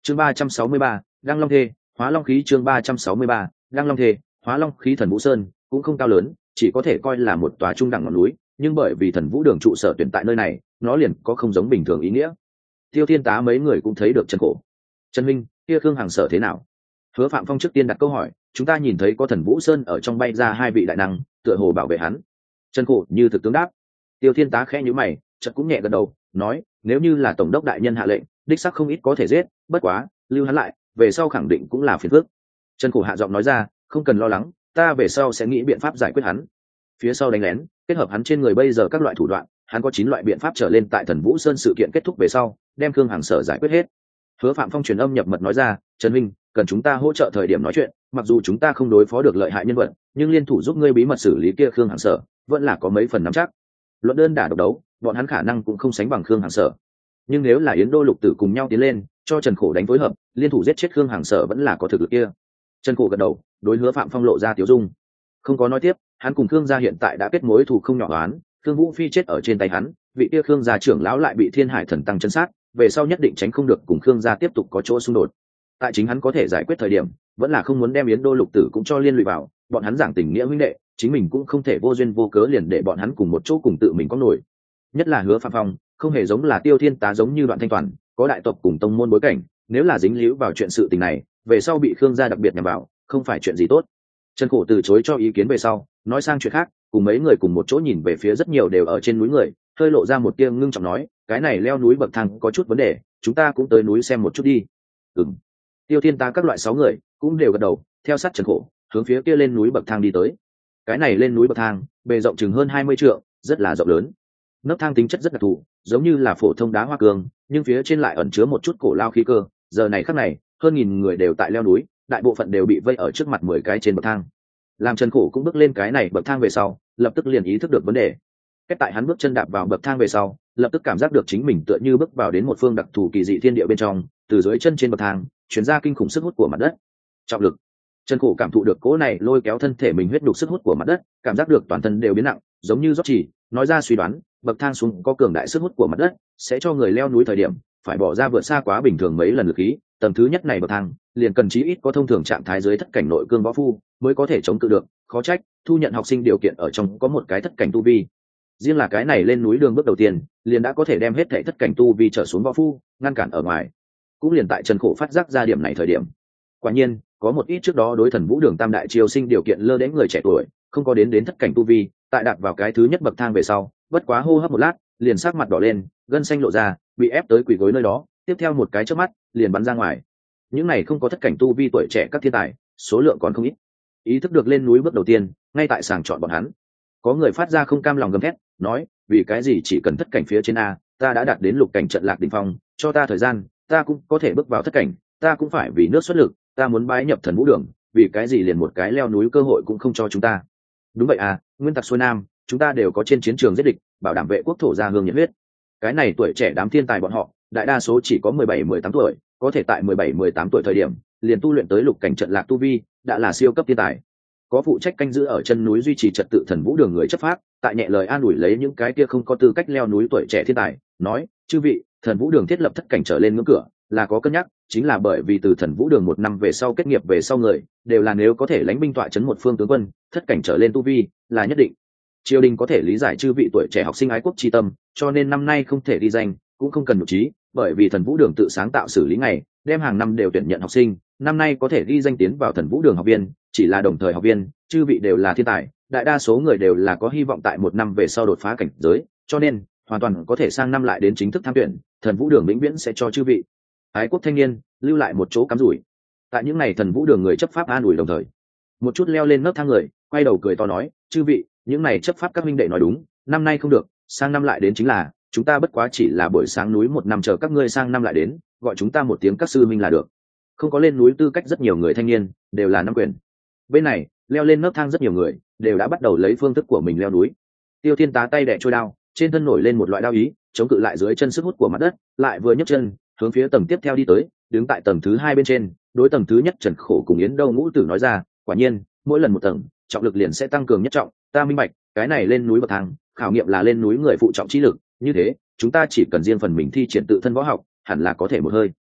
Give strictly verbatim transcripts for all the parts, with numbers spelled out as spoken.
chương ba trăm sáu mươi ba, Đăng Long Thê, Hóa Long Khí. Chương ba trăm sáu mươi ba, Đăng Long Thê, Hóa Long Khí. Thần Vũ Sơn cũng không cao lớn, chỉ có thể coi là một tòa trung đẳng ngọn núi, nhưng bởi vì Thần Vũ Đường trụ sở tuyển tại nơi này, nó liền có không giống bình thường ý nghĩa. Tiêu Thiên Tá mấy người cũng thấy được Trần Cổ. Trần Minh, kia Khương Hằng sở thế nào? Hứa Phạm Phong trước tiên đặt câu hỏi. Chúng ta nhìn thấy có Thần Vũ Sơn ở trong bay ra hai vị đại năng, tựa hồ bảo vệ hắn. Trần Cổ như thực tướng đáp. Tiêu Thiên Tá khẽ nhíu mày, chợt cũng nhẹ gật đầu, nói, nếu như là tổng đốc đại nhân hạ lệnh, đích xác không ít có thể giết, bất quá, lưu hắn lại, về sau khẳng định cũng là phiền phức. Trần Cổ hạ giọng nói ra, không cần lo lắng, ta về sau sẽ nghĩ biện pháp giải quyết hắn. Phía sau đánh lén, kết hợp hắn trên người bây giờ các loại thủ đoạn, hắn có chín loại biện pháp trở lên tại Thần Vũ Sơn sự kiện kết thúc về sau, đem Khương Hằng sở giải quyết hết. Hứa Phạm Phong truyền âm nhập mật nói ra, Trần Minh, cần chúng ta hỗ trợ thời điểm nói chuyện, mặc dù chúng ta không đối phó được lợi hại nhân vật, nhưng liên thủ giúp ngươi bí mật xử lý kia Khương Hằng sở, vẫn là có mấy phần nắm chắc. Luận đơn đả độc đấu, bọn hắn khả năng cũng không sánh bằng Khương Hằng sở, nhưng nếu là Yến Đô Lục Tử cùng nhau tiến lên, cho Trần Cổ đánh phối hợp, liên thủ giết chết Khương Hằng sở vẫn là có thực lực kia. Trần Cổ gật đầu, đối Hứa Phạm Phong lộ ra tiểu dung, không có nói tiếp. Hắn cùng Khương gia hiện tại đã kết mối thù không nhỏ oán, Khương Vũ Phi chết ở trên tay hắn, vị kia Khương gia trưởng lão lại bị Thiên Hải Thần Tăng chân sát, về sau nhất định tránh không được cùng Khương gia tiếp tục có chỗ xung đột. Tại chính hắn có thể giải quyết thời điểm, vẫn là không muốn đem Yến Đô Lục Tử cũng cho liên lụy vào, bọn hắn giảng tình nghĩa huynh đệ, chính mình cũng không thể vô duyên vô cớ liền để bọn hắn cùng một chỗ cùng tự mình có nổi. Nhất là Hứa Phạm Phong, không hề giống là Tiêu Thiên Tá giống như Đoạn Thanh Toàn, có đại tộc cùng tông môn bối cảnh, nếu là dính líu vào chuyện sự tình này, về sau bị Khương gia đặc biệt nhằm vào, không phải chuyện gì tốt. Trần Cổ từ chối cho ý kiến về sau, nói sang chuyện khác, cùng mấy người cùng một chỗ nhìn về phía rất nhiều đều ở trên núi người, hơi lộ ra một tia ngưng trọng nói, cái này leo núi bậc thang có chút vấn đề, chúng ta cũng tới núi xem một chút đi. Ừm. Tiêu Thiên Tá các loại sáu người cũng đều gật đầu, theo sát Trần Cổ, hướng phía kia lên núi bậc thang đi tới. Cái này lên núi bậc thang, bề rộng chừng hơn hai mươi trượng, rất là rộng lớn. Nấc thang tính chất rất đặc thù, giống như là phổ thông đá hoa cương, nhưng phía trên lại ẩn chứa một chút cổ lao khí cơ. Giờ này khắc này, hơn nghìn người đều tại leo núi, đại bộ phận đều bị vây ở trước mặt mười cái trên bậc thang. Làm Trần Cổ cũng bước lên cái này bậc thang về sau, lập tức liền ý thức được vấn đề. Cách tại hắn bước chân đạp vào bậc thang về sau, lập tức cảm giác được chính mình tựa như bước vào đến một phương đặc thù kỳ dị thiên địa bên trong, từ dưới chân trên bậc thang truyền ra kinh khủng sức hút của mặt đất. Trọng lực. Trần Cổ cảm thụ được cỗ này lôi kéo thân thể mình huyết đục sức hút của mặt đất, cảm giác được toàn thân đều biến nặng, giống như rót chỉ, nói ra suy đoán, bậc thang xuống có cường đại sức hút của mặt đất, sẽ cho người leo núi thời điểm phải bỏ ra vượt xa quá bình thường mấy lần lực khí. Tầng thứ nhất này bậc thang, liền cần chí ít có thông thường trạng thái dưới thất cảnh nội cương võ phu mới có thể chống cự được, khó trách thu nhận học sinh điều kiện ở trong có một cái thất cảnh tu vi. Riêng là cái này lên núi đường bước đầu tiên, liền đã có thể đem hết thảy thất cảnh tu vi trở xuống võ phu, ngăn cản ở ngoài. Cũng liền tại Trần Cổ phát giác ra điểm này thời điểm. Quả nhiên, có một ít trước đó đối Thần Vũ Đường tam đại triều sinh điều kiện lơ đến người trẻ tuổi, không có đến đến thất cảnh tu vi, tại đạt vào cái thứ nhất bậc thang về sau, bất quá hô hấp một lát, liền sắc mặt đỏ lên, gân xanh lộ ra, bị ép tới quỳ gối nơi đó, tiếp theo một cái chớp mắt, liền bắn ra ngoài. Những này không có thất cảnh tu vi tuổi trẻ các thiên tài, số lượng còn không ít. Ý thức được lên núi bước đầu tiên, ngay tại sàng chọn bọn hắn, có người phát ra không cam lòng gầm thét, nói, vì cái gì chỉ cần thất cảnh phía trên a, ta đã đạt đến lục cảnh trận lạc đỉnh phong, cho ta thời gian, ta cũng có thể bước vào thất cảnh, ta cũng phải vì nước xuất lực, ta muốn bái nhập Thần Vũ Đường, vì cái gì liền một cái leo núi cơ hội cũng không cho chúng ta. Đúng vậy à, nguyên tắc xuôi nam, chúng ta đều có trên chiến trường giết địch, bảo đảm vệ quốc thổ gia hương nhiệt huyết. Cái này tuổi trẻ đám thiên tài bọn họ, đại đa số chỉ có mười bảy mười tám tuổi, có thể tại mười bảy mười tám tuổi thời điểm, liền tu luyện tới lục cảnh trận lạc tu vi, đã là siêu cấp thiên tài. Có phụ trách canh giữ ở chân núi duy trì trật tự Thần Vũ Đường người chấp pháp, tại nhẹ lời an ủi lấy những cái kia không có tư cách leo núi tuổi trẻ thiên tài, nói, chư vị, Thần Vũ Đường thiết lập thất cảnh trở lên ngưỡng cửa, là có cân nhắc, chính là bởi vì từ Thần Vũ Đường một năm về sau kết nghiệp về sau người, đều là nếu có thể lãnh binh tọa trấn một phương tướng quân, thất cảnh trở lên tu vi, là nhất định. Triều đình có thể lý giải chư vị tuổi trẻ học sinh ái quốc chi tâm, cho nên năm nay không thể đi danh, cũng không cần nhục trí, bởi vì Thần Vũ Đường tự sáng tạo xử lý ngày, đem hàng năm đều tuyển nhận học sinh, năm nay có thể ghi danh tiến vào Thần Vũ Đường học viên, chỉ là đồng thời học viên, chư vị đều là thiên tài, đại đa số người đều là có hy vọng tại một năm về sau đột phá cảnh giới, cho nên hoàn toàn có thể sang năm lại đến chính thức tham tuyển, Thần Vũ Đường vĩnh viễn sẽ cho chư vị ái quốc thanh niên lưu lại một chỗ cắm rủi. Tại những ngày Thần Vũ Đường người chấp pháp an ủi đồng thời, một chút leo lên nấc thang người quay đầu cười to nói, chư vị, những này chấp pháp các minh đệ nói đúng, năm nay không được, sang năm lại đến chính là, chúng ta bất quá chỉ là buổi sáng núi một năm chờ các ngươi sang năm lại đến, gọi chúng ta một tiếng các sư minh là được. Không có lên núi tư cách rất nhiều người thanh niên đều là nắm quyền. Bên này leo lên nấc thang rất nhiều người đều đã bắt đầu lấy phương thức của mình leo núi. Tiêu Thiên Tá tay đẻ trôi đao, trên thân nổi lên một loại đao ý, chống cự lại dưới chân sức hút của mặt đất, lại vừa nhấc chân hướng phía tầng tiếp theo đi tới, đứng tại tầng thứ hai bên trên, đối tầng thứ nhất Trần Khổ cùng Yến Đâu Ngũ Tử nói ra, quả nhiên mỗi lần một tầng trọng lực liền sẽ tăng cường nhất trọng, ta minh bạch, cái này lên núi bậc thang khảo nghiệm là lên núi người phụ trọng trí lực, như thế chúng ta chỉ cần riêng phần mình thi triển tự thân võ học, hẳn là có thể một hơi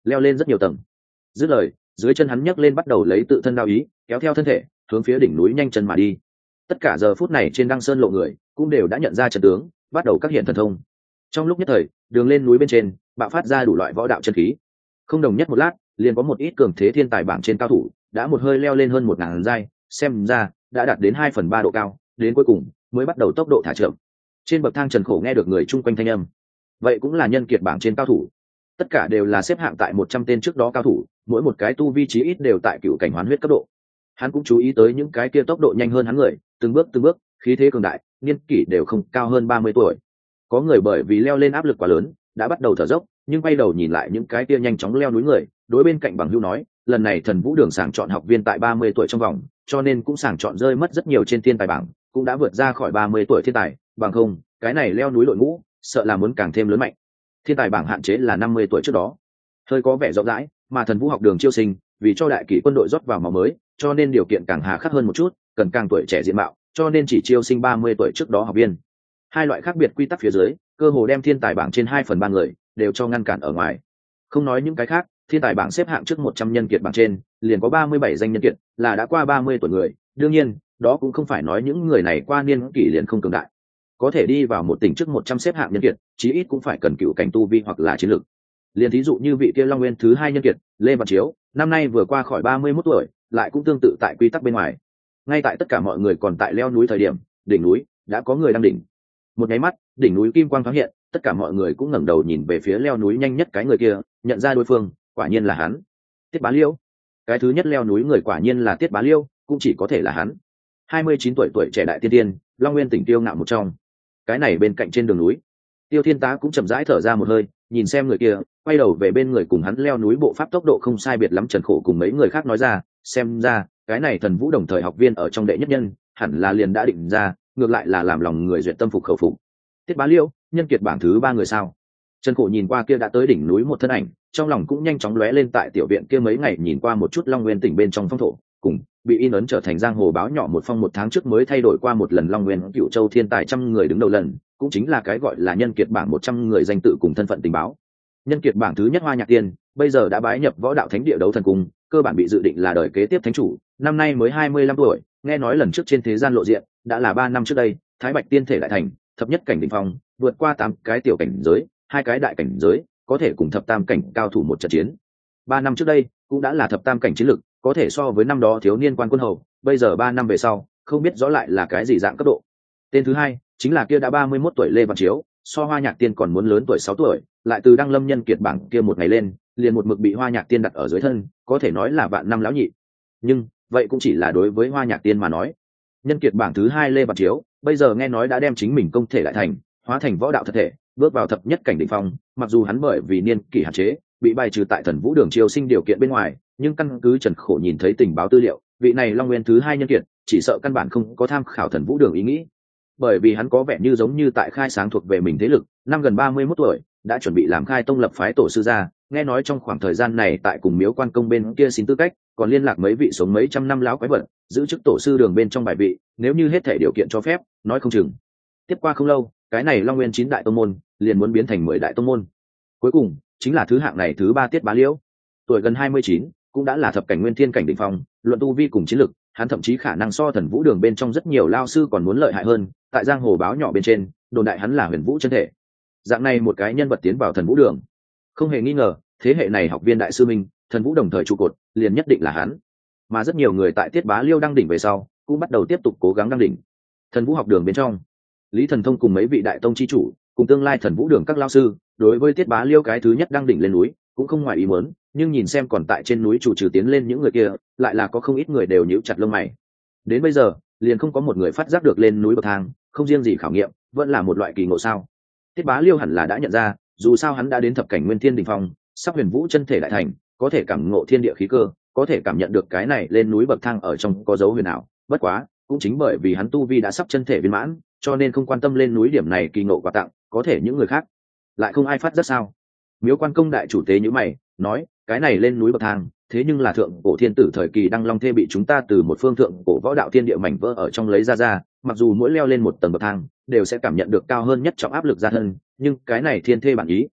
leo lên rất nhiều tầng. Dứt lời, dưới chân hắn nhấc lên bắt đầu lấy tự thân đao ý kéo theo thân thể hướng phía đỉnh núi nhanh chân mà đi. Tất cả giờ phút này trên Đăng Sơn lộ người cũng đều đã nhận ra trận tướng, bắt đầu các hiện thần thông. Trong lúc nhất thời, đường lên núi bên trên bạo phát ra đủ loại võ đạo chân khí. Không đồng nhất một lát, liền có một ít cường thế thiên tài bảng trên cao thủ đã một hơi leo lên hơn một ngàn giai, xem ra đã đạt đến hai phần ba độ cao, đến cuối cùng mới bắt đầu tốc độ thả chậm. Trên bậc thang Trần Khổ nghe được người chung quanh thanh âm, vậy cũng là nhân kiệt bảng trên cao thủ, tất cả đều là xếp hạng tại một trăm tên trước đó cao thủ, mỗi một cái tu vi chí ít đều tại cựu cảnh hoán huyết cấp độ. Hắn cũng chú ý tới những cái kia tốc độ nhanh hơn hắn người, từng bước từng bước, khí thế cường đại, niên kỷ đều không cao hơn ba mươi tuổi. Có người bởi vì leo lên áp lực quá lớn, đã bắt đầu thở dốc, nhưng quay đầu nhìn lại những cái kia nhanh chóng leo núi người, đối bên cạnh bằng hữu nói, lần này Thần Vũ Đường sàng chọn học viên tại ba mươi tuổi trong vòng, cho nên cũng sàng chọn rơi mất rất nhiều trên thiên tài bảng, cũng đã vượt ra khỏi ba mươi tuổi thiên tài, bằng không, cái này leo núi đội ngũ, sợ là muốn càng thêm lớn mạnh. Thiên tài bảng hạn chế là năm mươi tuổi trước đó. Hơi có vẻ rộng rãi, mà Thần Vũ học đường chiêu sinh, vì cho đại kỷ quân đội rót vào máu mới, cho nên điều kiện càng hà khắc hơn một chút, cần càng tuổi trẻ diện mạo, cho nên chỉ chiêu sinh ba mươi tuổi trước đó học viên. Hai loại khác biệt quy tắc phía dưới, cơ hồ đem thiên tài bảng trên hai phần ba người đều cho ngăn cản ở ngoài. Không nói những cái khác, thiên tài bảng xếp hạng trước một trăm nhân kiệt bảng trên, liền có ba mươi bảy danh nhân kiệt, là đã qua ba mươi tuổi người, đương nhiên, đó cũng không phải nói những người này qua niên kỷ liền không cường đại. Có thể đi vào một tỉnh trước một trăm xếp hạng nhân kiệt, chí ít cũng phải cần cựu cảnh tu vi hoặc là chiến lược. Liên thí dụ như vị kia Long Nguyên thứ hai nhân kiệt, Lê Văn Chiếu, năm nay vừa qua khỏi ba mươi mốt tuổi, lại cũng tương tự tại quy tắc bên ngoài. Ngay tại tất cả mọi người còn tại leo núi thời điểm, đỉnh núi đã có người đang đỉnh. Một nháy mắt, đỉnh núi kim quang thoáng hiện, tất cả mọi người cũng ngẩng đầu nhìn về phía leo núi nhanh nhất cái người kia, nhận ra đối phương, quả nhiên là hắn. Tiết Bá Liêu. Cái thứ nhất leo núi người quả nhiên là Tiết Bá Liêu, cũng chỉ có thể là hắn. hai mươi chín tuổi tuổi trẻ đại tiên tiên, Long Nguyên tỉnh Tiêu Ngạo một trong. Cái này bên cạnh trên đường núi, Tiêu Thiên Tá cũng chậm rãi thở ra một hơi, nhìn xem người kia, quay đầu về bên người cùng hắn leo núi bộ pháp tốc độ không sai biệt lắm Trần Khổ cùng mấy người khác nói ra, xem ra, cái này Thần Vũ đồng thời học viên ở trong đệ nhất nhân, hẳn là liền đã định ra, ngược lại là làm lòng người duyệt tâm phục khẩu phục. Tiết Bá Liêu, nhân kiệt bảng thứ ba người sao? Trần Khổ nhìn qua kia đã tới đỉnh núi một thân ảnh, trong lòng cũng nhanh chóng lóe lên tại tiểu viện kia mấy ngày nhìn qua một chút Long Nguyên tỉnh bên trong phong thổ, cùng bị in ấn trở thành giang hồ báo nhỏ một phong một tháng trước mới thay đổi qua một lần Long Nguyên Cựu Châu thiên tài trăm người đứng đầu lần, cũng chính là cái gọi là nhân kiệt bảng một trăm người danh tự cùng thân phận tình báo. Nhân kiệt bảng thứ nhất Hoa Nhạc Tiên, bây giờ đã bái nhập Võ Đạo Thánh Địa Đấu Thần Cung, cơ bản bị dự định là đời kế tiếp thánh chủ, năm nay mới hai mươi lăm tuổi, nghe nói lần trước trên thế gian lộ diện, đã là ba năm trước đây, Thái Bạch Tiên thể đại thành, thập nhất cảnh đỉnh phong, vượt qua tám cái tiểu cảnh giới, hai cái đại cảnh giới, có thể cùng thập tam cảnh cao thủ một trận chiến. Ba năm trước đây, cũng đã là thập tam cảnh chiến lực, có thể so với năm đó thiếu niên quan quân hầu, bây giờ ba năm về sau, không biết rõ lại là cái gì dạng cấp độ. Tên thứ hai, chính là kia đã ba mươi mốt tuổi Lê Văn Chiếu, so Hoa Nhạc Tiên còn muốn lớn tuổi sáu tuổi, lại từ Đăng Lâm nhân kiệt bảng kia một ngày lên, liền một mực bị Hoa Nhạc Tiên đặt ở dưới thân, có thể nói là vạn năm lão nhị. Nhưng, vậy cũng chỉ là đối với Hoa Nhạc Tiên mà nói. Nhân kiệt bảng thứ hai Lê Văn Chiếu, bây giờ nghe nói đã đem chính mình công thể lại thành, hóa thành võ đạo thật thể, bước vào thập nhất cảnh đỉnh phong, mặc dù hắn bởi vì niên kỷ hạn chế, bị bài trừ tại Thần Vũ Đường chiêu sinh điều kiện bên ngoài, nhưng căn cứ Trần Khổ nhìn thấy tình báo tư liệu, vị này Long Nguyên thứ hai nhân kiệt, chỉ sợ căn bản không có tham khảo Thần Vũ Đường ý nghĩ. Bởi vì hắn có vẻ như giống như tại khai sáng thuộc về mình thế lực, năm gần ba mươi mốt tuổi, đã chuẩn bị làm khai tông lập phái tổ sư gia, nghe nói trong khoảng thời gian này tại cùng Miếu Quan Công bên kia xin tư cách, còn liên lạc mấy vị sống mấy trăm năm lão quái vật, giữ chức tổ sư đường bên trong bài vị, nếu như hết thể điều kiện cho phép, nói không chừng. Tiếp qua không lâu, cái này Long Nguyên chín đại tông môn liền muốn biến thành mười đại tông môn. Cuối cùng, chính là thứ hạng này thứ ba Tiết Bá Liễu, tuổi gần hai mươi chín, cũng đã là thập cảnh nguyên thiên cảnh đỉnh phong, luận tu vi cùng chiến lực, hắn thậm chí khả năng so Thần Vũ Đường bên trong rất nhiều lao sư còn muốn lợi hại hơn, tại giang hồ báo nhỏ bên trên, đồn đại hắn là Huyền Vũ chân thể. Dạng này một cái nhân vật tiến vào Thần Vũ Đường, không hề nghi ngờ, thế hệ này học viên đại sư minh, Thần Vũ đồng thời trụ cột, liền nhất định là hắn. Mà rất nhiều người tại Tiết Bá Liêu đăng đỉnh về sau, cũng bắt đầu tiếp tục cố gắng đăng đỉnh. Thần Vũ học đường bên trong, Lý Thần Thông cùng mấy vị đại tông chi chủ, cùng tương lai Thần Vũ Đường các lao sư, đối với Tiết Bá Liêu cái thứ nhất đăng đỉnh lên núi, cũng không ngoài ý muốn, nhưng nhìn xem còn tại trên núi chủ trừ tiến lên những người kia, lại là có không ít người đều nhíu chặt lông mày. Đến bây giờ, liền không có một người phát giác được lên núi bậc thang, không riêng gì khảo nghiệm, vẫn là một loại kỳ ngộ sao? Tiết Bá Liêu hẳn là đã nhận ra, dù sao hắn đã đến thập cảnh nguyên thiên đỉnh phong, sắp Huyền Vũ chân thể đại thành, có thể cảm ngộ thiên địa khí cơ, có thể cảm nhận được cái này lên núi bậc thang ở trong có dấu huyền ảo. Bất quá, cũng chính bởi vì hắn tu vi đã sắp chân thể viên mãn, cho nên không quan tâm lên núi điểm này kỳ ngộ quà tặng, có thể những người khác lại không ai phát giác sao? Miếu Quan Công đại chủ tế như mày, nói, cái này lên núi bậc thang, thế nhưng là thượng cổ thiên tử thời kỳ Đăng Long Thê bị chúng ta từ một phương thượng cổ võ đạo thiên địa mảnh vỡ ở trong lấy ra ra, mặc dù mỗi leo lên một tầng bậc thang, đều sẽ cảm nhận được cao hơn nhất trọng áp lực ra thân, nhưng cái này thiên thê bản ý,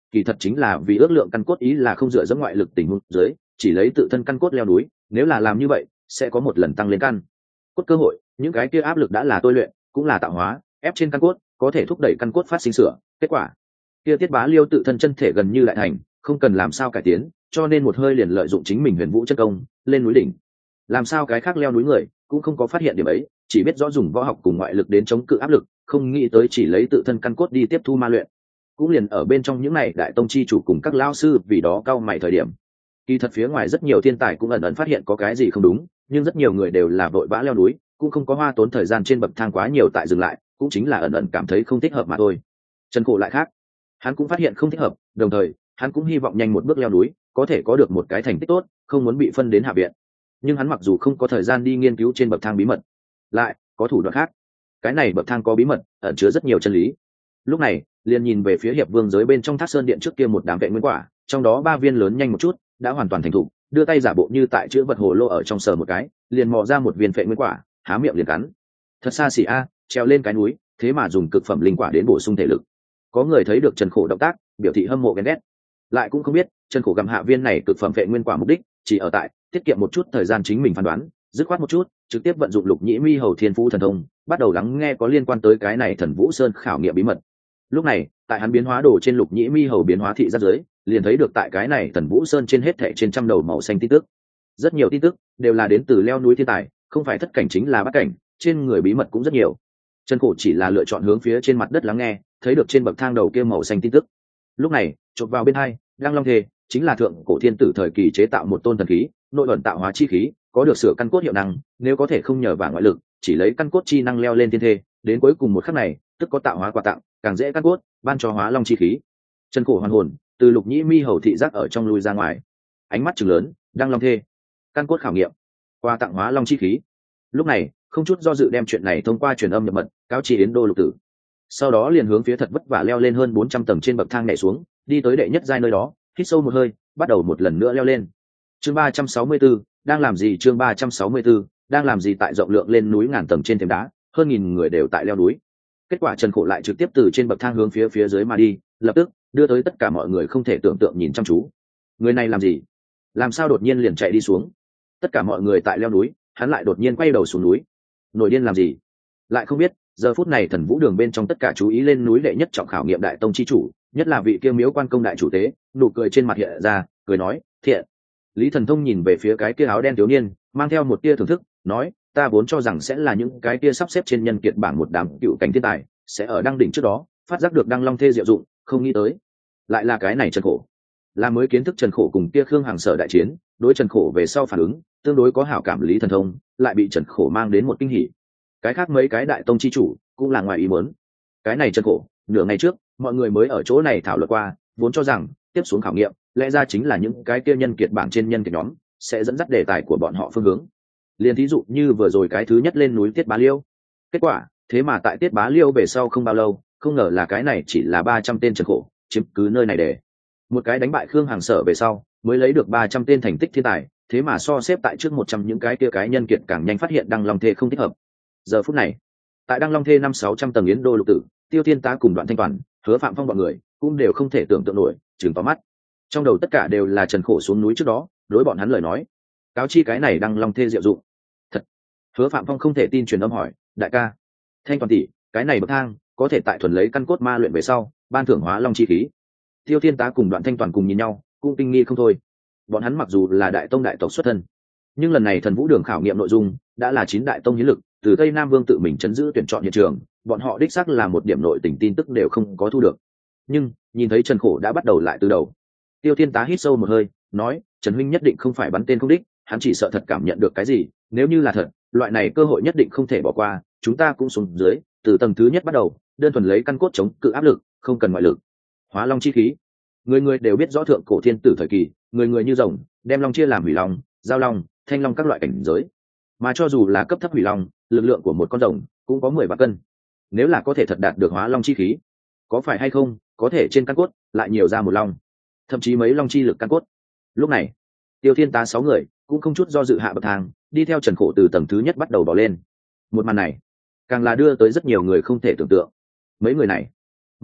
kỳ thật chính là vì ước lượng căn cốt, ý là không dựa dẫm ngoại lực tình huống dưới, chỉ lấy tự thân căn cốt leo núi. Nếu là làm như vậy sẽ có một lần tăng lên căn cốt cơ hội. Những cái kia áp lực đã là tôi luyện, cũng là tạo hóa ép trên căn cốt, có thể thúc đẩy căn cốt phát sinh sửa. Kết quả kia Tiết Bá Liêu tự thân chân thể gần như đại thành, không cần làm sao cải tiến, cho nên một hơi liền lợi dụng chính mình huyền vũ chân công lên núi đỉnh. Làm sao cái khác leo núi người cũng không có phát hiện điểm ấy, chỉ biết rõ dùng võ học cùng ngoại lực đến chống cự áp lực, không nghĩ tới chỉ lấy tự thân căn cốt đi tiếp thu ma luyện. Cũng liền ở bên trong những này đại tông chi chủ cùng các lao sư vì đó cao mày thời điểm, kỳ thật phía ngoài rất nhiều thiên tài cũng ẩn ẩn phát hiện có cái gì không đúng, nhưng rất nhiều người đều là vội vã leo núi, cũng không có hoa tốn thời gian trên bậc thang quá nhiều tại dừng lại, cũng chính là ẩn ẩn cảm thấy không thích hợp mà thôi. Trần Cổ lại khác, hắn cũng phát hiện không thích hợp, đồng thời hắn cũng hy vọng nhanh một bước leo núi, có thể có được một cái thành tích tốt, không muốn bị phân đến hạ viện. Nhưng hắn mặc dù không có thời gian đi nghiên cứu trên bậc thang bí mật, lại có thủ đoạn khác. Cái này bậc thang có bí mật, ẩn chứa rất nhiều chân lý. Lúc này liền nhìn về phía hiệp vương giới bên trong Thác Sơn điện trước kia một đám vệ nguyên quả, trong đó ba viên lớn nhanh một chút đã hoàn toàn thành thục, đưa tay giả bộ như tại chữ vật hồ lô ở trong sờ một cái, liền mò ra một viên vệ nguyên quả, há miệng liền cắn. Thật xa xỉ a, treo lên cái núi, thế mà dùng cực phẩm linh quả đến bổ sung thể lực. Có người thấy được Trần Khổ động tác, biểu thị hâm mộ ghen ghét, lại cũng không biết Trần Khổ gặm hạ viên này cực phẩm vệ nguyên quả mục đích chỉ ở tại tiết kiệm một chút thời gian chính mình phán đoán, dứt khoát một chút trực tiếp vận dụng Lục Nhĩ Mi Hầu Thiên Phú thần thông, bắt đầu lắng nghe có liên quan tới cái này Thần Vũ Sơn khảo nghiệm bí mật. Lúc này tại hắn biến hóa đồ trên Lục Nhĩ Mi Hầu biến hóa thị giác giới, liền thấy được tại cái này Thần Vũ Sơn trên hết thảy trên trăm đầu màu xanh tin tức. Rất nhiều tin tức đều là đến từ leo núi thiên tài, không phải thất cảnh chính là bát cảnh, trên người bí mật cũng rất nhiều. Trần Khổ chỉ là lựa chọn hướng phía trên mặt đất lắng nghe, thấy được trên bậc thang đầu kia màu xanh tin tức. Lúc này chộp vào bên hai, Đăng Long Thề chính là thượng cổ thiên tử thời kỳ chế tạo một tôn thần khí, nội ẩn tạo hóa chi khí, có được sửa căn cốt hiệu năng, nếu có thể không nhờ vào ngoại lực, chỉ lấy căn cốt chi năng leo lên thiên thê, đến cuối cùng một khắc này, tức có tạo hóa quà tặng, càng dễ căn cốt, ban cho hóa long chi khí. Trần Khổ hoàn hồn, từ Lục Nhĩ Mi Hầu thị giác ở trong lui ra ngoài, ánh mắt trừng lớn, Đăng Long Thê, căn cốt khảo nghiệm, quà tặng hóa long chi khí. Lúc này không chút do dự đem chuyện này thông qua truyền âm nhập mật cáo chi Yến Đô lục tử, sau đó liền hướng phía thật vất vả leo lên hơn bốn trăm tầng trên bậc thang nhảy xuống, đi tới đệ nhất giai nơi đó, hít sâu một hơi, bắt đầu một lần nữa leo lên. Chương ba trăm sáu mươi tư, đang làm gì? Chương ba trăm sáu mươi tư, đang làm gì? Tại rộng lượng lên núi ngàn tầng trên thềm đá, hơn nghìn người đều tại leo núi. Kết quả Trần Khổ lại trực tiếp từ trên bậc thang hướng phía phía dưới mà đi, lập tức đưa tới tất cả mọi người không thể tưởng tượng nhìn chăm chú. Người này làm gì? Làm sao đột nhiên liền chạy đi xuống? Tất cả mọi người tại leo núi, hắn lại đột nhiên quay đầu xuống núi. Nổi điên làm gì? Lại không biết, giờ phút này Thần Vũ Đường bên trong tất cả chú ý lên núi đệ nhất trọng khảo nghiệm đại tông chi chủ, nhất là vị kia Miếu Quan công đại chủ tế, nụ cười trên mặt hiện ra, cười nói, "Thiện." Lý Thần Thông nhìn về phía cái kia áo đen thiếu niên, mang theo một tia thưởng thức, nói, "Ta vốn cho rằng sẽ là những cái kia sắp xếp trên nhân kiệt bảng một đám cựu cảnh thiên tài, sẽ ở đăng đỉnh trước đó, phát giác được Đăng Long Thê diệu dụng, không nghĩ tới, lại là cái này Trần Khổ." Là mới kiến thức Trần Khổ cùng kia Khương Hằng sở đại chiến, đối Trần Khổ về sau phản ứng, tương đối có hảo cảm Lý Thần Thông, lại bị Trần Khổ mang đến một kinh hỉ. Cái khác mấy cái đại tông chi chủ cũng là ngoài ý muốn. Cái này Trần Khổ, nửa ngày trước, mọi người mới ở chỗ này thảo luận qua, vốn cho rằng tiếp xuống khảo nghiệm, lẽ ra chính là những cái kia nhân kiệt bảng trên nhân kiệt nhóm sẽ dẫn dắt đề tài của bọn họ phương hướng. Liên thí dụ như vừa rồi cái thứ nhất lên núi Tiết Bá Liêu. Kết quả, thế mà tại Tiết Bá Liêu về sau không bao lâu, không ngờ là cái này chỉ là ba trăm tên Trần Khổ, chiếm cứ nơi này để một cái đánh bại Khương Hằng sở về sau, mới lấy được ba trăm tên thành tích thiên tài, thế mà so xếp tại trước một trăm những cái kia cái nhân kiệt càng nhanh phát hiện Đăng Long Thê không thích hợp. Giờ phút này, tại Đăng Long Thê năm sáu trăm tầng Yến Đô lục tử, Tiêu Thiên Tá cùng Đoạn Thanh Toàn, Hứa Phạm Phong bọn người cũng đều không thể tưởng tượng nổi, trừng to mắt. Trong đầu tất cả đều là Trần Khổ xuống núi trước đó, đối bọn hắn lời nói, cáo chi cái này Đăng Long Thê diệu dụng. Thật. Hứa Phạm Phong không thể tin, truyền âm hỏi, "Đại ca, Thanh Toàn tỷ, cái này bậc thang có thể tại thuần lấy căn cốt ma luyện về sau, ban thưởng hóa long chi khí?" Tiêu Thiên Tá cùng Đoạn Thanh Toàn cùng nhìn nhau, cũng kinh nghi không thôi. Bọn hắn mặc dù là đại tông đại tộc xuất thân, nhưng lần này Thần Vũ Đường khảo nghiệm nội dung đã là chín đại tông hiến lực, từ Tây Nam Vương tự mình chấn giữ tuyển chọn hiện trường, bọn họ đích xác là một điểm nội tình tin tức đều không có thu được. Nhưng nhìn thấy Trần Khổ đã bắt đầu lại từ đầu, Tiêu Thiên Tá hít sâu một hơi, nói, "Trần huynh nhất định không phải bắn tên không đích, hắn chỉ sợ thật cảm nhận được cái gì, nếu như là thật, loại này cơ hội nhất định không thể bỏ qua, chúng ta cũng xuống dưới, từ tầng thứ nhất bắt đầu, đơn thuần lấy căn cốt chống cự áp lực, không cần ngoại lực." Hóa long chi khí, người người đều biết rõ thượng cổ thiên tử thời kỳ, người người như rồng, đem long chia làm hủy long, giao long, thanh long các loại cảnh giới, mà cho dù là cấp thấp hủy long, lực lượng của một con rồng cũng có mười vạn cân. Nếu là có thể thật đạt được hóa long chi khí, có phải hay không có thể trên căn cốt lại nhiều ra một long, thậm chí mấy long chi lực căn cốt. Lúc này Tiêu Thiên Tá sáu người cũng không chút do dự hạ bậc thang, đi theo Trần Khổ từ tầng thứ nhất bắt đầu bỏ lên. Một màn này càng là đưa tới rất nhiều người không thể tưởng tượng. Mấy người này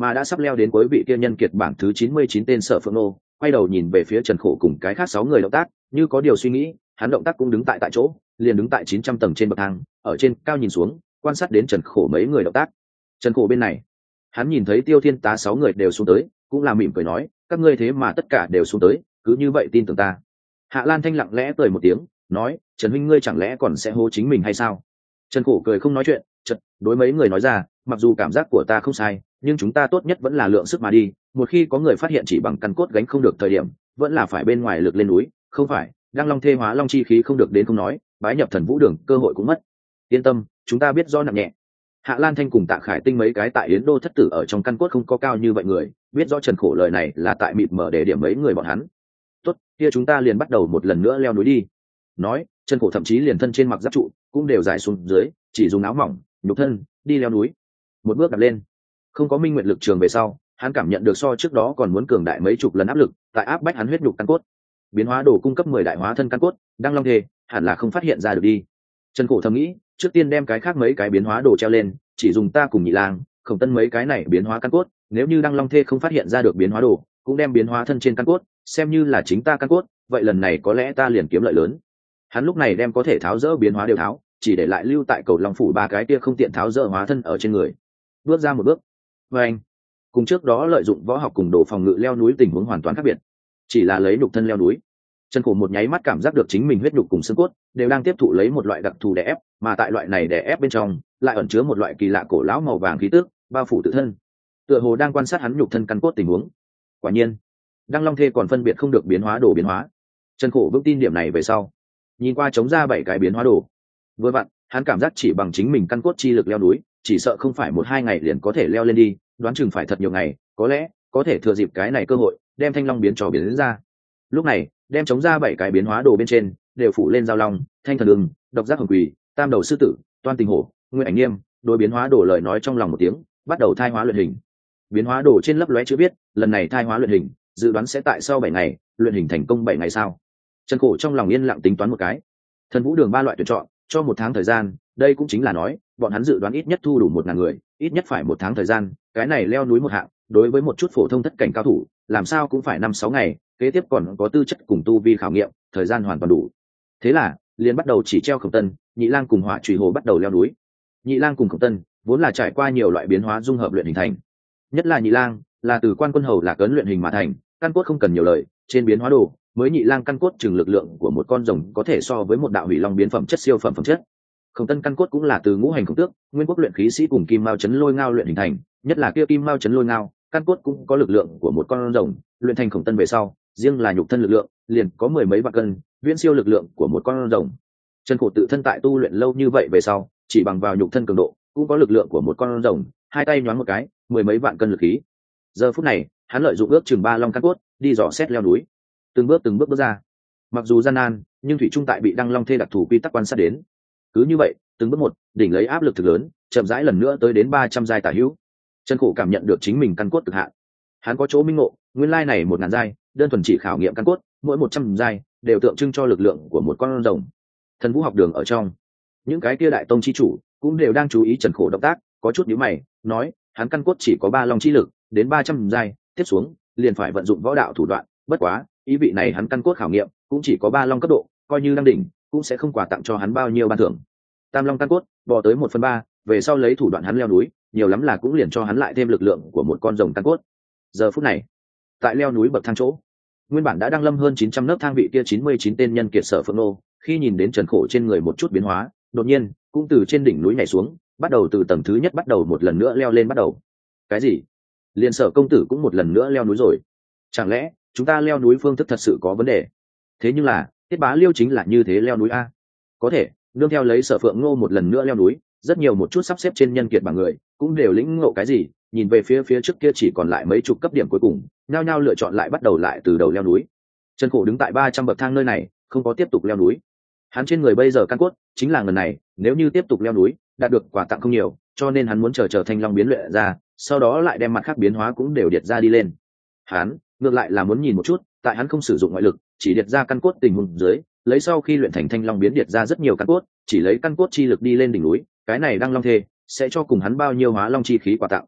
mà đã sắp leo đến cuối vị kia nhân kiệt bảng thứ chín mươi chín tên Sở Phượng Nô, quay đầu nhìn về phía Trần Khổ cùng cái khác sáu người động tác, như có điều suy nghĩ, hắn động tác cũng đứng tại tại chỗ, liền đứng tại chín trăm tầng trên bậc thang, ở trên cao nhìn xuống, quan sát đến Trần Khổ mấy người động tác. Trần Khổ bên này, hắn nhìn thấy Tiêu Thiên Tá sáu người đều xuống tới, cũng là mỉm cười nói, các ngươi thế mà tất cả đều xuống tới, cứ như vậy tin tưởng ta. Hạ Lan Thanh lặng lẽ cười một tiếng, nói, Trần huynh ngươi chẳng lẽ còn sẽ hô chính mình hay sao? Trần Khổ cười không nói chuyện, chợt đối mấy người nói ra, mặc dù cảm giác của ta không sai, nhưng chúng ta tốt nhất vẫn là lượng sức mà đi, một khi có người phát hiện chỉ bằng căn cốt gánh không được thời điểm, vẫn là phải bên ngoài lực lên núi, không phải, Đăng Long Thê Hóa Long chi khí không được đến không nói, bái nhập Thần Vũ Đường cơ hội cũng mất. Yên tâm, chúng ta biết rõ nặng nhẹ. Hạ Lan Thanh cùng Tạ Khải Tinh mấy cái tại Yến Đô thất tử ở trong căn cốt không có cao như vậy người, biết rõ Trần Khổ lời này là tại mịt mờ để điểm mấy người bọn hắn. Tốt, kia chúng ta liền bắt đầu một lần nữa leo núi đi. Nói, Trần Khổ thậm chí liền thân trên mặc giáp trụ cũng đều giải xuống dưới, chỉ dùng áo mỏng, nhục thân đi leo núi. Một bước đặt lên, không có minh nguyện lực trường về sau, hắn cảm nhận được so trước đó còn muốn cường đại mấy chục lần áp lực, tại áp bách hắn huyết nhục căn cốt. Biến hóa đồ cung cấp mười đại hóa thân căn cốt, Đăng Long Thề hẳn là không phát hiện ra được đi. Trần Khổ thầm nghĩ, trước tiên đem cái khác mấy cái biến hóa đồ treo lên, chỉ dùng ta cùng Nhị Lang, Khổng Tân mấy cái này biến hóa căn cốt, nếu như Đăng Long Thê không phát hiện ra được biến hóa đồ, cũng đem biến hóa thân trên căn cốt, xem như là chính ta căn cốt, vậy lần này có lẽ ta liền kiếm lợi lớn. Hắn lúc này đem có thể tháo dỡ biến hóa đều tháo, chỉ để lại lưu tại Cầu Long phủ ba cái kia không tiện tháo dỡ hóa thân ở trên người. Bước ra một bước, và anh, cùng trước đó lợi dụng võ học cùng đồ phòng ngự leo núi tình huống hoàn toàn khác biệt, chỉ là lấy nhục thân leo núi. Trần Khổ một nháy mắt cảm giác được chính mình huyết nhục cùng xương cốt đều đang tiếp thụ lấy một loại đặc thù đè ép, mà tại loại này đè ép bên trong lại ẩn chứa một loại kỳ lạ cổ lão màu vàng khí tức, bao phủ tự thân, tựa hồ đang quan sát hắn nhục thân căn cốt tình huống. Quả nhiên, Đăng Long Thê còn phân biệt không được biến hóa đồ biến hóa. Trần Khổ vững tin điểm này về sau, nhìn qua chống ra bảy cái biến hóa đồ, vừa vặn hắn cảm giác chỉ bằng chính mình căn cốt chi lực leo núi, chỉ sợ không phải một hai ngày liền có thể leo lên đi, đoán chừng phải thật nhiều ngày, có lẽ có thể thừa dịp cái này cơ hội đem Thanh Long biến trò biến ra. Lúc này, đem chống ra bảy cái biến hóa đồ bên trên đều phủ lên giao long, thanh thần ưng, độc giác hồng quỳ, tam đầu sư tử, toan tình hổ, nguyên ảnh nghiêm, đối biến hóa đồ lời nói trong lòng một tiếng, bắt đầu thai hóa luyện hình. Biến hóa đồ trên lấp lóe chữ viết, lần này thai hóa luyện hình, dự đoán sẽ tại sau bảy ngày, luyện hình thành công bảy ngày sau. Trần Khổ trong lòng yên lặng tính toán một cái. Thần Vũ Đường ba loại tuyển chọn, cho một tháng thời gian, đây cũng chính là nói, bọn hắn dự đoán ít nhất thu đủ một ngàn người, ít nhất phải một tháng thời gian, cái này leo núi một hạng, đối với một chút phổ thông thất cảnh cao thủ, làm sao cũng phải năm sáu ngày, kế tiếp còn có tư chất cùng tu vi khảo nghiệm, thời gian hoàn toàn đủ. Thế là, liền bắt đầu chỉ treo Khổng Tân, Nhị Lang cùng Hỏa Chủy Hồ bắt đầu leo núi. Nhị Lang cùng Khổng Tân vốn là trải qua nhiều loại biến hóa dung hợp luyện hình thành. Nhất là Nhị Lang, là từ Quan Quân Hầu là cấn luyện hình mà thành, căn cốt không cần nhiều lời, trên biến hóa đồ, mới Nhị Lang căn cốt chừng lực lượng của một con rồng có thể so với một đạo hủy long biến phẩm chất siêu phẩm phẩm chất. Khổng Tân căn cốt cũng là từ ngũ hành khổng tước, nguyên quốc luyện khí sĩ cùng kim mao chấn lôi ngao luyện hình thành, nhất là kia kim mao chấn lôi ngao, căn cốt cũng có lực lượng của một con rồng, luyện thành Khổng Tân về sau, riêng là nhục thân lực lượng liền có mười mấy vạn cân, viễn siêu lực lượng của một con rồng. Trần Khổ tự thân tại tu luyện lâu như vậy về sau, chỉ bằng vào nhục thân cường độ cũng có lực lượng của một con rồng, hai tay nhoáng một cái, mười mấy vạn cân lực khí. Giờ phút này, hắn lợi dụng ước chừng ba long căn cốt, đi dò xét leo núi, từng bước từng bước bước ra. Mặc dù gian nan, nhưng thủy trung tại bị Đăng Long Thê đặc thù quy tắc quan sát đến. Cứ như vậy, từng bước một, đỉnh lấy áp lực thực lớn, chậm rãi lần nữa tới đến ba trăm giai tả hữu. Trần Khổ cảm nhận được chính mình căn cốt cực hạn. Hắn có chỗ minh ngộ, nguyên lai này một ngàn giai, đơn thuần chỉ khảo nghiệm căn cốt, mỗi một trăm giai đều tượng trưng cho lực lượng của một con rồng. Thần Vũ học đường ở trong, những cái kia đại tông chi chủ cũng đều đang chú ý Trần Khổ động tác, có chút nhíu mày, nói, hắn căn cốt chỉ có ba long chi lực, đến ba trăm giai, tiếp xuống liền phải vận dụng võ đạo thủ đoạn, bất quá, ý vị này hắn căn cốt khảo nghiệm cũng chỉ có ba long cấp độ, coi như đang đỉnh, cũng sẽ không quà tặng cho hắn bao nhiêu ban thưởng. Tam long căn cốt, bò tới một phần ba, về sau lấy thủ đoạn hắn leo núi, nhiều lắm là cũng liền cho hắn lại thêm lực lượng của một con rồng căn cốt. Giờ phút này, tại leo núi bậc thang chỗ, nguyên bản đã đăng lâm hơn chín trăm nấc thang vị kia chín mươi chín tên nhân kiệt Sở Phượng Nô, khi nhìn đến Trần Khổ trên người một chút biến hóa, đột nhiên cũng từ trên đỉnh núi nhảy xuống, bắt đầu từ tầng thứ nhất bắt đầu một lần nữa leo lên bắt đầu. Cái gì? Liên Sở công tử cũng một lần nữa leo núi rồi? Chẳng lẽ chúng ta leo núi phương thức thật sự có vấn đề? Thế nhưng là, Tiết Bá Liêu chính là như thế leo núi a. Có thể, nương theo lấy Sở Phượng Ngô một lần nữa leo núi, rất nhiều một chút sắp xếp trên nhân kiệt bảng người, cũng đều lĩnh ngộ cái gì, nhìn về phía phía trước kia chỉ còn lại mấy chục cấp điểm cuối cùng, nhao nhao lựa chọn lại bắt đầu lại từ đầu leo núi. Trần Khổ đứng tại ba trăm bậc thang nơi này, không có tiếp tục leo núi. Hắn trên người bây giờ căn cốt chính là ngần này, nếu như tiếp tục leo núi, đạt được quà tặng không nhiều, cho nên hắn muốn chờ chờ Thanh Long biến luyện ra, sau đó lại đem mặt khác biến hóa cũng đều điệt ra đi lên. Hắn ngược lại là muốn nhìn một chút, tại hắn không sử dụng ngoại lực, chỉ điệt ra căn cốt tình huống dưới, lấy sau khi luyện thành Thanh Long biến điệt ra rất nhiều căn cốt, chỉ lấy căn cốt chi lực đi lên đỉnh núi, cái này Đăng Long Thê sẽ cho cùng hắn bao nhiêu hóa long chi khí quà tặng.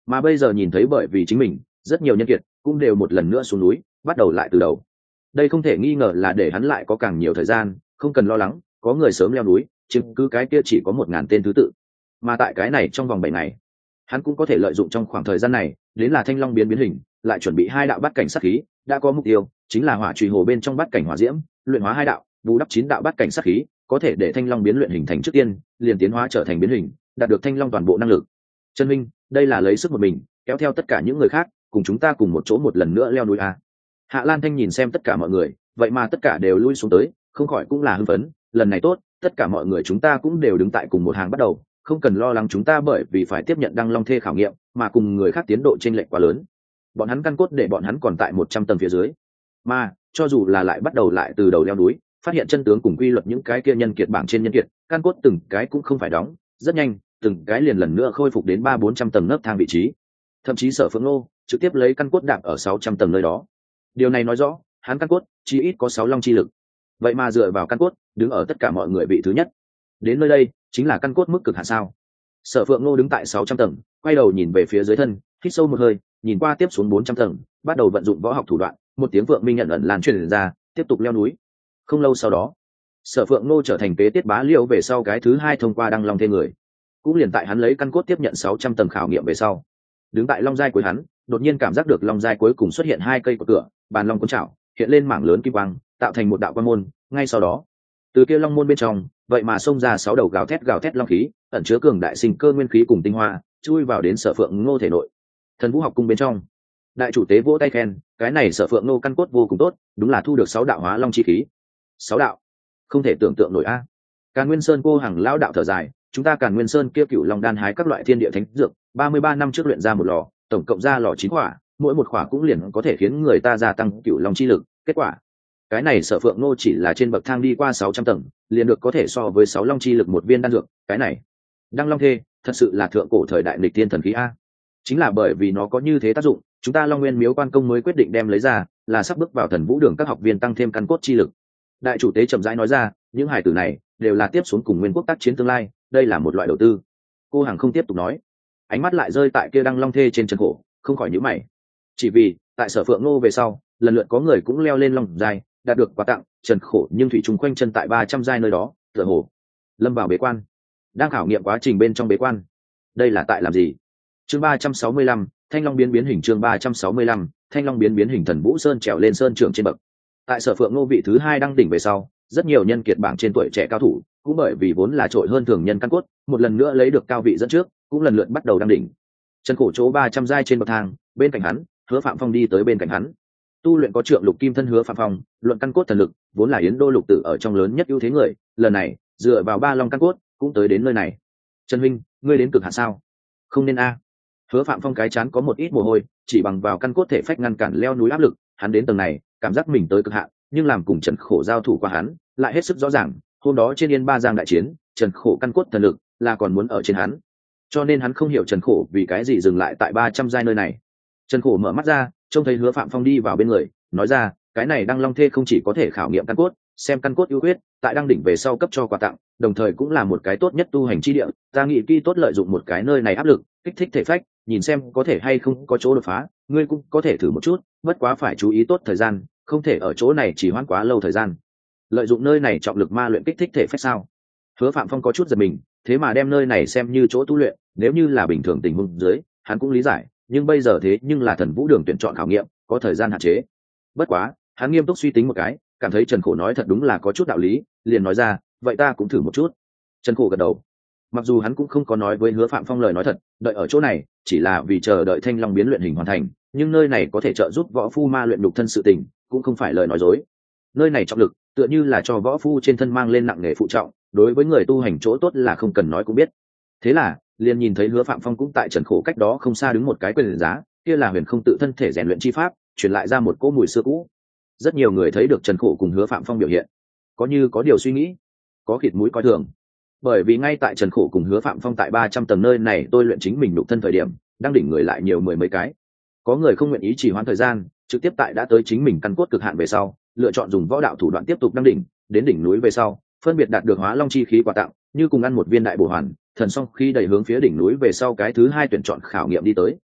mà bây giờ nhìn thấy bởi vì chính mình rất nhiều nhân kiệt cũng đều một lần nữa xuống núi bắt đầu lại từ đầu. Đây không thể nghi ngờ là để hắn lại có càng nhiều thời gian, không cần lo lắng có người sớm leo núi chứng cứ cái kia chỉ có một ngàn tên thứ tự, mà tại cái này trong vòng bảy ngày hắn cũng có thể lợi dụng trong khoảng thời gian này đến là thanh long biến biến hình, lại chuẩn bị hai đạo bát cảnh sát khí, đã có mục tiêu chính là hỏa trùy hồ bên trong bát cảnh hỏa diễm luyện hóa hai đạo, bù đắp chín đạo bát cảnh sát khí, có thể để thanh long biến luyện hình thành trước tiên liền tiến hóa trở thành biến hình, đạt được thanh long toàn bộ năng lực. Trần Minh, đây là lấy sức một mình kéo theo tất cả những người khác cùng chúng ta cùng một chỗ một lần nữa leo núi à? Hạ Lan Thanh nhìn xem tất cả mọi người, vậy mà tất cả đều lui xuống tới, không khỏi cũng là hưng phấn. Lần này tốt, tất cả mọi người chúng ta cũng đều đứng tại cùng một hàng bắt đầu, không cần lo lắng chúng ta bởi vì phải tiếp nhận đăng long thê khảo nghiệm mà cùng người khác tiến độ chênh lệch quá lớn. Bọn hắn căn cốt để bọn hắn còn tại một trăm tầng phía dưới, mà cho dù là lại bắt đầu lại từ đầu leo núi, phát hiện chân tướng cùng quy luật những cái kia nhân kiệt bảng trên nhân kiệt, căn cốt từng cái cũng không phải đóng, rất nhanh, từng cái liền lần nữa khôi phục đến ba bốn trăm tầng nấc thang vị trí. Thậm chí Sở Phượng Nô trực tiếp lấy căn cốt đạp ở sáu trăm tầng nơi đó. Điều này nói rõ, hắn căn cốt chỉ ít có sáu long chi lực. Vậy mà dựa vào căn cốt, đứng ở tất cả mọi người vị thứ nhất. Đến nơi đây, chính là căn cốt mức cực hạn sao? Sở Phượng Nô đứng tại sáu trăm tầng, quay đầu nhìn về phía dưới thân, hít sâu một hơi, nhìn qua tiếp xuống bốn trăm tầng, bắt đầu vận dụng võ học thủ đoạn, một tiếng vượng minh nhận ẩn lan truyền ra, tiếp tục leo núi. Không lâu sau đó, Sở Phượng Nô trở thành kế tiết bá liêu về sau cái thứ hai thông qua đăng long thê người. Cũng liền tại hắn lấy căn cốt tiếp nhận sáu trăm tầng khảo nghiệm về sau, đứng tại long giai cuối hắn, đột nhiên cảm giác được long giai cuối cùng xuất hiện hai cây của cửa, bàn long cuốn chảo, hiện lên mảng lớn kim quang, tạo thành một đạo quan môn. Ngay sau đó, từ kia long môn bên trong, vậy mà xông ra sáu đầu gào thét gào thét long khí, ẩn chứa cường đại sinh cơ nguyên khí cùng tinh hoa, chui vào đến Sở Phượng Ngô thể nội. Thần Vũ học cung bên trong, đại chủ tế vỗ tay khen, cái này Sở Phượng Ngô căn cốt vô cùng tốt, đúng là thu được sáu đạo hóa long chi khí. Sáu đạo, không thể tưởng tượng nổi a. Càn Nguyên Sơn cô hàng lão đạo thở dài, chúng ta Càn Nguyên Sơn kia cửu long đan hái các loại thiên địa thánh dược, ba mươi ba năm trước luyện ra một lò, tổng cộng ra lò chín quả, mỗi một quả cũng liền có thể khiến người ta gia tăng cửu long chi lực, kết quả cái này Sở Phượng Ngô chỉ là trên bậc thang đi qua sáu trăm tầng, liền được có thể so với sáu long chi lực một viên đan dược, cái này, Đăng Long Thê, thật sự là thượng cổ thời đại nghịch tiên thần khí a. Chính là bởi vì nó có như thế tác dụng, chúng ta Long Nguyên Miếu Quan Công mới quyết định đem lấy ra, là sắp bước vào Thần Vũ Đường các học viên tăng thêm căn cốt chi lực. Đại chủ tế chậm rãi nói ra, những hải tử này đều là tiếp xuống cùng Nguyên Quốc tác chiến tương lai, đây là một loại đầu tư. Cô Hằng không tiếp tục nói, ánh mắt lại rơi tại kia Đăng Long Thê trên chân cổ, không khỏi nhíu mày. Chỉ vì, tại Sở Phượng Ngô về sau, lần lượt có người cũng leo lên long giai, đạt được quà tặng, trần khổ nhưng thủy trùng quanh chân tại ba trăm giai nơi đó, tựa hồ lâm vào bế quan, đang khảo nghiệm quá trình bên trong bế quan. Đây là tại làm gì? Chương ba trăm sáu mươi lăm, Thanh Long biến biến hình. Chương ba trăm sáu mươi lăm, Thanh Long biến biến hình. Thần Vũ Sơn trèo lên sơn trưởng trên bậc. Tại Sở Phượng Ngô vị thứ hai đăng đỉnh về sau, rất nhiều nhân kiệt bảng trên tuổi trẻ cao thủ, cũng bởi vì vốn là trội hơn thường nhân căn cốt, một lần nữa lấy được cao vị dẫn trước, cũng lần lượt bắt đầu đăng đỉnh. Trần khổ chỗ ba trăm giai trên bậc thang, bên cạnh hắn, Hứa Phạm Phong đi tới bên cạnh hắn. Tu luyện có trượng lục kim thân Hứa Phạm Phong, luận căn cốt thần lực, vốn là Yến Đô lục tử ở trong lớn nhất ưu thế người, lần này, dựa vào ba long căn cốt, cũng tới đến nơi này. Trần huynh, ngươi đến cực hạn sao? Không nên a. Hứa Phạm Phong cái chán có một ít mồ hôi, chỉ bằng vào căn cốt thể phách ngăn cản leo núi áp lực, hắn đến tầng này, cảm giác mình tới cực hạn, nhưng làm cùng Trần Khổ giao thủ qua hắn, lại hết sức rõ ràng, hôm đó trên Yên Ba Giang đại chiến, Trần Khổ căn cốt thần lực là còn muốn ở trên hắn. Cho nên hắn không hiểu Trần Khổ vì cái gì dừng lại tại ba trăm giai nơi này. Trần Khổ mở mắt ra, trông thấy Hứa Phạm Phong đi vào bên người, nói ra, cái này Đăng Long Thê không chỉ có thể khảo nghiệm căn cốt, xem căn cốt ưu huyết, tại đăng đỉnh về sau cấp cho quà tặng, đồng thời cũng là một cái tốt nhất tu hành chi địa, ta nghĩ kỹ tốt lợi dụng một cái nơi này áp lực, kích thích thể phách, nhìn xem có thể hay không có chỗ đột phá, ngươi cũng có thể thử một chút, bất quá phải chú ý tốt thời gian, không thể ở chỗ này chỉ hoãn quá lâu thời gian. Lợi dụng nơi này trọng lực ma luyện kích thích thể phách sao? Hứa Phạm Phong có chút giật mình, thế mà đem nơi này xem như chỗ tu luyện, nếu như là bình thường tình huống dưới, hắn cũng lý giải, nhưng bây giờ thế nhưng là Thần Vũ Đường tuyển chọn khảo nghiệm, có thời gian hạn chế. Bất quá, hắn nghiêm túc suy tính một cái, cảm thấy Trần Khổ nói thật đúng là có chút đạo lý, liền nói ra, vậy ta cũng thử một chút. Trần Khổ gật đầu. Mặc dù hắn cũng không có nói với Hứa Phạm Phong lời nói thật, đợi ở chỗ này chỉ là vì chờ đợi Thanh Long biến luyện hình hoàn thành, nhưng nơi này có thể trợ giúp võ phu ma luyện nhục thân sự tình, cũng không phải lời nói dối. Nơi này trọng lực, tựa như là cho võ phu trên thân mang lên nặng nghề phụ trọng, đối với người tu hành chỗ tốt là không cần nói cũng biết. Thế là, liền nhìn thấy Hứa Phạm Phong cũng tại Trần Khổ cách đó không xa đứng một cái quyền giá, kia là huyền không tự thân thể rèn luyện chi pháp, truyền lại ra một cỗ mùi xưa cũ. Rất nhiều người thấy được Trần Khổ cùng Hứa Phạm Phong biểu hiện, có như có điều suy nghĩ, có khịt mũi coi thường. Bởi vì ngay tại Trần Khổ cùng Hứa Phạm Phong tại ba trăm tầng nơi này tôi luyện chính mình nhục thân thời điểm, đang đỉnh người lại nhiều mười mấy cái. Có người không nguyện ý trì hoãn thời gian, trực tiếp tại đã tới chính mình căn cốt cực hạn về sau, lựa chọn dùng võ đạo thủ đoạn tiếp tục đăng đỉnh, đến đỉnh núi về sau, phân biệt đạt được Hóa Long chi khí quà tặng, như cùng ăn một viên đại bổ hoàn, thần song khi đẩy hướng phía đỉnh núi về sau cái thứ hai tuyển chọn khảo nghiệm đi tới.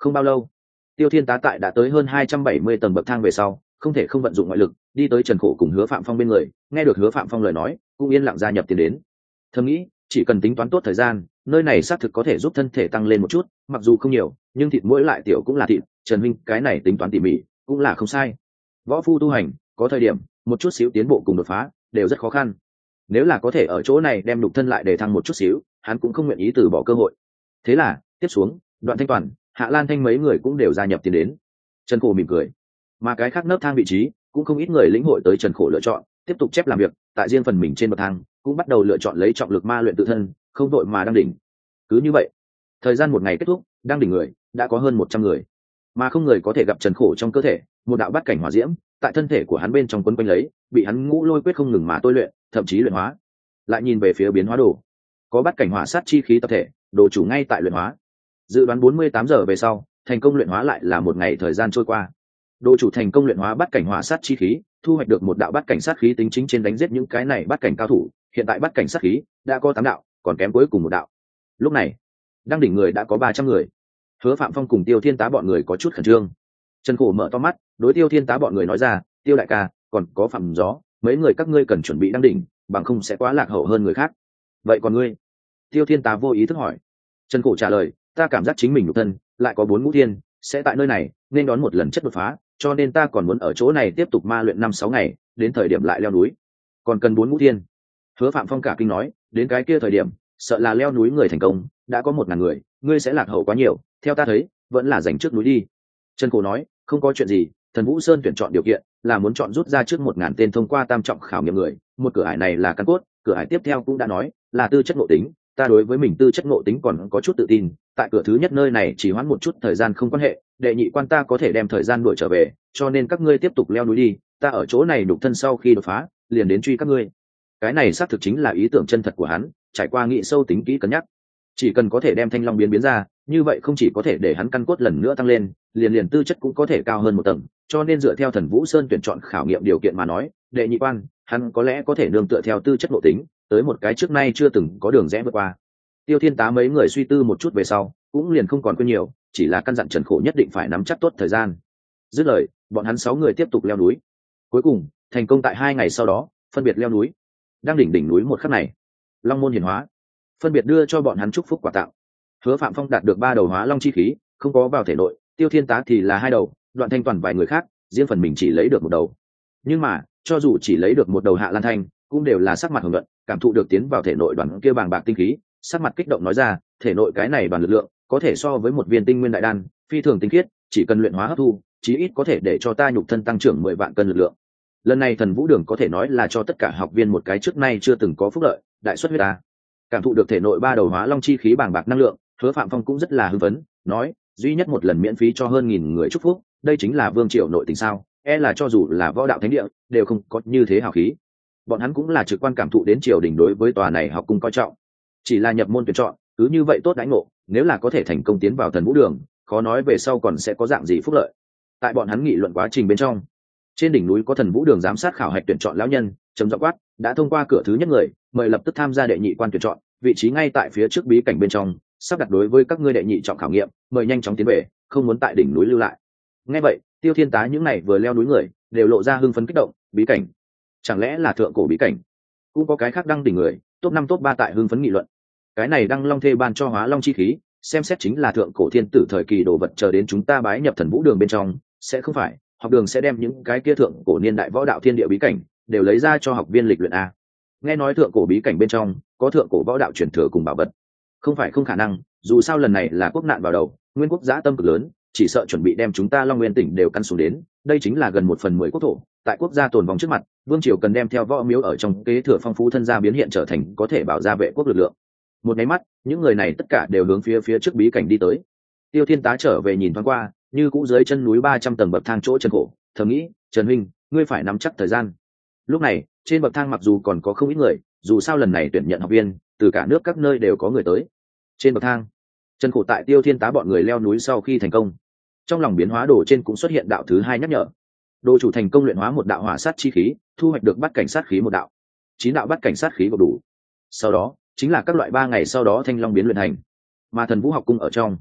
Không bao lâu, Tiêu Thiên Tá tại đã tới hơn hai trăm bảy mươi tầng bậc thang về sau, không thể không vận dụng ngoại lực, đi tới Trần Khổ cùng Hứa Phạm Phong bên người, nghe được Hứa Phạm Phong lời nói, cũng yên lặng gia nhập tiến đến. Thầm nghĩ, chỉ cần tính toán tốt thời gian, nơi này xác thực có thể giúp thân thể tăng lên một chút, mặc dù không nhiều, nhưng thịt mỗi lại tiểu cũng là thịt, Trần Minh, cái này tính toán tỉ mỉ, cũng là không sai. Võ phu tu hành, có thời điểm, một chút xíu tiến bộ cùng đột phá, đều rất khó khăn. Nếu là có thể ở chỗ này đem đục thân lại để thăng một chút xíu, hắn cũng không nguyện ý từ bỏ cơ hội. Thế là, tiếp xuống, Đoạn Thanh Toàn, Hạ Lan Thanh mấy người cũng đều gia nhập tiến đến. Trần Khổ mỉm cười, mà cái khác nấc thang vị trí cũng không ít người lĩnh hội tới Trần Khổ lựa chọn, tiếp tục chép làm việc, tại riêng phần mình trên bậc thang cũng bắt đầu lựa chọn lấy trọng lực ma luyện tự thân, không đội mà đăng đỉnh. Cứ như vậy, thời gian một ngày kết thúc, đăng đỉnh người đã có hơn một trăm người, mà không người có thể gặp Trần Khổ trong cơ thể một đạo bát cảnh hỏa diễm tại thân thể của hắn bên trong quấn quanh lấy, bị hắn ngũ lôi quyết không ngừng mà tôi luyện, thậm chí luyện hóa. Lại nhìn về phía biến hóa đồ, có bát cảnh hỏa sát chi khí tập thể, đồ chủ ngay tại luyện hóa. Dự đoán bốn mươi tám giờ về sau, thành công luyện hóa lại là một ngày thời gian trôi qua. Đồ chủ thành công luyện hóa bát cảnh hỏa sát chi khí, thu hoạch được một đạo bát cảnh sát khí tính chính trên đánh giết những cái này bát cảnh cao thủ, hiện tại bát cảnh sát khí đã có tám đạo, còn kém cuối cùng một đạo. Lúc này, đăng đỉnh người đã có ba trăm người. Hứa Phạm Phong cùng Tiêu Thiên Tá bọn người có chút khẩn trương. Trần Khổ mở to mắt, đối Tiêu Thiên Tá bọn người nói ra, Tiêu đại ca, còn có Phạm Gió, mấy người các ngươi cần chuẩn bị đăng đỉnh, bằng không sẽ quá lạc hậu hơn người khác. Vậy còn ngươi? Tiêu Thiên Tá vô ý thức hỏi. Trần Khổ trả lời, ta cảm giác chính mình nhục thân lại có bốn ngũ thiên, sẽ tại nơi này nên đón một lần chất đột phá, cho nên ta còn muốn ở chỗ này tiếp tục ma luyện năm sáu ngày, đến thời điểm lại leo núi. Còn cần bốn ngũ thiên. Hứa Phạm Phong cả kinh nói, đến cái kia thời điểm, sợ là leo núi người thành công đã có một ngàn người, ngươi sẽ lạc hậu quá nhiều, theo ta thấy vẫn là dành trước núi đi. Trần Cổ nói, không có chuyện gì, Thần Vũ Sơn tuyển chọn điều kiện là muốn chọn rút ra trước một ngàn tên thông qua tam trọng khảo nghiệm người, một cửa ải này là căn cốt, cửa ải tiếp theo cũng đã nói là tư chất ngộ tính, ta đối với mình tư chất ngộ tính còn có chút tự tin, tại cửa thứ nhất nơi này chỉ hoãn một chút thời gian không quan hệ, đệ nhị quan ta có thể đem thời gian đuổi trở về, cho nên các ngươi tiếp tục leo núi đi, ta ở chỗ này đục thân sau khi đột phá liền đến truy các ngươi. Cái này xác thực chính là ý tưởng chân thật của hắn, trải qua nghị sâu tính kỹ cân nhắc, chỉ cần có thể đem thanh long biến biến ra, như vậy không chỉ có thể để hắn căn cốt lần nữa tăng lên, liền liền tư chất cũng có thể cao hơn một tầng, cho nên dựa theo Thần Vũ Sơn tuyển chọn khảo nghiệm điều kiện mà nói, đệ nhị quan hắn có lẽ có thể nương tựa theo tư chất ngộ tính tới một cái trước nay chưa từng có đường rẽ vượt qua. Tiêu Thiên Tá mấy người suy tư một chút về sau cũng liền không còn quên nhiều, chỉ là căn dặn Trần Khổ nhất định phải nắm chắc tốt thời gian. Dứt lời, bọn hắn sáu người tiếp tục leo núi, cuối cùng thành công tại hai ngày sau đó phân biệt leo núi. Đang đỉnh đỉnh núi một khắc này, long môn hiển hóa, phân biệt đưa cho bọn hắn chúc phúc quà tặng. Hứa Phạm Phong đạt được ba đầu hóa long chi khí, không có vào thể nội, Tiêu Thiên Tá thì là hai đầu, Đoạn Thanh Toàn vài người khác riêng phần mình chỉ lấy được một đầu. Nhưng mà cho dù chỉ lấy được một đầu, Hạ Lan Thanh cũng đều là sắc mặt hồng nhuận, cảm thụ được tiến vào thể nội đoàn kia bàng bạc tinh khí, sắc mặt kích động nói ra, thể nội cái này đoàn lực lượng có thể so với một viên tinh nguyên đại đan, phi thường tinh khiết, chỉ cần luyện hóa hấp thu, chí ít có thể để cho ta nhục thân tăng trưởng mười vạn cân lực lượng. Lần này Thần Vũ Đường có thể nói là cho tất cả học viên một cái trước nay chưa từng có phúc lợi, đại xuất huyết ta. Cảm thụ được thể nội ba đầu hóa long chi khí bàng bạc năng lượng, Hứa Phạm Phong cũng rất là hưng phấn, nói, duy nhất một lần miễn phí cho hơn nghìn người chúc phúc, đây chính là vương triều nội tình sao? E là cho dù là võ đạo thánh địa đều không có như thế hào khí. Bọn hắn cũng là trực quan cảm thụ đến triều đình đối với tòa này học cung coi trọng. Chỉ là nhập môn tuyển chọn, cứ như vậy tốt đãi ngộ, nếu là có thể thành công tiến vào Thần Vũ Đường, khó nói về sau còn sẽ có dạng gì phúc lợi. Tại bọn hắn nghị luận quá trình bên trong, trên đỉnh núi có Thần Vũ Đường giám sát khảo hạch tuyển chọn lão nhân trầm giọng quát, đã thông qua cửa thứ nhất người, mời lập tức tham gia đệ nhị quan tuyển chọn, vị trí ngay tại phía trước bí cảnh bên trong, sắp đặt đối với các ngươi đệ nhị trọng khảo nghiệm, mời nhanh chóng tiến về, không muốn tại đỉnh núi lưu lại. Nghe vậy, Tiêu Thiên Tá những này vừa leo núi người đều lộ ra hưng phấn kích động, bí cảnh, chẳng lẽ là thượng cổ bí cảnh? Cũng có cái khác đăng đỉnh người, top năm top ba tại hưng phấn nghị luận. Cái này Đăng Long Thê ban cho hóa long chi khí, xem xét chính là thượng cổ thiên tử thời kỳ đồ vật, chờ đến chúng ta bái nhập Thần Vũ Đường bên trong, sẽ không phải học đường sẽ đem những cái kia thượng cổ niên đại võ đạo thiên địa bí cảnh đều lấy ra cho học viên lịch luyện a. Nghe nói thượng cổ bí cảnh bên trong có thượng cổ võ đạo truyền thừa cùng bảo vật, không phải không khả năng, dù sao lần này là quốc nạn vào đầu, nguyên quốc dã tâm cực lớn, chỉ sợ chuẩn bị đem chúng ta Long Nguyên tỉnh đều căn xuống đến, đây chính là gần một phần mười quốc thổ, tại quốc gia tồn vong trước mặt, vương triều cần đem theo võ miếu ở trong kế thừa phong phú thân gia biến hiện trở thành có thể bảo gia vệ quốc lực lượng. Một cái mắt, những người này tất cả đều hướng phía phía trước bí cảnh đi tới. Tiêu Thiên Tá trở về nhìn thoáng qua, như cũ dưới chân núi ba trăm tầng bậc thang chỗ Trần Khổ, thầm nghĩ, Trần huynh, ngươi phải nắm chắc thời gian. Lúc này, trên bậc thang mặc dù còn có không ít người, dù sao lần này tuyển nhận học viên, từ cả nước các nơi đều có người tới. Trên bậc thang, Trần Khổ tại Tiêu Thiên Tá bọn người leo núi sau khi thành công, trong lòng biến hóa đồ trên cũng xuất hiện đạo thứ hai nhắc nhở. Đồ chủ thành công luyện hóa một đạo hỏa sát chi khí, thu hoạch được bắt cảnh sát khí một đạo, chín đạo bắt cảnh sát khí gộp đủ. Sau đó chính là các loại ba ngày sau đó thanh long biến luyện thành. Mà Thần Vũ học cung ở trong,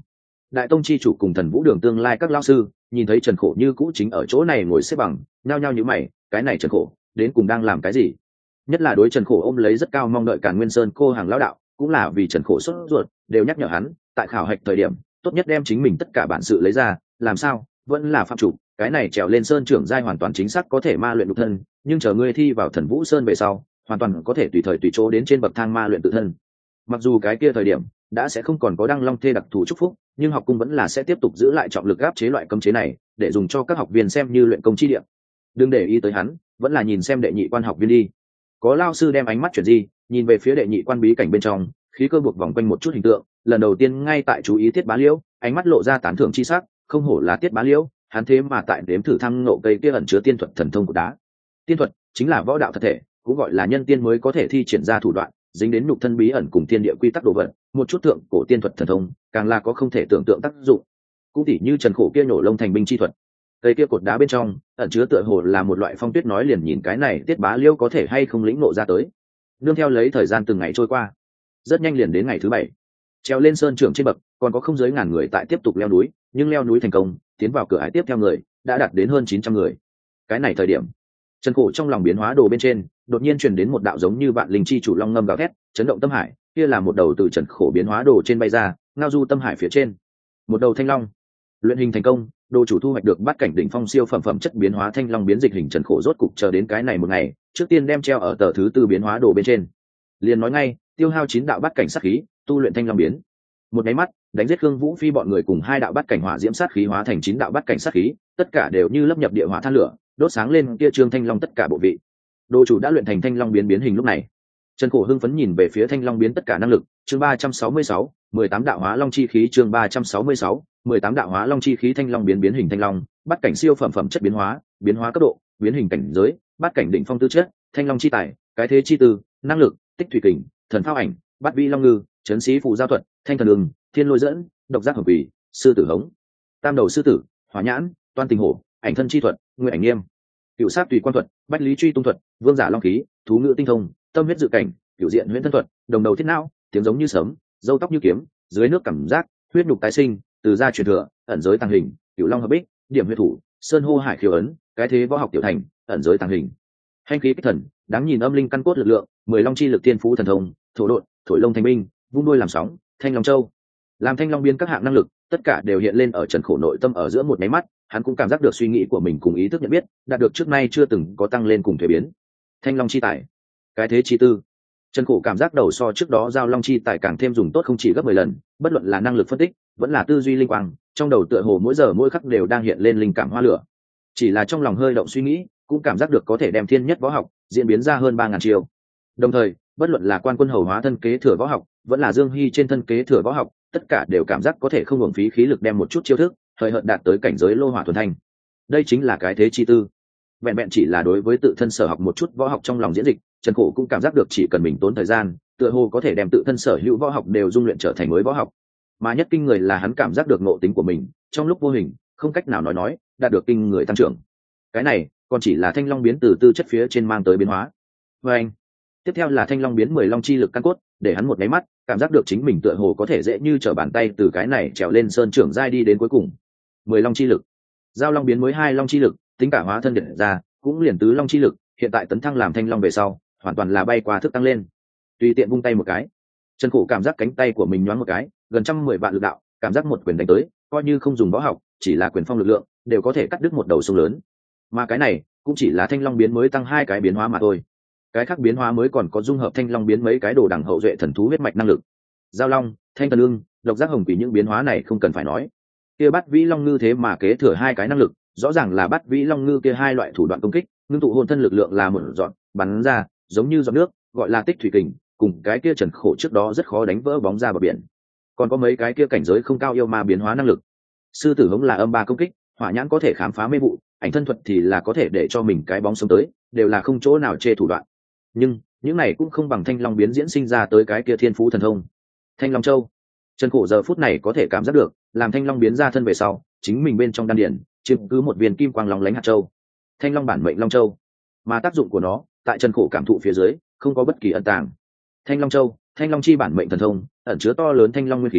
đại tông chi chủ cùng thần vũ đường tương lai các lao sư nhìn thấy trần khổ như cũ chính ở chỗ này ngồi xếp bằng, nhao nhao như mày, cái này trần khổ đến cùng đang làm cái gì? Nhất là đối trần khổ ôm lấy rất cao mong đợi Càn Nguyên Sơn cô hàng lão đạo, cũng là vì trần khổ sốt ruột, đều nhắc nhở hắn tại khảo hạch thời điểm tốt nhất đem chính mình tất cả bản sự lấy ra, làm sao vẫn là phạm chủ, cái này trèo lên sơn trưởng giai hoàn toàn chính xác có thể ma luyện nhục thân, nhưng chờ ngươi thi vào thần vũ sơn về sau hoàn toàn có thể tùy thời tùy chỗ đến trên bậc thang ma luyện tự thân. Mặc dù cái kia thời điểm đã sẽ không còn có đăng long thê đặc thù chúc phúc, nhưng học cung vẫn là sẽ tiếp tục giữ lại trọng lực áp chế loại cấm chế này để dùng cho các học viên xem như luyện công chi điểm. Đừng để ý tới hắn, vẫn là nhìn xem đệ nhị quan học viên đi. Có lao sư đem ánh mắt chuyển di, nhìn về phía đệ nhị quan bí cảnh bên trong, khí cơ buộc vòng quanh một chút hình tượng, lần đầu tiên ngay tại chú ý Tiết Bá Liễu, ánh mắt lộ ra tán thưởng chi sắc, không hổ là Tiết Bá Liễu, hắn thế mà tại đếm thử thăm ngộ cây kia ẩn chứa tiên thuật thần thông của đá. Tiên thuật chính là võ đạo thật thể, cũng gọi là nhân tiên mới có thể thi triển ra thủ đoạn, dính đến nhục thân bí ẩn cùng thiên địa quy tắc đồ vật, một chút thượng cổ tiên thuật thần thông, càng là có không thể tưởng tượng tác dụng. Cũng tỉ như Trần Khổ kia nhổ lông thành binh chi thuật. Cây kia cột đá bên trong ẩn chứa tựa hồ là một loại phong tuyết, nói liền nhìn cái này Tiết Bá Liễu có thể hay không lĩnh ngộ ra tới. Nương theo lấy thời gian từng ngày trôi qua, rất nhanh liền đến ngày thứ bảy. Treo lên sơn trưởng trên bậc, còn có không dưới ngàn người tại tiếp tục leo núi, nhưng leo núi thành công, tiến vào cửa ải tiếp theo người đã đạt đến hơn chín trăm người. Cái này thời điểm, Trần Khổ trong lòng biến hóa đồ bên trên, đột nhiên truyền đến một đạo giống như vạn linh chi chủ long ngâm gào thét, chấn động tâm hải, kia là một đầu từ Trần Khổ biến hóa đồ trên bay ra, ngao du tâm hải phía trên. Một đầu thanh long, luyện hình thành công, đồ chủ thu hoạch được bát cảnh đỉnh phong siêu phẩm phẩm chất biến hóa thanh long biến dịch hình. Trần Khổ rốt cục chờ đến cái này một ngày, trước tiên đem treo ở tờ thứ tư biến hóa đồ bên trên. Liền nói ngay, tiêu hao chín đạo bát cảnh sát khí, tu luyện thanh long biến. Một cái mắt, đánh giết Khương Vũ Phi bọn người cùng hai đạo bát cảnh hỏa diễm sát khí hóa thành chín đạo bát cảnh sát khí, tất cả đều như lấp nhập địa hỏa than lửa, đốt sáng lên kia trương thanh long tất cả bộ vị. Đồ chủ đã luyện thành thanh long biến biến hình lúc này. Trần Khổ hưng phấn nhìn về phía thanh long biến tất cả năng lực, chương ba trăm sáu mươi sáu, mười tám đạo hóa long chi khí, chương ba trăm sáu mươi sáu, mười tám đạo hóa long chi khí. Thanh long biến biến hình thanh long, bát cảnh siêu phẩm phẩm chất biến hóa, biến hóa cấp độ, biến hình cảnh giới, bát cảnh đỉnh phong tư chất, thanh long chi tài, cái thế chi tư, năng lực, tích thủy kình, thần phao ảnh, bát vi long ngư, chấn sĩ phù giao thuật, thanh thần đường, thiên lôi dẫn, độc giác hồng quỷ, sư tử hống, tam đầu sư tử, hỏa nhãn, toan tình hổ, ảnh thân chi thuật, nguyên ảnh nghiêm, cựu sát tùy quan thuật, bách lý truy tung thuật, vương giả long khí, thú ngữ tinh thông, tâm huyết dự cảnh, cựu diện huyễn thân thuật, đồng đầu thiết não, tiếng giống như sấm, râu tóc như kiếm, dưới nước cảm giác, huyết nhục tái sinh, từ gia truyền thừa, ẩn giới tàng hình, cựu long hợp bích, điểm huyết thủ, sơn hô hải khiếu ấn, cái thế võ học tiểu thành, ẩn giới tàng hình, hành khí kích thần, đáng nhìn âm linh căn cốt lực lượng, mười long chi lực tiên phú thần thông, thổ độn, thổi lông thành binh, vung đôi làm sóng, thanh long châu, làm thanh long biến các hạng năng lực, tất cả đều hiện lên ở Trần Khổ nội tâm. Ở giữa một máy mắt, hắn cũng cảm giác được suy nghĩ của mình cùng ý thức nhận biết đạt được trước nay chưa từng có tăng lên cùng thuế biến. Thanh long chi tài, cái thế chi tư. Trần Khổ cảm giác đầu so trước đó giao long chi tài càng thêm dùng tốt không chỉ gấp mười lần, bất luận là năng lực phân tích, vẫn là tư duy linh quang, trong đầu tựa hồ mỗi giờ mỗi khắc đều đang hiện lên linh cảm hoa lửa. Chỉ là trong lòng hơi động suy nghĩ, cũng cảm giác được có thể đem thiên nhất võ học diễn biến ra hơn ba ngàn chiêu. Đồng thời, bất luận là Quan Quân Hầu hóa thân kế thừa võ học, vẫn là Dương Hy trên thân kế thừa võ học, tất cả đều cảm giác có thể không uổng phí khí lực đem một chút chiêu thức thời hợt đạt tới cảnh giới lô hỏa thuần thanh. Đây chính là cái thế chi tư. Vẹn vẹn chỉ là đối với tự thân sở học một chút võ học trong lòng diễn dịch, Trần Khổ cũng cảm giác được chỉ cần mình tốn thời gian, tựa hồ có thể đem tự thân sở hữu võ học đều dung luyện trở thành mới võ học. Mà nhất kinh người là hắn cảm giác được ngộ tính của mình trong lúc vô hình, không cách nào nói nói, đạt được kinh người tăng trưởng. Cái này còn chỉ là thanh long biến từ tư chất phía trên mang tới biến hóa. Và anh, tiếp theo là thanh long biến mười long chi lực căn cốt, để hắn một cái mắt cảm giác được chính mình tựa hồ có thể dễ như trở bàn tay từ cái này trèo lên sơn trưởng giai đi đến cuối cùng. Mười long chi lực, giao long biến mới hai long chi lực, tính cả hóa thân điện ra cũng liền tứ long chi lực, hiện tại tấn thăng làm thanh long về sau hoàn toàn là bay qua thức tăng lên. Tùy tiện vung tay một cái, Trần Khổ cảm giác cánh tay của mình nhoáng một cái, gần trăm mười vạn lực đạo, cảm giác một quyền đánh tới, coi như không dùng võ học, chỉ là quyền phong lực lượng đều có thể cắt đứt một đầu sông lớn. Mà cái này cũng chỉ là thanh long biến mới tăng hai cái biến hóa mà thôi. Cái khác biến hóa mới còn có dung hợp thanh long biến mấy cái đồ đẳng hậu duệ thần thú huyết mạch năng lực. Giao long, thanh thần ương, độc giác hồng quỷ, những biến hóa này không cần phải nói. Kia Bát Vĩ Long Ngư thế mà kế thừa hai cái năng lực, rõ ràng là Bát Vĩ Long Ngư kia hai loại thủ đoạn công kích, ngưng tụ hồn thân lực lượng là một dọn, bắn ra, giống như giọt nước, gọi là tích thủy kình, cùng cái kia Trần Khổ trước đó rất khó đánh vỡ bóng ra bờ biển. Còn có mấy cái kia cảnh giới không cao yêu ma biến hóa năng lực. Sư tử hống là âm ba công kích, hỏa nhãn có thể khám phá mê vụ, ảnh thân thuật thì là có thể để cho mình cái bóng sống tới, đều là không chỗ nào chê thủ đoạn. Nhưng những này cũng không bằng thanh long biến diễn sinh ra tới cái kia thiên phú thần thông. Thanh long châu, Trần Khổ giờ phút này có thể cảm giác được, làm thanh long biến ra thân về sau, chính mình bên trong đan điển chiếm cứ một viên kim quang long lánh hạt châu, thanh long bản mệnh long châu. Mà tác dụng của nó tại Trần Khổ cảm thụ phía dưới không có bất kỳ ẩn tàng. Thanh long châu, thanh long chi bản mệnh thần thông, ẩn chứa to lớn thanh long nguyên khí,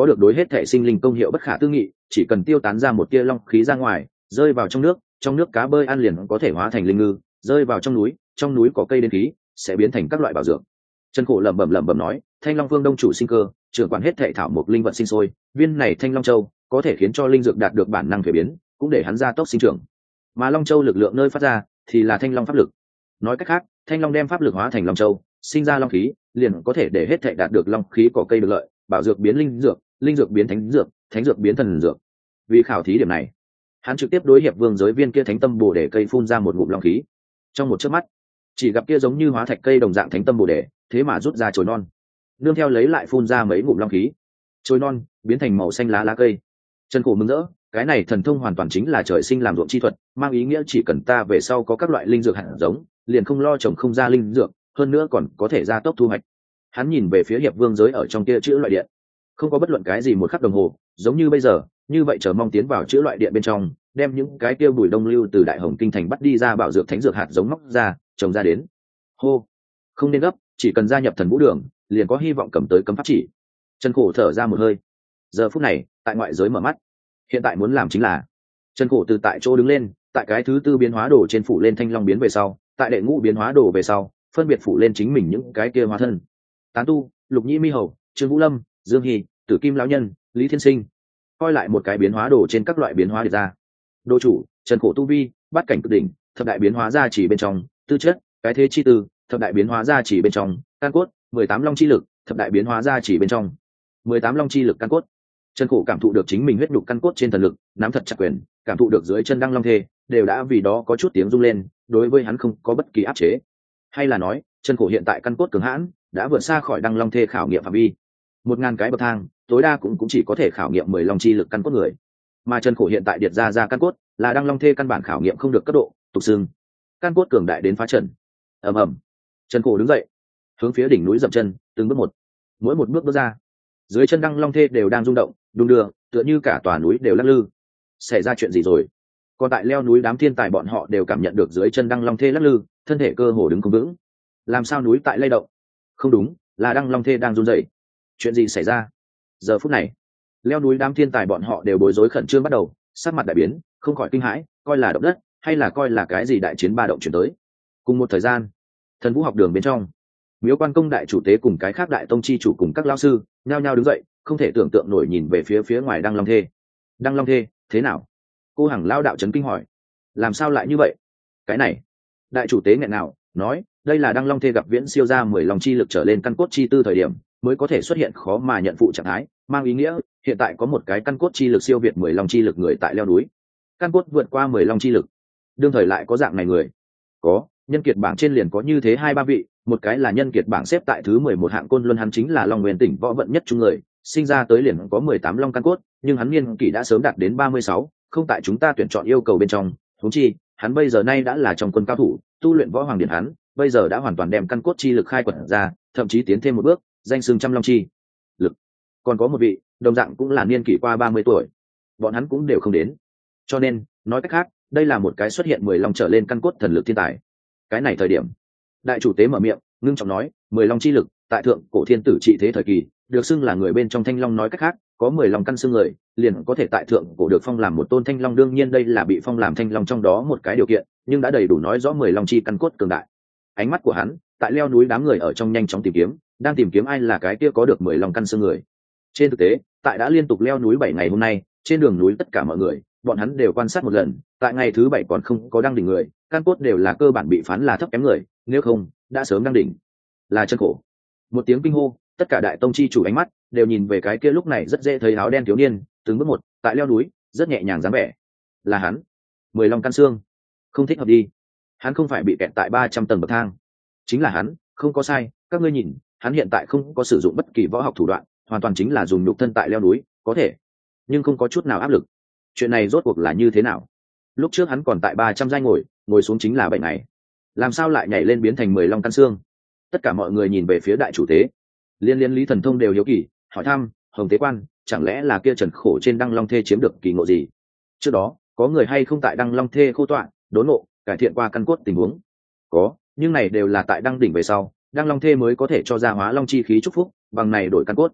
có được đối hết thể sinh linh công hiệu bất khả tư nghị, chỉ cần tiêu tán ra một tia long khí ra ngoài, rơi vào trong nước, trong nước cá bơi ăn liền có thể hóa thành linh ngư, rơi vào trong núi, trong núi có cây đến khí sẽ biến thành các loại bảo dược. Trần Khổ lẩm bẩm lẩm bẩm nói, Thanh Long Vương đông chủ sinh cơ, trưởng quản hết thảy thảo mộc linh vật sinh sôi, viên này Thanh Long Châu có thể khiến cho linh dược đạt được bản năng thuế biến, cũng để hắn gia tốc sinh trưởng. Mà Long Châu lực lượng nơi phát ra thì là Thanh Long pháp lực. Nói cách khác, Thanh Long đem pháp lực hóa thành Long Châu, sinh ra long khí, liền có thể để hết thảy đạt được long khí cỏ cây được lợi, bảo dược biến linh dược, linh dược biến thánh dược, thánh dược biến thần dược. Vì khảo thí điểm này, hắn trực tiếp đối hiệp vương giới viên kia thánh tâm bồ đề cây phun ra một ngụm long khí. Trong một chớp mắt, chỉ gặp kia giống như hóa thạch cây đồng dạng thánh tâm bồ đề, thế mà rút ra chồi non, nương theo lấy lại phun ra mấy ngụm long khí, chồi non biến thành màu xanh lá lá cây. Trần Cổ mừng rỡ, cái này thần thông hoàn toàn chính là trời sinh làm ruộng chi thuật, mang ý nghĩa chỉ cần ta về sau có các loại linh dược hạt giống, liền không lo trồng không ra linh dược, hơn nữa còn có thể gia tốc thu hoạch. Hắn nhìn về phía hiệp vương giới ở trong kia chữ loại điện, không có bất luận cái gì một khắc đồng hồ, giống như bây giờ, như vậy chờ mong tiến vào chữ loại điện bên trong, đem những cái kia bùi đông lưu từ đại hồng kinh thành bắt đi ra bảo dược thánh dược hạt giống móc ra, trồng ra đến. Hô, không nên gấp, chỉ cần gia nhập thần vũ đường, liền có hy vọng cầm tới cấm pháp chỉ. Trần Cổ thở ra một hơi. Giờ phút này, tại ngoại giới mở mắt, hiện tại muốn làm chính là Trần Cổ từ tại chỗ đứng lên, tại cái thứ tư biến hóa đồ trên phủ lên thanh long biến về sau, tại đệ ngũ biến hóa đồ về sau, phân biệt phủ lên chính mình những cái kia hóa thân. Tán tu, Lục Nhĩ Mi Hầu, Trương Vũ Lâm, Dương Hy, Tử Kim lão nhân, Lý Thiên Sinh. Coi lại một cái biến hóa đồ trên các loại biến hóa được ra. Đồ chủ, Trần Cổ tu vi, bát cảnh cực đỉnh, thập đại biến hóa ra chỉ bên trong, tư chất, cái thế chi tư, thập đại biến hóa ra chỉ bên trong, căn cốt, mười tám long chi lực, thập đại biến hóa ra chỉ bên trong, mười tám long chi lực căn cốt. Trần Cổ cảm thụ được chính mình huyết nhục căn cốt trên thần lực, nắm thật chặt quyền, cảm thụ được dưới chân đăng long thê, đều đã vì đó có chút tiếng rung lên, đối với hắn không có bất kỳ áp chế. Hay là nói, Trần Cổ hiện tại căn cốt cường hãn, đã vượt xa khỏi đăng long thê khảo nghiệm phạm vi. Một ngàn cái bậc thang, tối đa cũng cũng chỉ có thể khảo nghiệm mười long chi lực căn cốt người. Mà Trần Cổ hiện tại điệt ra ra căn cốt, là đăng long thê căn bản khảo nghiệm không được cấp độ, tục xương. Căn cốt cường đại đến phá trận. Ầm ầm. Trần Cổ đứng dậy, hướng phía đỉnh núi dậm chân, từng bước một, mỗi một bước bước ra, dưới chân đăng long thê đều đang rung động, đung đưa, tựa như cả tòa núi đều lắc lư. Xảy ra chuyện gì rồi? Còn tại leo núi đám thiên tài bọn họ đều cảm nhận được dưới chân đăng long thê lắc lư, thân thể cơ hồ đứng không vững. Làm sao núi tại lay động? Không đúng, là đăng long thê đang run rẩy. Chuyện gì xảy ra? Giờ phút này, leo núi đám thiên tài bọn họ đều bối rối khẩn trương bắt đầu, sắc mặt đại biến, không khỏi kinh hãi, coi là động đất, hay là coi là cái gì đại chiến ba động chuyển tới. Cùng một thời gian, thần vũ học đường bên trong, Miếu Quan Công đại chủ tế cùng cái khác đại tông chi chủ cùng các lão sư nhao nhao đứng dậy, không thể tưởng tượng nổi nhìn về phía phía ngoài đăng long thê. Đăng long thê, thế nào? Cô Hằng lao đạo trấn kinh hỏi. Làm sao lại như vậy? Cái này, đại chủ tế nghẹn nào nói, đây là đăng long thê gặp viễn siêu ra mười long chi lực trở lên căn cốt chi tư thời điểm, mới có thể xuất hiện khó mà nhận phụ trạng thái, mang ý nghĩa hiện tại có một cái căn cốt chi lực siêu việt mười long chi lực người tại leo núi. Căn cốt vượt qua mười long chi lực. Đương thời lại có dạng này người. Có, nhân kiệt bảng trên liền có như thế hai ba vị, một cái là nhân kiệt bảng xếp tại thứ mười một hạng Côn Luân, hắn chính là Long Nguyên tỉnh võ vận nhất trung người, sinh ra tới liền có mười tám long căn cốt, nhưng hắn niên kỷ đã sớm đạt đến ba mươi sáu, không tại chúng ta tuyển chọn yêu cầu bên trong, huống chi, hắn bây giờ nay đã là trong quân cao thủ, tu luyện võ hoàng điển hắn, bây giờ đã hoàn toàn đem căn cốt chi lực khai quật ra, thậm chí tiến thêm một bước, danh xưng trăm long chi lực. Còn có một vị, đồng dạng cũng là niên kỷ qua ba mươi tuổi, bọn hắn cũng đều không đến. Cho nên, nói cách khác, đây là một cái xuất hiện mười long trở lên căn cốt thần lực thiên tài. Cái này thời điểm, đại chủ tế mở miệng, ngưng trọng nói, mười long chi lực, tại thượng cổ thiên tử trị thế thời kỳ, được xưng là người bên trong thanh long, nói cách khác, có mười long căn xương người, liền có thể tại thượng cổ được phong làm một tôn thanh long, đương nhiên đây là bị phong làm thanh long trong đó một cái điều kiện, nhưng đã đầy đủ nói rõ mười long chi căn cốt cường đại. Ánh mắt của hắn, tại leo núi đám người ở trong nhanh chóng tìm kiếm, đang tìm kiếm ai là cái kia có được mười long căn xương người. Trên thực tế, tại đã liên tục leo núi bảy ngày hôm nay, trên đường núi tất cả mọi người, bọn hắn đều quan sát một lần, tại ngày thứ bảy còn không có đăng đỉnh người, căn cốt đều là cơ bản bị phán là thấp kém người, nếu không đã sớm đăng đỉnh. Là Trần Cổ. Một tiếng kinh hô, tất cả đại tông chi chủ ánh mắt đều nhìn về cái kia lúc này rất dễ thấy áo đen thiếu niên, từng bước một tại leo núi, rất nhẹ nhàng dáng vẻ. Là hắn. Mười long căn xương. Không thích hợp đi. Hắn không phải bị kẹt tại ba trăm tầng bậc thang. Chính là hắn, không có sai, các ngươi nhìn, hắn hiện tại không có sử dụng bất kỳ võ học thủ đoạn, hoàn toàn chính là dùng nhục thân tại leo núi, có thể, nhưng không có chút nào áp lực. Chuyện này rốt cuộc là như thế nào? Lúc trước hắn còn tại ba trăm giai ngồi, ngồi xuống chính là bảy ngày, làm sao lại nhảy lên biến thành mười long căn xương? Tất cả mọi người nhìn về phía đại chủ tế, liên liên Lý Thần Thông đều hiếu kỳ hỏi thăm, Hồng Tế Quan, chẳng lẽ là kia Trần Khổ trên Đăng Long Thê chiếm được kỳ ngộ gì? Trước đó có người hay không tại Đăng Long Thê khô tọa đốn ngộ cải thiện qua căn cốt tình huống? Có, nhưng này đều là tại đăng đỉnh về sau, Đăng Long Thê mới có thể cho ra hóa long chi khí chúc phúc, bằng này đổi căn cốt.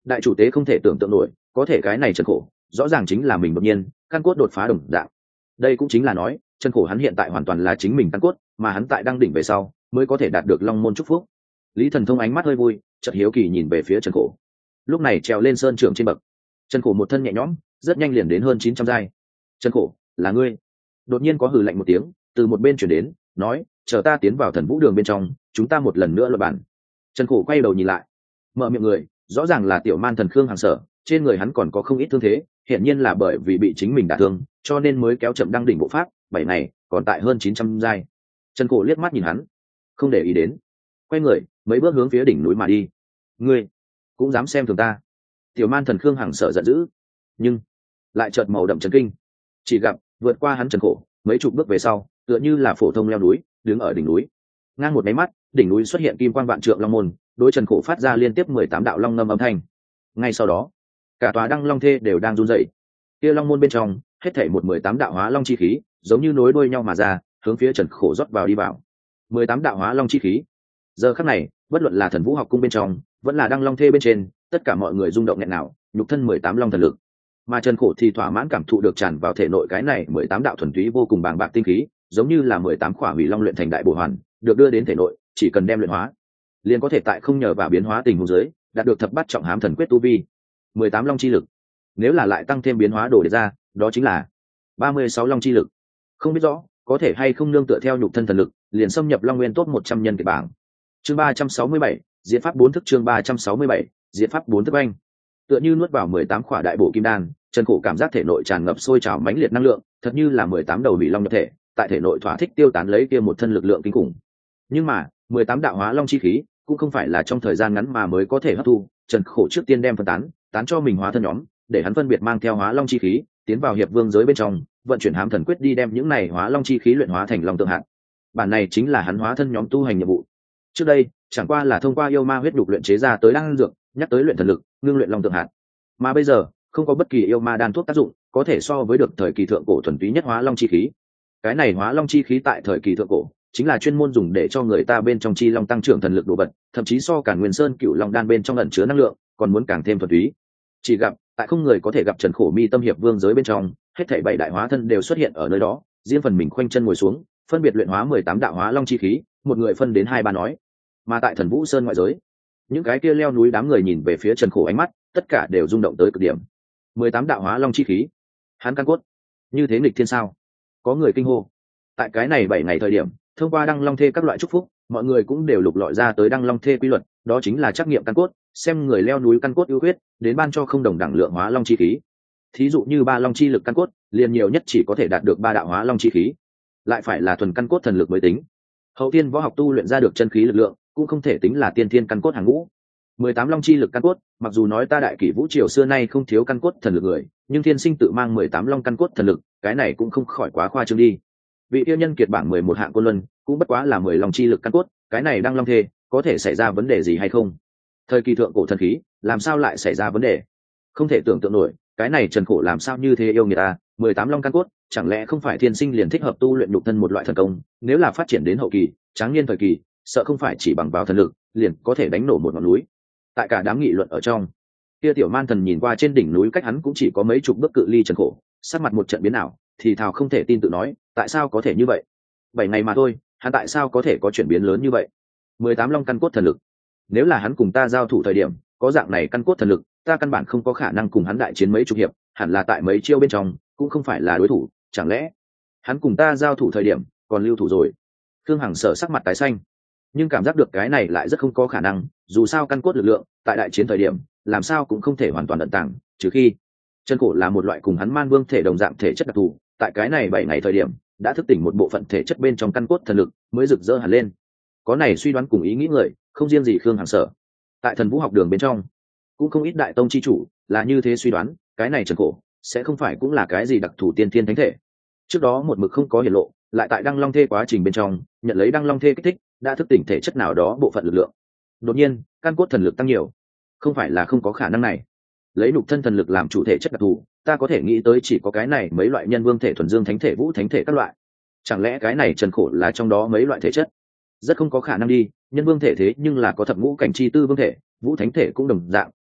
đại chủ tế không thể tưởng tượng nổi, có thể cái này Trần Khổ rõ ràng chính là mình đột nhiên căn cốt đột phá đồng dạng. Đây cũng chính là nói Trần Khổ hắn hiện tại hoàn toàn là chính mình căn cốt, mà hắn tại đăng đỉnh về sau mới có thể đạt được long môn chúc phúc. Lý Thần Thông ánh mắt hơi vui, chợt hiếu kỳ nhìn về phía Trần Khổ. Lúc này trèo lên sơn trưởng trên bậc, Trần Khổ một thân nhẹ nhõm, rất nhanh liền đến hơn chín trăm giai. Trần Khổ, là ngươi? Đột nhiên có hừ lạnh một tiếng từ một bên chuyển đến, nói, chờ ta tiến vào thần vũ đường bên trong, chúng ta một lần nữa luận bản. Trần Khổ quay đầu nhìn lại, mở miệng người rõ ràng là tiểu man thần Khương Hàng Sở, trên người hắn còn có không ít thương thế, hiển nhiên là bởi vì bị chính mình đả thương, cho nên mới kéo chậm đăng đỉnh bộ pháp. Bảy ngày còn tại hơn chín trăm giai. Trần Khổ liếc mắt nhìn hắn, không để ý đến, quay người mấy bước hướng phía đỉnh núi mà đi. Ngươi cũng dám xem thường ta? Tiểu man thần Khương Hằng Sở giận dữ, nhưng lại chợt màu đậm chấn kinh. Chỉ gặp vượt qua hắn Trần Khổ mấy chục bước về sau, tựa như là phổ thông leo núi, đứng ở đỉnh núi. Ngang một máy mắt, đỉnh núi xuất hiện kim quang vạn trượng long môn, đối Trần Khổ phát ra liên tiếp mười tám đạo long ngâm âm thanh. Ngay sau đó, cả tòa đăng long thê đều đang run rẩy. Kia long môn bên trong hết thảy một mười tám đạo hóa long chi khí, giống như nối đuôi nhau mà ra, hướng phía Trần Khổ rót vào đi vào. mười tám đạo hóa long chi khí. Giờ khắc này, bất luận là thần vũ học cung bên trong, vẫn là đăng long thê bên trên, tất cả mọi người rung động nghẹn nào, nhục thân mười tám long thần lực. Mà Trần Khổ thì thỏa mãn cảm thụ được tràn vào thể nội cái này mười tám đạo thuần túy vô cùng bàng bạc tinh khí, giống như là mười tám khỏa hủy long luyện thành đại bổ hoàn, được đưa đến thể nội, chỉ cần đem luyện hóa, liền có thể tại không nhờ vào biến hóa tình huống dưới, đạt được thập bát trọng hám thần quyết tu vi. mười tám long chi lực. Nếu là lại tăng thêm biến hóa đồ để ra, đó chính là ba mươi sáu long chi lực. Không biết rõ có thể hay không nương tựa theo nhục thân thần lực, liền xâm nhập long nguyên top một trăm nhân kiệt bảng. Chương ba trăm sáu mươi bảy, diễn pháp bốn thức. Chương ba trăm sáu mươi bảy, diễn pháp bốn thức. Anh tựa như nuốt vào mười tám khỏa đại bổ kim đan, Trần Khổ cảm giác thể nội tràn ngập sôi trào mãnh liệt năng lượng, thật như là mười tám đầu bị long nhập thể, tại thể nội thỏa thích tiêu tán lấy kia một thân lực lượng kinh khủng. Nhưng mà mười tám đạo hóa long chi khí cũng không phải là trong thời gian ngắn mà mới có thể hấp thu. Trần Khổ trước tiên đem phân tán tán cho mình hóa thân nhóm, để hắn phân biệt mang theo hóa long chi khí tiến vào hiệp vương giới bên trong, vận chuyển hám thần quyết đi đem những này hóa long chi khí luyện hóa thành long tượng hạt. Bản này chính là hắn hóa thân nhóm tu hành nhiệm vụ. Trước đây chẳng qua là thông qua yêu ma huyết đục luyện chế ra tới đan dược, nhắc tới luyện thần lực, ngưng luyện long tượng hạt. Mà bây giờ không có bất kỳ yêu ma đan thuốc tác dụng, có thể so với được thời kỳ thượng cổ thuần túy nhất hóa long chi khí. Cái này hóa long chi khí tại thời kỳ thượng cổ chính là chuyên môn dùng để cho người ta bên trong chi long tăng trưởng thần lực đồ vật, thậm chí so cả Nguyên Sơn Cửu Long đan bên trong ẩn chứa năng lượng còn muốn càng thêm thuần túy. Chỉ gặp tại không người có thể gặp Trần Khổ mi tâm hiệp vương giới bên trong, hết thảy bảy đại hóa thân đều xuất hiện ở nơi đó, riêng phần mình khoanh chân ngồi xuống, phân biệt luyện hóa mười tám đạo hóa long chi khí, một người phân đến hai ba nói. Mà tại Thần Vũ Sơn ngoại giới, những cái kia leo núi đám người nhìn về phía Trần Khổ, ánh mắt tất cả đều rung động tới cực điểm. mười tám đạo hóa long chi khí, hắn căn cốt như thế nghịch thiên sao? Có người kinh hô. Tại cái này bảy ngày thời điểm, thông qua đăng long thê các loại chúc phúc, mọi người cũng đều lục lọi ra tới đăng long thê quy luật, đó chính là trắc nghiệm căn cốt, xem người leo núi căn cốt ưu huyết, đến ban cho không đồng đẳng lượng hóa long chi khí. Thí dụ như ba long chi lực căn cốt, liền nhiều nhất chỉ có thể đạt được ba đạo hóa long chi khí, lại phải là thuần căn cốt thần lực mới tính. Hậu tiên võ học tu luyện ra được chân khí lực lượng, cũng không thể tính là tiên thiên căn cốt hàng ngũ. mười tám long chi lực căn cốt, mặc dù nói ta đại kỷ vũ triều xưa nay không thiếu căn cốt thần lực người, nhưng thiên sinh tự mang mười tám long căn cốt thần lực, cái này cũng không khỏi quá khoa trương đi. Vị yêu nhân kiệt bảng mười một hạng quân luân, cũng bất quá là mười long chi lực căn cốt, cái này đang long thê, có thể xảy ra vấn đề gì hay không? Thời kỳ thượng cổ thần khí, làm sao lại xảy ra vấn đề? Không thể tưởng tượng nổi, cái này Trần Khổ làm sao như thế yêu người ta, mười tám long căn cốt, chẳng lẽ không phải thiên sinh liền thích hợp tu luyện nhục thân một loại thần công, nếu là phát triển đến hậu kỳ, tráng niên thời kỳ, sợ không phải chỉ bằng vào thần lực, liền có thể đánh nổ một ngọn núi. Tại cả đám nghị luận ở trong, kia tiểu man thần nhìn qua trên đỉnh núi cách hắn cũng chỉ có mấy chục bước cự ly Trần Khổ, sắc mặt một trận biến ảo, thì thào không thể tin tự nói, tại sao có thể như vậy? Bảy ngày mà thôi, hắn tại sao có thể có chuyển biến lớn như vậy? mười tám long căn cốt thần lực, nếu là hắn cùng ta giao thủ thời điểm có dạng này căn cốt thần lực, ta căn bản không có khả năng cùng hắn đại chiến mấy chục hiệp, hẳn là tại mấy chiêu bên trong cũng không phải là đối thủ, chẳng lẽ hắn cùng ta giao thủ thời điểm còn lưu thủ rồi? Khương Hằng Sở sắc mặt tái xanh, nhưng cảm giác được cái này lại rất không có khả năng, dù sao căn cốt lực lượng tại đại chiến thời điểm làm sao cũng không thể hoàn toàn ẩn tàng, trừ khi Trần Khổ là một loại cùng hắn man vương thể đồng dạng thể chất đặc thù, tại cái này bảy ngày thời điểm đã thức tỉnh một bộ phận thể chất bên trong căn cốt thần lực mới rực rỡ hẳn lên. Có này suy đoán cùng ý nghĩ người, không riêng gì Khương Hằng Sở, tại Thần Vũ học đường bên trong cũng không ít đại tông chi chủ là như thế suy đoán, cái này Trần Khổ sẽ không phải cũng là cái gì đặc thù tiên thiên thánh thể. Trước đó một mực không có hiển lộ, lại tại đăng long thê quá trình bên trong nhận lấy đăng long thê kích thích, đã thức tỉnh thể chất nào đó bộ phận lực lượng, đột nhiên căn cốt thần lực tăng nhiều, không phải là không có khả năng này. Lấy nhục thân thần lực làm chủ thể chất đặc thù, ta có thể nghĩ tới chỉ có cái này mấy loại nhân vương thể, thuần dương thánh thể, vũ thánh thể các loại. Chẳng lẽ cái này Trần Khổ là trong đó mấy loại thể chất? Rất không có khả năng đi, nhân vương thể thế nhưng là có thập ngũ cảnh chi tư vương thể, vũ thánh thể cũng đồng dạng,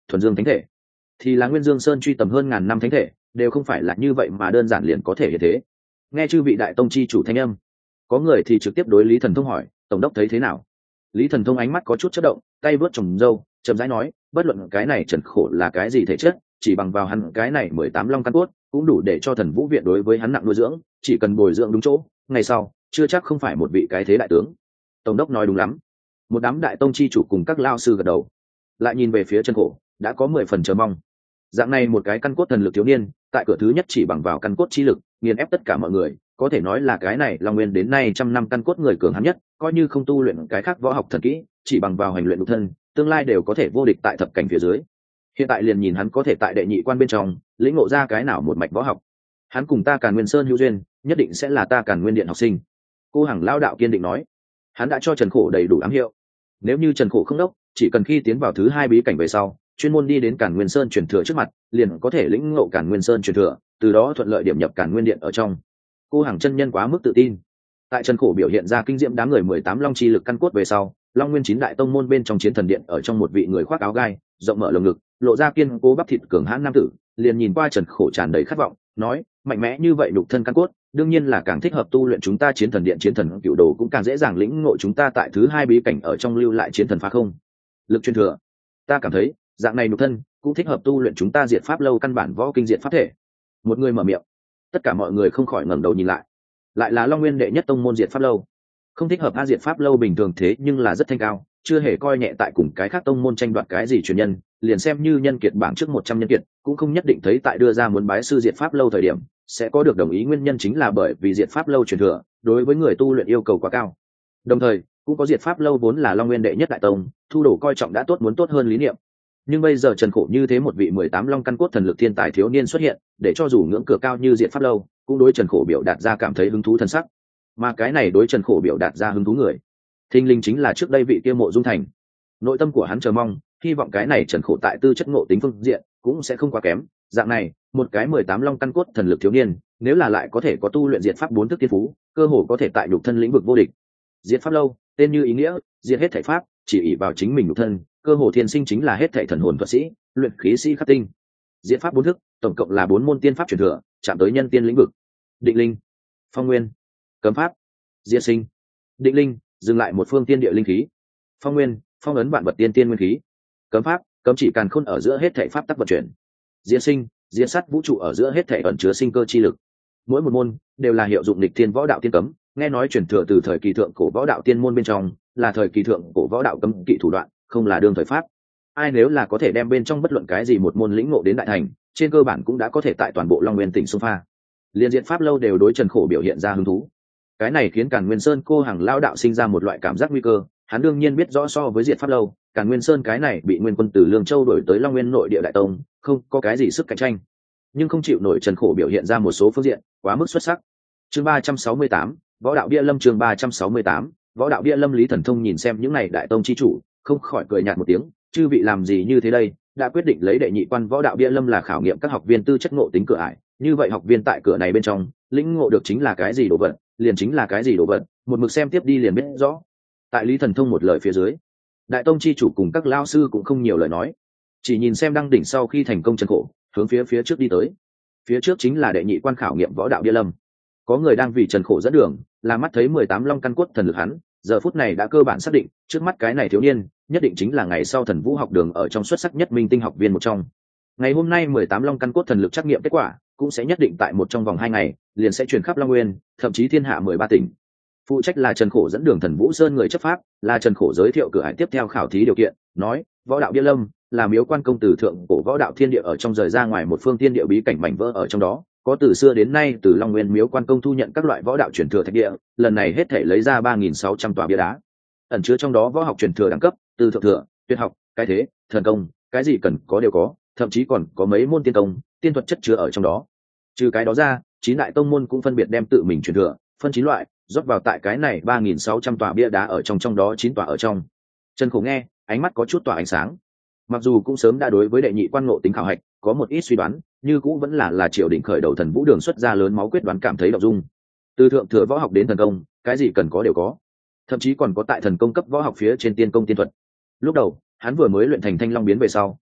thuần dương thánh thể thì là nguyên dương sơn truy tầm hơn ngàn năm thánh thể đều không phải là như vậy mà đơn giản liền có thể như thế. Nghe chư vị đại tông chi chủ thanh âm, có người thì trực tiếp đối Lý Thần Thông hỏi, tổng đốc thấy thế nào? Lý Thần Thông ánh mắt có chút chớp động, tay vớt trồng râu, chậm rãi nói, bất luận cái này Trần Khổ là cái gì thể chất, chỉ bằng vào hắn cái này mười tám long căn cốt cũng đủ để cho Thần Vũ viện đối với hắn nặng nuôi dưỡng, chỉ cần bồi dưỡng đúng chỗ, ngày sau chưa chắc không phải một vị cái thế đại tướng. Tổng đốc nói đúng lắm. Một đám đại tông chi chủ cùng các lao sư gật đầu, lại nhìn về phía Trần Khổ, đã có mười phần chờ mong. Dạng này một cái căn cốt thần lực thiếu niên, tại cửa thứ nhất chỉ bằng vào căn cốt chi lực nghiền ép tất cả mọi người, có thể nói là cái này Long Nguyên đến nay trăm năm căn cốt người cường hãn nhất, coi như không tu luyện cái khác võ học thần kỹ, chỉ bằng vào hành luyện nhục thân, tương lai đều có thể vô địch tại thập cảnh phía dưới. Hiện tại liền nhìn hắn có thể tại đệ nhị quan bên trong lĩnh ngộ ra cái nào một mạch võ học. Hắn cùng ta Càn Nguyên Sơn hữu duyên, nhất định sẽ là ta Càn Nguyên Điện học sinh. Cô Hằng lao đạo kiên định nói. Hắn đã cho Trần Khổ đầy đủ ám hiệu. Nếu như Trần Khổ không đốc, chỉ cần khi tiến vào thứ hai bí cảnh về sau, chuyên môn đi đến Càn Nguyên Sơn truyền thừa trước mặt, liền có thể lĩnh ngộ Càn Nguyên Sơn truyền thừa, từ đó thuận lợi điểm nhập Càn Nguyên Điện ở trong. Cô Hằng chân nhân quá mức tự tin. Tại Trần Khổ biểu hiện ra kinh diệm đám người mười tám long chi lực căn cốt về sau, Long Nguyên chín đại tông môn bên trong Chiến Thần Điện ở trong một vị người khoác áo gai, rộng mở lồng ngực, lộ ra kiên cố bắp thịt cường hãn nam tử, liền nhìn qua Trần Khổ tràn đầy khát vọng, nói, mạnh mẽ như vậy nhục thân căn cốt, đương nhiên là càng thích hợp tu luyện chúng ta Chiến Thần Điện Chiến Thần Cựu Đồ cũng càng dễ dàng lĩnh ngộ chúng ta tại thứ hai bí cảnh ở trong lưu lại Chiến Thần phá không lực truyền thừa. Ta cảm thấy, dạng này nhục thân cũng thích hợp tu luyện chúng ta Diệt Pháp lâu căn bản võ kinh diệt pháp thể. Một người mở miệng, tất cả mọi người không khỏi ngẩng đầu nhìn lại. Lại là Long Nguyên đệ nhất tông môn Diệt Pháp lâu. Không thích hợp a Diệt Pháp lâu bình thường thế nhưng là rất thanh cao, chưa hề coi nhẹ tại cùng cái khác tông môn tranh đoạt cái gì truyền nhân, liền xem như nhân kiệt bảng trước một trăm nhân kiệt, cũng không nhất định thấy tại đưa ra muốn bái sư Diệt Pháp lâu thời điểm sẽ có được đồng ý, nguyên nhân chính là bởi vì Diệt Pháp lâu truyền thừa đối với người tu luyện yêu cầu quá cao. Đồng thời, cũng có Diệt Pháp lâu vốn là Long Nguyên đệ nhất đại tông, thu đồ coi trọng đã tốt muốn tốt hơn lý niệm. Nhưng bây giờ Trần Khổ như thế một vị mười tám long căn cốt thần lực thiên tài thiếu niên xuất hiện, để cho dù ngưỡng cửa cao như Diệt Pháp lâu, cũng đối Trần Khổ biểu đạt ra cảm thấy hứng thú thân sắc. Mà cái này đối Trần Khổ biểu đạt ra hứng thú người, thình lình chính là trước đây vị kia Mộ Dung Thành. Nội tâm của hắn chờ mong, hy vọng cái này Trần Khổ tại tư chất ngộ tính phương diện cũng sẽ không quá kém. Dạng này, một cái mười tám long căn cốt thần lực thiếu niên, nếu là lại có thể có tu luyện Diệt Pháp bốn thức thiên phú, cơ hồ có thể tại nhục thân lĩnh vực vô địch. Diệt Pháp lâu, tên như ý nghĩa, diệt hết thảy pháp, chỉ ỷ vào chính mình nhục thân, cơ hồ thiên sinh chính là hết thảy thần hồn thuật sĩ, luyện khí sĩ khắc tinh. Diệt Pháp bốn thức, tổng cộng là bốn môn tiên pháp truyền thừa, chạm tới nhân tiên lĩnh vực. Định linh, phong nguyên, cấm pháp, diệt sinh. Định linh, dừng lại một phương tiên địa linh khí. Phong nguyên, phong ấn vạn vật tiên tiên nguyên khí. Cấm pháp, cấm chỉ càn khôn ở giữa hết thảy pháp tắc vận chuyển. Diệt sinh, diệt sát vũ trụ ở giữa hết thảy ẩn chứa sinh cơ chi lực. Mỗi một môn đều là hiệu dụng địch thiên võ đạo tiên cấm, nghe nói truyền thừa từ thời kỳ thượng cổ võ đạo tiên môn bên trong, là thời kỳ thượng cổ võ đạo cấm kỵ thủ đoạn, không là đương thời pháp. Ai nếu là có thể đem bên trong bất luận cái gì một môn lĩnh ngộ đến đại thành, trên cơ bản cũng đã có thể tại toàn bộ Long Nguyên tỉnh xung pha. Liên diện pháp lâu đều đối Trần Khổ biểu hiện ra hứng thú. Cái này khiến Càn Nguyên Sơn cô Hằng lao đạo sinh ra một loại cảm giác nguy cơ, hắn đương nhiên biết rõ so với Diệt Pháp lâu, Càn Nguyên Sơn cái này bị Nguyên quân từ Lương Châu đổi tới Long Nguyên nội địa đại tông, không có cái gì sức cạnh tranh. Nhưng không chịu nổi Trần Khổ biểu hiện ra một số phương diện quá mức xuất sắc. Chương ba trăm sáu mươi tám, Võ đạo Bia Lâm chương ba trăm sáu mươi tám, Võ đạo Bia Lâm. Lý Thần Thông nhìn xem những này đại tông chi chủ, không khỏi cười nhạt một tiếng, chư vị làm gì như thế đây, đã quyết định lấy đệ nhị quan Võ đạo Bia Lâm là khảo nghiệm các học viên tư chất ngộ tính cửa ải, như vậy học viên tại cửa này bên trong, lĩnh ngộ được chính là cái gì đồ vật, liền chính là cái gì đồ vật, một mực xem tiếp đi liền biết rõ. Tại Lý Thần Thông một lời phía dưới, đại tông chi chủ cùng các lao sư cũng không nhiều lời nói, chỉ nhìn xem đăng đỉnh sau khi thành công Trần Khổ, hướng phía phía trước đi tới. Phía trước chính là đệ nhị quan khảo nghiệm Võ đạo Bia Lâm. Có người đang vì Trần Khổ dẫn đường, là mắt thấy mười tám long căn cốt thần lực hắn, giờ phút này đã cơ bản xác định, trước mắt cái này thiếu niên, nhất định chính là ngày sau Thần Vũ học đường ở trong xuất sắc nhất minh tinh học viên một trong. Ngày hôm nay mười tám long căn cốt thần lực trắc nghiệm kết quả, cũng sẽ nhất định tại một trong vòng hai ngày, liền sẽ truyền khắp Long Nguyên, thậm chí thiên hạ mười ba tỉnh. Phụ trách là Trần Khổ dẫn đường Thần Vũ Sơn người chấp pháp, là Trần Khổ giới thiệu cửa ải tiếp theo khảo thí điều kiện, nói, Võ đạo Bia Lâm là miếu quan công tử thượng cổ võ đạo thiên địa ở trong rời ra ngoài một phương thiên địa bí cảnh mảnh vỡ ở trong đó, có từ xưa đến nay từ Long Nguyên miếu quan công thu nhận các loại võ đạo truyền thừa thạch địa, lần này hết thể lấy ra ba nghìn sáu trăm tòa bia đá, ẩn chứa trong đó võ học truyền thừa đẳng cấp, từ thượng thừa, tuyệt học, cái thế, thần công, cái gì cần có đều có, thậm chí còn có mấy môn tiên công, tiên thuật chất chứa ở trong đó. Trừ cái đó ra, chín đại tông môn cũng phân biệt đem tự mình truyền thừa, phân chín loại, rót vào tại cái này ba nghìn sáu trăm tòa bia đá ở trong trong đó chín tòa ở trong. Trần Khổ nghe, ánh mắt có chút tỏa ánh sáng. Mặc dù cũng sớm đã đối với đệ nhị quan ngộ tính khảo hạch có một ít suy đoán, như cũng vẫn là là triều đình khởi đầu Thần Vũ đường xuất ra lớn máu quyết đoán cảm thấy động dung. Từ thượng thừa võ học đến thần công, cái gì cần có đều có, thậm chí còn có tại thần công cấp võ học phía trên tiên công tiên thuật. Lúc đầu hắn vừa mới luyện thành Thanh Long biến về sau,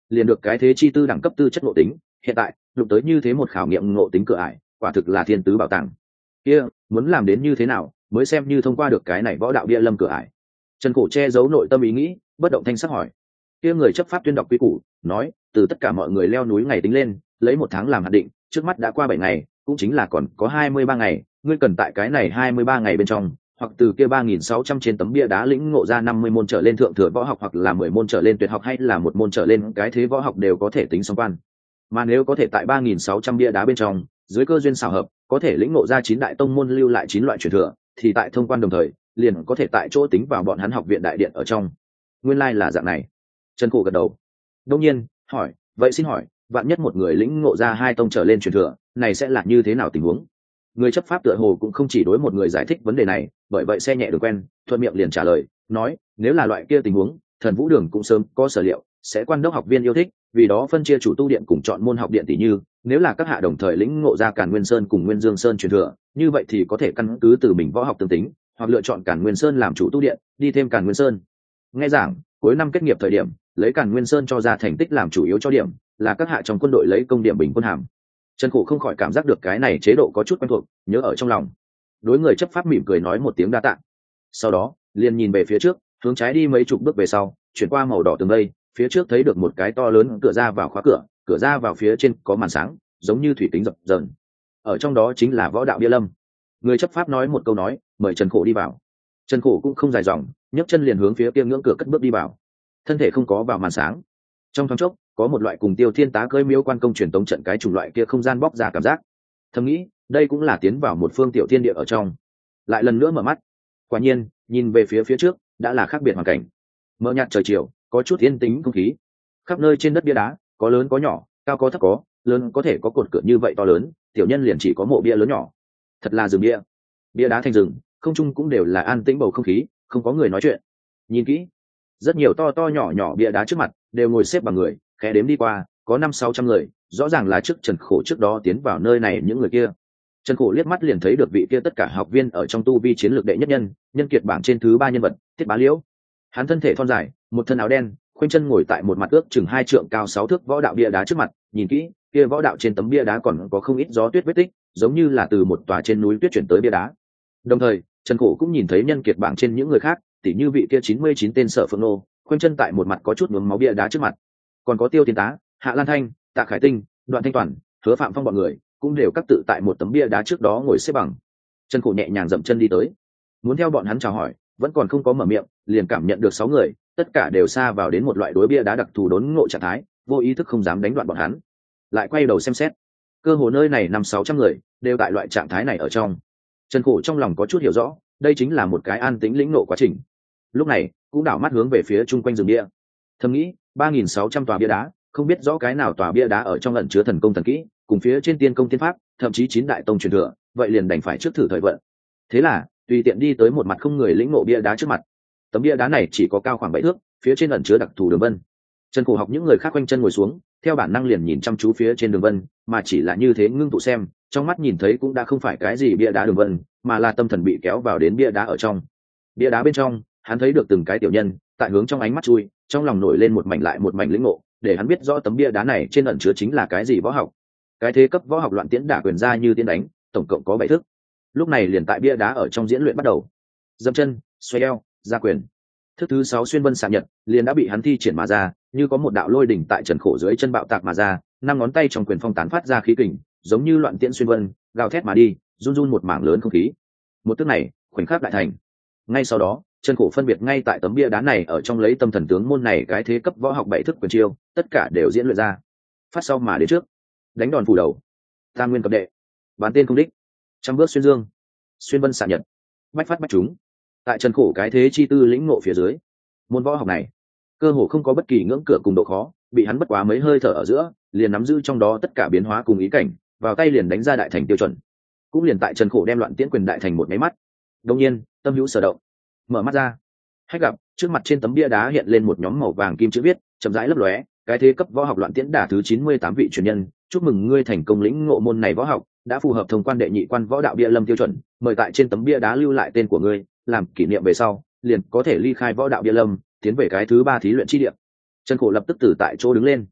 liền được cái thế chi tư đẳng cấp tư chất ngộ tính, hiện tại đụng tới như thế một khảo nghiệm ngộ tính cửa ải, quả thực là thiên tứ bảo tàng. Kia, muốn làm đến như thế nào mới xem như thông qua được cái này võ đạo bia lâm cửa ải? Trần Cổ che giấu nội tâm ý nghĩ, bất động thanh sắc hỏi. Kia người chấp pháp tuyên đọc quy củ, nói, từ tất cả mọi người leo núi ngày tính lên, lấy một tháng làm hạt định, trước mắt đã qua bảy ngày, cũng chính là còn có hai mươi ba ngày, ngươi cần tại cái này hai mươi ba ngày bên trong, hoặc từ kia ba nghìn sáu trăm trên tấm bia đá lĩnh ngộ ra năm mươi môn trở lên thượng thừa võ học, hoặc là mười môn trở lên tuyệt học, hay là một môn trở lên cái thế võ học đều có thể tính song quan. Mà nếu có thể tại ba nghìn sáu trăm bia đá bên trong, dưới cơ duyên xảo hợp, có thể lĩnh ngộ ra chín đại tông môn lưu lại chín loại truyền thừa, thì tại thông quan đồng thời, liền có thể tại chỗ tính vào bọn hắn học viện đại điện ở trong. Nguyên lai là dạng này. Trần Cổ gật đầu. Đương nhiên, hỏi, vậy xin hỏi, vạn nhất một người lĩnh ngộ ra hai tông trở lên truyền thừa, này sẽ là như thế nào tình huống? Người chấp pháp tựa hồ cũng không chỉ đối một người giải thích vấn đề này, bởi vậy xe nhẹ đường quen, thuận miệng liền trả lời, nói, nếu là loại kia tình huống, Thần Vũ Đường cũng sớm có sở liệu, sẽ quan đốc học viên yêu thích, vì đó phân chia chủ tu điện cùng chọn môn học điện tỷ như, nếu là các hạ đồng thời lĩnh ngộ ra Càn Nguyên Sơn cùng Nguyên Dương Sơn truyền thừa, như vậy thì có thể căn cứ từ mình võ học tương tính, hoặc lựa chọn Càn Nguyên Sơn làm chủ tu điện, đi thêm Càn Nguyên Sơn. Nghe giảng, cuối năm kết nghiệp thời điểm, lấy Càn Nguyên Sơn cho ra thành tích làm chủ yếu cho điểm, là các hạ trong quân đội lấy công điểm bình quân hàm. Trần Cổ không khỏi cảm giác được cái này chế độ có chút quen thuộc, nhớ ở trong lòng. Đối người chấp pháp mỉm cười nói một tiếng đa tạ. Sau đó, liền nhìn về phía trước, hướng trái đi mấy chục bước về sau, chuyển qua màu đỏ tường đây, phía trước thấy được một cái to lớn cửa ra vào khóa cửa, cửa ra vào phía trên có màn sáng, giống như thủy kính dập dờn. Ở trong đó chính là võ đạo bia lâm. Người chấp pháp nói một câu nói, mời Trần Cổ đi vào. Trần Cổ cũng không dài dòng, nhấc chân liền hướng phía kia ngưỡng cửa cất bước đi vào. Thân thể không có vào màn sáng. Trong thoáng chốc, có một loại cùng Tiêu Thiên Tá cưỡi miếu quan công truyền tống trận cái chủng loại kia không gian bóc ra cảm giác. Thầm nghĩ, đây cũng là tiến vào một phương tiểu thiên địa ở trong. Lại lần nữa mở mắt. Quả nhiên, nhìn về phía phía trước, đã là khác biệt hoàn cảnh. Mờ nhạt trời chiều, có chút yên tĩnh không khí. Khắp nơi trên đất bia đá, có lớn có nhỏ, cao có thấp có, lớn có thể có cột cửa như vậy to lớn, tiểu nhân liền chỉ có mộ bia lớn nhỏ. Thật là rừng bia. Bia đá thành rừng, không trung cũng đều là an tĩnh bầu không khí, không có người nói chuyện. Nhìn kỹ, rất nhiều to to nhỏ nhỏ bia đá trước mặt đều ngồi xếp bằng người, khẽ đếm đi qua, có năm sáu trăm người, rõ ràng là trước Trần Cổ trước đó tiến vào nơi này những người kia. Trần Cổ liếc mắt liền thấy được vị kia tất cả học viên ở trong tu vi chiến lược đệ nhất nhân, nhân kiệt bảng trên thứ ba nhân vật, Thiết Bá Liễu. Hắn thân thể thon dài, một thân áo đen, khoanh chân ngồi tại một mặt ước chừng hai trượng cao sáu thước võ đạo bia đá trước mặt, nhìn kỹ, kia võ đạo trên tấm bia đá còn có không ít gió tuyết vết tích, giống như là từ một tòa trên núi tuyết chuyển tới bia đá. Đồng thời, Trần Cổ cũng nhìn thấy nhân kiệt bảng trên những người khác, tỉ như vị kia chín mươi chín tên Sở Phượng Nô, khoanh chân tại một mặt có chút nhuốm máu bia đá trước mặt. Còn có Tiêu Thiên Tá, Hạ Lan Thanh, Tạ Khải Tinh, Đoạn Thanh Toàn, Hứa Phạm Phong bọn người, cũng đều các tự tại một tấm bia đá trước đó ngồi xếp bằng. Trần Cổ nhẹ nhàng dậm chân đi tới, muốn theo bọn hắn chào hỏi, vẫn còn không có mở miệng, liền cảm nhận được sáu người, tất cả đều xa vào đến một loại đối bia đá đặc thù đốn ngộ trạng thái, vô ý thức không dám đánh đoạn bọn hắn. Lại quay đầu xem xét, cơ hồ nơi này năm sáu trăm người đều tại loại trạng thái này ở trong. Trần Cổ trong lòng có chút hiểu rõ, đây chính là một cái an tĩnh lĩnh ngộ quá trình. Lúc này, cũng đảo mắt hướng về phía chung quanh rừng bia. Thầm nghĩ, ba nghìn sáu trăm tòa bia đá, không biết rõ cái nào tòa bia đá ở trong ẩn chứa thần công thần kỹ, cùng phía trên tiên công tiên pháp, thậm chí chín đại tông truyền thừa, vậy liền đành phải trước thử thời vận. Thế là, tùy tiện đi tới một mặt không người lĩnh ngộ bia đá trước mặt. Tấm bia đá này chỉ có cao khoảng bảy thước, phía trên ẩn chứa đặc thù đường vân. Trần Cổ học những người khác quanh chân ngồi xuống, theo bản năng liền nhìn chăm chú phía trên đường vân, mà chỉ là như thế ngưng tụ xem, trong mắt nhìn thấy cũng đã không phải cái gì bia đá đường vân, mà là tâm thần bị kéo vào đến bia đá ở trong. Bia đá bên trong, hắn thấy được từng cái tiểu nhân tại hướng trong ánh mắt chui, trong lòng nổi lên một mảnh lại một mảnh lĩnh ngộ, để hắn biết rõ tấm bia đá này trên ẩn chứa chính là cái gì võ học. Cái thế cấp võ học loạn tiễn đả quyền ra như tiên đánh, tổng cộng có bảy thức. Lúc này liền tại bia đá ở trong diễn luyện bắt đầu. Dậm chân, xoay eo, ra quyền. Thức thứ sáu xuyên vân xạ nhật liền đã bị hắn thi triển mà ra, như có một đạo lôi đỉnh tại Trần Cổ dưới chân bạo tạc mà ra, năm ngón tay trong quyền phong tán phát ra khí kình, giống như loạn tiễn xuyên vân, gào thét mà đi, run run một mảng lớn không khí. Một thức này, khoảnh khắc đại thành. Ngay sau đó, Trần Cổ phân biệt ngay tại tấm bia đá này ở trong lấy tâm thần tướng môn này cái thế cấp võ học bảy thức quyền chiêu, tất cả đều diễn luyện ra. Phát sau mà đến trước, đánh đòn phủ đầu, tam nguyên cập đệ, bán tên không đích, trăm bước xuyên dương, xuyên vân xạ nhật, bách phát bách trúng. Tại Trần Cổ cái thế chi tư lĩnh ngộ phía dưới, môn võ học này cơ hồ không có bất kỳ ngưỡng cửa cùng độ khó, bị hắn bất quá mấy hơi thở ở giữa liền nắm giữ trong đó tất cả biến hóa cùng ý cảnh, vào tay liền đánh ra đại thành tiêu chuẩn. Cũng liền tại Trần Cổ đem loạn tiễn quyền đại thành một máy mắt, đột nhiên tâm hữu sở động, mở mắt ra, hách gặp trước mặt trên tấm bia đá hiện lên một nhóm màu vàng kim chữ viết, chậm rãi lấp lóe, cái thế cấp võ học loạn tiễn đả thứ chín mươi tám vị truyền nhân, chúc mừng ngươi thành công lĩnh ngộ môn này võ học, đã phù hợp thông quan đệ nhị quan võ đạo bia lâm tiêu chuẩn, mời tại trên tấm bia đá lưu lại tên của ngươi, làm kỷ niệm về sau, liền có thể ly khai võ đạo bia lâm, tiến về cái thứ ba thí luyện chi địa. Trần Cổ lập tức từ tại chỗ đứng lên,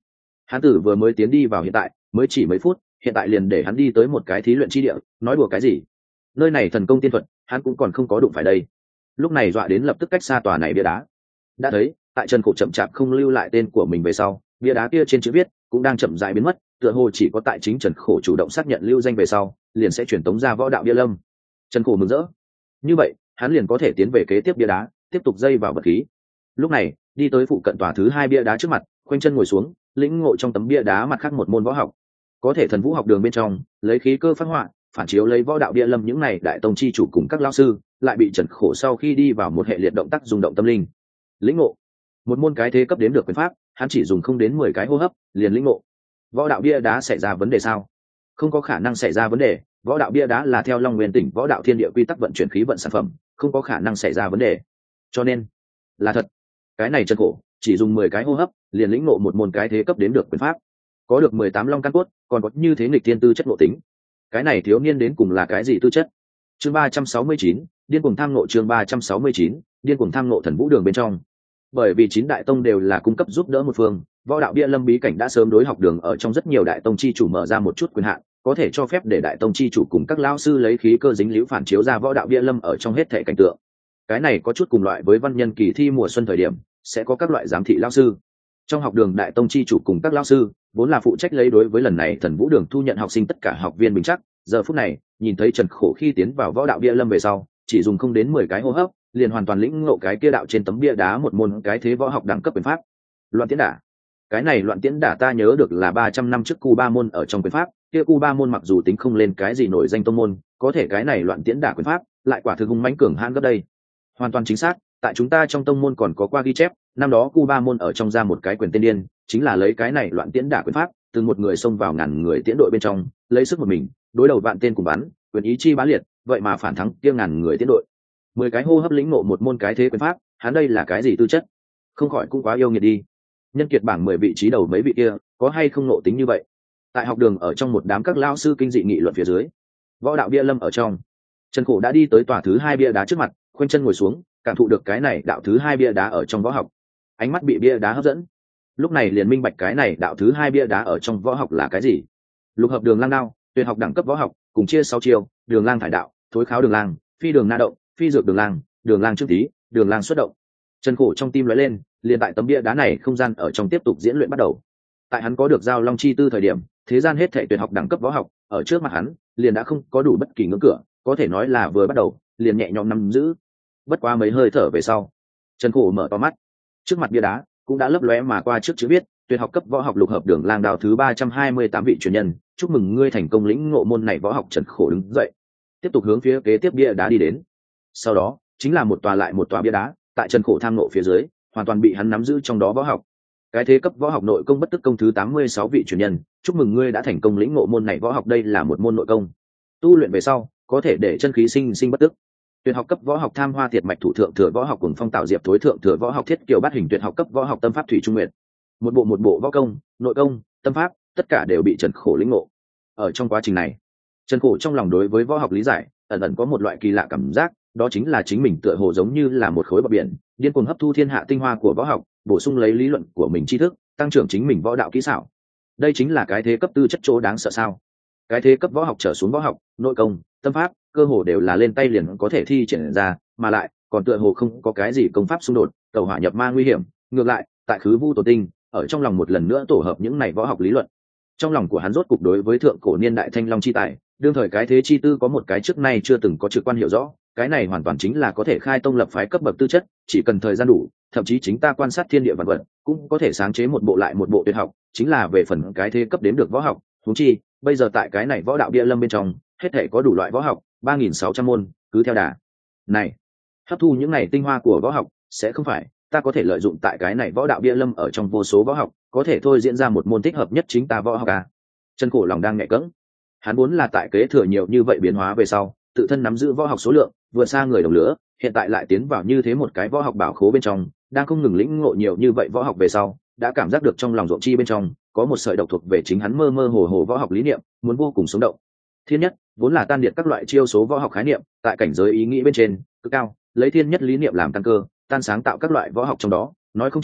Hắn tử vừa mới tiến đi vào hiện tại mới chỉ mấy phút, hiện tại liền để hắn đi tới một cái thí luyện chi địa, nói đùa cái gì? Nơi này thần công tiên thuật hắn cũng còn không có đụng phải đây. Lúc này dọa đến lập tức cách xa tòa này bia đá. Đã thấy tại Trần Khổ chậm chạp không lưu lại tên của mình về sau, bia đá kia trên chữ viết cũng đang chậm rãi biến mất, tựa hồ chỉ có tại chính Trần Khổ chủ động xác nhận lưu danh về sau liền sẽ truyền tống ra võ đạo bia lâm. Trần Khổ mừng rỡ, như vậy hắn liền có thể tiến về kế tiếp bia đá, tiếp tục dây vào vật khí. Lúc này đi tới phụ cận tòa thứ hai bia đá trước mặt, khoanh chân ngồi xuống, lĩnh ngộ trong tấm bia đá mặt khác một môn võ học. Có thể thần vũ học đường bên trong lấy khí cơ phát họa phản chiếu lấy võ đạo bia lâm, những này đại tông chi chủ cùng các lao sư lại bị Trần Khổ sau khi đi vào một hệ liệt động tác rung động tâm linh. Lĩnh ngộ một môn cái thế cấp đến được quyền pháp, hắn chỉ dùng không đến mười cái hô hấp liền lĩnh ngộ. Võ đạo bia đá xảy ra vấn đề sao? Không có khả năng xảy ra vấn đề, võ đạo bia đá là theo Long Nguyên tỉnh võ đạo thiên địa quy tắc vận chuyển khí vận sản phẩm, không có khả năng xảy ra vấn đề. Cho nên là thật, cái này Trần Khổ chỉ dùng mười cái hô hấp liền lĩnh ngộ một môn cái thế cấp đến được quyền pháp, có được mười tám long căn cốt, còn có như thế nghịch thiên tư chất ngộ tính. Cái này thiếu niên đến cùng là cái gì tư chất? Chương ba trăm sáu mươi chín, điên cuồng tham ngộ. Chương ba trăm sáu mươi chín, điên cuồng tham ngộ. Thần vũ đường bên trong, bởi vì chín đại tông đều là cung cấp giúp đỡ một phương, võ đạo bia lâm bí cảnh đã sớm đối học đường ở trong rất nhiều đại tông chi chủ mở ra một chút quyền hạn, có thể cho phép để đại tông chi chủ cùng các lão sư lấy khí cơ dính liễu phản chiếu ra võ đạo bia lâm ở trong hết thể cảnh tượng. Cái này có chút cùng loại với văn nhân kỳ thi mùa xuân thời điểm sẽ có các loại giám thị lão sư. Trong học đường đại tông chi chủ cùng các lão sư vốn là phụ trách lấy đối với lần này thần vũ đường thu nhận học sinh tất cả học viên bình chắc, giờ phút này nhìn thấy Trần Khổ khi tiến vào võ đạo bia lâm về sau chỉ dùng không đến mười cái hô hấp liền hoàn toàn lĩnh ngộ cái kia đạo trên tấm bia đá một môn cái thế võ học đẳng cấp quyền pháp, loạn tiễn đả. Cái này loạn tiễn đả ta nhớ được là ba trăm năm trước cu ba môn ở trong quyền pháp, kia cu ba môn mặc dù tính không lên cái gì nổi danh tông môn, có thể cái này loạn tiễn đả quyền pháp lại quả thực hung mãnh cường hãn gấp đây. Hoàn toàn chính xác, tại chúng ta trong tông môn còn có qua ghi chép, năm đó cu ba môn ở trong ra một cái quyền tiên điên, chính là lấy cái này loạn tiễn đả quyền pháp, từng một người xông vào ngàn người tiễn đội bên trong, lấy sức một mình đối đầu vạn tên cùng bắn, quyền ý chi bá liệt, vậy mà phản thắng kia ngàn người tiễn đội. Mười cái hô hấp lĩnh ngộ một môn cái thế quyền pháp, hắn đây là cái gì tư chất? Không khỏi cũng quá yêu nghiệt đi. Nhân kiệt bảng mười vị trí đầu mấy vị kia, có hay không nộ tính như vậy? Tại học đường ở trong một đám các lão sư kinh dị nghị luận phía dưới, võ đạo bia lâm ở trong, Trần Khổ đã đi tới tòa thứ hai bia đá trước mặt, khoanh chân ngồi xuống, cảm thụ được cái này đạo thứ hai bia đá ở trong võ học. Ánh mắt bị bia đá hấp dẫn, lúc này liền minh bạch cái này đạo thứ hai bia đá ở trong võ học là cái gì. Lục hợp đường lang đao, tuyệt học đẳng cấp võ học, cùng chia sáu chiều: đường lang thải đạo, thối kháo đường lang, phi đường na động, phi dược đường lang, đường lang trước tí, đường lang xuất động. Trần Khổ trong tim lóe lên, liền tại tấm bia đá này không gian ở trong tiếp tục diễn luyện bắt đầu. Tại hắn có được giao long chi tư thời điểm, thế gian hết thảy tuyệt học đẳng cấp võ học ở trước mặt hắn liền đã không có đủ bất kỳ ngưỡng cửa, có thể nói là vừa bắt đầu liền nhẹ nhõm nắm giữ. Bất quá mấy hơi thở về sau, Trần Khổ mở to mắt, trước mặt bia đá cũng đã lấp lóe mà qua trước chữ viết: tuyệt học cấp võ học lục hợp đường lang đao thứ ba trăm hai mươi tám vị truyền nhân, chúc mừng ngươi thành công lĩnh ngộ môn này võ học. Trần Khổ đứng dậy, tiếp tục hướng phía kế tiếp bia đá đi đến. Sau đó chính là một tòa lại một tòa bia đá, tại Trần Khổ tham ngộ phía dưới hoàn toàn bị hắn nắm giữ trong đó võ học. Cái thế cấp võ học nội công bất tức công thứ tám mươi sáu vị truyền nhân, chúc mừng ngươi đã thành công lĩnh ngộ môn này võ học. Đây là một môn nội công, tu luyện về sau có thể để chân khí sinh sinh bất tức. Tuyệt học cấp võ học tham hoa thiệt mạch thủ thượng thừa võ học cùng phong tạo diệp thối thượng thừa võ học thiết kiều bát hình. Tuyệt học cấp võ học tâm pháp thủy trung nguyệt, một bộ một bộ võ công, nội công, tâm pháp, tất cả đều bị Trần Khổ lĩnh ngộ. Ở trong quá trình này, Trần Khổ trong lòng đối với võ học lý giải ẩn ẩn có một loại kỳ lạ cảm giác, đó chính là chính mình tựa hồ giống như là một khối bọt biển, điên cuồng hấp thu thiên hạ tinh hoa của võ học, bổ sung lấy lý luận của mình tri thức, tăng trưởng chính mình võ đạo kỹ xảo. Đây chính là cái thế cấp tư chất chỗ đáng sợ sao? Cái thế cấp võ học trở xuống võ học, nội công, tâm pháp, cơ hồ đều là lên tay liền có thể thi triển ra, mà lại còn tựa hồ không có cái gì công pháp xung đột, tẩu hỏa nhập ma nguy hiểm. Ngược lại, tại khứ vu tổ tinh, ở trong lòng một lần nữa tổ hợp những này võ học lý luận. Trong lòng của hắn rốt cục đối với thượng cổ niên đại thanh long chi tài, đương thời cái thế chi tư có một cái trước nay chưa từng có trực quan hiểu rõ. Cái này hoàn toàn chính là có thể khai tông lập phái cấp bậc tư chất, chỉ cần thời gian đủ, thậm chí chính ta quan sát thiên địa vạn vật, cũng có thể sáng chế một bộ lại một bộ tuyệt học, chính là về phần cái thế cấp đếm được võ học. Huống chi, bây giờ tại cái này võ đạo bia lâm bên trong, hết thảy có đủ loại võ học, ba nghìn sáu trăm môn, cứ theo đà này, hấp thu những này tinh hoa của võ học, sẽ không phải ta có thể lợi dụng tại cái này võ đạo bia lâm ở trong vô số võ học, có thể thôi diễn ra một môn thích hợp nhất chính ta võ học à? Trần Khổ lòng đang nhẹ cẫng, hắn muốn là tại kế thừa nhiều như vậy biến hóa về sau, tự thân nắm giữ võ học số lượng vượt xa người đồng lứa, hiện tại lại tiến vào như thế một cái võ học bảo khố bên trong, đang không ngừng lĩnh ngộ nhiều như vậy võ học về sau, đã cảm giác được trong lòng ruộng chi bên trong có một sợi độc thuộc về chính hắn mơ mơ hồ hồ võ học lý niệm, muốn vô cùng sống động. Thiên nhất vốn là tan điệt các loại chiêu số võ học khái niệm, tại cảnh giới ý nghĩ bên trên cực cao, lấy thiên nhất lý niệm làm căn cơ, tan sáng tạo các loại võ học trong đó, nói không chừng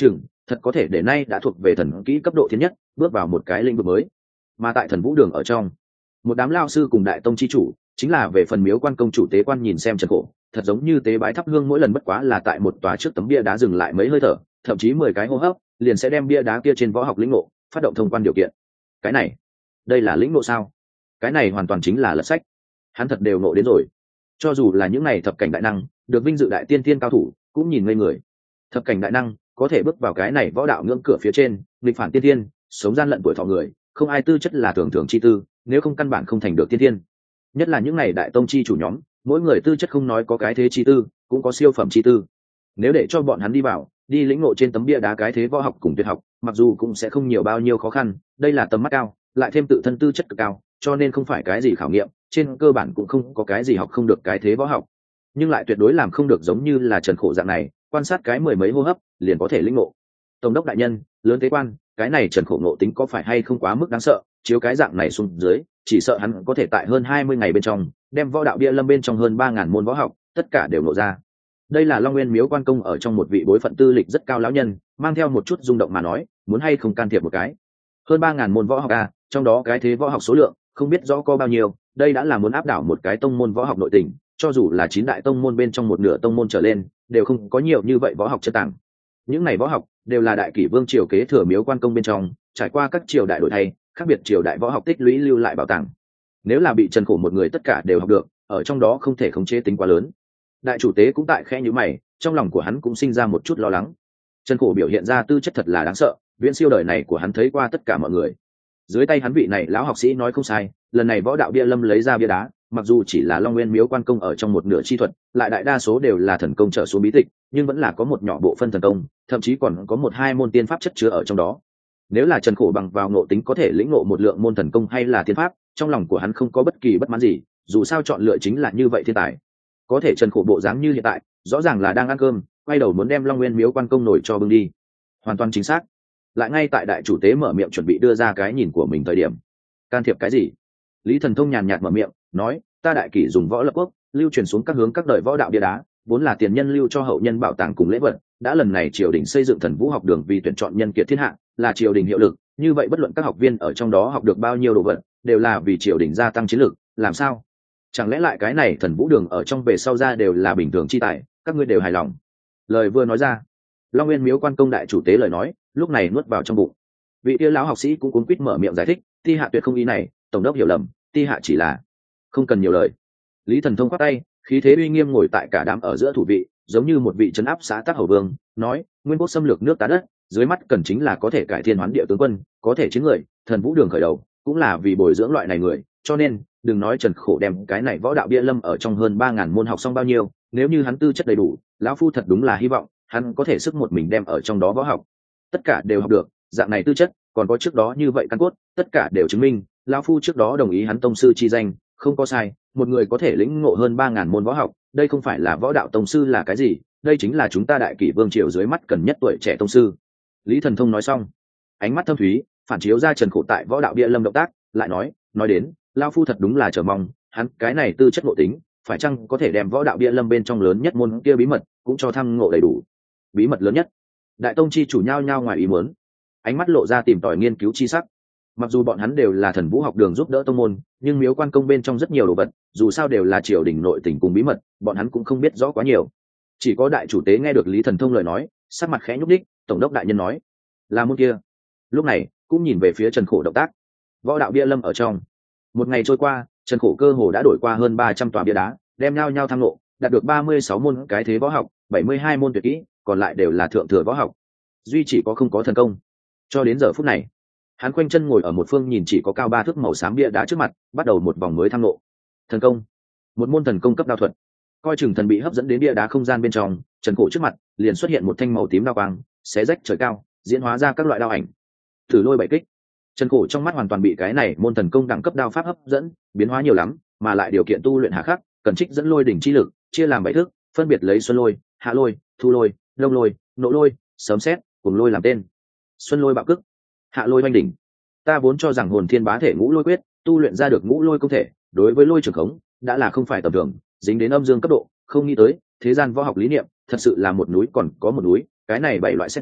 thật có thể để nay đã thuộc về thần kỹ cấp độ thiên nhất, bước vào một cái lĩnh vực mới. Mà tại thần vũ đường ở trong, một đám lao sư cùng đại tông chi chủ chính là về phần miếu quan công chủ tế quan nhìn xem Trần Khổ, thật giống như tế bái thắp hương mỗi lần bất quá là tại một tòa trước tấm bia đá dừng lại mấy hơi thở, thậm chí mười cái hô hấp liền sẽ đem bia đá kia trên võ học lĩnh ngộ phát động thông quan điều kiện. Cái này, đây là lĩnh ngộ sao? Cái này hoàn toàn chính là lật sách. Hắn thật đều ngộ đến rồi. Cho dù là những này thập cảnh đại năng, được vinh dự đại tiên thiên cao thủ, cũng nhìn ngây người. Thập cảnh đại năng có thể bước vào cái này võ đạo ngưỡng cửa phía trên, nghịch phản tiên thiên, sống gian lận tuổi thọ người, không ai tư chất là thường thường chi tư, nếu không căn bản không thành được tiên thiên. Nhất là những này đại tông chi chủ nhóm, mỗi người tư chất không nói có cái thế chi tư, cũng có siêu phẩm chi tư. Nếu để cho bọn hắn đi vào, đi lĩnh ngộ trên tấm bia đá cái thế võ học cùng tuyệt học, mặc dù cũng sẽ không nhiều bao nhiêu khó khăn, đây là tầm mắt cao, lại thêm tự thân tư chất cực cao, cho nên không phải cái gì khảo nghiệm, trên cơ bản cũng không có cái gì học không được cái thế võ học, nhưng lại tuyệt đối làm không được giống như là Trần Khổ dạng này, quan sát cái mười mấy hô hấp liền có thể lĩnh ngộ. Tổng đốc đại nhân, lớn tế quan, cái này Trần Khổ ngộ tính có phải hay không quá mức đáng sợ, chiếu cái dạng này xuống dưới, chỉ sợ hắn có thể tại hơn hai mươi ngày bên trong, đem võ đạo bia lâm bên trong hơn ba ngàn môn võ học, tất cả đều ngộ ra. Đây là Long Nguyên Miếu quan công ở trong một vị bối phận tư lịch rất cao lão nhân, mang theo một chút rung động mà nói, muốn hay không can thiệp một cái. Hơn ba ngàn môn võ học a, trong đó cái thế võ học số lượng, không biết rõ có bao nhiêu, đây đã là muốn áp đảo một cái tông môn võ học nội tình, cho dù là chín đại tông môn bên trong một nửa tông môn trở lên, đều không có nhiều như vậy võ học chất tàng. Những này võ học đều là đại kỷ vương triều kế thừa Miếu quan công bên trong, trải qua các triều đại đổi thay, khác biệt triều đại võ học tích lũy lưu lại bảo tàng. Nếu là bị Trần Khổ một người tất cả đều học được, ở trong đó không thể khống chế tính quá lớn. Đại chủ tế cũng tại khẽ nhíu mày, trong lòng của hắn cũng sinh ra một chút lo lắng. Trần Khổ biểu hiện ra tư chất thật là đáng sợ, viễn siêu đời này của hắn thấy qua tất cả mọi người. Dưới tay hắn vị này lão học sĩ nói không sai, lần này võ đạo bia lâm lấy ra bia đá, mặc dù chỉ là Long Nguyên Miếu quan công ở trong một nửa chi thuật, lại đại đa số đều là thần công trở xuống bí tịch, nhưng vẫn là có một nhỏ bộ phân thần công, thậm chí còn có một hai môn tiên pháp chất chứa ở trong đó. Nếu là Trần Khổ bằng vào ngộ tính có thể lĩnh ngộ một lượng môn thần công hay là tiên pháp, trong lòng của hắn không có bất kỳ bất mãn gì, dù sao chọn lựa chính là như vậy thiên tài. Có thể Trần Khổ bộ dáng như hiện tại, rõ ràng là đang ăn cơm, quay đầu muốn đem Long Nguyên Miếu quan công nổi cho bưng đi. Hoàn toàn chính xác. Lại ngay tại đại chủ tế mở miệng chuẩn bị đưa ra cái nhìn của mình thời điểm, can thiệp cái gì? Lý Thần Thông nhàn nhạt mở miệng nói, ta đại kỷ dùng võ lập quốc, lưu truyền xuống các hướng các đời võ đạo bia đá, vốn là tiền nhân lưu cho hậu nhân bảo tàng cùng lễ vật, đã lần này triều đình xây dựng thần vũ học đường vì tuyển chọn nhân kiệt thiên hạ, là triều đình hiệu lực, như vậy bất luận các học viên ở trong đó học được bao nhiêu đồ vật, đều là vì triều đình gia tăng chiến lực, làm sao? Chẳng lẽ lại cái này thần vũ đường ở trong về sau ra đều là bình thường chi tài, các ngươi đều hài lòng? Lời vừa nói ra, Long Nguyên Miếu quan công đại chủ tế lời nói, lúc này nuốt vào trong bụng. Vị kia lão học sĩ cũng cuống quýt mở miệng giải thích, ti hạ tuyệt không ý này, tổng đốc hiểu lầm, ti hạ chỉ là không cần nhiều lời. Lý Thần Thông quát tay, khí thế uy nghiêm ngồi tại cả đám ở giữa thủ vị, giống như một vị trấn áp xã tắc hầu vương, nói, nguyên quốc xâm lược nước ta đất, dưới mắt cần chính là có thể cải thiên hoán địa tướng quân, có thể chiến người, thần vũ đường khởi đầu, cũng là vì bồi dưỡng loại này người, cho nên đừng nói Trần Khổ đem cái này võ đạo bia lâm ở trong hơn ba ngàn môn học xong bao nhiêu, nếu như hắn tư chất đầy đủ, lão phu thật đúng là hy vọng hắn có thể sức một mình đem ở trong đó võ học tất cả đều học được, dạng này tư chất còn có trước đó như vậy căn cốt, tất cả đều chứng minh lão phu trước đó đồng ý hắn tông sư chi danh, không có sai. Một người có thể lĩnh ngộ hơn ba ngàn môn võ học, đây không phải là võ đạo tông sư là cái gì, đây chính là chúng ta đại kỷ vương triều dưới mắt cần nhất tuổi trẻ tông sư. Lý Thần Thông nói xong, ánh mắt thâm thúy phản chiếu ra Trần Khổ tại võ đạo bia lâm động tác, lại nói nói đến lão phu thật đúng là chờ mong hắn cái này tư chất ngộ tính phải chăng có thể đem võ đạo bia lâm bên trong lớn nhất môn kia bí mật cũng cho thăng ngộ đầy đủ. Bí mật lớn nhất? Đại tông chi chủ nhao nhao ngoài ý muốn, ánh mắt lộ ra tìm tòi nghiên cứu chi sắc. Mặc dù bọn hắn đều là thần vũ học đường giúp đỡ tông môn, nhưng miếu quan công bên trong rất nhiều đồ vật, dù sao đều là triều đình nội tình cùng bí mật, bọn hắn cũng không biết rõ quá nhiều. Chỉ có đại chủ tế nghe được Lý Thần Thông lời nói, sắc mặt khẽ nhúc đích, tổng đốc đại nhân nói, là môn kia. Lúc này cũng nhìn về phía Trần Khổ động tác. Võ đạo bia lâm ở trong, một ngày trôi qua, Trần Khổ cơ hồ đã đổi qua hơn ba trăm tòa bia đá, đem nhau nhau thăng ngộ, đạt được ba mươi sáu môn cái thế võ học, bảy mươi hai môn tuyệt kỹ, còn lại đều là thượng thừa võ học, duy chỉ có không có thần công. Cho đến giờ phút này, hắn khoanh chân ngồi ở một phương nhìn chỉ có cao ba thước màu xám bia đá trước mặt, bắt đầu một vòng mới thăng ngộ. Thần công, một môn thần công cấp đao thuật. Coi chừng thần bị hấp dẫn đến bia đá không gian bên trong, Trần Khổ trước mặt liền xuất hiện một thanh màu tím đao quang, xé rách trời cao, diễn hóa ra các loại đao ảnh. Thử lôi bảy kích. Trần Khổ trong mắt hoàn toàn bị cái này môn thần công đẳng cấp đao pháp hấp dẫn, biến hóa nhiều lắm, mà lại điều kiện tu luyện hà khắc, cần trích dẫn lôi đỉnh chi lực, chia làm bảy thức, phân biệt lấy xuân lôi, hạ lôi, thu lôi, đông lôi, nộ lôi, sấm sét, cùng lôi làm tên. Xuân lôi bạo cức, hạ lôi oanh đỉnh. Ta vốn cho rằng hồn thiên bá thể ngũ lôi quyết, tu luyện ra được ngũ lôi công thể, đối với lôi trường khống đã là không phải tầm thường, dính đến âm dương cấp độ, không nghĩ tới thế gian võ học lý niệm thật sự là một núi còn có một núi. Cái này bảy loại xét đánh,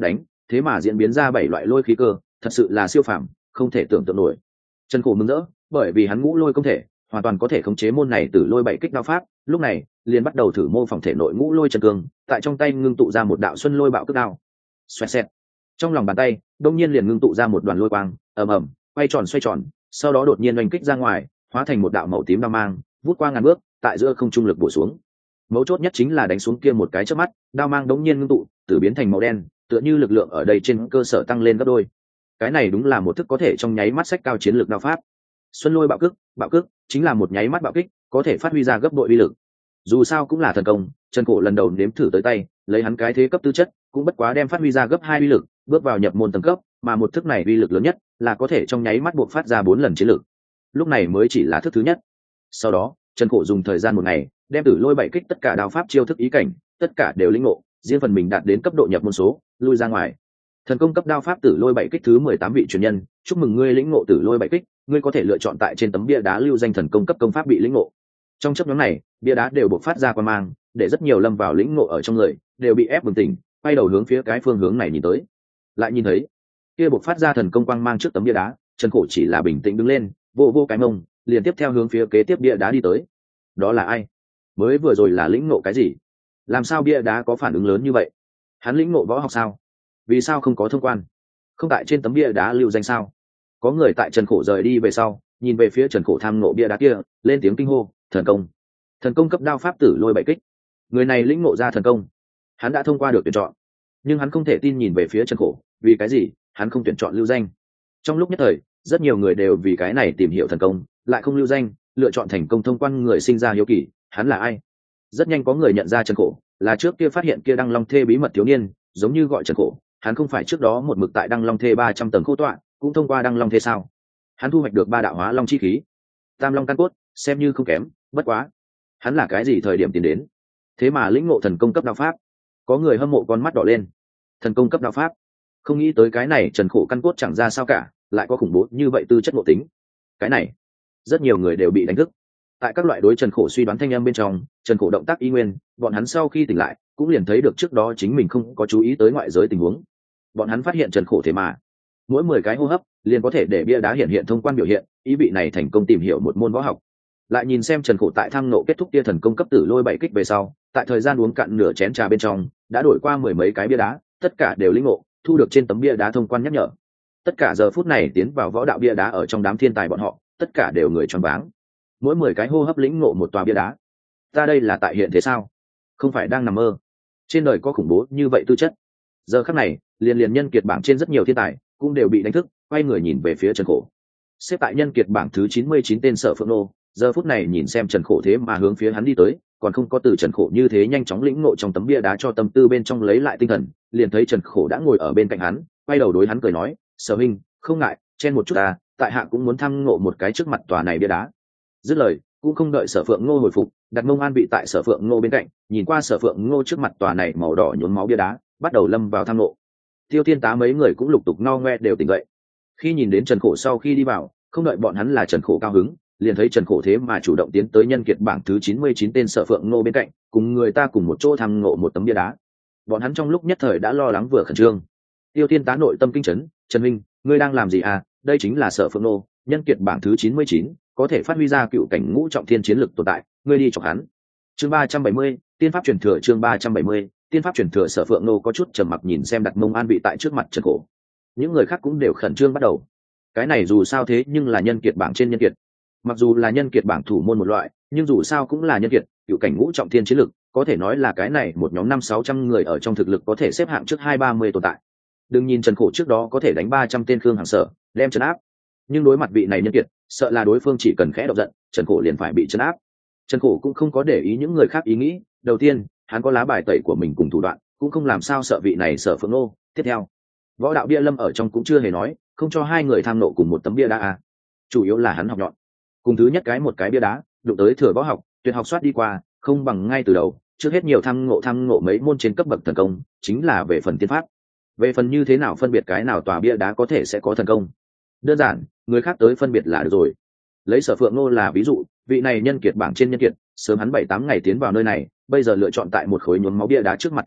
thế mà diễn biến ra bảy loại lôi khí cơ, thật sự là siêu phàm, không thể tưởng tượng nổi. Trần Khổ mừng rỡ, bởi vì hắn ngũ lôi công thể hoàn toàn có thể khống chế môn này từ lôi bảy kích đao pháp, lúc này liền bắt đầu thử mô phỏng thể nội ngũ lôi chân cương, tại trong tay ngưng tụ ra một đạo xuân lôi bạo cước đao. Xoẹt xẹt. Trong lòng bàn tay đông nhiên liền ngưng tụ ra một đoàn lôi quang, ầm ầm quay tròn xoay tròn, sau đó đột nhiên oanh kích ra ngoài, hóa thành một đạo màu tím đao mang, vút qua ngàn bước, tại giữa không trung lực bổ xuống. Mấu chốt nhất chính là đánh xuống kia một cái chớp mắt, đao mang đống nhiên ngưng tụ, từ biến thành màu đen, tựa như lực lượng ở đây trên cơ sở tăng lên gấp đôi. Cái này đúng là một thức có thể trong nháy mắt sách cao chiến lược đao pháp. Xuân lôi bạo cước, bạo cước chính là một nháy mắt bạo kích, có thể phát huy ra gấp bội uy lực. Dù sao cũng là thần công, Trần Cổ lần đầu nếm thử tới tay, lấy hắn cái thế cấp tư chất, cũng bất quá đem phát huy ra gấp hai uy lực, bước vào nhập môn tầng cấp, mà một thức này uy lực lớn nhất là có thể trong nháy mắt buộc phát ra bốn lần chiến lực. Lúc này mới chỉ là thức thứ nhất. Sau đó, Trần Cổ dùng thời gian một ngày, đem tử lôi bảy kích tất cả đao pháp chiêu thức ý cảnh, tất cả đều lĩnh ngộ, riêng phần mình đạt đến cấp độ nhập môn số, lui ra ngoài. Thần công cấp đao pháp tử lôi bảy kích thứ mười tám vị truyền nhân, chúc mừng ngươi lĩnh ngộ tử lôi bảy kích, ngươi có thể lựa chọn tại trên tấm bia đá lưu danh thần công cấp công pháp bị lĩnh ngộ. Trong chấp nhóm này, bia đá đều bộc phát ra quang mang, để rất nhiều lâm vào lĩnh ngộ ở trong người, đều bị ép bừng tỉnh, quay đầu hướng phía cái phương hướng này nhìn tới. Lại nhìn thấy, kia bộc phát ra thần công quang mang trước tấm bia đá, Trần Cổ chỉ là bình tĩnh đứng lên, vô vô cái mông, liền tiếp theo hướng phía kế tiếp bia đá đi tới. Đó là ai? Mới vừa rồi là lĩnh ngộ cái gì? Làm sao bia đá có phản ứng lớn như vậy? Hắn lĩnh ngộ võ học sao? Vì sao không có thông quan? Không tại trên tấm bia đá lưu danh sao? Có người tại Trần Cổ rời đi về sau, nhìn về phía Trần Cổ tham ngộ bia đá kia, lên tiếng kinh hô, thần công. Thần công cấp đao pháp tử lôi bảy kích. Người này lĩnh ngộ ra thần công. Hắn đã thông qua được tuyển chọn. Nhưng hắn không thể tin nhìn về phía Trần Cổ, vì cái gì? Hắn không tuyển chọn lưu danh. Trong lúc nhất thời, rất nhiều người đều vì cái này tìm hiểu thần công, lại không lưu danh, lựa chọn thành công thông quan người sinh ra hiếu kỳ, hắn là ai? Rất nhanh có người nhận ra Trần Cổ, là trước kia phát hiện kia Đăng Long Thê bí mật thiếu niên, giống như gọi Trần Cổ, hắn không phải trước đó một mực tại Đăng Long Thê ba trăm tầng khô tọa, cũng thông qua Đăng Long Thê sao? Hắn thu hoạch được ba đạo hóa long chi khí, tam long căn cốt, xem như không kém, bất quá, hắn là cái gì thời điểm tiến đến? Thế mà lĩnh ngộ thần công cấp đao pháp. Có người hâm mộ con mắt đỏ lên. Thần công cấp đao pháp, không nghĩ tới cái này Trần Cổ căn cốt chẳng ra sao cả, lại có khủng bố như vậy tư chất ngộ tính. Cái này, rất nhiều người đều bị đánh thức. Tại các loại đối Trần Cổ suy đoán thanh âm bên trong, Trần Cổ động tác y nguyên, bọn hắn sau khi tỉnh lại, cũng liền thấy được trước đó chính mình không có chú ý tới ngoại giới tình huống. Bọn hắn phát hiện Trần Cổ thế mà mỗi mười cái hô hấp liền có thể để bia đá hiện hiện thông quan biểu hiện, ý vị này thành công tìm hiểu một môn võ học. Lại nhìn xem Trần Cổ tại tham nộ kết thúc tia thần công cấp tử lôi bảy kích về sau, tại thời gian uống cạn nửa chén trà bên trong, đã đổi qua mười mấy cái bia đá, tất cả đều lĩnh ngộ, thu được trên tấm bia đá thông quan nhắc nhở. Tất cả giờ phút này tiến vào võ đạo bia đá ở trong đám thiên tài bọn họ, tất cả đều người choáng váng. Mỗi mười cái hô hấp lĩnh ngộ một tòa bia đá. Ta đây là tại hiện thế sao? Không phải đang nằm mơ. Trên đời có khủng bố như vậy tư chất. Giờ khắc này, liền liền nhân kiệt bảng trên rất nhiều thiên tài cũng đều bị đánh thức, quay người nhìn về phía Trần Cổ. Xếp tại nhân kiệt bảng thứ chín mươi chín tên Sở Phượng Nô, giờ phút này nhìn xem Trần Cổ thế mà hướng phía hắn đi tới, còn không có từ Trần Cổ như thế nhanh chóng lĩnh ngộ trong tấm bia đá cho tâm tư bên trong lấy lại tinh thần, liền thấy Trần Cổ đã ngồi ở bên cạnh hắn, quay đầu đối hắn cười nói, "Sở huynh, không ngại, chen một chút ta, tại hạ cũng muốn thăm ngộ một cái trước mặt tòa này bia đá." Dứt lời, cũng không đợi Sở Phượng Ngô hồi phục, đặt mông an bị tại Sở Phượng Ngô bên cạnh, nhìn qua Sở Phượng Ngô trước mặt tòa này màu đỏ nhuốm máu bia đá, bắt đầu lâm vào tham ngộ. Tiêu Thiên Tá mấy người cũng lục tục no ngoe đều tỉnh dậy. Khi nhìn đến Trần Cổ sau khi đi vào, không đợi bọn hắn là Trần Cổ cao hứng, liền thấy Trần Cổ thế mà chủ động tiến tới nhân kiệt bảng thứ chín mươi chín tên Sở Phượng Ngô bên cạnh, cùng người ta cùng một chỗ tham ngộ một tấm bia đá. Bọn hắn trong lúc nhất thời đã lo lắng vừa khẩn trương. Tiêu Thiên Tá nội tâm kinh chấn, "Trần Minh, ngươi đang làm gì à? Đây chính là Sở Phượng Ngô, nhân kiệt bảng thứ chín mươi chín, có thể phát huy ra cựu cảnh ngũ trọng thiên chiến lực tồn tại, ngươi đi chọc hắn." Chương ba trăm bảy mươi, tiên pháp truyền thừa. Chương ba trăm bảy mươi, tiên pháp truyền thừa. Sở Phượng Ngô có chút trầm mặc nhìn xem đặt mông an bị tại trước mặt Trần Cổ. Những người khác cũng đều khẩn trương bắt đầu. Cái này dù sao thế nhưng là nhân kiệt bảng trên nhân kiệt. Mặc dù là nhân kiệt bảng thủ môn một loại, nhưng dù sao cũng là nhân kiệt, cựu cảnh ngũ trọng thiên chiến lực, có thể nói là cái này một nhóm năm sáu trăm người ở trong thực lực có thể xếp hạng trước hai ba mươi tồn tại. Đừng nhìn Trần Cổ trước đó có thể đánh ba trăm tên Khương Hằng Sở, đem trấn áp, nhưng đối mặt vị này nhân kiệt, sợ là đối phương chỉ cần khẽ động giận, Trần Cổ liền phải bị trấn áp. Trần Cổ cũng không có để ý những người khác ý nghĩ, đầu tiên, hắn có lá bài tẩy của mình cùng thủ đoạn, cũng không làm sao sợ vị này Sở Phượng Ngô. Tiếp theo, võ đạo bia lâm ở trong cũng chưa hề nói, không cho hai người tham nộ cùng một tấm bia đá à. Chủ yếu là hắn học nhọn, cùng thứ nhất cái một cái bia đá, đụng tới thừa võ học, tuyệt học soát đi qua, không bằng ngay từ đầu, trước hết nhiều tham ngộ tham ngộ mấy môn trên cấp bậc thần công, chính là về phần tiên pháp. Về phần như thế nào phân biệt cái nào tòa bia đá có thể sẽ có thần công, đơn giản, người khác tới phân biệt là được rồi. Lấy Sở Phượng Ngô là ví dụ, vị này nhân kiệt bảng trên nhân kiệt, sớm hắn bảy tám ngày tiến vào nơi này, bây giờ lựa chọn tại một khối nhuốm máu bia đá trước mặt tham ngộ,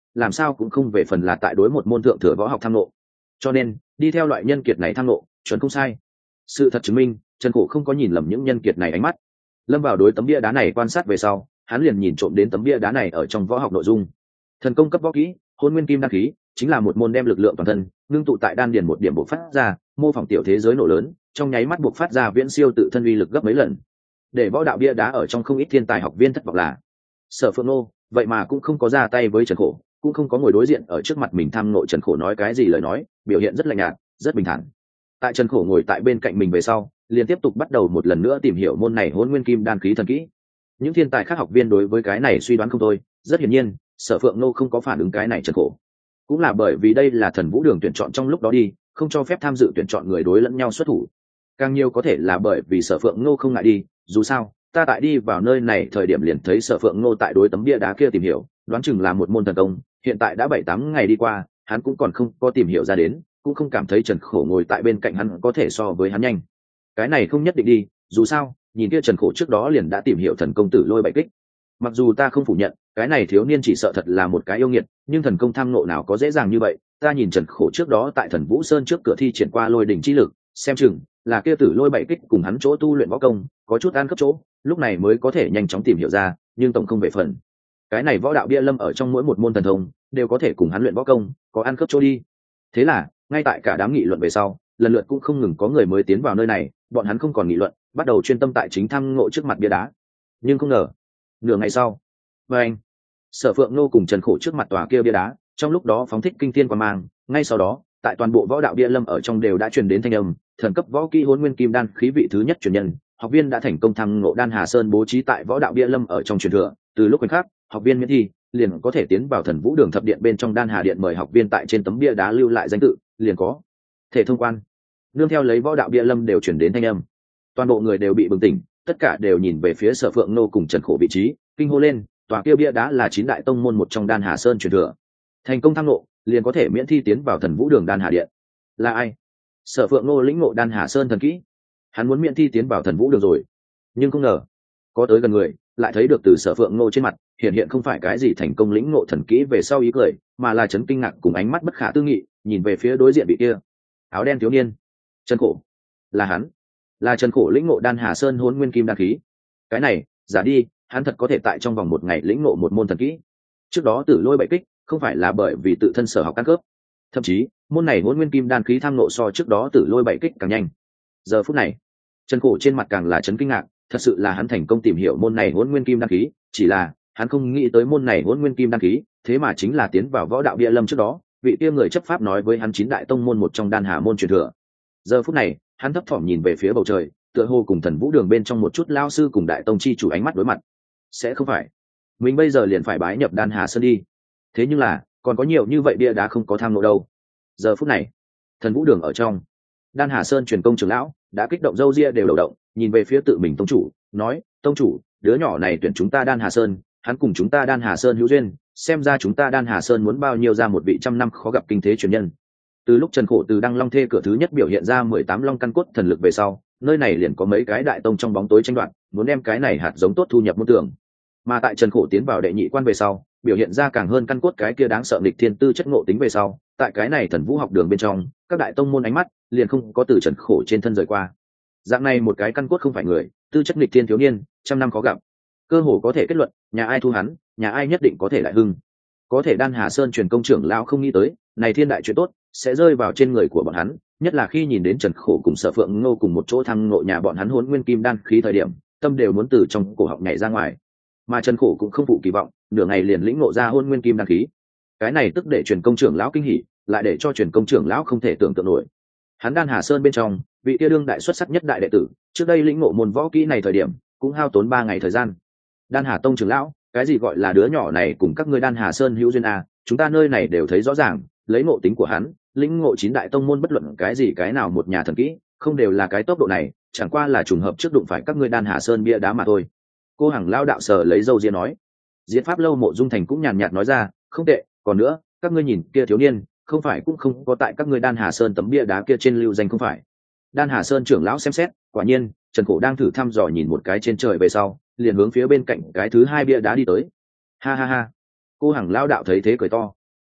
làm sao cũng không về phần là tại đối một môn thượng thừa võ học tham nộ. Cho nên đi theo loại nhân kiệt này tham nộ chuẩn không sai. Sự thật chứng minh Trần Khổ không có nhìn lầm những nhân kiệt này ánh mắt. Lâm vào đối tấm bia đá này quan sát về sau, hắn liền nhìn trộm đến tấm bia đá này ở trong võ học nội dung. Thần công cấp võ kỹ Hôn Nguyên Kim Đan khí chính là một môn đem lực lượng toàn thân ngưng tụ tại đan điền một điểm bộc phát ra, mô phỏng tiểu thế giới nổ lớn, trong nháy mắt bộc phát ra viễn siêu tự thân uy lực gấp mấy lần. Để võ đạo bia đá ở trong không ít thiên tài học viên thất vọng là Sở Phượng Nô vậy mà cũng không có ra tay với Trần Khổ, cũng không có ngồi đối diện ở trước mặt mình tham nội Trần Khổ nói cái gì lời nói, biểu hiện rất lạnh nhạt, rất bình thản. Tại Trần Khổ ngồi tại bên cạnh mình về sau, liền tiếp tục bắt đầu một lần nữa tìm hiểu môn này Hôn Nguyên Kim Đan khí thần kỹ. Những thiên tài khác học viên đối với cái này suy đoán không thôi, rất hiển nhiên Sở Phượng Nô không có phản ứng cái này Trần Khổ, cũng là bởi vì đây là Thần Vũ Đường tuyển chọn trong lúc đó đi, không cho phép tham dự tuyển chọn người đối lẫn nhau xuất thủ. Càng nhiều có thể là bởi vì Sở Phượng Nô không ngại đi, dù sao ta tại đi vào nơi này thời điểm liền thấy Sở Phượng Nô tại đối tấm bia đá kia tìm hiểu, đoán chừng là một môn thần công, hiện tại đã bảy tám ngày đi qua, hắn cũng còn không có tìm hiểu ra đến, cũng không cảm thấy Trần Khổ ngồi tại bên cạnh hắn có thể so với hắn nhanh. Cái này không nhất định đi, dù sao nhìn kia Trần Khổ trước đó liền đã tìm hiểu thần công Tử Lôi Bảy Kích. Mặc dù ta không phủ nhận cái này thiếu niên chỉ sợ thật là một cái yêu nghiệt, nhưng thần công tham ngộ nào có dễ dàng như vậy. Ta nhìn Trần Khổ trước đó tại Thần Vũ Sơn trước cửa thi triển qua lôi đỉnh chi lực, xem chừng là kia Tử Lôi Bảy Kích cùng hắn chỗ tu luyện võ công có chút ăn khớp chỗ, lúc này mới có thể nhanh chóng tìm hiểu ra, nhưng tổng không về phần cái này võ đạo bia lâm ở trong mỗi một môn thần thông đều có thể cùng hắn luyện võ công có ăn khớp chỗ đi. Thế là ngay tại cả đám nghị luận về sau, lần lượt cũng không ngừng có người mới tiến vào nơi này, bọn hắn không còn nghị luận, bắt đầu chuyên tâm tại chính tham ngộ trước mặt bia đá. Nhưng không ngờ nửa ngày sau, và anh Sở Phượng Nô cùng Trần Khổ trước mặt tòa kia bia đá trong lúc đó phóng thích kinh thiên quang mang, ngay sau đó tại toàn bộ võ đạo bia lâm ở trong đều đã truyền đến thanh âm thần cấp võ kỹ Hôn Nguyên Kim Đan khí vị thứ nhất truyền nhân, học viên đã thành công tham ngộ Đan Hà Sơn bố trí tại võ đạo bia lâm ở trong truyền thừa. Từ lúc khoảnh khắc học viên miễn thi liền có thể tiến vào Thần Vũ Đường thập điện bên trong Đan Hà điện, mời học viên tại trên tấm bia đá lưu lại danh tự, liền có thể thông quan. Nương theo lấy võ đạo bia lâm đều chuyển đến thanh âm, toàn bộ người đều bị bừng tỉnh, tất cả đều nhìn về phía Sở Phượng Nô cùng Trần Khổ vị trí, kinh hô lên, tòa kia bia đá là chín đại tông môn một trong Đan Hà Sơn truyền thừa, thành công tham ngộ liền có thể miễn thi tiến vào Thần Vũ Đường Đan Hà điện. Là ai? Sở Phượng Nô lĩnh ngộ Đan Hà Sơn thần kỹ, hắn muốn miễn thi tiến vào Thần Vũ Đường rồi. Nhưng không ngờ có tới gần người lại thấy được từ Sở Phượng Nô trên mặt hiện hiện không phải cái gì thành công lĩnh ngộ thần kỹ về sau ý cười, mà là chấn kinh ngạc cùng ánh mắt bất khả tư nghị nhìn về phía đối diện vị kia áo đen thiếu niên. Trần Khổ, là hắn, là Trần Khổ lĩnh ngộ Đan Hà Sơn Hôn Nguyên Kim Đan khí. Cái này giả đi, hắn thật có thể tại trong vòng một ngày lĩnh ngộ một môn thần kỹ. Trước đó Tử Lôi Bảy Kích không phải là bởi vì tự thân sở học căn cướp, thậm chí môn này Hôn Nguyên Kim Đan khí tham ngộ so trước đó Tử Lôi Bảy Kích càng nhanh. Giờ phút này Trần Khổ trên mặt càng là chấn kinh ngạc, thật sự là hắn thành công tìm hiểu môn này Hôn Nguyên Kim Đan khí, chỉ là hắn không nghĩ tới môn này Hôn Nguyên Kim Đan khí thế mà chính là tiến vào võ đạo bia lâm trước đó vị kia người chấp pháp nói với hắn chín đại tông môn một trong Đan Hà môn truyền thừa. Giờ phút này hắn thấp thỏm nhìn về phía bầu trời, tựa hồ cùng Thần Vũ Đường bên trong một chút lao sư cùng đại tông chi chủ ánh mắt đối mặt. Sẽ không phải mình bây giờ liền phải bái nhập Đan Hà Sơn đi? Thế nhưng là còn có nhiều như vậy bia đá không có tham ngộ đâu. Giờ phút này Thần Vũ Đường ở trong, Đan Hà Sơn truyền công trưởng lão đã kích động râu ria đều đầu động, nhìn về phía tự mình tông chủ, nói: tông chủ, đứa nhỏ này tuyển chúng ta Đan Hà Sơn, hắn cùng chúng ta Đan Hà Sơn hữu duyên, xem ra chúng ta Đan Hà Sơn muốn bao nhiêu ra một vị trăm năm khó gặp kinh thế truyền nhân. Từ lúc Trần Khổ từ Đăng Long Thê cửa thứ nhất biểu hiện ra mười tám long căn cốt thần lực về sau, nơi này liền có mấy cái đại tông trong bóng tối tranh đoạt, muốn đem cái này hạt giống tốt thu nhập môn tưởng. Mà tại Trần Khổ tiến vào đệ nhị quan về sau, biểu hiện ra càng hơn căn cốt cái kia đáng sợ nghịch thiên tư chất ngộ tính về sau, tại cái này Thần Vũ học đường bên trong, các đại tông môn ánh mắt liền không có từ Trần Khổ trên thân rời qua. Dạng này một cái căn cốt không phải người, tư chất nghịch thiên thiếu niên, trăm năm khó gặp, cơ hồ có thể kết luận, nhà ai thu hắn, nhà ai nhất định có thể lại hưng. Có thể Đan Hà Sơn truyền công trưởng lão không nghĩ tới, này thiên đại chuyện tốt sẽ rơi vào trên người của bọn hắn, nhất là khi nhìn đến Trần Khổ cùng Sở Phượng Ngô cùng một chỗ thăng ngộ nhà bọn hắn Hôn Nguyên Kim Đan khí thời điểm, tâm đều muốn từ trong cổ họng nhảy ra ngoài. Mà Trần Khổ cũng không phụ kỳ vọng, nửa ngày liền lĩnh ngộ ra Hôn Nguyên Kim Đan khí. Cái này tức để truyền công trưởng lão kinh hỉ, lại để cho truyền công trưởng lão không thể tưởng tượng nổi. Hắn Đan Hà Sơn bên trong, vị kia đương đại xuất sắc nhất đại đệ tử, trước đây lĩnh ngộ môn võ kỹ này thời điểm, cũng hao tốn ba ngày thời gian. Đan Hà Tông trưởng lão, cái gì gọi là đứa nhỏ này cùng các ngươi Đan Hà Sơn hữu duyên à, chúng ta nơi này đều thấy rõ ràng, lấy ngộ tính của hắn, lĩnh ngộ chín đại tông môn bất luận cái gì cái nào một nhà thần kỹ, không đều là cái tốc độ này, chẳng qua là trùng hợp trước đụng phải các ngươi Đan Hà Sơn bia đá mà thôi. Cô Hằng lao đạo sở lấy dâu ria nói. Diễn Pháp Lâu Mộ Dung Thành cũng nhàn nhạt nói ra, không tệ, còn nữa, các ngươi nhìn kia thiếu niên, không phải cũng không có tại các ngươi Đan Hà Sơn tấm bia đá kia trên lưu danh không phải? Đan Hà Sơn trưởng lão xem xét, quả nhiên, Trần Khổ đang thử thăm dò nhìn một cái trên trời về sau, liền hướng phía bên cạnh cái thứ hai bia đá đi tới. Ha ha ha. Cô Hằng lao đạo thấy thế cười to,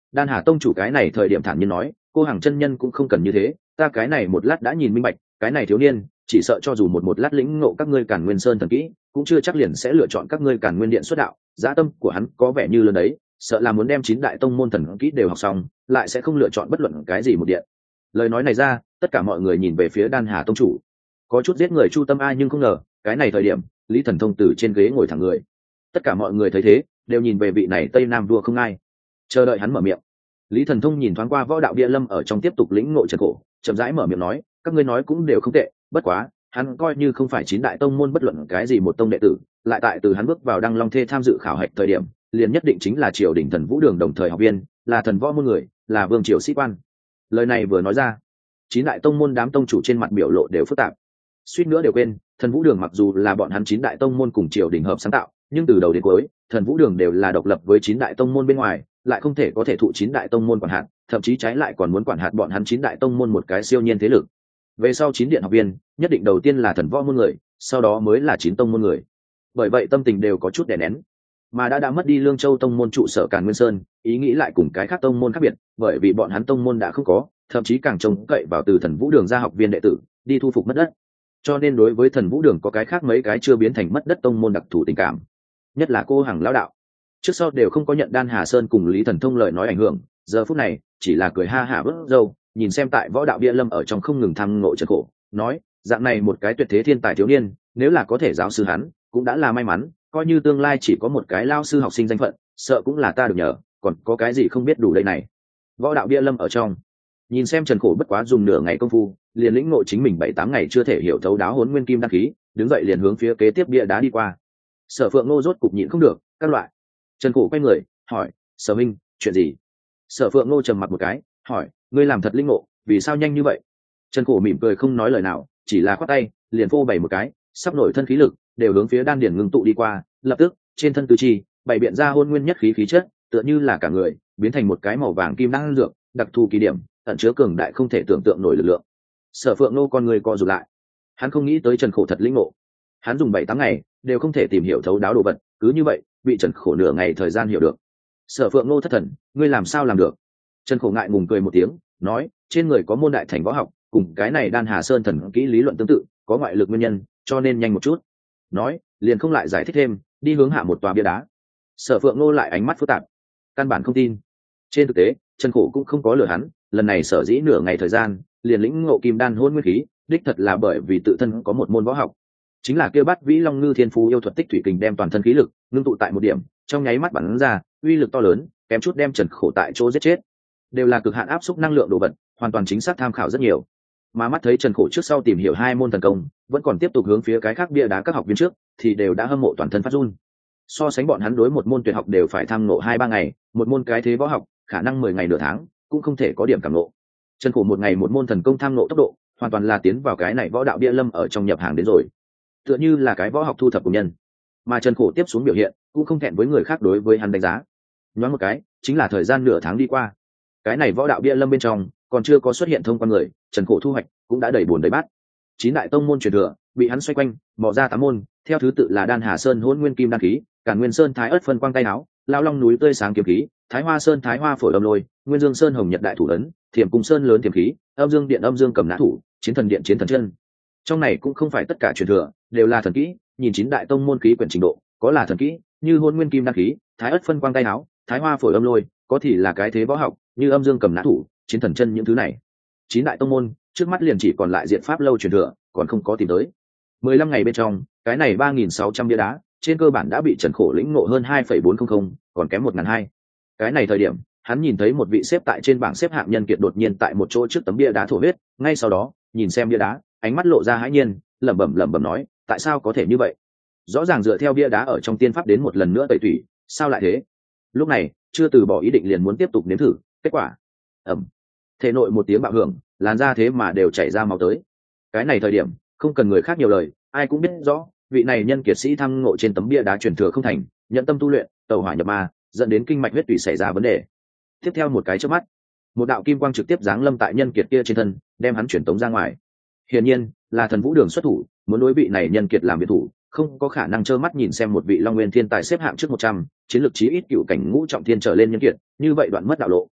Đan Hà tông chủ cái này thời điểm thản nhiên nói, cô Hằng chân nhân cũng không cần như thế, ta cái này một lát đã nhìn minh bạch, cái này thiếu niên chỉ sợ cho dù một một lát lĩnh ngộ các ngươi Càn Nguyên Sơn thần kỹ, cũng chưa chắc liền sẽ lựa chọn các ngươi Càn Nguyên điện xuất đạo. Dã tâm của hắn có vẻ như lớn đấy, sợ là muốn đem chín đại tông môn thần kỹ đều học xong, lại sẽ không lựa chọn bất luận cái gì một điện. Lời nói này ra, tất cả mọi người nhìn về phía Đan Hà tông chủ, có chút giết người chu tâm ai, nhưng không ngờ cái này thời điểm Lý Thần Thông từ trên ghế ngồi thẳng người. Tất cả mọi người thấy thế đều nhìn về vị này Tây Nam vua không ai, chờ đợi hắn mở miệng. Lý Thần Thông nhìn thoáng qua võ đạo bia lâm ở trong tiếp tục lĩnh ngộ trần cổ, chậm rãi mở miệng nói, các ngươi nói cũng đều không tệ, bất quá hắn coi như không phải chín đại tông môn bất luận cái gì một tông đệ tử, lại tại từ hắn bước vào Đăng Long Thê tham dự khảo hạch thời điểm, liền nhất định chính là triều đình Thần Vũ Đường đồng thời học viên, là thần võ môn người, là vương triều sĩ quan. Lời này vừa nói ra, chín đại tông môn đám tông chủ trên mặt biểu lộ đều phức tạp, suýt nữa đều quên, Thần Vũ Đường mặc dù là bọn hắn chín đại tông môn cùng triều đình hợp sáng tạo, nhưng từ đầu đến cuối, Thần Vũ Đường đều là độc lập với chín đại tông môn bên ngoài, lại không thể có thể thụ chín đại tông môn quản hạt, thậm chí trái lại còn muốn quản hạt bọn hắn chín đại tông môn một cái siêu nhiên thế lực. Về sau chín điện học viên, nhất định đầu tiên là thần võ môn người, sau đó mới là chín tông môn người. Bởi vậy tâm tình đều có chút đè nén, mà đã đã mất đi Lương Châu tông môn trụ sở Càn Nguyên Sơn, ý nghĩ lại cùng cái khác tông môn khác biệt, bởi vì bọn hắn tông môn đã không có, thậm chí càng trông cậy vào từ Thần Vũ Đường ra học viên đệ tử đi thu phục mất đất. Cho nên đối với Thần Vũ Đường có cái khác mấy cái chưa biến thành mất đất tông môn đặc thù tình cảm, nhất là cô Hằng lão đạo, trước sau đều không có nhận Đan Hà Sơn cùng Lý Thần Thông lời nói ảnh hưởng, giờ phút này chỉ là cười ha hả vớt râu, nhìn xem tại võ đạo bia lâm ở trong không ngừng thăng ngộ trần khổ, nói, dạng này một cái tuyệt thế thiên tài thiếu niên, nếu là có thể giáo sư hắn, cũng đã là may mắn, coi như tương lai chỉ có một cái lao sư học sinh danh phận, sợ cũng là ta được nhờ, còn có cái gì không biết đủ đây này. Võ đạo bia lâm ở trong, nhìn xem Trần Khổ bất quá dùng nửa ngày công phu, liền lĩnh ngộ chính mình bảy tám ngày chưa thể hiểu thấu đáo Hỗn Nguyên Kim đăng khí, đứng dậy liền hướng phía kế tiếp bia đá đi qua. Sở Phượng Nô rốt cục nhịn không được, các loại. Trần Khổ quay người, hỏi, Sở Minh, chuyện gì? Sở Phượng Nô trầm mặt một cái, hỏi, ngươi làm thật linh ngộ, vì sao nhanh như vậy? Trần Khổ mỉm cười không nói lời nào, chỉ là khoát tay, liền phô bày một cái, sắp nổi thân khí lực, đều hướng phía đan điển ngưng tụ đi qua, lập tức, trên thân tứ chi, bày biện ra hôn nguyên nhất khí khí chất, tựa như là cả người biến thành một cái màu vàng kim năng lượng, đặc thù kỳ điểm, ẩn chứa cường đại không thể tưởng tượng nổi lực lượng. Sở Phượng Nô con người co rụt lại, hắn không nghĩ tới Trần Khổ thật linh ngộ, hắn dùng bảy tám ngày đều không thể tìm hiểu thấu đáo đồ vật, cứ như vậy bị Trần Khổ nửa ngày thời gian hiểu được. Sở Phượng Nô thất thần, ngươi làm sao làm được? Trần Khổ ngại ngùng cười một tiếng, nói, trên người có môn đại thành võ học, cùng cái này Đan Hà Sơn thần kỹ lý luận tương tự, có ngoại lực nguyên nhân, cho nên nhanh một chút. Nói, liền không lại giải thích thêm, đi hướng hạ một tòa bia đá. Sở Phượng Nô lại ánh mắt phức tạp, căn bản không tin. Trên thực tế, Trần Khổ cũng không có lừa hắn, lần này sở dĩ nửa ngày thời gian, liền lĩnh ngộ kim đan hôn nguyên khí, đích thật là bởi vì tự thân có một môn võ học, chính là kêu Bát Vĩ Long Ngư Thiên Phú yêu thuật tích thủy kình, đem toàn thân khí lực ngưng tụ tại một điểm, trong nháy mắt bắn ra, uy lực to lớn, kém chút đem Trần Khổ tại chỗ giết chết. Đều là cực hạn áp xúc năng lượng đồ vật, hoàn toàn chính xác tham khảo rất nhiều. Mà mắt thấy Trần Khổ trước sau tìm hiểu hai môn thần công, vẫn còn tiếp tục hướng phía cái khác bia đá các học viên trước, thì đều đã hâm mộ toàn thân phát run. So sánh bọn hắn đối một môn tuyệt học đều phải tham ngộ hai ba ngày, một môn cái thế võ học, khả năng mười ngày nửa tháng, cũng không thể có điểm cảm ngộ. Trần Khổ một ngày một môn thần công tham ngộ tốc độ, hoàn toàn là tiến vào cái này võ đạo bia lâm ở trong nhập hàng đến rồi. Tựa như là cái võ học thu thập của nhân. Mà Trần Khổ tiếp xuống biểu hiện, cũng không thẹn với người khác đối với hắn đánh giá. Nói một cái, chính là thời gian nửa tháng đi qua. Cái này võ đạo bia lâm bên trong, còn chưa có xuất hiện thông quan người, Trần Khổ thu hoạch cũng đã đầy buồn đầy bát. Chín đại tông môn truyền thừa, bị hắn xoay quanh, mò ra tám môn, theo thứ tự là Đan Hà Sơn Hỗn Nguyên Kim đan khí, Càn Nguyên Sơn Thái Ức phân quang tay áo, Lao Long núi tươi sáng kiếm khí, Thái Hoa Sơn Thái Hoa phổi âm lôi, Nguyên Dương Sơn Hồng Nhật đại thủ ấn, Thiểm Cung Sơn lớn tiềm khí, Âm Dương Điện Âm Dương cầm nã thủ, Chiến Thần Điện Chiến Thần chân. Trong này cũng không phải tất cả truyền thừa đều là thần kỹ, nhìn chín đại tông môn khí quyển trình độ, có là thần kỹ, như Hỗn Nguyên Kim đan khí, Thái Ức phân quang tay áo, Thái Hoa phổi âm lôi, có thì là cái thế võ học, như Âm Dương cầm nã thủ, Chiến Thần chân những thứ này. Chín đại tông môn, trước mắt liền chỉ còn lại diện pháp lâu truyền thừa, còn không có tìm tới. mười lăm ngày bên trong, cái này ba nghìn sáu trăm bia đá, trên cơ bản đã bị Trần Khổ lĩnh ngộ hơn hai phẩy bốn không không, còn kém một nghìn hai trăm. Cái này thời điểm, hắn nhìn thấy một vị xếp tại trên bảng xếp hạng nhân kiệt đột nhiên tại một chỗ trước tấm bia đá thổ huyết, ngay sau đó, nhìn xem bia đá, ánh mắt lộ ra hãi nhiên, lẩm bẩm lẩm bẩm nói, tại sao có thể như vậy? Rõ ràng dựa theo bia đá ở trong tiên pháp đến một lần nữa tẩy thủy, sao lại thế? Lúc này, chưa từ bỏ ý định liền muốn tiếp tục nếm thử, kết quả, ầm, thể nội một tiếng bạo hưởng, làn da thế mà đều chảy ra máu tới. Cái này thời điểm, không cần người khác nhiều lời, ai cũng biết rõ, vị này nhân kiệt sĩ thăng ngộ trên tấm bia đá truyền thừa không thành, nhận tâm tu luyện, tẩu hỏa nhập ma, dẫn đến kinh mạch huyết tủy xảy ra vấn đề. Tiếp theo một cái chớp mắt, một đạo kim quang trực tiếp giáng lâm tại nhân kiệt kia trên thân, đem hắn chuyển tống ra ngoài. Hiển nhiên, là Thần Vũ Đường xuất thủ, muốn đối vị này nhân kiệt làm biệt thủ, không có khả năng trơ mắt nhìn xem một vị Long Nguyên thiên tài xếp hạng trước một trăm, chiến lược chí ít cựu cảnh ngũ trọng thiên trở lên nhân kiệt, như vậy đoạn mất đạo lộ,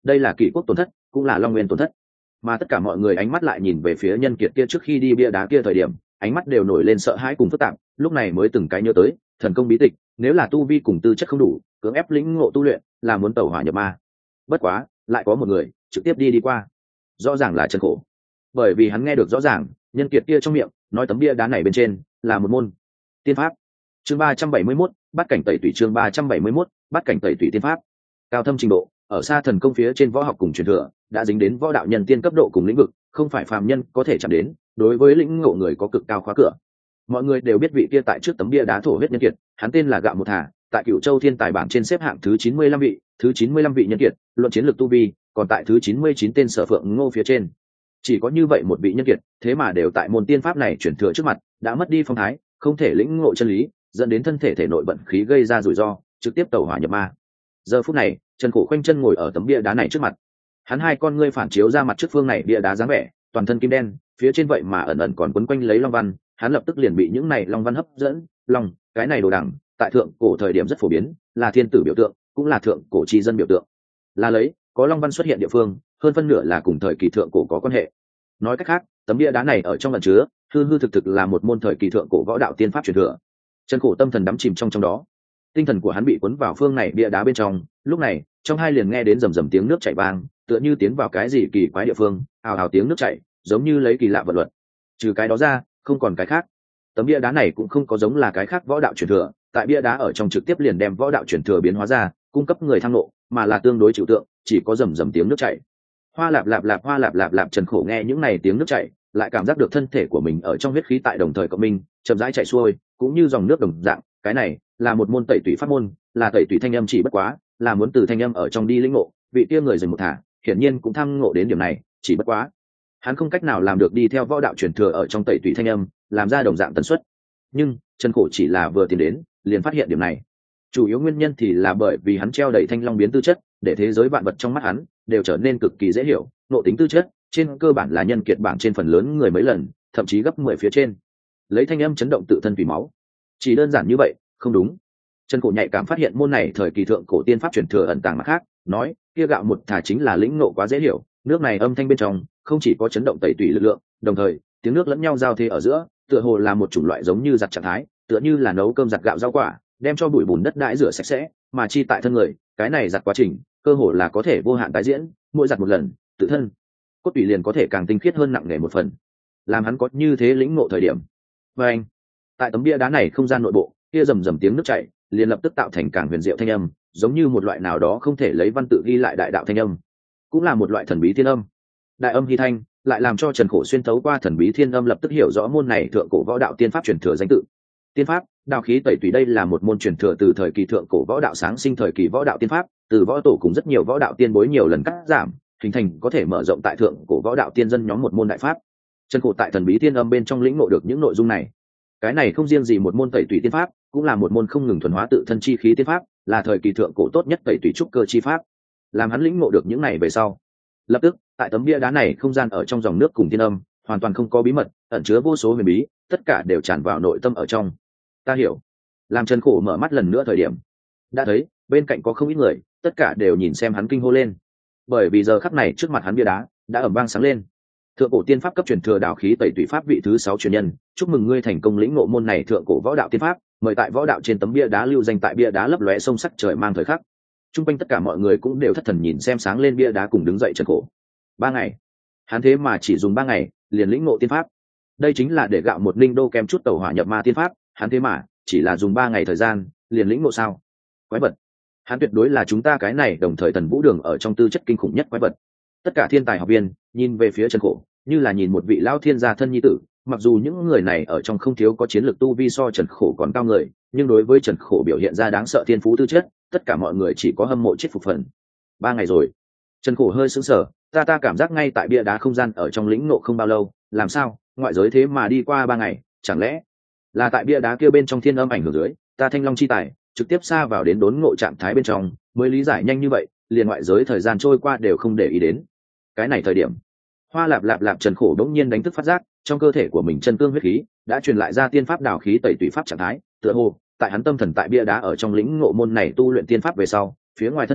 đây là kỷ quốc tổn thất, cũng là long nguyên tổn thất. Mà tất cả mọi người ánh mắt lại nhìn về phía nhân kiệt kia trước khi đi bia đá kia thời điểm, ánh mắt đều nổi lên sợ hãi cùng phức tạp. Lúc này mới từng cái nhớ tới thần công bí tịch, nếu là tu vi cùng tư chất không đủ, cưỡng ép lĩnh ngộ tu luyện là muốn tẩu hỏa nhập ma. Bất quá lại có một người trực tiếp đi đi qua, rõ ràng là Trần Khổ, bởi vì hắn nghe được rõ ràng nhân kiệt kia trong miệng nói tấm bia đá này bên trên là một môn tiên pháp. Chương ba trăm bảy mươi mốt, bắt cảnh tẩy tủy. Chương ba trăm bảy mươi mốt, bắt cảnh tẩy tủy tiên pháp. Cao thâm trình độ, ở xa thần công phía trên võ học cùng truyền thừa, đã dính đến võ đạo nhân tiên cấp độ cùng lĩnh vực, không phải phàm nhân có thể chạm đến, đối với lĩnh ngộ người có cực cao khóa cửa. Mọi người đều biết vị kia tại trước tấm bia đá thổ huyết nhân kiệt, hắn tên là Gạo Một Thả, tại Cửu Châu thiên tài bảng trên xếp hạng thứ chín mươi lăm vị, thứ chín mươi lăm vị nhân kiệt, luận chiến lược tu vi, còn tại thứ chín mươi chín tên Sở Phượng Ngô phía trên. Chỉ có như vậy một vị nhân kiệt, thế mà đều tại môn tiên pháp này chuyển thừa trước mặt, đã mất đi phong thái, không thể lĩnh ngộ chân lý, dẫn đến thân thể thể nội vận khí gây ra rủi ro, trực tiếp tẩu hỏa nhập ma. Giờ phút này, Trần Khổ khoanh chân ngồi ở tấm bia đá này trước mặt, hắn hai con ngươi phản chiếu ra mặt trước phương này bia đá dáng vẻ, toàn thân kim đen, phía trên vậy mà ẩn ẩn còn quấn quanh lấy long văn, hắn lập tức liền bị những này long văn hấp dẫn. Long, cái này đồ đẳng, tại thượng cổ thời điểm rất phổ biến, là thiên tử biểu tượng, cũng là thượng cổ chi dân biểu tượng. Là lấy, có long văn xuất hiện địa phương, hơn phân nửa là cùng thời kỳ thượng cổ có quan hệ. Nói cách khác, tấm bia đá này ở trong ẩn chứa, hư hư thực thực là một môn thời kỳ thượng cổ võ đạo tiên pháp truyền thừa. Trần Khổ tâm thần đắm chìm trong trong đó, tinh thần của hắn bị cuốn vào phương này bia đá bên trong. Lúc này, trong hai liền nghe đến rầm rầm tiếng nước chảy vang, tựa như tiến vào cái gì kỳ quái địa phương, ào ào tiếng nước chảy, giống như lấy kỳ lạ vật luật. Trừ cái đó ra, không còn cái khác. Tấm bia đá này cũng không có giống là cái khác võ đạo truyền thừa, tại bia đá ở trong trực tiếp liền đem võ đạo truyền thừa biến hóa ra, cung cấp người thăng lộ, mà là tương đối trừu tượng, chỉ có rầm rầm tiếng nước chảy. Hoa lạp lạp lạp hoa lạp lạp lạp. Trần Khổ nghe những này tiếng nước chảy, lại cảm giác được thân thể của mình ở trong huyết khí tại đồng thời cộng minh, chậm rãi chảy xuôi, cũng như dòng nước đồng dạng. Cái này là một môn tẩy tủy pháp môn, là tẩy tủy thanh âm, chỉ bất quá là muốn từ thanh âm ở trong đi lĩnh ngộ. Vị kia người dừng một thả, hiển nhiên cũng tham ngộ đến điểm này, chỉ bất quá hắn không cách nào làm được đi theo võ đạo truyền thừa ở trong tẩy tủy thanh âm, làm ra đồng dạng tần suất. Nhưng Trần Khổ chỉ là vừa tiến đến, liền phát hiện điểm này. Chủ yếu nguyên nhân thì là bởi vì hắn treo đầy thanh long biến tư chất, để thế giới vạn vật trong mắt hắn đều trở nên cực kỳ dễ hiểu. Nội tính tư chất trên cơ bản là nhân kiệt bảng trên phần lớn người mấy lần, thậm chí gấp mười phía trên. Lấy thanh âm chấn động tự thân tùy máu, chỉ đơn giản như vậy không đúng. Trần Khổ nhạy cảm phát hiện môn này thời kỳ thượng cổ tiên pháp truyền thừa ẩn tàng mặt khác, nói kia Gạo Một Thả chính là lĩnh ngộ quá dễ hiểu. Nước này âm thanh bên trong không chỉ có chấn động tẩy tủy lực lượng, đồng thời tiếng nước lẫn nhau giao thế ở giữa, tựa hồ là một chủng loại giống như giặt trạng thái, tựa như là nấu cơm giặt gạo rau quả, đem cho bụi bùn đất đãi rửa sạch sẽ, mà chi tại thân người, cái này giặt quá trình, cơ hồ là có thể vô hạn tái diễn, mỗi giặt một lần, tự thân cốt tủy liền có thể càng tinh khiết hơn nặng nề một phần. Làm hắn có như thế lĩnh ngộ thời điểm. Và anh, tại tấm bia đá này không gian nội bộ, kia rầm rầm tiếng nước chảy, liền lập tức tạo thành càng huyền diệu thanh âm, giống như một loại nào đó không thể lấy văn tự ghi lại đại đạo thanh âm, cũng là một loại thần bí thiên âm. Đại âm hy thanh, lại làm cho Trần Khổ xuyên thấu qua thần bí thiên âm lập tức hiểu rõ môn này thượng cổ võ đạo tiên pháp truyền thừa danh tự. Tiên pháp đao khí tẩy tủy, đây là một môn truyền thừa từ thời kỳ thượng cổ võ đạo sáng sinh thời kỳ võ đạo tiên pháp, từ võ tổ cùng rất nhiều võ đạo tiên bối nhiều lần cắt giảm, hình thành có thể mở rộng tại thượng cổ võ đạo tiên dân nhóm một môn đại pháp. Trần Khổ tại thần bí thiên âm bên trong lĩnh ngộ được những nội dung này. Cái này không riêng gì một môn tẩy tủy tiên pháp, cũng là một môn không ngừng thuần hóa tự thân chi khí tiên pháp, là thời kỳ thượng cổ tốt nhất tẩy tủy trúc cơ chi pháp. Làm hắn lĩnh ngộ được những này về sau, lập tức tại tấm bia đá này không gian ở trong dòng nước cùng thiên âm hoàn toàn không có bí mật, ẩn chứa vô số huyền bí, tất cả đều tràn vào nội tâm ở trong. Ta hiểu. Làm Trần Khổ mở mắt lần nữa thời điểm, đã thấy bên cạnh có không ít người, tất cả đều nhìn xem hắn kinh hô lên, bởi vì giờ khắc này trước mặt hắn bia đá đã ẩm vang sáng lên. Thượng cổ tiên pháp cấp truyền thừa đào khí tẩy tủy pháp vị thứ sáu truyền nhân, chúc mừng ngươi thành công lĩnh ngộ môn này thượng cổ võ đạo tiên pháp, mời tại võ đạo trên tấm bia đá lưu danh tại bia đá lấp lóe sông sắc trời mang thời khắc. Trung quanh tất cả mọi người cũng đều thất thần nhìn xem sáng lên bia đá cùng đứng dậy Trần Khổ. Ba ngày, hắn thế mà chỉ dùng ba ngày liền lĩnh ngộ tiên pháp. Đây chính là để Gạo Một Ninh đô kém chút tẩu hỏa nhập ma tiên pháp, hắn thế mà chỉ là dùng ba ngày thời gian liền lĩnh ngộ sao? Quái vật! Hắn tuyệt đối là chúng ta cái này đồng thời Thần Vũ Đường ở trong tư chất kinh khủng nhất quái vật. Tất cả thiên tài học viên nhìn về phía Trần Khổ, như là nhìn một vị lão thiên gia thân nhi tử. Mặc dù những người này ở trong không thiếu có chiến lược tu vi so Trần Khổ còn cao người, nhưng đối với Trần Khổ biểu hiện ra đáng sợ thiên phú tư chất, tất cả mọi người chỉ có hâm mộ chết phục phần. Ba ngày rồi. Trần Khổ hơi sững sờ, ta ta cảm giác ngay tại bia đá không gian ở trong lĩnh ngộ không bao lâu, làm sao ngoại giới thế mà đi qua ba ngày, chẳng lẽ là tại bia đá kia bên trong thiên âm ảnh hưởng dưới, ta thanh long chi tài trực tiếp xa vào đến đốn ngộ trạng thái bên trong, mới lý giải nhanh như vậy, liền ngoại giới thời gian trôi qua đều không để ý đến. Cái này thời điểm, hoa lạp lạp lạp Trần Khổ đống nhiên đánh thức phát giác, trong cơ thể của mình chân cương huyết khí đã truyền lại ra tiên pháp đào khí tẩy tủy pháp trạng thái, tựa hồ tại hắn tâm thần tại bia đá ở trong lĩnh ngộ môn này tu luyện tiên pháp về sau, phía ngoài thân thể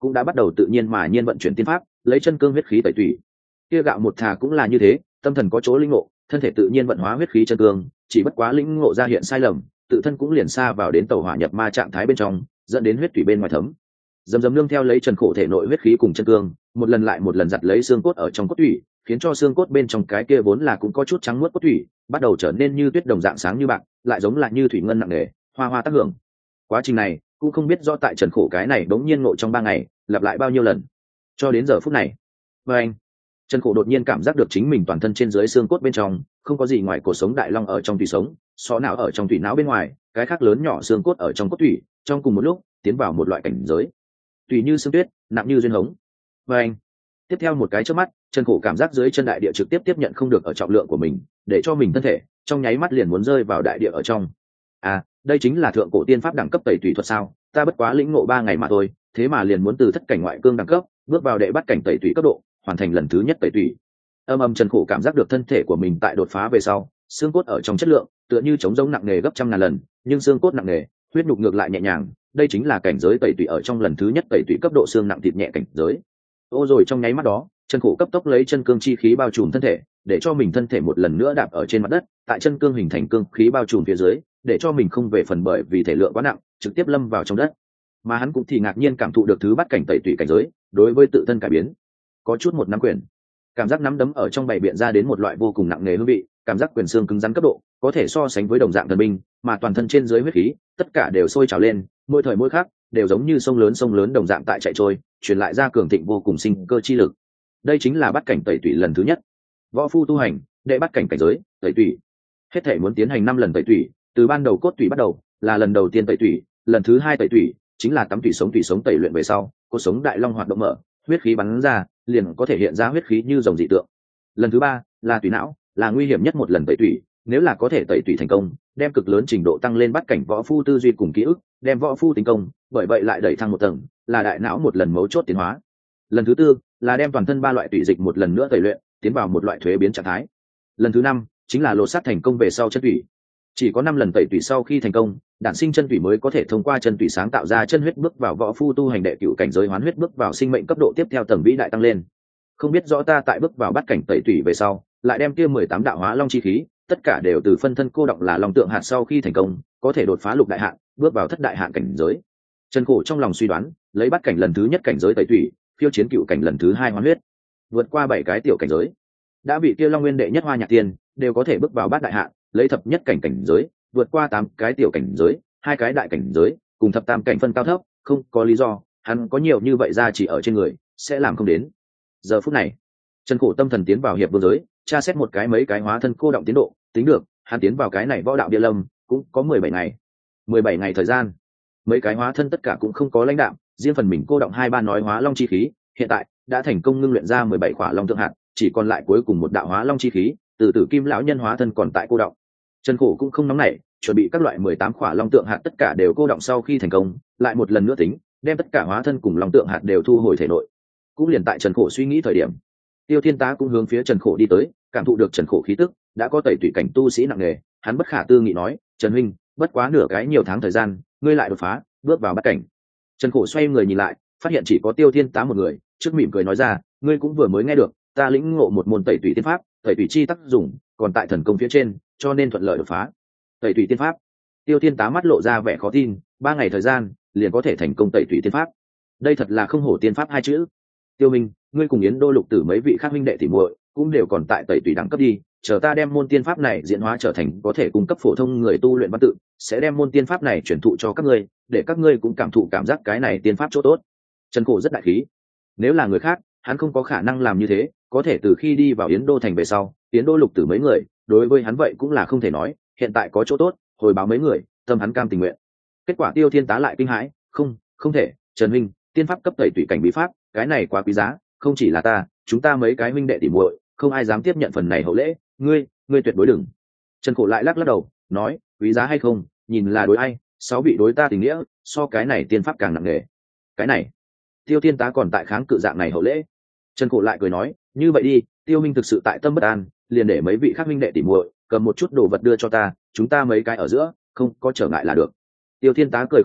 cũng đã bắt đầu tự nhiên mà nhiên vận chuyển tiên pháp, lấy chân cương huyết khí tẩy tủy. Kia gạo một thà cũng là như thế, tâm thần có chỗ linh ngộ, thân thể tự nhiên vận hóa huyết khí chân cương, chỉ bất quá lĩnh ngộ ra hiện sai lầm, tự thân cũng liền xa vào đến tẩu hỏa nhập ma trạng thái bên trong, dẫn đến huyết thủy bên ngoài thấm. Dầm dầm nương theo lấy Trần Khổ thể nội huyết khí cùng chân cương, một lần lại một lần giật lấy xương cốt ở trong cốt thủy, khiến cho xương cốt bên trong cái kia vốn là cũng có chút trắng muốt cốt thủy, bắt đầu trở nên như tuyết đồng dạng sáng như bạc, lại giống lại như thủy ngân nặng nề, hoa hoa tác hưởng. Quá trình này, cũng không biết rõ tại Trần Khổ cái này bỗng nhiên ngộ trong ba ngày, lặp lại bao nhiêu lần. Cho đến giờ phút này, và anh, Trần Khổ đột nhiên cảm giác được chính mình toàn thân trên dưới xương cốt bên trong, không có gì ngoài cột sống đại long ở trong tủy sống, sọ não ở trong tủy não bên ngoài, cái khác lớn nhỏ xương cốt ở trong cốt tủy, trong cùng một lúc, tiến vào một loại cảnh giới. Tùy như sương tuyết, nặng như duyên hống. Và anh, tiếp theo một cái chớp mắt, Trần Khổ cảm giác dưới chân đại địa trực tiếp tiếp nhận không được ở trọng lượng của mình, để cho mình thân thể trong nháy mắt liền muốn rơi vào đại địa ở trong. À, đây chính là thượng cổ tiên pháp đẳng cấp tẩy tủy thuật sao? Ta bất quá lĩnh ngộ ba ngày mà thôi, thế mà liền muốn từ thất cảnh ngoại cương đẳng cấp, bước vào đệ bắt cảnh tẩy tủy cấp độ, hoàn thành lần thứ nhất tẩy tủy. Âm âm Trần Khổ cảm giác được thân thể của mình tại đột phá về sau, xương cốt ở trong chất lượng, tựa như chống giống nặng nề gấp trăm ngàn lần, nhưng xương cốt nặng nề, huyết nhục ngược lại nhẹ nhàng, đây chính là cảnh giới tẩy tủy ở trong lần thứ nhất tẩy tủy cấp độ xương nặng thịt nhẹ cảnh giới. Ô rồi trong nháy mắt đó, Trần Khổ cấp tốc lấy chân cương chi khí bao trùm thân thể, để cho mình thân thể một lần nữa đạp ở trên mặt đất, tại chân cương hình thành cương khí bao trùm phía dưới, để cho mình không về phần bởi vì thể lượng quá nặng, trực tiếp lâm vào trong đất. Mà hắn cũng thì ngạc nhiên cảm thụ được thứ bắt cảnh tẩy tủy cảnh giới, đối với tự thân cải biến, có chút một nắm quyền, cảm giác nắm đấm ở trong bảy biện ra đến một loại vô cùng nặng nề hương vị, cảm giác quyền xương cứng rắn cấp độ, có thể so sánh với đồng dạng thần binh, mà toàn thân trên dưới huyết khí, tất cả đều sôi trào lên, mỗi thời mỗi khác, đều giống như sông lớn sông lớn đồng dạng tại chạy trôi, truyền lại ra cường thịnh vô cùng sinh cơ chi lực. Đây chính là bắt cảnh tẩy tủy lần thứ nhất. Võ phu tu hành, đệ bắt cảnh cảnh giới, tẩy tủy. Hết thể muốn tiến hành năm lần tẩy tủy, từ ban đầu cốt tủy bắt đầu, là lần đầu tiên tẩy tủy, lần thứ hai tẩy tủy, chính là tắm tủy sống tủy sống tẩy luyện về sau, cột sống đại long hoạt động mở, huyết khí bắn ra, liền có thể hiện ra huyết khí như dòng dị tượng. Lần thứ ba là tủy não, là nguy hiểm nhất một lần tẩy tủy, nếu là có thể tẩy tủy thành công, đem cực lớn trình độ tăng lên bắt cảnh võ phu tư duy cùng ký ức, đem võ phu tính công, bởi vậy lại đẩy thăng một tầng, là đại não một lần mấu chốt tiến hóa. Lần thứ tư là đem toàn thân ba loại tủy dịch một lần nữa tẩy luyện, tiến vào một loại thuế biến trạng thái. Lần thứ năm chính là lột xác thành công về sau chân tủy. Chỉ có năm lần tẩy tủy sau khi thành công, đản sinh chân tủy mới có thể thông qua chân tủy sáng tạo ra chân huyết, bước vào võ phu tu hành đệ cửu cảnh giới hoán huyết, bước vào sinh mệnh cấp độ tiếp theo tầng vĩ đại tăng lên. Không biết rõ ta tại bước vào bắt cảnh tẩy tủy về sau, lại đem kia mười tám đạo hóa long chi khí, tất cả đều từ phân thân cô đọng là long tượng hạt sau khi thành công, có thể đột phá lục đại hạn, bước vào thất đại hạn cảnh giới. Trần Khổ trong lòng suy đoán, lấy bắt cảnh lần thứ nhất cảnh giới tẩy tủy, phiêu chiến cựu cảnh lần thứ hai hoán huyết, vượt qua bảy cái tiểu cảnh giới, đã bị kia long nguyên đệ nhất hoa nhạc tiên đều có thể bước vào bát đại hạn, lấy thập nhất cảnh cảnh giới, vượt qua tám cái tiểu cảnh giới, hai cái đại cảnh giới, cùng thập tam cảnh phân cao thấp, không có lý do hắn có nhiều như vậy ra chỉ ở trên người sẽ làm không đến. Giờ phút này, Trần Khổ tâm thần tiến vào hiệp vương giới, tra xét một cái mấy cái hóa thân cô động tiến độ, tính được hắn tiến vào cái này võ đạo địa lâm cũng có mười bảy ngày, mười bảy ngày thời gian, mấy cái hóa thân tất cả cũng không có lãnh đạm, riêng phần mình cô động hai ba nói hóa long chi khí, hiện tại đã thành công ngưng luyện ra mười bảy khỏa long tượng hạt, chỉ còn lại cuối cùng một đạo hóa long chi khí, từ tử kim lão nhân hóa thân còn tại cô động. Trần Khổ cũng không nóng nảy, chuẩn bị các loại mười tám khỏa long tượng hạt tất cả đều cô động sau khi thành công, lại một lần nữa tính, đem tất cả hóa thân cùng long tượng hạt đều thu hồi thể nội. Cũng liền tại Trần Khổ suy nghĩ thời điểm, Tiêu Thiên Tá cũng hướng phía Trần Khổ đi tới, cảm thụ được Trần Khổ khí tức, đã có tẩy tủy cảnh tu sĩ nặng nề, hắn bất khả tư nghị nói, "Trần huynh, bất quá nửa cái nhiều tháng thời gian, ngươi lại đột phá, bước vào bát cảnh." Trần Khổ xoay người nhìn lại, phát hiện chỉ có Tiêu Thiên Tá một người, trước mỉm cười nói ra, "Ngươi cũng vừa mới nghe được, ta lĩnh ngộ một môn tẩy tủy tiên pháp, tẩy tủy chi tác dụng, còn tại thần công phía trên, cho nên thuận lợi đột phá." Tẩy tủy tiên pháp. Tiêu Thiên Tá mắt lộ ra vẻ khó tin, ba ngày thời gian, liền có thể thành công tẩy tủy tiên pháp. Đây thật là không hổ tiên pháp hai chữ. Tiêu Minh, ngươi cùng Yến Đô Lục Tử mấy vị khác huynh đệ tỉ muội cũng đều còn tại tẩy tủy đẳng cấp đi, chờ ta đem môn tiên pháp này diễn hóa trở thành có thể cung cấp phổ thông người tu luyện văn tự, sẽ đem môn tiên pháp này truyền thụ cho các ngươi, để các ngươi cũng cảm thụ cảm giác cái này tiên pháp chỗ tốt. Trần Khổ rất đại khí. Nếu là người khác, hắn không có khả năng làm như thế, có thể từ khi đi vào Yến Đô thành về sau, Yến Đô Lục Tử mấy người, đối với hắn vậy cũng là không thể nói, hiện tại có chỗ tốt, hồi báo mấy người, tâm hắn cam tình nguyện. Kết quả Tiêu Thiên Tá lại kinh hãi, "Không, không thể, Trần huynh, tiên pháp cấp tẩy tủy cảnh bí pháp, cái này quá quý giá, không chỉ là ta, chúng ta mấy cái huynh đệ tỉ muội, không ai dám tiếp nhận phần này hậu lễ, ngươi, ngươi tuyệt đối đừng." Trần Khổ lại lắc lắc đầu, nói, "Quý giá hay không, nhìn là đối ai, sáu vị đối ta tình nghĩa, so cái này tiên pháp càng nặng nề." Cái này, Tiêu Thiên Tá còn tại kháng cự dạng này hậu lễ. Trần Khổ lại cười nói, "Như vậy đi, Tiêu minh thực sự tại tâm bất an, liền để mấy vị khác huynh đệ tỉ muội cầm một chút đồ vật đưa cho ta, chúng ta mấy cái ở giữa, không có trở ngại là được." Tiêu Thiên Tá cười khổ nói,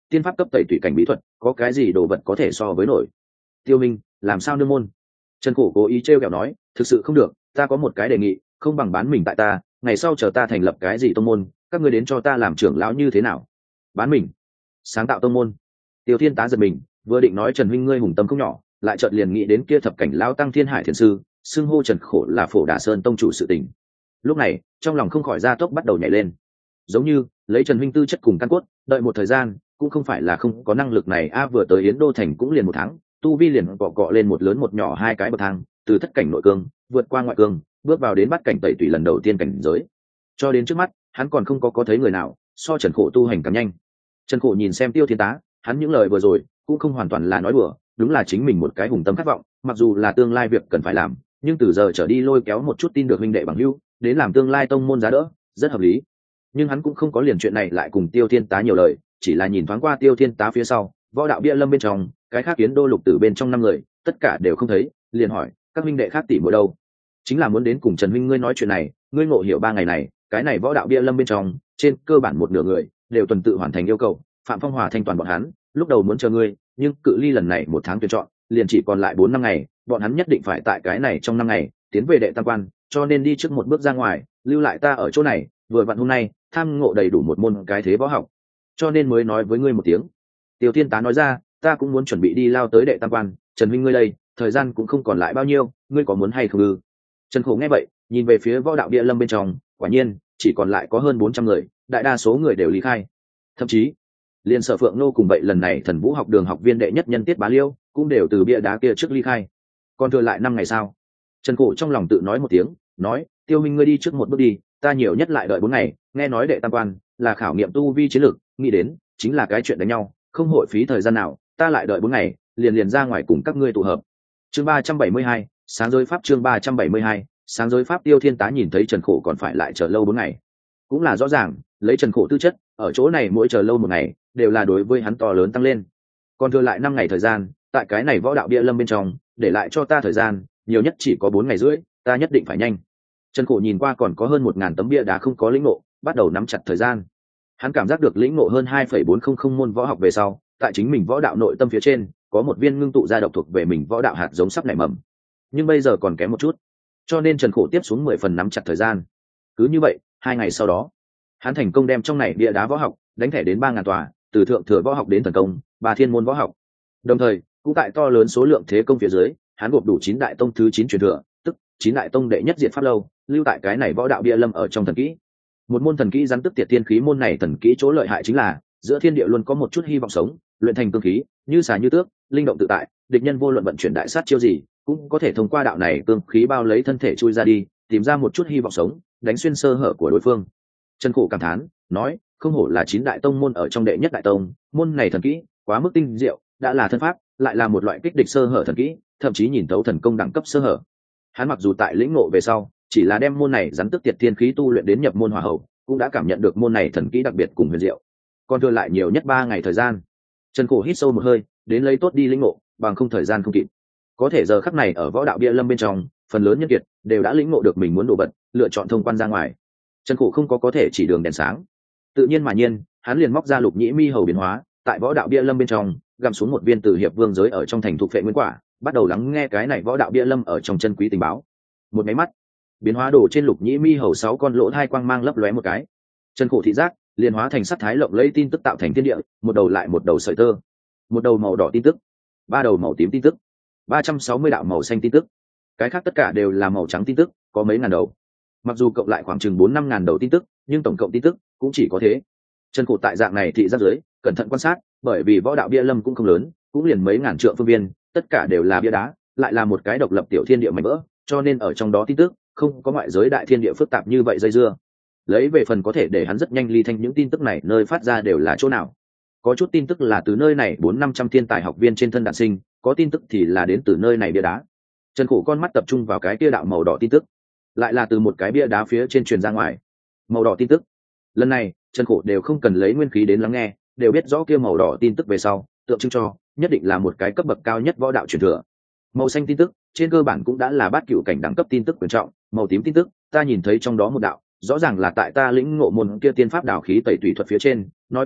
tiên pháp cấp tẩy tủy cảnh bí thuật có cái gì đồ vật có thể so với nổi. Tiêu minh làm sao nương môn? Trần Khổ cố ý trêu ghẹo nói, thực sự không được, ta có một cái đề nghị, không bằng bán mình tại ta, ngày sau chờ ta thành lập cái gì tông môn, các ngươi đến cho ta làm trưởng lão như thế nào? Bán mình? Sáng tạo tông môn? Tiêu Thiên Tá giật mình, vừa định nói Trần huynh ngươi hùng tâm không nhỏ, lại chợt liền nghĩ đến kia thập cảnh lão tăng Thiên Hải Thiền sư, xưng hô Trần Khổ là Phổ Đà Sơn tông chủ sự tình. Lúc này, trong lòng không khỏi gia tốc bắt đầu nhảy lên. Giống như lấy Trần huynh tư chất cùng căn cốt, đợi một thời gian, cũng không phải là không có năng lực này a. Vừa tới Yến Đô thành cũng liền một tháng, tu vi liền cọ cọ lên một lớn một nhỏ hai cái bậc thang, từ thất cảnh nội cương vượt qua ngoại cương, bước vào đến bát cảnh tẩy tủy lần đầu tiên cảnh giới. Cho đến trước mắt, hắn còn không có có thấy người nào so Trần Khổ tu hành càng nhanh. Trần Khổ nhìn xem Tiêu Thiên Tá, hắn những lời vừa rồi cũng không hoàn toàn là nói đùa, đúng là chính mình một cái hùng tâm khát vọng, mặc dù là tương lai việc cần phải làm, nhưng từ giờ trở đi lôi kéo một chút tin được huynh đệ bằng hữu, đến làm tương lai tông môn giá đỡ, rất hợp lý. Nhưng hắn cũng không có liền chuyện này lại cùng Tiêu Thiên Tá nhiều lời, chỉ là nhìn thoáng qua Tiêu Thiên Tá phía sau, võ đạo bia lâm bên trong, cái khác Yến Đô lục tử bên trong năm người, tất cả đều không thấy, liền hỏi, các huynh đệ khác tỷ muội đâu? Chính là muốn đến cùng Trần huynh ngươi nói chuyện này, ngươi ngộ hiểu ba ngày này, cái này võ đạo bia lâm bên trong, trên cơ bản một nửa người đều tuần tự hoàn thành yêu cầu, Phạm Phong Hòa thanh toàn bọn hắn, lúc đầu muốn chờ ngươi, nhưng cự ly lần này một tháng tuyển chọn, liền chỉ còn lại bốn năm ngày, bọn hắn nhất định phải tại cái này trong năm ngày tiến về đệ tam quan, cho nên đi trước một bước ra ngoài, lưu lại ta ở chỗ này, vừa vặn hôm nay tham ngộ đầy đủ một môn cái thế võ học, cho nên mới nói với ngươi một tiếng. Tiêu Thiên Tá nói ra, ta cũng muốn chuẩn bị đi lao tới đệ tam quan, Trần huynh ngươi đây, thời gian cũng không còn lại bao nhiêu, ngươi có muốn hay không ư? Trần Khổ nghe vậy, nhìn về phía võ đạo bia lâm bên trong, quả nhiên chỉ còn lại có hơn bốn trăm người, đại đa số người đều lý khai. Thậm chí, liên Sở Phượng Nô cùng vậy lần này Thần Vũ học đường học viên đệ nhất nhân Tiết Bá Liêu cũng đều từ bia đá kia trước ly khai. Còn thừa lại năm ngày sao? Trần Khổ trong lòng tự nói một tiếng, nói, Tiêu minh ngươi đi trước một bước đi, ta nhiều nhất lại đợi bốn ngày, nghe nói đệ tam quan là khảo nghiệm tu vi chiến lược, nghĩ đến chính là cái chuyện đánh nhau, không hội phí thời gian nào, ta lại đợi bốn ngày, liền liền ra ngoài cùng các ngươi tụ hợp. Chương ba trăm bảy mươi hai, sáng giới pháp. Chương ba trăm bảy mươi hai, sáng giới pháp. Tiêu Thiên Tá nhìn thấy Trần Khổ còn phải lại chờ lâu bốn ngày, cũng là rõ ràng, lấy Trần Khổ tư chất, ở chỗ này mỗi chờ lâu một ngày đều là đối với hắn to lớn tăng lên. Còn thừa lại năm ngày thời gian, tại cái này võ đạo bia lâm bên trong, để lại cho ta thời gian, nhiều nhất chỉ có bốn ngày rưỡi, ta nhất định phải nhanh. Trần Khổ nhìn qua còn có hơn một ngàn tấm bia đá không có lĩnh ngộ, bắt đầu nắm chặt thời gian. Hắn cảm giác được lĩnh ngộ hơn hai phẩy bốn không không môn võ học về sau, tại chính mình võ đạo nội tâm phía trên, có một viên ngưng tụ ra độc thuộc về mình võ đạo hạt giống sắp nảy mầm. Nhưng bây giờ còn kém một chút, cho nên Trần Khổ tiếp xuống mười phần nắm chặt thời gian. Cứ như vậy, hai ngày sau đó, hắn thành công đem trong này bia đá võ học đánh thẻ đến ba ngàn tòa, từ thượng thừa võ học đến thần công, ba thiên môn võ học. Đồng thời, cũng tại to lớn số lượng thế công phía dưới, hắn gộp đủ chín đại tông thứ chín truyền thừa, tức chín đại tông đệ nhất diệt pháp lâu, lưu tại cái này võ đạo bia lâm ở trong thần kỹ. Một môn thần kỹ rắn tức tiệt tiên khí, môn này thần kỹ chỗ lợi hại chính là giữa thiên địa luôn có một chút hy vọng sống, luyện thành cương khí, như xà như tước, linh động tự tại, địch nhân vô luận vận chuyển đại sát chiêu gì, cũng có thể thông qua đạo này cương khí bao lấy thân thể chui ra đi, tìm ra một chút hy vọng sống, đánh xuyên sơ hở của đối phương. Trần Khổ cảm thán, nói, không hổ là chín đại tông môn ở trong đệ nhất đại tông, môn này thần kỹ quá mức tinh diệu, đã là thân pháp, lại là một loại kích địch sơ hở thần kỹ, thậm chí nhìn thấu thần công đẳng cấp sơ hở. Hắn mặc dù tại lĩnh ngộ về sau, chỉ là đem môn này rắn tức tiệt thiên khí tu luyện đến nhập môn hỏa hậu, cũng đã cảm nhận được môn này thần kỹ đặc biệt cùng huyền diệu. Còn thừa lại nhiều nhất ba ngày thời gian. Trần Khổ hít sâu một hơi, đến lấy tốt đi lĩnh ngộ, bằng không thời gian không kịp. Có thể giờ khắc này ở võ đạo bia lâm bên trong, phần lớn nhân kiệt đều đã lĩnh ngộ được mình muốn đồ vật, lựa chọn thông quan ra ngoài. Trần Khổ không có có thể chỉ đường đèn sáng, tự nhiên mà nhiên, hắn liền móc ra lục nhĩ mi hầu biến hóa, tại võ đạo bia lâm bên trong gặm xuống một viên từ hiệp vương giới ở trong thành thuộc phệ nguyên quả, bắt đầu lắng nghe cái này võ đạo bia lâm ở trong chân quý tình báo. Một máy mắt, biến hóa đồ trên lục nhĩ mi hầu sáu con lỗ hai quang mang lấp lóe một cái, Trần Khổ thị giác liền hóa thành sắc thái lộng lẫy tin tức tạo thành thiên địa, một đầu lại một đầu sợi tơ, một đầu màu đỏ tin tức, ba đầu màu tím tin tức, ba trăm sáu mươi đạo màu xanh tin tức, cái khác tất cả đều là màu trắng tin tức, có mấy ngàn đầu. Mặc dù cộng lại khoảng chừng bốn năm ngàn đầu tin tức, nhưng tổng cộng tin tức cũng chỉ có thế. Trần Khổ tại dạng này thị giác dưới, cẩn thận quan sát, bởi vì võ đạo bia lâm cũng không lớn, cũng liền mấy ngàn trượng phương viên, tất cả đều là bia đá, lại là một cái độc lập tiểu thiên địa mảnh vỡ, cho nên ở trong đó tin tức không có ngoại giới đại thiên địa phức tạp như vậy dây dưa. Lấy về phần có thể để hắn rất nhanh ly thanh những tin tức này nơi phát ra đều là chỗ nào. Có chút tin tức là từ nơi này bốn năm trăm thiên tài học viên trên thân đản sinh, có tin tức thì là đến từ nơi này bia đá. Trần Khổ con mắt tập trung vào cái kia đạo màu đỏ tin tức, lại là từ một cái bia đá phía trên truyền ra ngoài. Màu đỏ tin tức, lần này Trần Khổ đều không cần lấy nguyên khí đến lắng nghe, đều biết rõ kia màu đỏ tin tức về sau, tượng trưng cho nhất định là một cái cấp bậc cao nhất võ đạo truyền thừa. Màu xanh tin tức trên cơ bản cũng đã là bát cửu cảnh đẳng cấp tin tức quan trọng. Màu tím tin tức, ta nhìn thấy trong đó một đạo, rõ ràng là tại ta lĩnh ngộ môn kia tiên pháp đảo khí tẩy tùy thuật phía trên, nói cách khác,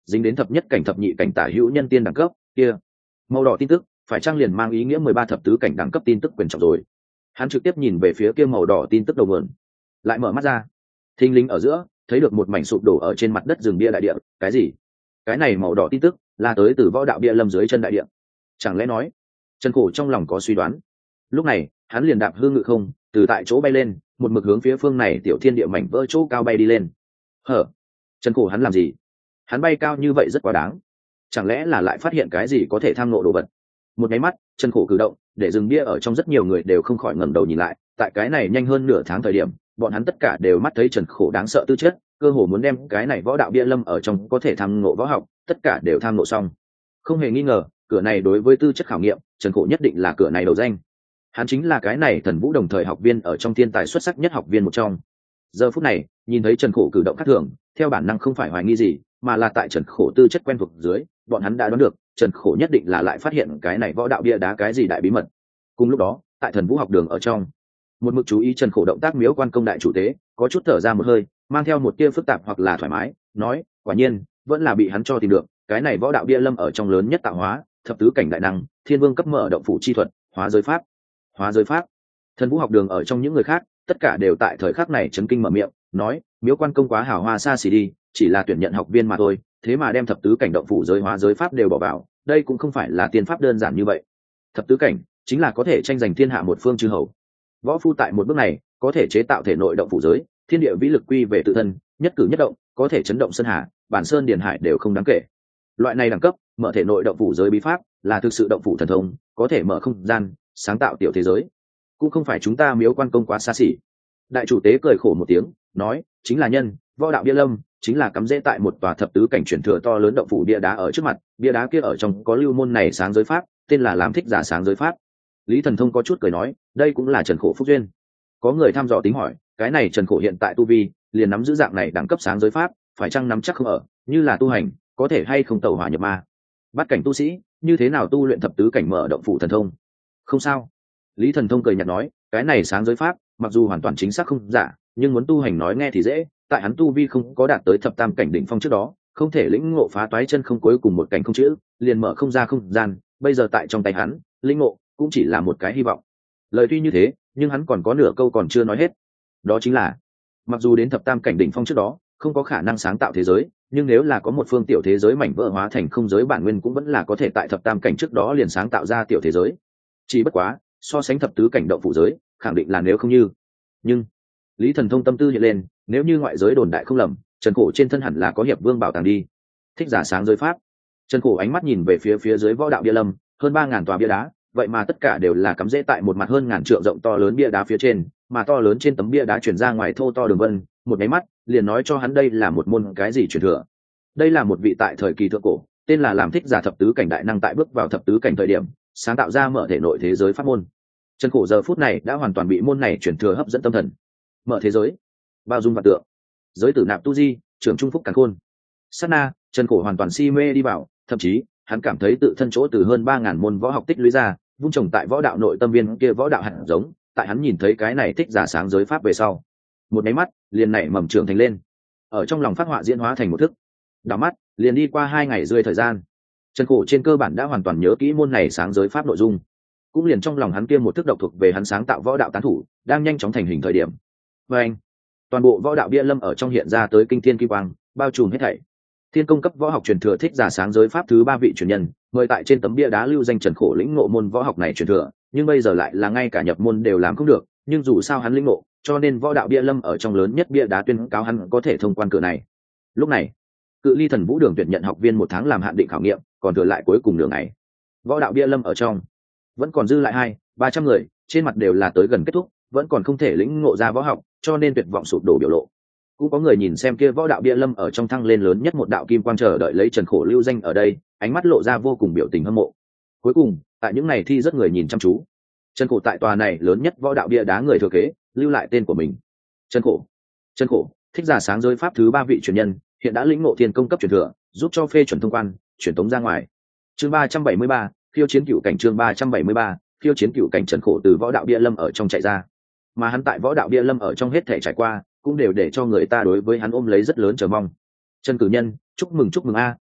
dính đến thập nhất cảnh thập nhị cảnh tả hữu nhân tiên đẳng cấp kia màu đỏ tin tức phải trang liền mang ý nghĩa mười ba thập tứ cảnh đẳng cấp tin tức quyền trọng rồi. Hắn trực tiếp nhìn về phía kia màu đỏ tin tức đầu nguồn, lại mở mắt ra, thình lình ở giữa thấy được một mảnh sụp đổ ở trên mặt đất rừng bia đại địa. Cái gì? Cái này màu đỏ tin tức là tới từ võ đạo bia lâm dưới chân đại địa. Chẳng lẽ nói? Trần Cổ trong lòng có suy đoán. Lúc này hắn liền đạp hư ngự không, từ tại chỗ bay lên, một mực hướng phía phương này tiểu thiên địa mảnh vỡ chỗ cao bay đi lên. Hở? Trần Cổ hắn làm gì? Hắn bay cao như vậy rất quá đáng. Chẳng lẽ là lại phát hiện cái gì có thể tham ngộ đồ vật? Một cái mắt, Trần Cổ cử động, để rừng bia ở trong rất nhiều người đều không khỏi ngẩng đầu nhìn lại. Tại cái này nhanh hơn nửa tháng thời điểm, bọn hắn tất cả đều mắt thấy Trần Cổ đáng sợ tư chất, cơ hồ muốn đem cái này võ đạo bia lâm ở trong có thể tham ngộ võ học, tất cả đều tham ngộ xong. Không hề nghi ngờ, cửa này đối với tư chất khảo nghiệm, Trần Cổ nhất định là cửa này đầu danh. Hắn chính là cái này Thần Vũ đồng thời học viên ở trong thiên tài xuất sắc nhất học viên một trong. Giờ phút này, nhìn thấy Trần Cổ cử động khác thường, theo bản năng không phải hoài nghi gì, mà là tại Trần Cổ tư chất quen thuộc dưới, bọn hắn đã đoán được, Trần Cổ nhất định là lại phát hiện cái này võ đạo bia đá cái gì đại bí mật. Cùng lúc đó, tại Thần Vũ học đường ở trong, một mực chú ý Trần Cổ động tác miếu quan công đại chủ tế, có chút thở ra một hơi, mang theo một tia phức tạp hoặc là thoải mái, nói, quả nhiên, vẫn là bị hắn cho tìm được, cái này võ đạo bia lâm ở trong lớn nhất tạo hóa, thập tứ cảnh đại năng, thiên vương cấp mở động phủ chi thuật, hóa giới pháp. Hóa giới pháp. Thần Vũ học đường ở trong những người khác, tất cả đều tại thời khắc này chấn kinh mở miệng, nói, miếu quan công quá hào hoa xa xỉ đi, chỉ là tuyển nhận học viên mà thôi, thế mà đem thập tứ cảnh động phủ giới hóa giới pháp đều bỏ vào, đây cũng không phải là tiên pháp đơn giản như vậy. Thập tứ cảnh chính là có thể tranh giành thiên hạ một phương chư hầu. Võ phu tại một bước này, có thể chế tạo thể nội động phủ giới, thiên địa vĩ lực quy về tự thân, nhất cử nhất động, có thể chấn động sơn hà, bản sơn điền hải đều không đáng kể. Loại này đẳng cấp, mở thể nội động phủ giới bí pháp, là thực sự động phủ thần thông, có thể mở không gian, sáng tạo tiểu thế giới. Cũng không phải chúng ta miếu quan công quá xa xỉ. Đại chủ tế cười khổ một tiếng, nói, chính là nhân, võ đạo bia lâm, chính là cắm rễ tại một tòa thập tứ cảnh chuyển thừa to lớn động phủ bia đá ở trước mặt, bia đá kia ở trong có lưu môn này sáng giới pháp, tên là làm thích giả sáng giới pháp. Lý Thần Thông có chút cười nói, đây cũng là Trần Cổ phúc duyên. Có người thăm dò tính hỏi, cái này Trần Cổ hiện tại tu vi, liền nắm giữ dạng này đẳng cấp sáng giới pháp, phải chăng nắm chắc không ở, như là tu hành, có thể hay không tẩu hỏa nhập ma. Bắt cảnh tu sĩ, như thế nào tu luyện thập tứ cảnh mở động phủ thần thông? Không sao. Lý Thần Thông cười nhạt nói, cái này sáng giới pháp, mặc dù hoàn toàn chính xác không giả, nhưng muốn tu hành nói nghe thì dễ, tại hắn tu vi không có đạt tới thập tam cảnh đỉnh phong trước đó, không thể lĩnh ngộ phá toái chân không cuối cùng một cảnh không chữ, liền mở không ra không gian, bây giờ tại trong tay hắn, lĩnh ngộ cũng chỉ là một cái hy vọng. Lời tuy như thế, nhưng hắn còn có nửa câu còn chưa nói hết. Đó chính là, mặc dù đến thập tam cảnh đỉnh phong trước đó, không có khả năng sáng tạo thế giới, nhưng nếu là có một phương tiểu thế giới mảnh vỡ hóa thành không giới bản nguyên cũng vẫn là có thể tại thập tam cảnh trước đó liền sáng tạo ra tiểu thế giới. Chỉ bất quá, so sánh thập tứ cảnh động phủ giới, khẳng định là nếu không như. Nhưng, Lý Thần Thông tâm tư hiện lên, nếu như ngoại giới đồn đại không lầm, Trần Cổ trên thân hẳn là có hiệp vương bảo tàng đi. Thích giả sáng giới pháp. Trần Cổ ánh mắt nhìn về phía phía dưới võ đạo bia lâm, hơn ba ngàn tòa bia đá, vậy mà tất cả đều là cắm rễ tại một mặt hơn ngàn trượng rộng to lớn bia đá phía trên, mà to lớn trên tấm bia đá chuyển ra ngoài thô to đường vân, một cái mắt liền nói cho hắn đây là một môn cái gì truyền thừa. Đây là một vị tại thời kỳ thượng cổ, tên là làm thích giả thập tứ cảnh đại năng tại bước vào thập tứ cảnh thời điểm, sáng tạo ra mở thể nội thế giới pháp môn. Trần Cổ giờ phút này đã hoàn toàn bị môn này truyền thừa hấp dẫn tâm thần. Mở thế giới, bao dung vạn tượng, giới tử nạp tu di, trưởng trung phúc càn khôn. Sát na, Trần Cổ hoàn toàn si mê đi vào, thậm chí hắn cảm thấy tự thân chỗ từ hơn ba ngàn môn võ học tích lũy ra, vun trồng tại võ đạo nội tâm viên kia võ đạo hạt giống, tại hắn nhìn thấy cái này thích giả sáng giới pháp về sau, một máy mắt liền nảy mầm trưởng thành lên, ở trong lòng phát họa diễn hóa thành một thức. Đảo mắt liền đi qua hai ngày rưỡi thời gian, Trần Cổ trên cơ bản đã hoàn toàn nhớ kỹ môn này sáng giới pháp nội dung, cũng liền trong lòng hắn kia một thức độc thuộc về hắn sáng tạo võ đạo tán thủ đang nhanh chóng thành hình thời điểm. Và anh, toàn bộ võ đạo bia lâm ở trong hiện ra tới kinh thiên kim quang, bao trùm hết thảy. Thiên công cấp võ học truyền thừa thích giả sáng giới pháp thứ ba vị truyền nhân, mời tại trên tấm bia đá lưu danh Trần Cổ lĩnh ngộ môn võ học này truyền thừa, nhưng bây giờ lại là ngay cả nhập môn đều làm không được, nhưng dù sao hắn lĩnh ngộ, cho nên võ đạo bia lâm ở trong lớn nhất bia đá tuyên cáo hắn có thể thông quan cửa này. Lúc này, cự ly Thần Vũ đường tuyển nhận học viên một tháng làm hạn định khảo nghiệm, còn thừa lại cuối cùng nửa ngày. Võ đạo bia lâm ở trong vẫn còn dư lại hai ba trăm người, trên mặt đều là tới gần kết thúc, vẫn còn không thể lĩnh ngộ ra võ học, cho nên tuyệt vọng sụp đổ biểu lộ. Cũng có người nhìn xem kia võ đạo bia lâm ở trong thăng lên lớn nhất một đạo kim quang chờ đợi lấy Trần Cổ lưu danh ở đây, ánh mắt lộ ra vô cùng biểu tình hâm mộ. Cuối cùng, tại những này thi rất người nhìn chăm chú, Trần Cổ tại tòa này lớn nhất võ đạo bia đá người thừa kế, lưu lại tên của mình. Trần Cổ. Trần Cổ, thích giả sáng giới pháp thứ ba vị truyền nhân, hiện đã lĩnh ngộ thiên công cấp truyền thừa, giúp cho phê chuẩn thông quan, truyền tống ra ngoài. Chương ba trăm bảy mươi ba, khiêu chiến cựu cảnh. Chương ba trăm bảy mươi ba, khiêu chiến cựu cảnh. Trần Cổ từ võ đạo bia lâm ở trong chạy ra, mà hắn tại võ đạo bia lâm ở trong hết thể trải qua, cũng đều để cho người ta đối với hắn ôm lấy rất lớn chờ mong. Trần cử nhân, chúc mừng chúc mừng a,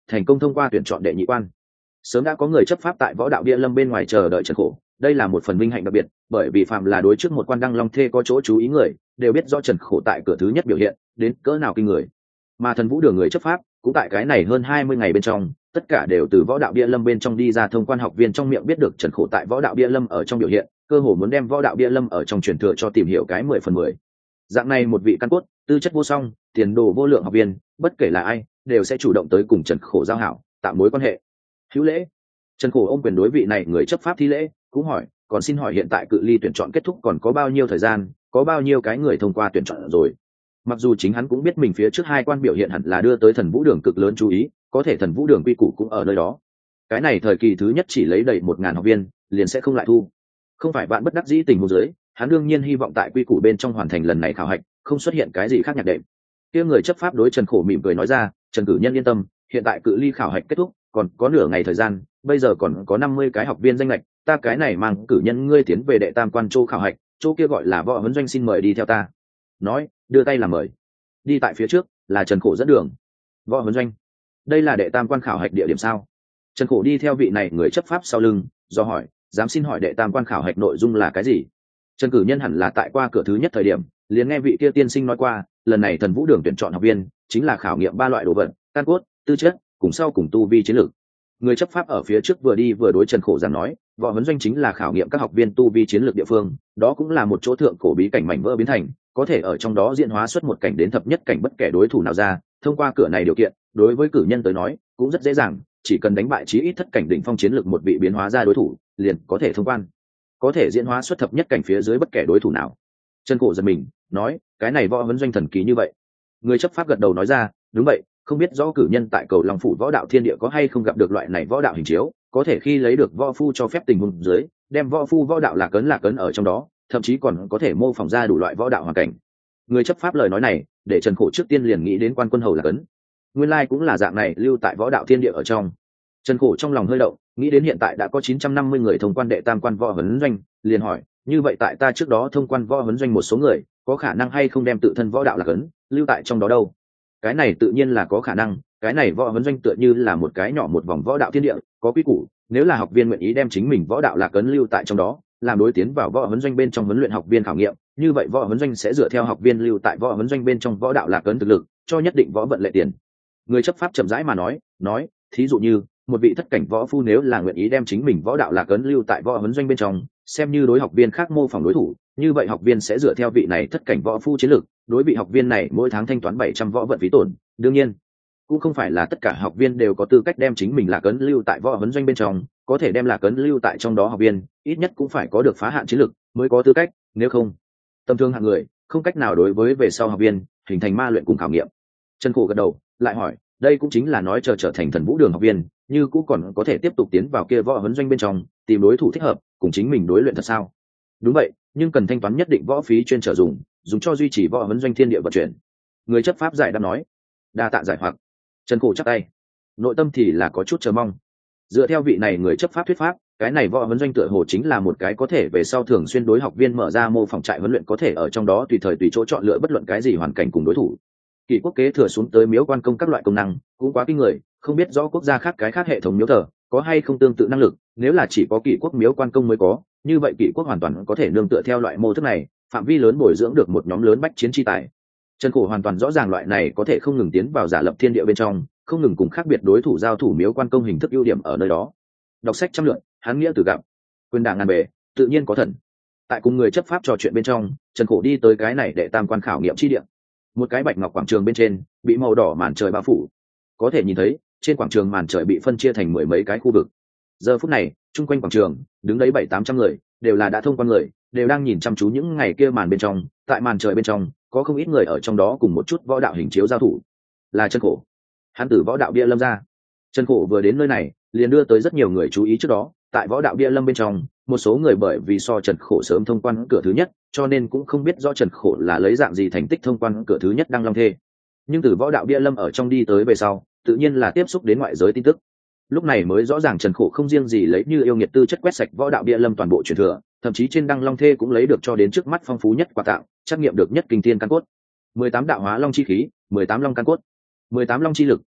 thành công thông qua tuyển chọn đệ nhị quan. Sớm đã có người chấp pháp tại võ đạo bia lâm bên ngoài chờ đợi Trần Khổ, đây là một phần vinh hạnh đặc biệt, bởi vì phạm là đối trước một quan Đăng Long Thê có chỗ chú ý người, đều biết rõ Trần Khổ tại cửa thứ nhất biểu hiện đến cỡ nào kinh người. Mà Thần Vũ Đường người chấp pháp cũng tại cái này hơn hai mươi ngày bên trong, tất cả đều từ võ đạo bia lâm bên trong đi ra thông quan học viên trong miệng biết được Trần Khổ tại võ đạo bia lâm ở trong biểu hiện, cơ hồ muốn đem võ đạo bia lâm ở trong truyền thừa cho tìm hiểu cái mười phần mười. Dạng này một vị căn cốt, tư chất vô song, tiền đồ vô lượng học viên, bất kể là ai, đều sẽ chủ động tới cùng Trần Khổ giao hảo, tạo mối quan hệ. Hữu lễ. Trần Khổ ôm quyền đối vị này người chấp pháp thi lễ, cũng hỏi, còn xin hỏi hiện tại cự ly tuyển chọn kết thúc còn có bao nhiêu thời gian, có bao nhiêu cái người thông qua tuyển chọn rồi. Mặc dù chính hắn cũng biết mình phía trước hai quan biểu hiện hẳn là đưa tới Thần Vũ Đường cực lớn chú ý, có thể Thần Vũ Đường quy củ cũng ở nơi đó. Cái này thời kỳ thứ nhất chỉ lấy đầy một ngàn học viên, liền sẽ không lại thu. Không phải bạn bất đắc dĩ tình huống dưới, hắn đương nhiên hy vọng tại quy củ bên trong hoàn thành lần này khảo hạch, không xuất hiện cái gì khác nhạc đệm. Kia người chấp pháp đối Trần Khổ mỉm cười nói ra, Trần cử nhân yên tâm, hiện tại cự ly khảo hạch kết thúc, còn có nửa ngày thời gian, bây giờ còn có năm mươi cái học viên danh lệch, ta cái này mang cử nhân ngươi tiến về đệ tam quan châu khảo hạch, chỗ kia gọi là võ huấn doanh, xin mời đi theo ta. Nói, đưa tay làm mời. Đi tại phía trước là Trần Khổ dẫn đường. Võ huấn doanh, đây là đệ tam quan khảo hạch địa điểm sao? Trần Khổ đi theo vị này người chấp pháp sau lưng, do hỏi, dám xin hỏi đệ tam quan khảo hạch nội dung là cái gì? Trần cử nhân hẳn là tại qua cửa thứ nhất thời điểm, liền nghe vị kia tiên sinh nói qua, lần này Thần Vũ Đường tuyển chọn học viên chính là khảo nghiệm ba loại đồ vật, căn cốt, tư chất, cùng sau cùng tu vi chiến lược. Người chấp pháp ở phía trước vừa đi vừa đối Trần Khổ giảng nói, võ huấn doanh chính là khảo nghiệm các học viên tu vi chiến lược địa phương, đó cũng là một chỗ thượng cổ bí cảnh mảnh vỡ biến thành, có thể ở trong đó diễn hóa xuất một cảnh đến thập nhất cảnh bất kể đối thủ nào ra, thông qua cửa này điều kiện, đối với cử nhân tới nói cũng rất dễ dàng, chỉ cần đánh bại chí ít thất cảnh đỉnh phong chiến lược một vị biến hóa ra đối thủ, liền có thể thông quan, có thể diễn hóa xuất thập nhất cảnh phía dưới bất kể đối thủ nào. Trần Khổ giật mình, nói, cái này võ huấn doanh thần kỳ như vậy? Người chấp pháp gật đầu nói ra, đúng vậy, không biết rõ cử nhân tại cầu Long phủ võ đạo thiên địa có hay không gặp được loại này võ đạo hình chiếu, có thể khi lấy được võ phu cho phép tình huống dưới, đem võ phu võ đạo lạc cấn lạc cấn ở trong đó, thậm chí còn có thể mô phỏng ra đủ loại võ đạo hoàn cảnh. Người chấp pháp lời nói này, để Trần Khổ trước tiên liền nghĩ đến quan quân hầu lạc cấn. Nguyên lai cũng là dạng này lưu tại võ đạo thiên địa ở trong. Trần Khổ trong lòng hơi động, nghĩ đến hiện tại đã có chín trăm năm mươi người thông quan đệ tam quan võ huấn doanh, liền hỏi, như vậy tại ta trước đó thông quan võ huấn doanh một số người, có khả năng hay không đem tự thân võ đạo lạc cấn lưu tại trong đó đâu? Cái này tự nhiên là có khả năng, cái này võ huấn doanh tựa như là một cái nhỏ một vòng võ đạo thiên địa, có quy củ, nếu là học viên nguyện ý đem chính mình võ đạo lạc cấn lưu tại trong đó, làm đối tiến vào võ huấn doanh bên trong huấn luyện học viên khảo nghiệm, như vậy võ huấn doanh sẽ dựa theo học viên lưu tại võ huấn doanh bên trong võ đạo lạc cấn thực lực, cho nhất định võ vận lệ tiền. Người chấp pháp chậm rãi mà nói, nói, thí dụ như một vị thất cảnh võ phu nếu là nguyện ý đem chính mình võ đạo lạc cấn lưu tại võ huấn doanh bên trong, xem như đối học viên khác mô phỏng đối thủ, như vậy học viên sẽ dựa theo vị này thất cảnh võ phu chiến lược, đối vị học viên này mỗi tháng thanh toán bảy trăm võ vận phí tổn. Đương nhiên, cũng không phải là tất cả học viên đều có tư cách đem chính mình lạc ấn lưu tại võ huấn doanh bên trong, có thể đem lạc ấn lưu tại trong đó học viên, ít nhất cũng phải có được phá hạn chiến lược mới có tư cách, nếu không, tầm thường hạng người không cách nào đối với về sau học viên hình thành ma luyện cùng khảo nghiệm. Trần Khổ gật đầu, lại hỏi, đây cũng chính là nói chờ trở thành Thần Vũ Đường học viên, như cũng còn có thể tiếp tục tiến vào kia võ huấn doanh bên trong, tìm đối thủ thích hợp, cùng chính mình đối luyện thật sao? Đúng vậy, nhưng cần thanh toán nhất định võ phí chuyên trở dùng, dùng cho duy trì võ huấn doanh thiên địa vận chuyển. Người chấp pháp giải đáp nói. Đa tạ giải hoặc. Trần Khổ chắp tay, nội tâm thì là có chút chờ mong. Dựa theo vị này người chấp pháp thuyết pháp, cái này võ huấn doanh tựa hồ chính là một cái có thể về sau thường xuyên đối học viên mở ra mô phỏng trại huấn luyện, có thể ở trong đó tùy thời tùy chỗ chọn lựa bất luận cái gì hoàn cảnh cùng đối thủ. Kỷ quốc kế thừa xuống tới miếu quan công các loại công năng cũng quá kinh người, không biết rõ quốc gia khác cái khác hệ thống miếu thờ có hay không tương tự năng lực, nếu là chỉ có kỷ quốc miếu quan công mới có, như vậy kỷ quốc hoàn toàn có thể nương tựa theo loại mô thức này, phạm vi lớn bồi dưỡng được một nhóm lớn bách chiến chi tài. Trần Khổ hoàn toàn rõ ràng loại này có thể không ngừng tiến vào giả lập thiên địa bên trong, không ngừng cùng khác biệt đối thủ giao thủ miếu quan công hình thức ưu điểm ở nơi đó. Đọc sách trăm lượt, hắn nghĩa từ gặp, quyền đảng ngàn bề, tự nhiên có thần. Tại cùng người chấp pháp trò chuyện bên trong, Trần Khổ đi tới cái này để tam quan khảo nghiệm chi địa. Một cái bạch ngọc quảng trường bên trên bị màu đỏ màn trời bao phủ, có thể nhìn thấy trên quảng trường màn trời bị phân chia thành mười mấy cái khu vực. Giờ phút này chung quanh quảng trường đứng đấy bảy tám trăm người, đều là đã thông quan người, đều đang nhìn chăm chú những ngày kia màn bên trong. Tại màn trời bên trong có không ít người ở trong đó cùng một chút võ đạo hình chiếu giao thủ. Là Trần Khổ, hắn từ võ đạo bia lâm ra. Trần Khổ vừa đến nơi này liền đưa tới rất nhiều người chú ý. Trước đó tại võ đạo bia lâm bên trong, một số người bởi vì so Trần Khổ sớm thông quan cửa thứ nhất, cho nên cũng không biết rõ Trần Khổ là lấy dạng gì thành tích thông quan cửa thứ nhất Đăng Long Thê. Nhưng từ võ đạo bia lâm ở trong đi tới về sau, tự nhiên là tiếp xúc đến ngoại giới tin tức. Lúc này mới rõ ràng Trần Khổ không riêng gì lấy như yêu nghiệt tư chất quét sạch võ đạo bia lâm toàn bộ truyền thừa, thậm chí trên Đăng Long Thê cũng lấy được cho đến trước mắt phong phú nhất quà tặng, trắc nghiệm được nhất kinh thiên căn cốt. mười tám đạo hóa long chi khí, mười tám long căn cốt, mười tám long chi lực,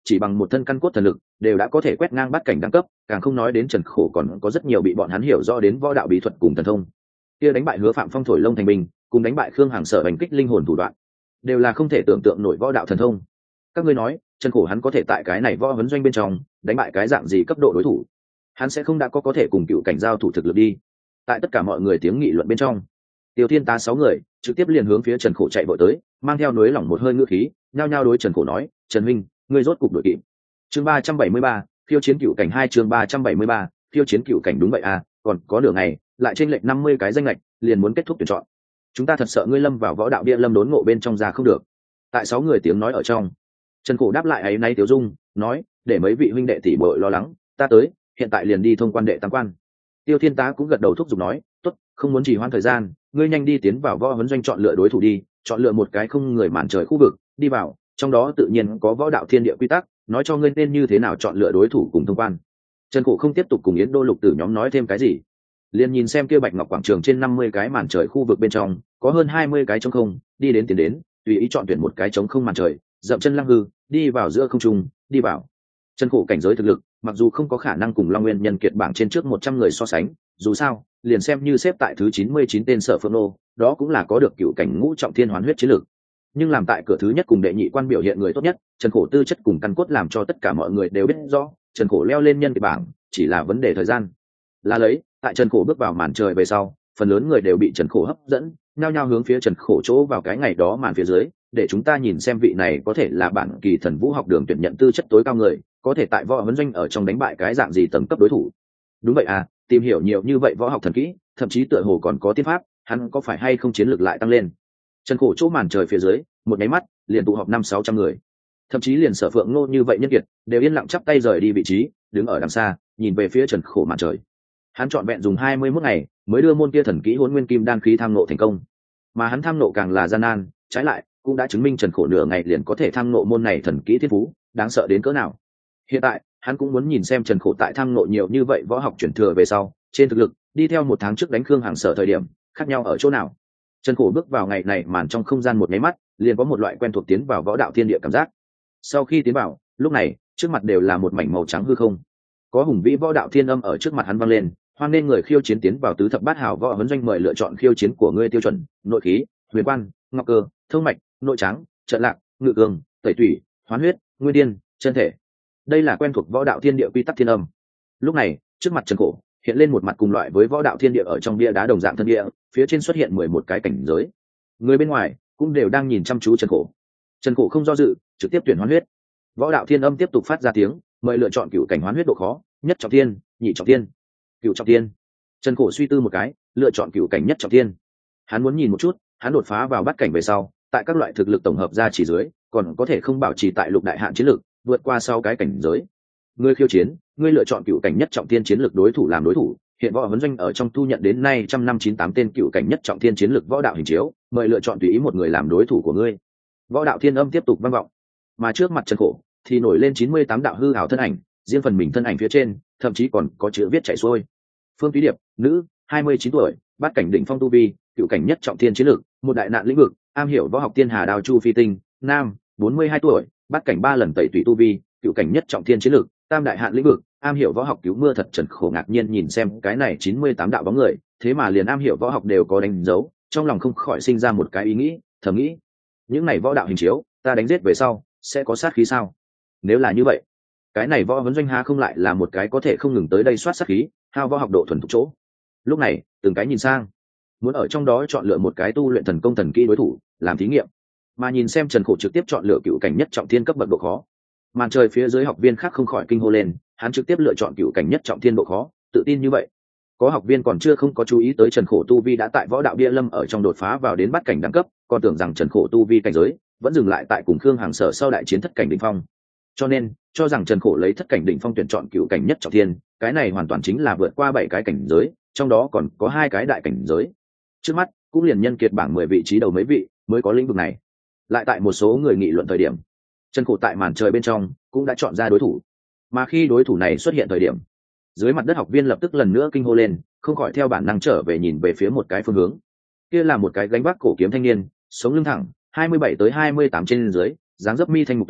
chỉ bằng một thân căn cốt thần lực đều đã có thể quét ngang bắt cảnh đẳng cấp, càng không nói đến Trần Khổ còn có rất nhiều bị bọn hắn hiểu rõ đến võ đạo bí thuật cùng thần thông. Kia đánh bại Hứa Phạm Phong thổi lông thành bình, cùng đánh bại Khương Hằng sở hành kích linh hồn thủ đoạn, đều là không thể tưởng tượng nổi võ đạo thần thông. Các ngươi nói, Trần Khổ hắn có thể tại cái này võ huấn doanh bên trong đánh bại cái dạng gì cấp độ đối thủ? Hắn sẽ không đã có có thể cùng cựu cảnh giao thủ thực lực đi. Tại tất cả mọi người tiếng nghị luận bên trong, Tiêu Thiên tá sáu người trực tiếp liền hướng phía Trần Khổ chạy vội tới, mang theo núi lỏng một hơi ngữ khí, nhao nhao đối Trần Khổ nói: "Trần huynh, ngươi rốt cục đuổi kịp." Chương ba trăm bảy mươi ba, phiêu chiến cựu cảnh hai chương ba trăm bảy mươi ba, phiêu chiến cựu cảnh đúng vậy à, còn có nửa ngày, lại chênh lệch năm mươi cái danh lệch, liền muốn kết thúc tuyển chọn. Chúng ta thật sợ ngươi lâm vào võ đạo bia lâm đốn ngộ bên trong ra không được. Tại sáu người tiếng nói ở trong, Trần Khổ đáp lại ấy nay Tiểu Dung, nói: "Để mấy vị huynh đệ tỷ muội lo lắng, ta tới, hiện tại liền đi thông quan đệ tam quan." Tiêu Thiên tá cũng gật đầu thúc giục nói: "Tốt, không muốn trì hoãn thời gian, ngươi nhanh đi tiến vào võ huấn doanh chọn lựa đối thủ đi, chọn lựa một cái không người màn trời khu vực, đi vào, trong đó tự nhiên có võ đạo thiên địa quy tắc, nói cho ngươi nên như thế nào chọn lựa đối thủ cùng thông quan." Trần Khổ không tiếp tục cùng Yến Đô Lục Tử nhóm nói thêm cái gì, liền nhìn xem kia Bạch Ngọc quảng trường trên năm mươi cái màn trời khu vực bên trong, có hơn hai mươi cái trống không, đi đến tiến đến, tùy ý chọn tuyển một cái trống không màn trời, dậm chân lăng hư, đi vào giữa không trung, đi vào. Trần Khổ cảnh giới thực lực, mặc dù không có khả năng cùng Long Nguyên nhân kiệt bảng trên trước một trăm người so sánh, dù sao, liền xem như xếp tại thứ chín mươi chín tên Sở Phượng Nô, đó cũng là có được cựu cảnh ngũ trọng thiên hoán huyết chiến lực. Nhưng làm tại cửa thứ nhất cùng đệ nhị quan biểu hiện người tốt nhất, Trần Khổ tư chất cùng căn cốt làm cho tất cả mọi người đều biết rõ, Trần Khổ leo lên nhân kiệt bảng chỉ là vấn đề thời gian. Là lấy, tại Trần Khổ bước vào màn trời về sau, phần lớn người đều bị Trần Khổ hấp dẫn, nhao nhao hướng phía Trần Khổ chỗ vào cái ngày đó màn phía dưới, để chúng ta nhìn xem vị này có thể là bản kỳ thần vũ học đường tuyển nhận tư chất tối cao người, có thể tại võ huấn doanh ở trong đánh bại cái dạng gì tầng cấp đối thủ. Đúng vậy à, tìm hiểu nhiều như vậy võ học thần kỹ, thậm chí tựa hồ còn có tiên pháp, hắn có phải hay không chiến lược lại tăng lên. Trần Khổ chỗ màn trời phía dưới, một cái mắt liền tụ họp năm sáu trăm người, thậm chí liền Sở Phượng Nô như vậy nhân kiệt đều yên lặng chắp tay rời đi vị trí, đứng ở đằng xa nhìn về phía Trần Khổ màn trời. Hắn chọn vẹn dùng hai mươi mốt ngày mới đưa môn kia thần kỹ Hỗn Nguyên Kim Đan khí tham nộ thành công, mà hắn tham nộ càng là gian nan, trái lại cũng đã chứng minh Trần Khổ nửa ngày liền có thể tham nộ môn này thần kỹ thiên phú đáng sợ đến cỡ nào. Hiện tại hắn cũng muốn nhìn xem Trần Khổ tại tham nộ nhiều như vậy võ học chuyển thừa về sau, trên thực lực đi theo một tháng trước đánh Khương Hằng sở thời điểm khác nhau ở chỗ nào. Trần Khổ bước vào ngày này màn trong không gian một cái mắt, liền có một loại quen thuộc tiến vào võ đạo thiên địa cảm giác. Sau khi tiến vào, lúc này trước mặt đều là một mảnh màu trắng hư không, có hùng vĩ võ đạo thiên âm ở trước mặt hắn vang lên, hoan nên người khiêu chiến tiến vào tứ thập bát hào võ huấn doanh, mời lựa chọn khiêu chiến của ngươi tiêu chuẩn: nội khí, huyền quan, ngọc cơ, thông mạch, nội tráng, trận lạc, ngự cường, tẩy thủy, hoán huyết, nguyên điên, chân thể. Đây là quen thuộc võ đạo thiên địa quy tắc thiên âm. Lúc này trước mặt Trần Khổ hiện lên một mặt cùng loại với võ đạo thiên địa ở trong bia đá đồng dạng thân địa, phía trên xuất hiện mười một cái cảnh giới, người bên ngoài cũng đều đang nhìn chăm chú Trần Khổ. Trần Khổ không do dự, trực tiếp tuyển hoán huyết. Võ đạo thiên âm tiếp tục phát ra tiếng, mời lựa chọn cựu cảnh hoán huyết độ khó: nhất trọng thiên, nhị trọng thiên, cựu trọng thiên. Trần Khổ suy tư một cái, lựa chọn cựu cảnh nhất trọng thiên. Hắn muốn nhìn một chút, hắn đột phá vào bát cảnh về sau, tại các loại thực lực tổng hợp ra chỉ dưới, còn có thể không bảo trì tại lục đại hạn chiến lực, vượt qua sau cái cảnh giới. Ngươi khiêu chiến, ngươi lựa chọn cựu cảnh nhất trọng thiên chiến lực đối thủ làm đối thủ. Hiện võ huấn doanh ở trong thu nhận đến nay trăm năm chín tám tên cựu cảnh nhất trọng thiên chiến lực võ đạo hình chiếu, mời lựa chọn tùy ý một người làm đối thủ của ngươi. Võ đạo thiên âm tiếp tục vang vọng, mà trước mặt Trần Khổ thì nổi lên chín mươi tám đạo hư ảo thân ảnh, riêng phần mình thân ảnh phía trên thậm chí còn có chữ viết chảy xuôi. Phương Túy Điệp, nữ, hai mươi chín tuổi, bát cảnh đỉnh phong tu vi, cựu cảnh nhất trọng thiên chiến lực, một đại nạn lĩnh vực, am hiểu võ học tiên hà đao chu phi tinh, nam, bốn mươi hai tuổi, bát cảnh ba lần tẩy tùy tu vi, cựu cảnh nhất trọng thiên chiến lực, tam đại hạn lĩnh vực, am hiểu võ học cứu mưa thật. Trần Khổ ngạc nhiên nhìn xem cái này chín mươi tám đạo bóng người, thế mà liền am hiểu võ học đều có đánh dấu, trong lòng không khỏi sinh ra một cái ý nghĩ, thầm nghĩ, những này võ đạo hình chiếu, ta đánh giết về sau sẽ có sát khí sao? Nếu là như vậy, cái này võ huấn doanh há không lại là một cái có thể không ngừng tới đây soát sát khí, hao võ học độ thuần thục chỗ. Lúc này từng cái nhìn sang, muốn ở trong đó chọn lựa một cái tu luyện thần công thần kỹ đối thủ làm thí nghiệm, mà nhìn xem Trần Khổ trực tiếp chọn lựa cựu cảnh nhất trọng thiên cấp bậc độ khó, màn trời phía dưới học viên khác không khỏi kinh hô lên. Hắn trực tiếp lựa chọn cựu cảnh nhất trọng thiên độ khó, tự tin như vậy. Có học viên còn chưa không có chú ý tới Trần Khổ tu vi đã tại võ đạo bia lâm ở trong đột phá vào đến bát cảnh đẳng cấp, còn tưởng rằng Trần Khổ tu vi cảnh giới vẫn dừng lại tại cùng Khương Hằng sở sau đại chiến thất cảnh đỉnh phong, cho nên cho rằng Trần Khổ lấy thất cảnh đỉnh phong tuyển chọn cựu cảnh nhất trọng thiên, cái này hoàn toàn chính là vượt qua bảy cái cảnh giới, trong đó còn có hai cái đại cảnh giới. Trước mắt cũng liền nhân kiệt bảng mười vị trí đầu mấy vị mới có lĩnh vực này. Lại tại một số người nghị luận thời điểm, Trần Khổ tại màn trời bên trong cũng đã chọn ra đối thủ, mà khi đối thủ này xuất hiện thời điểm, dưới mặt đất học viên lập tức lần nữa kinh hô lên, không khỏi theo bản năng trở về nhìn về phía một cái phương hướng. Kia là một cái gánh vác cổ kiếm thanh niên, sống lưng thẳng, hai mươi bảy tới hai mươi tám trên dưới, dáng dấp mi thanh mục tú,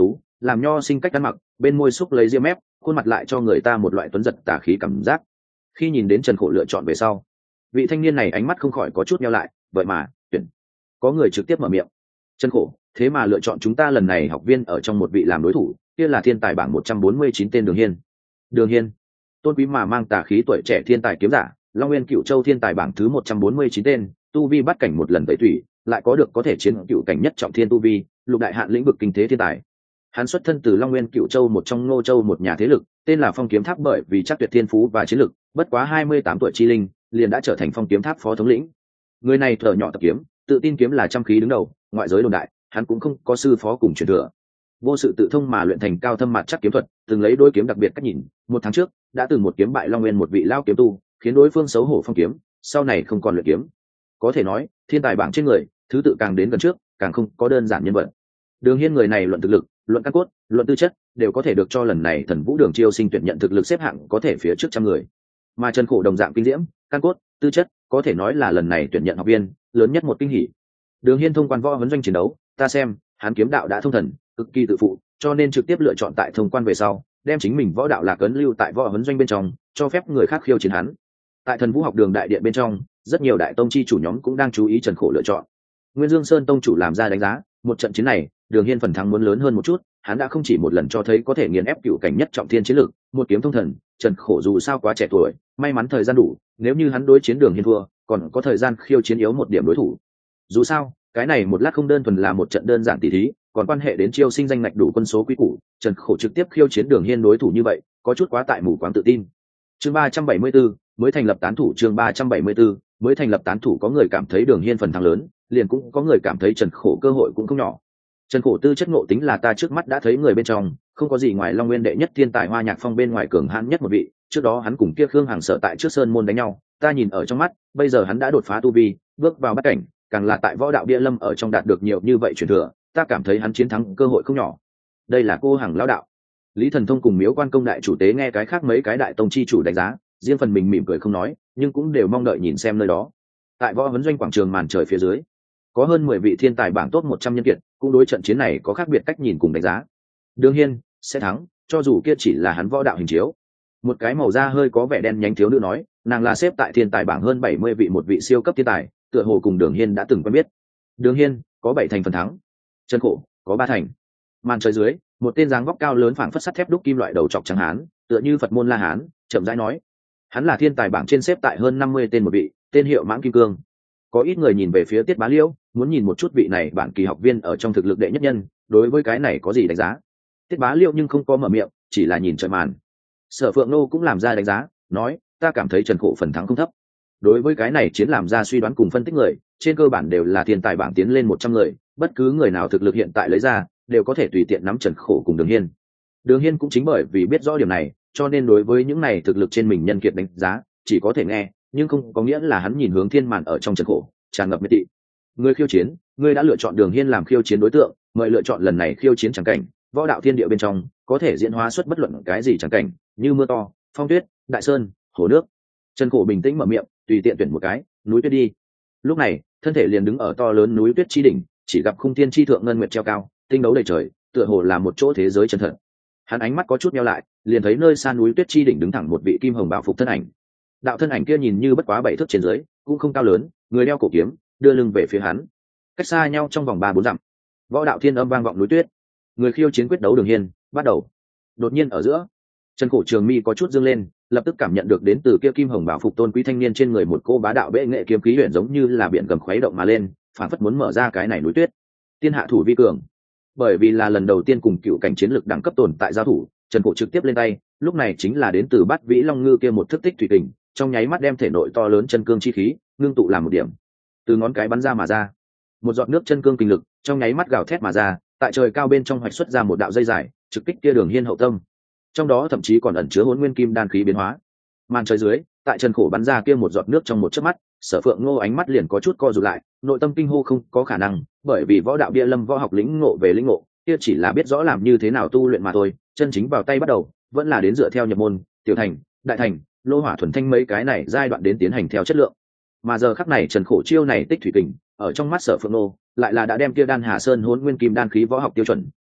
làm nho sinh cách ăn mặc, bên môi xúc lấy ria mép, khuôn mặt lại cho người ta một loại tuấn giật tà khí cảm giác. Khi nhìn đến Trần Khổ lựa chọn về sau, vị thanh niên này ánh mắt không khỏi có chút nheo lại, vậy mà tuyển có người trực tiếp mở miệng. Trần Khổ thế mà lựa chọn chúng ta lần này học viên ở trong một vị làm đối thủ, kia là thiên tài bảng một trăm bốn mươi chín tên Đường Hiên. Đường Hiên, tôn quý mà mang tà khí tuổi trẻ thiên tài kiếm giả, Long Nguyên Cựu Châu thiên tài bảng thứ một trăm bốn mươi chín tên, tu vi bắt cảnh một lần tẩy thủy, lại có được có thể chiến cựu cảnh nhất trọng thiên tu vi, lục đại hạn lĩnh vực kinh thế thiên tài. Hắn xuất thân từ Long Nguyên Cựu Châu một trong Ngô Châu một nhà thế lực, tên là Phong Kiếm Tháp, bởi vì chắc tuyệt thiên phú và chiến lực, bất quá hai mươi tám tuổi chi linh, liền đã trở thành Phong Kiếm Tháp phó thống lĩnh. Người này thở nhỏ tập kiếm, tự tin kiếm là trăm khí đứng đầu, ngoại giới đồn đại, hắn cũng không có sư phó cùng truyền thừa. Vô sự tự thông mà luyện thành cao thâm mặt chắc kiếm thuật, từng lấy đôi kiếm đặc biệt cách nhìn, một tháng trước, đã từng một kiếm bại Long Nguyên một vị lao kiếm tu, khiến đối phương xấu hổ phong kiếm, sau này không còn luyện kiếm. Có thể nói, thiên tài bảng trên người, thứ tự càng đến gần trước, càng không có đơn giản nhân vật. Đường Hiên người này luận thực lực, luận căn cốt, luận tư chất, đều có thể được cho lần này Thần Vũ Đường chiêu sinh tuyển nhận thực lực xếp hạng có thể phía trước trăm người. Mà Trần Khổ đồng dạng kinh diễm, căn cốt, tư chất, có thể nói là lần này tuyển nhận học viên lớn nhất một kinh hỉ. Đường Hiên thông quan võ huấn doanh chiến đấu, ta xem, hắn kiếm đạo đã thông thần, cực kỳ tự phụ, cho nên trực tiếp lựa chọn tại thông quan về sau, đem chính mình võ đạo lạc ấn lưu tại võ huấn doanh bên trong, cho phép người khác khiêu chiến hắn. Tại Thần Vũ học đường đại điện bên trong, rất nhiều đại tông chi chủ nhóm cũng đang chú ý Trần Khổ lựa chọn. Nguyên Dương Sơn tông chủ làm ra đánh giá, một trận chiến này, Đường Hiên phần thắng muốn lớn hơn một chút, hắn đã không chỉ một lần cho thấy có thể nghiền ép cựu cảnh nhất trọng thiên chiến lực, một kiếm thông thần, Trần Khổ dù sao quá trẻ tuổi, may mắn thời gian đủ, nếu như hắn đối chiến Đường Hiên thua, còn có thời gian khiêu chiến yếu một điểm đối thủ. Dù sao, cái này một lát không đơn thuần là một trận đơn giản tỉ thí, còn quan hệ đến chiêu sinh danh ngạch đủ quân số quý củ, Trần Khổ trực tiếp khiêu chiến Đường Hiên đối thủ như vậy, có chút quá tại mù quáng tự tin. Chương ba trăm bảy mươi 74, mới thành lập tán thủ chương ba trăm bảy mươi 74, mới thành lập tán thủ có người cảm thấy Đường Hiên phần thắng lớn, liền cũng có người cảm thấy Trần Khổ cơ hội cũng không nhỏ. Trần Khổ tư chất ngộ tính là ta trước mắt đã thấy người bên trong, không có gì ngoài Long Nguyên đệ nhất thiên tài Hoa Nhạc Phong bên ngoài cường hãn nhất một vị, trước đó hắn cùng kia Khương Hằng sợ tại trước sơn môn đánh nhau, ta nhìn ở trong mắt, bây giờ hắn đã đột phá tu vi, bước vào bát cảnh, càng là tại võ đạo bia lâm ở trong đạt được nhiều như vậy truyền thừa, ta cảm thấy hắn chiến thắng cơ hội không nhỏ. Đây là cô Hằng lão đạo. Lý Thần Thông cùng Miếu Quan Công đại chủ tế nghe cái khác mấy cái đại tông chi chủ đánh giá, riêng phần mình mỉm cười không nói, nhưng cũng đều mong đợi nhìn xem nơi đó. Tại võ huấn doanh quảng trường màn trời phía dưới, có hơn mười vị thiên tài bảng top một trăm nhân kiệt, cũng đối trận chiến này có khác biệt cách nhìn cùng đánh giá. Đường Hiên sẽ thắng, cho dù kia chỉ là hắn võ đạo hình chiếu. Một cái màu da hơi có vẻ đen nhánh thiếu nữ nói, nàng là xếp tại thiên tài bảng hơn bảy mươi vị một vị siêu cấp thiên tài, tựa hồ cùng Đường Hiên đã từng quen biết. Đường Hiên có bảy thành phần thắng, Trần Khổ có ba thành. Màn trời dưới, một tên dáng vóc cao lớn phảng phất sắt thép đúc kim loại đầu chọc trắng hán, tựa như Phật môn La Hán, chậm rãi nói, hắn là thiên tài bảng trên xếp tại hơn năm mươi tên một vị, tên hiệu Mãng Kim Cương. Có ít người nhìn về phía Tiết Bá Liễu, muốn nhìn một chút vị này bản kỳ học viên ở trong thực lực đệ nhất nhân, đối với cái này có gì đánh giá. Tiết Bá Liễu nhưng không có mở miệng, chỉ là nhìn trời màn. Sở Phượng Nô cũng làm ra đánh giá, nói, ta cảm thấy Trần Khổ phần thắng không thấp. Đối với cái này chiến làm ra suy đoán cùng phân tích người, trên cơ bản đều là thiên tài bảng tiến lên một trăm người, bất cứ người nào thực lực hiện tại lấy ra, đều có thể tùy tiện nắm Trần Khổ cùng Đường Hiên. Đường Hiên cũng chính bởi vì biết rõ điểm này, cho nên đối với những này thực lực trên mình nhân kiệt đánh giá, chỉ có thể nghe, nhưng không có nghĩa là hắn nhìn hướng thiên màn ở trong Trần Khổ, tràn ngập miệt thị. Người khiêu chiến, ngươi đã lựa chọn Đường Hiên làm khiêu chiến đối tượng, mời lựa chọn lần này khiêu chiến chẳng cảnh, võ đạo thiên địa bên trong, có thể diễn hóa xuất bất luận cái gì chẳng cảnh, như mưa to, phong tuyết, đại sơn, hồ nước. Trần Khổ bình tĩnh mở miệng, tùy tiện tuyển một cái, núi tuyết đi. Lúc này, thân thể liền đứng ở to lớn núi tuyết chi đỉnh, chỉ gặp khung thiên chi thượng ngân nguyệt treo cao, tinh đấu đầy trời, tựa hồ là một chỗ thế giới chân thật. Hắn ánh mắt có chút nheo lại, liền thấy nơi xa núi tuyết chi đỉnh đứng thẳng một vị kim hồng bảo phục thân ảnh. Đạo thân ảnh kia nhìn như bất quá bảy thước trên dưới, cũng không cao lớn, người đeo cổ kiếm, đưa lưng về phía hắn. Cách xa nhau trong vòng ba bốn dặm. Võ đạo thiên âm vang vọng núi tuyết. Người khiêu chiến quyết đấu Đường Hiên, bắt đầu. Đột nhiên ở giữa, Trần Khổ trường mi có chút dương lên, lập tức cảm nhận được đến từ kia kim hồng bảo phục tôn quý thanh niên trên người một cô bá đạo bệ nghệ kiếm khí huyền giống như là biển gầm khuấy động mà lên, phản phất muốn mở ra cái này núi tuyết. Tiên hạ thủ vi cường. Bởi vì là lần đầu tiên cùng cựu cảnh chiến lực đẳng cấp tồn tại giao thủ, Trần Khổ trực tiếp lên tay, lúc này chính là đến từ Bát Vĩ Long Ngư kia một thức tích thủy kình, trong nháy mắt đem thể nội to lớn chân cương chi khí ngưng tụ làm một điểm, từ ngón cái bắn ra mà ra, một giọt nước chân cương kinh lực trong nháy mắt gào thét mà ra, tại trời cao bên trong hoạch xuất ra một đạo dây dài, trực kích kia Đường Hiên hậu tâm, trong đó thậm chí còn ẩn chứa hỗn nguyên kim đan khí biến hóa. Màn trời dưới, tại Trần Khổ bắn ra kia một giọt nước trong một chớp mắt, Sở Phượng Ngô ánh mắt liền có chút co rụt lại, nội tâm kinh hô không có khả năng, bởi vì võ đạo bia lâm võ học lĩnh ngộ về lĩnh ngộ, kia chỉ là biết rõ làm như thế nào tu luyện mà thôi, chân chính vào tay bắt đầu, vẫn là đến dựa theo nhập môn, tiểu thành, đại thành, lô hỏa thuần thanh mấy cái này giai đoạn đến tiến hành theo chất lượng. Mà giờ khắc này Trần Khổ chiêu này tích thủy kình, ở trong mắt Sở Phượng Ngô, lại là đã đem kia Đan Hà Sơn hỗn nguyên kim đan khí võ học tiêu chuẩn,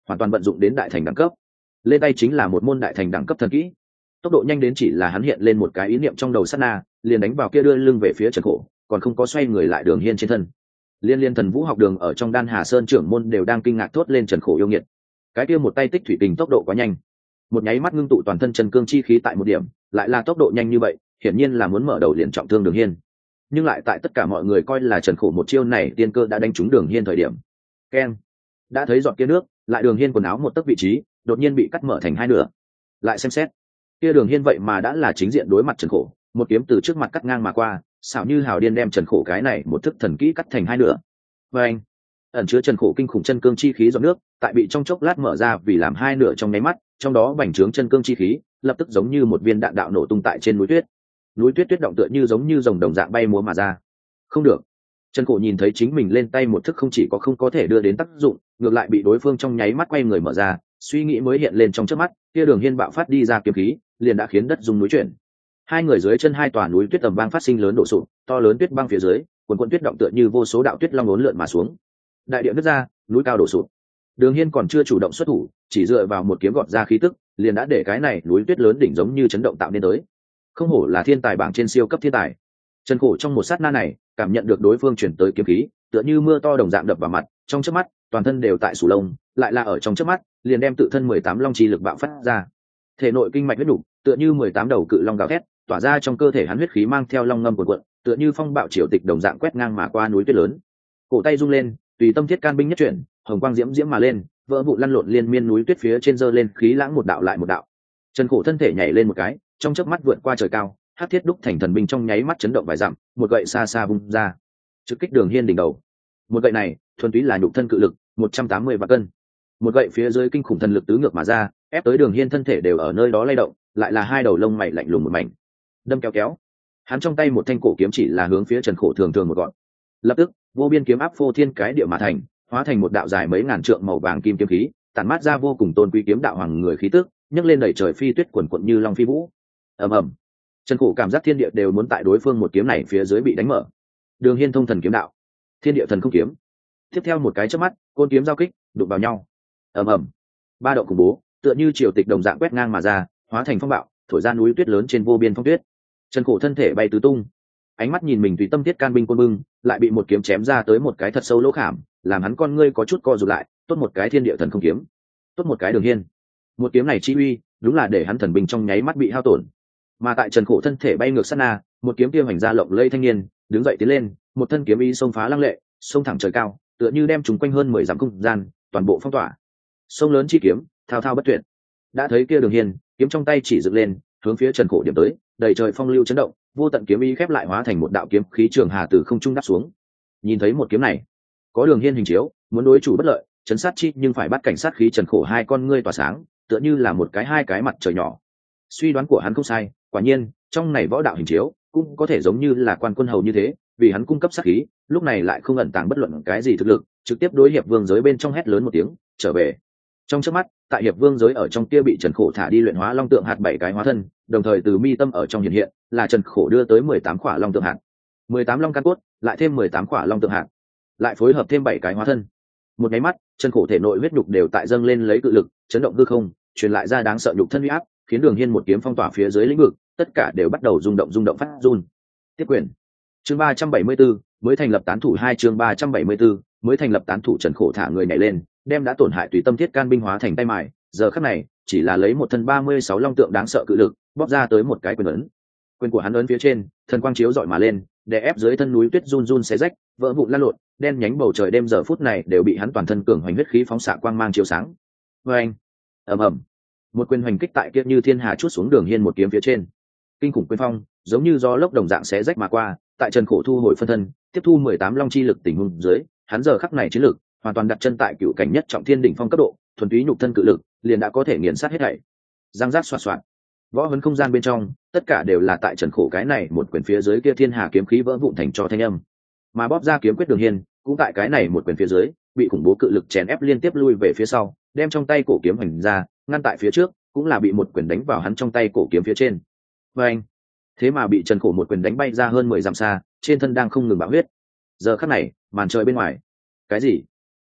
hoàn toàn vận dụng đến đại thành đẳng cấp. Lên tay chính là một môn đại thành đẳng cấp thần kỹ, tốc độ nhanh đến chỉ là hắn hiện lên một cái ý niệm trong đầu sát na, liền đánh vào kia đưa lưng về phía Trần Khổ, còn không có xoay người lại Đường Hiên trên thân. Liên liên Thần Vũ học đường ở trong Đan Hà Sơn trưởng môn đều đang kinh ngạc thốt lên Trần Khổ yêu nghiệt. Cái kia một tay tích thủy tình tốc độ quá nhanh, một nháy mắt ngưng tụ toàn thân chân cương chi khí tại một điểm, lại là tốc độ nhanh như vậy, hiển nhiên là muốn mở đầu liền trọng thương Đường Hiên. Nhưng lại tại tất cả mọi người coi là Trần Khổ một chiêu này tiên cơ đã đánh trúng Đường Hiên thời điểm, keng, đã thấy giọt kia nước, lại Đường Hiên quần áo một tấc vị trí, đột nhiên bị cắt mở thành hai nửa. Lại xem xét, kia Đường Hiên vậy mà đã là chính diện đối mặt Trần Khổ, một kiếm từ trước mặt cắt ngang mà qua, xảo như hào điên đem Trần Khổ cái này một thức thần kỹ cắt thành hai nửa. Và anh, ẩn chứa Trần Khổ kinh khủng chân cương chi khí giọt nước, tại bị trong chốc lát mở ra vì làm hai nửa trong nháy mắt, trong đó bành trướng chân cương chi khí, lập tức giống như một viên đạn đạo nổ tung tại trên núi tuyết. Núi tuyết tuyết động tựa như giống như rồng đồng dạng bay múa mà ra. Không được. Trần Khổ nhìn thấy chính mình lên tay một thức không chỉ có không có thể đưa đến tác dụng, ngược lại bị đối phương trong nháy mắt quay người mở ra, suy nghĩ mới hiện lên trong chớp mắt, kia Đường Hiên bạo phát đi ra kiếm khí, liền đã khiến đất rung núi chuyển. Hai người dưới chân hai tòa núi tuyết tầm băng phát sinh lớn đổ sụp, to lớn tuyết băng phía dưới, quần quần tuyết động tựa như vô số đạo tuyết long uốn lượn mà xuống. Đại địa nứt ra, núi cao đổ sụp. Đường Hiên còn chưa chủ động xuất thủ, chỉ dựa vào một kiếm gọt ra khí tức, liền đã để cái này núi tuyết lớn đỉnh giống như chấn động tạo nên tới. Không hổ là thiên tài bảng trên siêu cấp thiên tài. Trần Khổ trong một sát na này, cảm nhận được đối phương chuyển tới kiếm khí, tựa như mưa to đồng dạng đập vào mặt, trong chớp mắt, toàn thân đều tại sù lông, lại là ở trong chớp mắt, liền đem tự thân mười tám long chi lực bạo phát ra. Thể nội kinh mạch huyết đủ, tựa như mười tám đầu cự long gào thét, tỏa ra trong cơ thể hắn huyết khí mang theo long ngâm cuộn cuộn, tựa như phong bạo triều tịch đồng dạng quét ngang mà qua núi tuyết lớn. Cổ tay rung lên, tùy tâm thiết can binh nhất chuyển, hồng quang diễm diễm mà lên, vỡ vụ lăn lộn liên miên núi tuyết phía trên giơ lên khí lãng một đạo lại một đạo. Trần Khổ thân thể nhảy lên một cái, trong chớp mắt vượt qua trời cao, hắc thiết đúc thành thần binh trong nháy mắt chấn động vài dặm, một gậy xa xa vung ra, trực kích Đường Hiên đỉnh đầu. Một gậy này, thuần túy là nhục thân cự lực, một trăm tám mươi vạn cân. Một gậy phía dưới kinh khủng thần lực tứ ngược mà ra, ép tới Đường Hiên thân thể đều ở nơi đó lay động, lại là hai đầu lông mày lạnh lùng một mảnh. Đâm kéo kéo. Hắn trong tay một thanh cổ kiếm chỉ là hướng phía Trần Khổ thường thường một gọn. Lập tức, vô biên kiếm áp phô thiên cái địa mà thành, hóa thành một đạo dài mấy ngàn trượng màu vàng kim kiếm khí, tản mát ra vô cùng tôn quý kiếm đạo hoàng người khí tức, nhấc lên đẩy trời phi tuyết quần quần như long phi vũ. Ầm ầm. Trần Khổ cảm giác thiên địa đều muốn tại đối phương một kiếm này phía dưới bị đánh mở. Đường Hiên thông thần kiếm đạo, thiên địa thần không kiếm. Tiếp theo một cái chớp mắt, côn kiếm giao kích, đụng vào nhau. Ầm ầm. Ba động khủng bố, tựa như triều tịch đồng dạng quét ngang mà ra, hóa thành phong bạo, thổi ra núi tuyết lớn trên vô biên phong tuyết. Trần Khổ thân thể bay tứ tung, ánh mắt nhìn mình tùy tâm thiết can binh côn bưng, lại bị một kiếm chém ra tới một cái thật sâu lỗ khảm, làm hắn con ngươi có chút co rụt lại. Tốt một cái thiên địa thần không kiếm, tốt một cái Đường Hiên. Một kiếm này chi uy, đúng là để hắn thần binh trong nháy mắt bị hao tổn. Mà tại Trần Khổ thân thể bay ngược sát na, một kiếm kia hoành ra lộng lây thanh niên, đứng dậy tiến lên, một thân kiếm ý xông phá lăng lệ, xông thẳng trời cao, tựa như đem chúng quanh hơn mười dặm không gian, toàn bộ phong tỏa. Sông lớn chi kiếm, thao thao bất tuyệt. Đã thấy kia Đường Hiên, kiếm trong tay chỉ dựng lên, hướng phía Trần Khổ điểm tới, đầy trời phong lưu chấn động, vô tận kiếm ý khép lại hóa thành một đạo kiếm khí trường hà từ không trung đáp xuống. Nhìn thấy một kiếm này, có Đường Hiên hình chiếu, muốn đối chủ bất lợi, chấn sát chi nhưng phải bắt cảnh sát khí Trần Khổ hai con ngươi tỏa sáng, tựa như là một cái hai cái mặt trời nhỏ. Suy đoán của hắn không sai, quả nhiên, trong này võ đạo hình chiếu cũng có thể giống như là quan quân hầu như thế, vì hắn cung cấp sát khí, lúc này lại không ẩn tàng bất luận cái gì thực lực, trực tiếp đối hiệp vương giới bên trong hét lớn một tiếng, trở về. Trong chớp mắt, tại hiệp vương giới ở trong kia bị Trần Khổ thả đi luyện hóa long tượng hạt bảy cái hóa thân, đồng thời từ mi tâm ở trong hiện hiện, là Trần Khổ đưa tới mười tám khỏa long tượng hạt, mười tám long căn cốt, lại thêm mười tám khỏa long tượng hạt, lại phối hợp thêm bảy cái hóa thân. Một cái mắt, Trần Khổ thể nội huyết nhục đều tại dâng lên lấy cự lực, chấn động hư không, truyền lại ra đáng sợ nhục thân uy áp, khiến Đường Hiên một kiếm phong tỏa phía dưới lĩnh vực, tất cả đều bắt đầu rung động rung động phát run. Tiếp quyền. Chương ba trăm bảy mươi 74, mới thành lập tán thủ hai chương ba trăm bảy mươi 74, mới thành lập tán thủ Trần Khổ thả người nhảy lên, đem đã tổn hại tùy tâm thiết can binh hóa thành tay mài, giờ khắc này, chỉ là lấy một thân ba mươi sáu long tượng đáng sợ cự lực, bóp ra tới một cái quyền ấn. Quyền của hắn ấn phía trên, thần quang chiếu rọi mà lên, đè ép dưới thân núi tuyết run run xé rách, vỡ vụn lăn lộn, đen nhánh bầu trời đêm giờ phút này đều bị hắn toàn thân cường hoành huyết khí phóng xạ quang mang chiếu sáng. Oeng! Ầm ầm! Một quyền hoành kích tại kia như thiên hà chuốt xuống Đường Hiên một kiếm phía trên. Kinh khủng quyền phong, giống như gió lốc đồng dạng xé rách mà qua, tại Trần Khổ thu hồi phân thân, tiếp thu mười tám long chi lực tình huống dưới, hắn giờ khắc này chiến lực, hoàn toàn đặt chân tại cựu cảnh nhất trọng thiên đỉnh phong cấp độ, thuần túy nhục thân cự lực, liền đã có thể nghiền sát hết thảy. Giang giác xoạt xoạt. Võ huấn không gian bên trong, tất cả đều là tại Trần Khổ cái này một quyền phía dưới kia thiên hà kiếm khí vỡ vụn thành cho thanh âm. Mà bóp ra kiếm quyết Đường Hiên, cũng tại cái này một quyền phía dưới, bị khủng bố cự lực chèn ép liên tiếp lui về phía sau, đem trong tay cổ kiếm hành ra, ngăn tại phía trước, cũng là bị một quyền đánh vào hắn trong tay cổ kiếm phía trên. Và anh, thế mà bị Trần Khổ một quyền đánh bay ra hơn mười dặm xa, trên thân đang không ngừng bạo huyết. Giờ khắc này, màn trời bên ngoài, cái gì?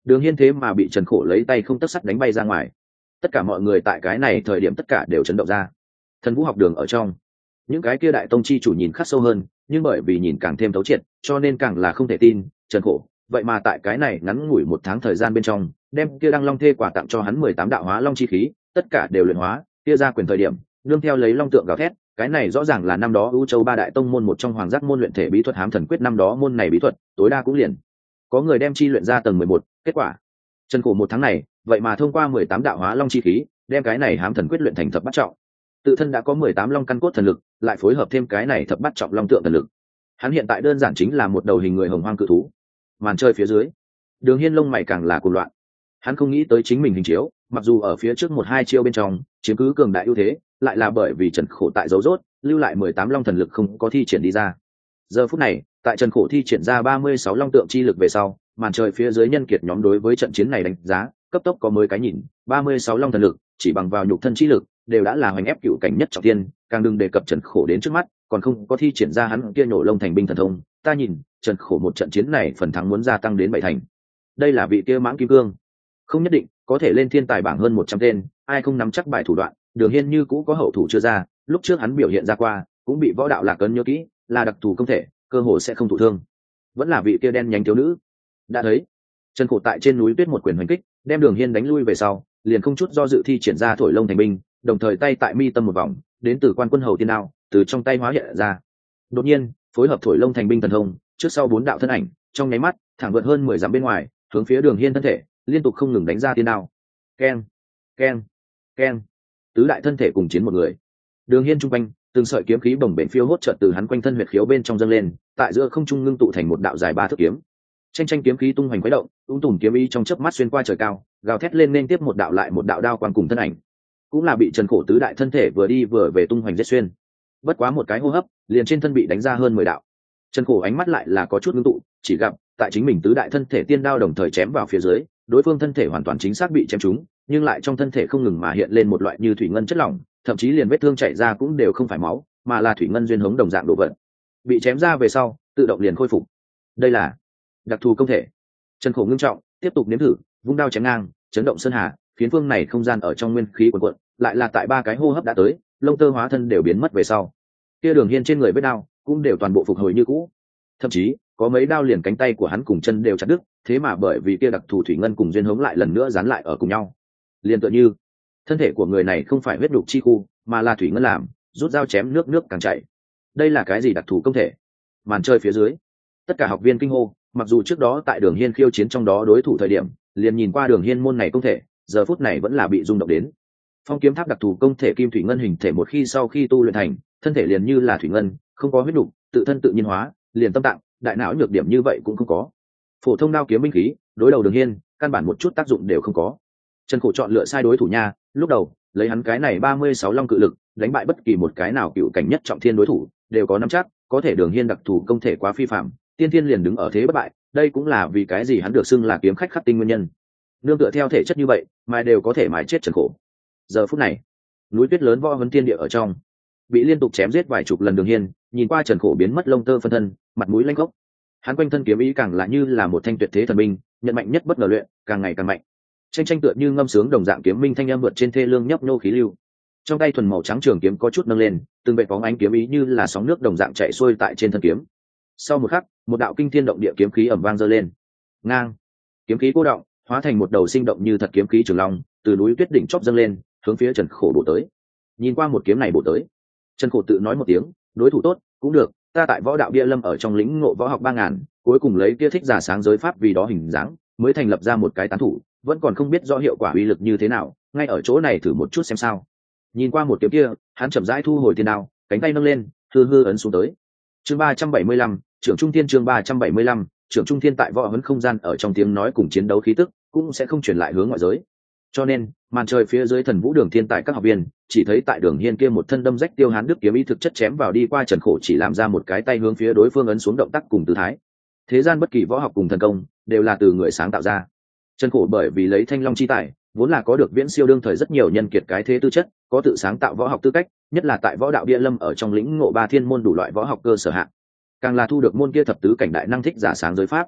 Đường Hiên thế mà bị Trần Khổ lấy tay không tấc sắt đánh bay ra ngoài. Tất cả mọi người tại cái này thời điểm tất cả đều chấn động ra. Thần Vũ học đường ở trong, những cái kia đại tông chi chủ nhìn khắc sâu hơn, nhưng bởi vì nhìn càng thêm thấu triệt, cho nên càng là không thể tin. Trần Khổ vậy mà tại cái này ngắn ngủi một tháng thời gian bên trong, đem kia Đăng Long Thê quả tặng cho hắn mười tám đạo hóa long chi khí, tất cả đều luyện hóa, kia ra quyền thời điểm, nương theo lấy long tượng gào thét, cái này rõ ràng là năm đó U Châu ba đại tông môn một trong Hoàng Giác môn luyện thể bí thuật Hám Thần Quyết, năm đó môn này bí thuật, tối đa cũng liền có người đem chi luyện ra tầng mười một, kết quả, Trần Khổ một tháng này, vậy mà thông qua mười tám đạo hóa long chi khí, đem cái này Hám Thần Quyết luyện thành thập bát trọng. Tự thân đã có mười tám long căn cốt thần lực, lại phối hợp thêm cái này thập bát trọng long tượng thần lực. Hắn hiện tại đơn giản chính là một đầu hình người hồng hoang cự thú. Màn chơi phía dưới, Đường Hiên lông mày càng là cuồng loạn. Hắn không nghĩ tới chính mình hình chiếu, mặc dù ở phía trước một hai chiêu bên trong chiếm cứ cường đại ưu thế, lại là bởi vì Trần Khổ tại dấu rốt, lưu lại mười tám long thần lực không có thi triển đi ra. Giờ phút này, tại Trần Khổ thi triển ra ba mươi sáu long tượng chi lực về sau, màn trời phía dưới nhân kiệt nhóm đối với trận chiến này đánh giá, cấp tốc có mới cái nhìn, ba mươi sáu long thần lực, chỉ bằng vào nhục thân chi lực, đều đã là hoành ép cựu cảnh nhất trọng thiên, càng đừng đề cập Trần Khổ đến trước mắt, còn không có thi triển ra hắn kia nổ lông thành binh thần thông, ta nhìn, Trần Khổ một trận chiến này phần thắng muốn gia tăng đến bảy thành. Đây là vị kia Mãng Kim Cương, không nhất định có thể lên thiên tài bảng hơn một trăm tên, ai không nắm chắc bài thủ đoạn, Đường Hiên như cũ có hậu thủ chưa ra, lúc trước hắn biểu hiện ra qua, cũng bị võ đạo Lạc Ấn nhớ kỹ, là đặc thù công thể, cơ hội sẽ không thụ thương. Vẫn là vị kia đen nhánh thiếu nữ. Đã thấy, Trần Khổ tại trên núi tuyết một quyền hoành kích, đem Đường Hiên đánh lui về sau, liền không chút do dự thi triển ra thổi lông thành binh, đồng thời tay tại mi tâm một vòng, đến từ Quan Quân Hầu Tiên Đao, từ trong tay hóa hiện ra. Đột nhiên, phối hợp thổi lông thành binh thần thông, trước sau bốn đạo thân ảnh, trong nháy mắt, thẳng vượt hơn mười dặm bên ngoài, hướng phía Đường Hiên thân thể, liên tục không ngừng đánh ra tiên đao. Keng, keng, keng. Tứ đại thân thể cùng chiến một người. Đường Hiên trung quanh, từng sợi kiếm khí bồng bềnh phiêu hốt chợt từ hắn quanh thân huyệt khiếu bên trong dâng lên, tại giữa không trung ngưng tụ thành một đạo dài ba thước kiếm. Tranh tranh kiếm khí tung hoành khuấy động, ung tùm kiếm ý trong chớp mắt xuyên qua trời cao, gào thét lên nên tiếp một đạo lại một đạo đao quang cùng thân ảnh. Cũng là bị Trần Khổ tứ đại thân thể vừa đi vừa về tung hoành giết xuyên. Bất quá một cái hô hấp, liền trên thân bị đánh ra hơn mười đạo. Trần Khổ ánh mắt lại là có chút ngưng tụ, chỉ gặp tại chính mình tứ đại thân thể tiên đao đồng thời chém vào phía dưới, đối phương thân thể hoàn toàn chính xác bị chém trúng, nhưng lại trong thân thể không ngừng mà hiện lên một loại như thủy ngân chất lỏng, thậm chí liền vết thương chảy ra cũng đều không phải máu, mà là thủy ngân duyên hống đồng dạng đồ vật. Bị chém ra về sau, tự động liền khôi phục. Đây là đặc thù công thể. Trần Khổ ngưng trọng, tiếp tục nếm thử, vung đao chém ngang, chấn động sơn hà, phiến phương này không gian ở trong nguyên khí cuồn cuộn, lại là tại ba cái hô hấp đã tới, lông tơ hóa thân đều biến mất về sau. Kia Đường Hiên trên người vết đao cũng đều toàn bộ phục hồi như cũ. Thậm chí, có mấy đao liền cánh tay của hắn cùng chân đều chặt đứt, thế mà bởi vì kia đặc thù thủy ngân cùng duyên hống lại lần nữa dán lại ở cùng nhau. Liên tựa như, thân thể của người này không phải huyết đục chi khu, mà là thủy ngân làm, rút dao chém nước nước càng chảy. Đây là cái gì đặc thù công thể? Màn chơi phía dưới, tất cả học viên kinh hô, mặc dù trước đó tại Đường Hiên khiêu chiến trong đó đối thủ thời điểm, liền nhìn qua Đường Hiên môn này công thể, giờ phút này vẫn là bị rung động đến. Phong kiếm tháp đặc thù công thể kim thủy ngân hình thể một khi sau khi tu luyện thành, thân thể liền như là thủy ngân, không có huyết đục, tự thân tự nhiên hóa, liền tâm tạng, đại não nhược điểm như vậy cũng không có. Phổ thông đao kiếm binh khí, đối đầu Đường Hiên, căn bản một chút tác dụng đều không có. Trần Khổ chọn lựa sai đối thủ nha, lúc đầu, lấy hắn cái này ba mươi sáu long cự lực, đánh bại bất kỳ một cái nào cựu cảnh nhất trọng thiên đối thủ, đều có nắm chắc, có thể Đường Hiên đặc thù công thể quá phi phàm, tiên thiên liền đứng ở thế bất bại, đây cũng là vì cái gì hắn được xưng là kiếm khách khắc tinh nguyên nhân. Nương tựa theo thể chất như vậy, mà đều có thể mài chết Trần Khổ. Giờ phút này, núi tuyết lớn võ huấn tiên địa ở trong, bị liên tục chém giết vài chục lần Đường Hiên, nhìn qua Trần Khổ biến mất lông tơ phân thân, mặt mũi lanh gốc. Hắn quanh thân kiếm ý càng là như là một thanh tuyệt thế thần binh, nhận mạnh nhất bất ngờ luyện, càng ngày càng mạnh. Tranh tranh tựa như ngâm sướng đồng dạng kiếm minh thanh âm vượt trên thê lương nhấp nhô khí lưu. Trong tay thuần màu trắng trường kiếm có chút nâng lên, từng vệt bóng ánh kiếm ý như là sóng nước đồng dạng chạy xuôi tại trên thân kiếm. Sau một khắc, một đạo kinh thiên động địa kiếm khí ầm vang giơ lên. Ngang, kiếm khí cô động, hóa thành một đầu sinh động như thật kiếm khí trường long, từ núi tuyết đỉnh chóp dâng lên, hướng phía Trần Khổ bổ tới. Nhìn qua một kiếm này bổ tới, Trần Khổ tự nói một tiếng, đối thủ tốt, cũng được, ta tại võ đạo bia lâm ở trong lĩnh ngộ võ học ba ngàn, cuối cùng lấy kia thích giả sáng giới pháp vì đó hình dáng, mới thành lập ra một cái tán thủ, vẫn còn không biết rõ hiệu quả uy lực như thế nào, ngay ở chỗ này thử một chút xem sao. Nhìn qua một kiếm kia, hắn chậm rãi thu hồi tiên đao, cánh tay nâng lên, hư hư ấn xuống tới. Chương ba trăm bảy mươi lăm, trưởng trung thiên chương ba trăm bảy mươi lăm, trưởng trung thiên tại võ huấn không gian ở trong tiếng nói cùng chiến đấu khí tức, cũng sẽ không truyền lại hướng ngoại giới. Cho nên, màn trời phía dưới Thần Vũ Đường thiên tại các học viên, chỉ thấy tại Đường Hiên kia một thân đâm rách tiêu hán đức kiếm ý thực chất chém vào đi qua Trần Khổ chỉ làm ra một cái tay hướng phía đối phương ấn xuống động tác cùng tư thái. Thế gian bất kỳ võ học cùng thần công, đều là từ người sáng tạo ra. Trần Khổ bởi vì lấy Thanh Long chi tài, vốn là có được viễn siêu đương thời rất nhiều nhân kiệt cái thế tư chất, có tự sáng tạo võ học tư cách, nhất là tại võ đạo bia lâm ở trong lĩnh ngộ ba thiên môn đủ loại võ học cơ sở hạng, càng là thu được môn kia thập tứ cảnh đại năng thích giả sáng giới pháp.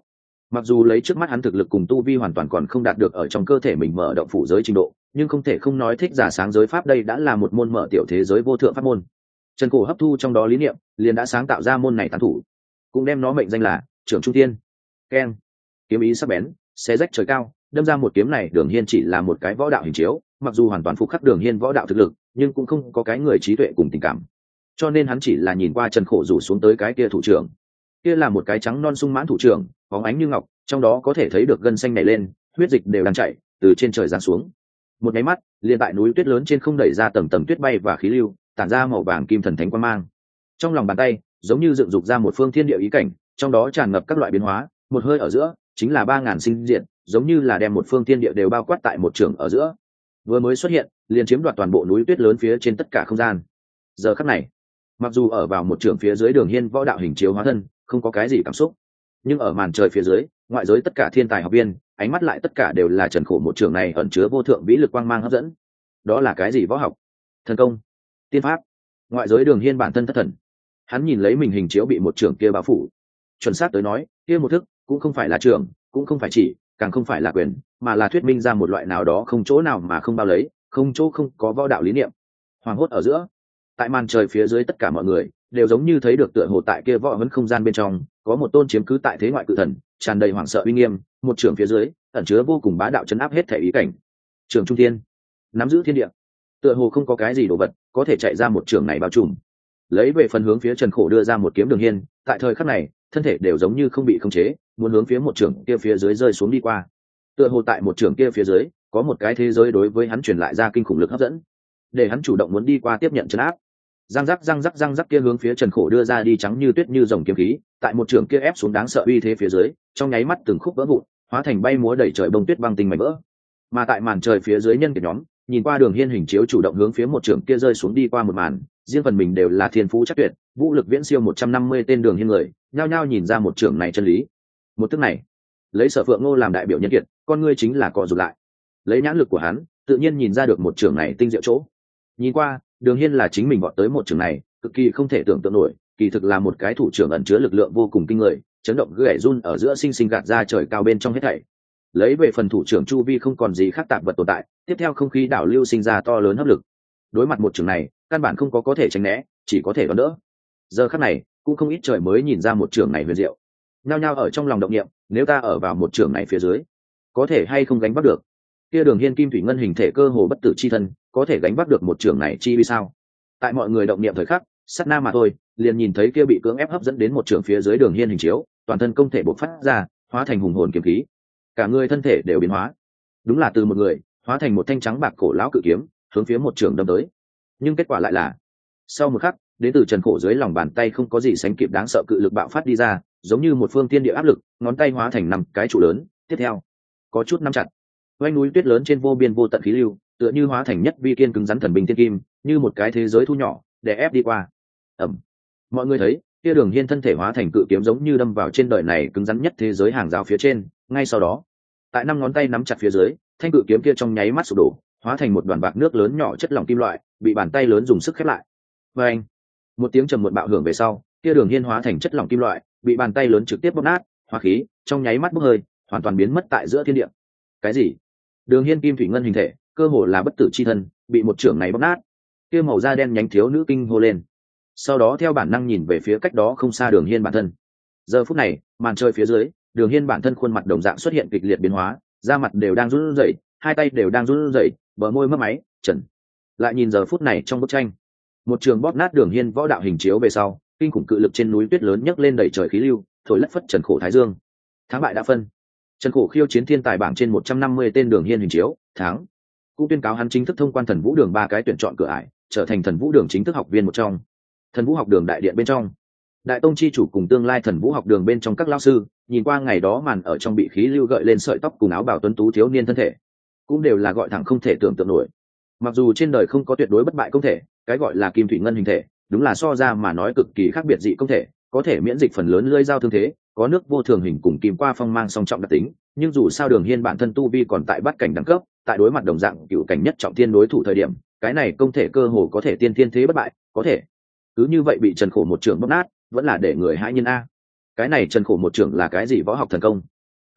Mặc dù lấy trước mắt hắn thực lực cùng tu vi hoàn toàn còn không đạt được ở trong cơ thể mình mở động phủ giới trình độ, nhưng không thể không nói thích giả sáng giới pháp đây đã là một môn mở tiểu thế giới vô thượng pháp môn. Trần Cổ hấp thu trong đó lý niệm, liền đã sáng tạo ra môn này tán thủ, cũng đem nó mệnh danh là Trưởng Trung Thiên. Keng, kiếm ý sắc bén, xé rách trời cao, đâm ra một kiếm này. Đường Hiên chỉ là một cái võ đạo hình chiếu, mặc dù hoàn toàn phục khắc Đường Hiên võ đạo thực lực, nhưng cũng không có cái người trí tuệ cùng tình cảm, cho nên hắn chỉ là nhìn qua Trần Khổ rủ xuống tới cái kia thủ trưởng. Kia là một cái trắng non sung mãn thủ trưởng, bóng ánh như ngọc, trong đó có thể thấy được gân xanh nảy lên, huyết dịch đều đang chảy từ trên trời giáng xuống. Một cái mắt, liền tại núi tuyết lớn trên không đẩy ra tầng tầng tuyết bay và khí lưu, tản ra màu vàng kim thần thánh quang mang. Trong lòng bàn tay, giống như dựng dục ra một phương thiên địa ý cảnh, trong đó tràn ngập các loại biến hóa, một hơi ở giữa, chính là ba ngàn sinh diện, giống như là đem một phương thiên địa đều bao quát tại một trường ở giữa. Vừa mới xuất hiện, liền chiếm đoạt toàn bộ núi tuyết lớn phía trên tất cả không gian. Giờ khắc này, mặc dù ở vào một trường phía dưới Đường Hiên võ đạo hình chiếu hóa thân, không có cái gì cảm xúc, nhưng ở màn trời phía dưới, ngoại giới tất cả thiên tài học viên, ánh mắt lại tất cả đều là Trần Khổ một trường này ẩn chứa vô thượng vĩ lực quang mang hấp dẫn. Đó là cái gì võ học? Thần công? Tiên pháp? Ngoại giới Đường Hiên bản thân thất thần. Hắn nhìn lấy mình hình chiếu bị một trường kia bao phủ. Chuẩn xác tới nói, kia một thức cũng không phải là trường, cũng không phải chỉ, càng không phải là quyền, mà là thuyết minh ra một loại nào đó không chỗ nào mà không bao lấy, không chỗ không có võ đạo lý niệm. Hoàng hốt ở giữa, tại màn trời phía dưới tất cả mọi người đều giống như thấy được tựa hồ tại kia võ huấn không gian bên trong có một tôn chiếm cứ tại thế ngoại cự thần, tràn đầy hoảng sợ uy nghiêm, một trường phía dưới ẩn chứa vô cùng bá đạo chấn áp hết thể ý cảnh. Trường Trung Thiên, nắm giữ thiên địa, tựa hồ không có cái gì đồ vật có thể chạy ra một trường này bao trùm. Lấy về phần hướng phía Trần Khổ đưa ra một kiếm. Đường Hiên tại thời khắc này thân thể đều giống như không bị khống chế, muốn hướng phía một trường kia phía dưới rơi xuống đi qua. Tựa hồ tại một trường kia phía dưới có một cái thế giới đối với hắn truyền lại ra kinh khủng lực hấp dẫn, để hắn chủ động muốn đi qua tiếp nhận trấn áp. Răng rắc răng rắc răng rắc kia hướng phía Trần Khổ đưa ra đi trắng như tuyết như rồng kiếm khí, tại một trường kia ép xuống đáng sợ uy thế phía dưới, trong nháy mắt từng khúc vỡ vụn, hóa thành bay múa đầy trời bông tuyết băng tinh mảnh vỡ. Mà tại màn trời phía dưới nhân kiệt nhóm, nhìn qua Đường Hiên hình chiếu chủ động hướng phía một trường kia rơi xuống đi qua một màn, riêng phần mình đều là thiên phú chắc tuyệt, vũ lực viễn siêu một trăm năm mươi tên Đường Hiên người, nhao nhao nhìn ra một trường này chân lý. Một tức này, lấy Sở Phượng Ngô làm đại biểu nhân kiệt, con ngươi chính là co rụt lại. Lấy nhãn lực của hắn, tự nhiên nhìn ra được một trường này tinh diệu chỗ. Nhìn qua, Đường Hiên là chính mình vọt tới một trường này, cực kỳ không thể tưởng tượng nổi, kỳ thực là một cái thủ trưởng ẩn chứa lực lượng vô cùng kinh người, chấn động gãy run ở giữa sinh sinh gạt ra trời cao bên trong hết thảy. Lấy về phần thủ trưởng chu vi không còn gì khác tạp vật tồn tại, tiếp theo không khí đảo lưu sinh ra to lớn hấp lực. Đối mặt một trường này, căn bản không có có thể tránh né, chỉ có thể đón đỡ. Giờ khắc này, cũng không ít trời mới nhìn ra một trường này huyền diệu. Nhao nhao ở trong lòng động niệm, nếu ta ở vào một trường này phía dưới, có thể hay không gánh vác được? Kia Đường Hiên kim thủy ngân hình thể cơ hồ bất tử chi thân, có thể gánh vác được một trường này chi vì sao? Tại mọi người động niệm thời khắc, sát na mà thôi, liền nhìn thấy kia bị cưỡng ép hấp dẫn đến một trường phía dưới Đường Hiên hình chiếu, toàn thân công thể bộc phát ra, hóa thành hùng hồn kiếm khí. Cả người thân thể đều biến hóa, đúng là từ một người hóa thành một thanh trắng bạc cổ lão cự kiếm, hướng phía một trường đâm tới. Nhưng kết quả lại là, sau một khắc, đến từ Trần Khổ dưới lòng bàn tay không có gì sánh kịp đáng sợ cự lực bạo phát đi ra, giống như một phương thiên địa áp lực, ngón tay hóa thành năm cái trụ lớn, tiếp theo có chút nắm chặt. Oanh núi tuyết lớn trên vô biên vô tận khí lưu, tựa như hóa thành nhất vi kiên cứng rắn thần binh thiên kim, như một cái thế giới thu nhỏ, để ép đi qua. Ầm. Mọi người thấy, kia Đường Hiên thân thể hóa thành cự kiếm giống như đâm vào trên đời này cứng rắn nhất thế giới hàng rào phía trên, ngay sau đó, tại năm ngón tay nắm chặt phía dưới, thanh cự kiếm kia trong nháy mắt sụp đổ, hóa thành một đoàn bạc nước lớn nhỏ chất lỏng kim loại, bị bàn tay lớn dùng sức khép lại. Oanh. Một tiếng trầm muộn bạo hưởng về sau, kia Đường Hiên hóa thành chất lỏng kim loại, bị bàn tay lớn trực tiếp bóp nát, hóa khí trong nháy mắt bốc hơi, hoàn toàn biến mất tại giữa thiên địa. Cái gì? Đường Hiên kim thủy ngân hình thể, cơ hồ là bất tử chi thân, bị một trưởng này bóp nát. Kia màu da đen nhánh thiếu nữ kinh hô lên, sau đó theo bản năng nhìn về phía cách đó không xa Đường Hiên bản thân. Giờ phút này, màn trời phía dưới, Đường Hiên bản thân khuôn mặt đồng dạng xuất hiện kịch liệt biến hóa, da mặt đều đang run rẩy, hai tay đều đang run rẩy, bờ môi mấp máy, trần. Lại nhìn giờ phút này trong bức tranh, một trường bóp nát Đường Hiên võ đạo hình chiếu về sau, kinh khủng cự lực trên núi tuyết lớn nhấc lên đẩy trời khí lưu, thổi lất phất Trần Khổ thái dương. Thắng bại đã phân. Trần Khổ khiêu chiến thiên tài bảng trên một trăm năm mươi tên Đường Hiên hình chiếu, thắng. Cũng tuyên cáo hắn chính thức thông quan Thần Vũ Đường ba cái tuyển chọn cửa ải, trở thành Thần Vũ Đường chính thức học viên một trong. Thần Vũ học đường đại điện bên trong, đại tông chi chủ cùng tương lai Thần Vũ học đường bên trong các lão sư, nhìn qua ngày đó màn ở trong bị khí lưu gợi lên sợi tóc cùng áo bào tuấn tú thiếu niên thân thể, cũng đều là gọi thẳng không thể tưởng tượng nổi. Mặc dù trên đời không có tuyệt đối bất bại công thể, cái gọi là kim thủy ngân hình thể, đúng là so ra mà nói cực kỳ khác biệt dị công thể, có thể miễn dịch phần lớn lưỡi dao thương thế, có nước vô thường hình cùng kim qua phong mang song trọng đặc tính, nhưng dù sao Đường Hiên bản thân tu vi còn tại bắt cảnh đẳng cấp, tại đối mặt đồng dạng cựu cảnh nhất trọng thiên đối thủ thời điểm, cái này công thể cơ hồ có thể tiên thiên thế bất bại, có thể cứ như vậy bị Trần Khổ một trường bóp nát, vẫn là để người hãi nhiên a. Cái này Trần Khổ một trường là cái gì võ học thần công?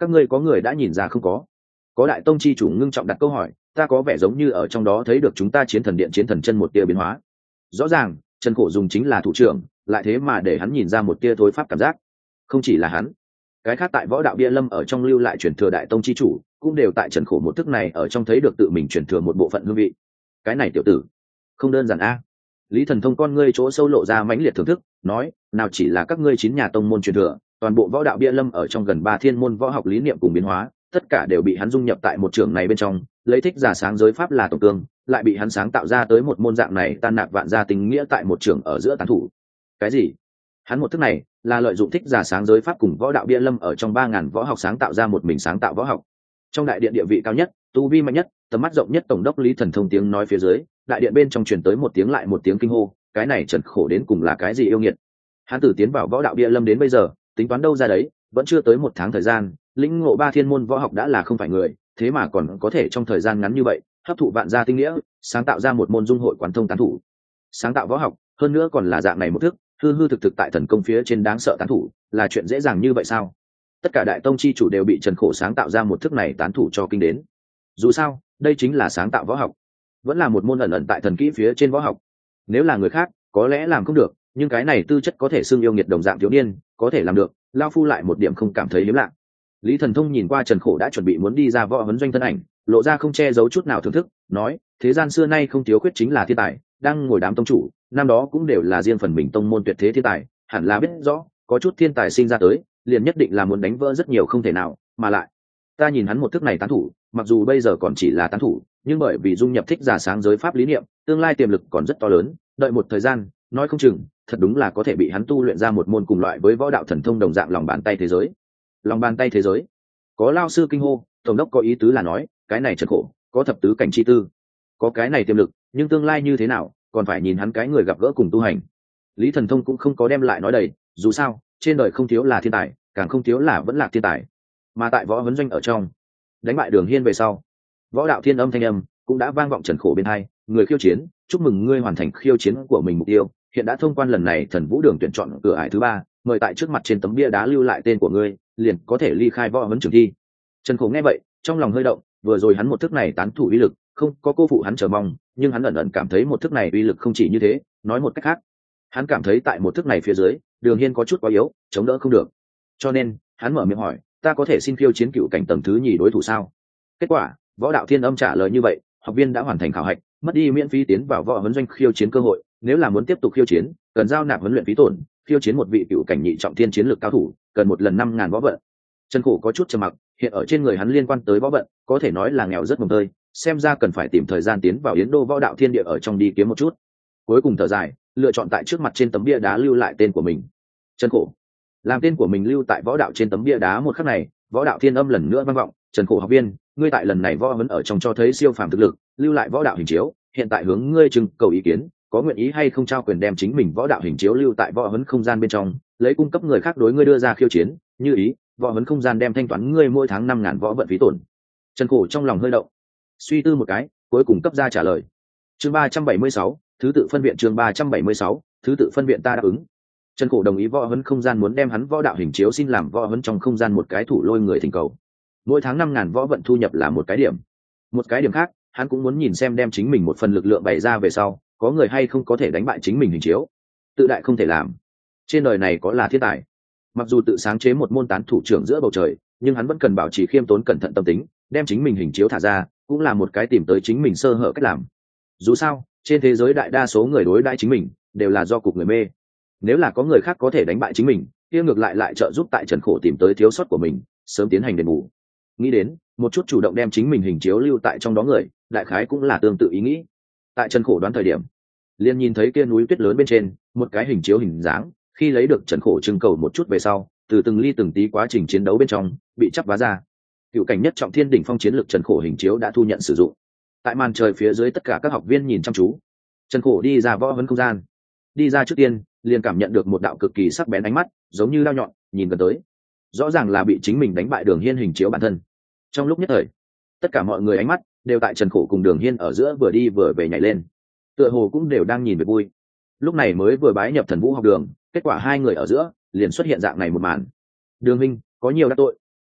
các ngươi có người đã nhìn ra không có? Có đại tông chi chủ ngưng trọng đặt câu hỏi, ta có vẻ giống như ở trong đó thấy được chúng ta chiến thần điện chiến thần chân một tia biến hóa. Rõ ràng Trần Khổ dùng chính là thủ trưởng, lại thế mà để hắn nhìn ra một tia thối pháp cảm giác. Không chỉ là hắn, cái khác tại võ đạo bia lâm ở trong lưu lại truyền thừa đại tông chi chủ cũng đều tại Trần Khổ một thức này ở trong thấy được tự mình truyền thừa một bộ phận hương vị. Cái này tiểu tử không đơn giản a. Lý Thần Thông con ngươi chỗ sâu lộ ra mãnh liệt thưởng thức, nói, nào chỉ là các ngươi chín nhà tông môn truyền thừa, toàn bộ võ đạo bia lâm ở trong gần ba thiên môn võ học lý niệm cùng biến hóa, tất cả đều bị hắn dung nhập tại một trường này bên trong, lấy thích giả sáng giới pháp là tổng cương, lại bị hắn sáng tạo ra tới một môn dạng này tan nạc vạn gia tình nghĩa tại một trường ở giữa tán thủ. Cái gì? Hắn một thức này là lợi dụng thích giả sáng giới pháp cùng võ đạo bia lâm ở trong ba ngàn võ học sáng tạo ra một mình sáng tạo võ học. Trong đại điện địa vị cao nhất, tu vi mạnh nhất, tầm mắt rộng nhất tổng đốc Lý Thần Thông tiếng nói phía dưới, đại điện bên trong truyền tới một tiếng lại một tiếng kinh hô, cái này Trần Khổ đến cùng là cái gì yêu nghiệt? Hắn từ tiến vào võ đạo bia lâm đến bây giờ, tính toán đâu ra đấy, vẫn chưa tới một tháng thời gian, lĩnh ngộ ba thiên môn võ học đã là không phải người, thế mà còn có thể trong thời gian ngắn như vậy hấp thụ vạn gia tinh nghĩa, sáng tạo ra một môn dung hội quán thông tán thủ. Sáng tạo võ học, hơn nữa còn là dạng này một thức, hư hư thực thực tại thần công phía trên đáng sợ tán thủ, là chuyện dễ dàng như vậy sao? Tất cả đại tông chi chủ đều bị Trần Khổ sáng tạo ra một thức này tán thủ cho kinh đến. Dù sao, đây chính là sáng tạo võ học, vẫn là một môn ẩn ẩn tại thần kỹ phía trên võ học. Nếu là người khác, có lẽ làm không được, nhưng cái này tư chất có thể xưng yêu nghiệt đồng dạng thiếu niên, có thể làm được, lao phu lại một điểm không cảm thấy hiếm lạ. Lý Thần Thông nhìn qua Trần Khổ đã chuẩn bị muốn đi ra võ huấn doanh thân ảnh, lộ ra không che giấu chút nào thưởng thức, nói, thế gian xưa nay không thiếu khuyết chính là thiên tài, đang ngồi đám tông chủ, năm đó cũng đều là riêng phần mình tông môn tuyệt thế thiên tài, hẳn là biết rõ, có chút thiên tài sinh ra tới, liền nhất định là muốn đánh vỡ rất nhiều không thể nào, mà lại, ta nhìn hắn một thức này tán thủ, mặc dù bây giờ còn chỉ là tán thủ, nhưng bởi vì dung nhập thích giả sáng giới pháp lý niệm, tương lai tiềm lực còn rất to lớn, đợi một thời gian, nói không chừng, thật đúng là có thể bị hắn tu luyện ra một môn cùng loại với võ đạo thần thông đồng dạng lòng bàn tay thế giới. Lòng bàn tay thế giới? Có lao sư kinh hô, tổng đốc có ý tứ là nói, cái này Trần Khổ, có thập tứ cảnh chi tư, có cái này tiềm lực, nhưng tương lai như thế nào, còn phải nhìn hắn cái người gặp gỡ cùng tu hành. Lý Thần Thông cũng không có đem lại nói đầy, dù sao, trên đời không thiếu là thiên tài, càng không thiếu là vẫn là thiên tài. Mà tại võ huấn doanh ở trong, đánh bại Đường Hiên về sau, võ đạo thiên âm thanh âm cũng đã vang vọng Trần Khổ bên hai, người khiêu chiến, chúc mừng ngươi hoàn thành khiêu chiến của mình mục tiêu, hiện đã thông quan lần này Thần Vũ Đường tuyển chọn cửa ải thứ ba, mời tại trước mặt trên tấm bia đá lưu lại tên của ngươi, liền có thể ly khai võ huấn trường thi. Trần Khổ nghe vậy, trong lòng hơi động, vừa rồi hắn một thức này tán thủ uy lực, không có cô phụ hắn chờ mong, nhưng hắn ẩn ẩn cảm thấy một thức này uy lực không chỉ như thế, nói một cách khác, hắn cảm thấy tại một thức này phía dưới, Đường Hiên có chút quá yếu, chống đỡ không được. Cho nên, hắn mở miệng hỏi, ta có thể xin khiêu chiến cựu cảnh tầng thứ nhì đối thủ sao? Kết quả, võ đạo thiên âm trả lời như vậy, học viên đã hoàn thành khảo hạch, mất đi miễn phí tiến vào võ huấn doanh khiêu chiến cơ hội, nếu là muốn tiếp tục khiêu chiến, cần giao nạp huấn luyện phí tổn, khiêu chiến một vị cựu cảnh nhị trọng thiên chiến lược cao thủ, cần một lần năm ngàn võ vận. Trần Khổ có chút trầm mặc, hiện ở trên người hắn liên quan tới võ vận, có thể nói là nghèo rất mồng tơi, xem ra cần phải tìm thời gian tiến vào Yến Đô võ đạo thiên địa ở trong đi kiếm một chút. Cuối cùng thở dài, lựa chọn tại trước mặt trên tấm bia đá lưu lại tên của mình. Trần Khổ, làm tên của mình lưu tại võ đạo trên tấm bia đá một khắc này, võ đạo thiên âm lần nữa vang vọng, Trần Khổ học viên, ngươi tại lần này võ huấn ở trong cho thấy siêu phàm thực lực, lưu lại võ đạo hình chiếu, hiện tại hướng ngươi trưng cầu ý kiến, có nguyện ý hay không trao quyền đem chính mình võ đạo hình chiếu lưu tại võ huấn không gian bên trong, lấy cung cấp người khác đối ngươi đưa ra khiêu chiến, như ý, võ huấn không gian đem thanh toán ngươi mỗi tháng năm ngàn võ vận phí tổn. Trần Khổ trong lòng hơi động, suy tư một cái, cuối cùng cấp ra trả lời. Chương ba trăm bảy mươi sáu, thứ tự phân viện chương ba trăm bảy mươi sáu, thứ tự phân viện ta đáp ứng. Trần Khổ đồng ý võ huấn không gian muốn đem hắn võ đạo hình chiếu xin làm võ huấn trong không gian một cái thủ lôi người thỉnh cầu. Mỗi tháng năm ngàn võ vận thu nhập là một cái điểm. Một cái điểm khác, hắn cũng muốn nhìn xem đem chính mình một phần lực lượng bày ra về sau, có người hay không có thể đánh bại chính mình hình chiếu. Tự đại không thể làm. Trên đời này có là thiên tài. Mặc dù tự sáng chế một môn tán thủ trưởng giữa bầu trời, nhưng hắn vẫn cần bảo trì khiêm tốn cẩn thận tâm tính, đem chính mình hình chiếu thả ra, cũng là một cái tìm tới chính mình sơ hở cách làm. Dù sao, trên thế giới đại đa số người đối đãi chính mình đều là do cục người mê. Nếu là có người khác có thể đánh bại chính mình, kia ngược lại lại trợ giúp tại Trần Khổ tìm tới thiếu sót của mình, sớm tiến hành đền bù. Nghĩ đến, một chút chủ động đem chính mình hình chiếu lưu tại trong đó người, đại khái cũng là tương tự ý nghĩ. Tại Trần Khổ đoán thời điểm, liền nhìn thấy kia núi tuyết lớn bên trên, một cái hình chiếu hình dáng, khi lấy được Trần Khổ trưng cầu một chút về sau, từ từng ly từng tí quá trình chiến đấu bên trong, bị chắp vá ra. Cựu cảnh nhất trọng thiên đỉnh phong chiến lực Trần Khổ hình chiếu đã thu nhận sử dụng. Tại màn trời phía dưới tất cả các học viên nhìn chăm chú. Trần Khổ đi ra võ huấn không gian, đi ra trước tiên, liền cảm nhận được một đạo cực kỳ sắc bén ánh mắt, giống như dao nhọn, nhìn gần tới. Rõ ràng là bị chính mình đánh bại Đường Hiên hình chiếu bản thân. Trong lúc nhất thời, tất cả mọi người ánh mắt đều tại Trần Khổ cùng Đường Hiên ở giữa vừa đi vừa về nhảy lên, tựa hồ cũng đều đang nhìn về vui. Lúc này mới vừa bái nhập Thần Vũ học đường, kết quả hai người ở giữa liền xuất hiện dạng này một màn. Đường huynh, có nhiều đắc tội.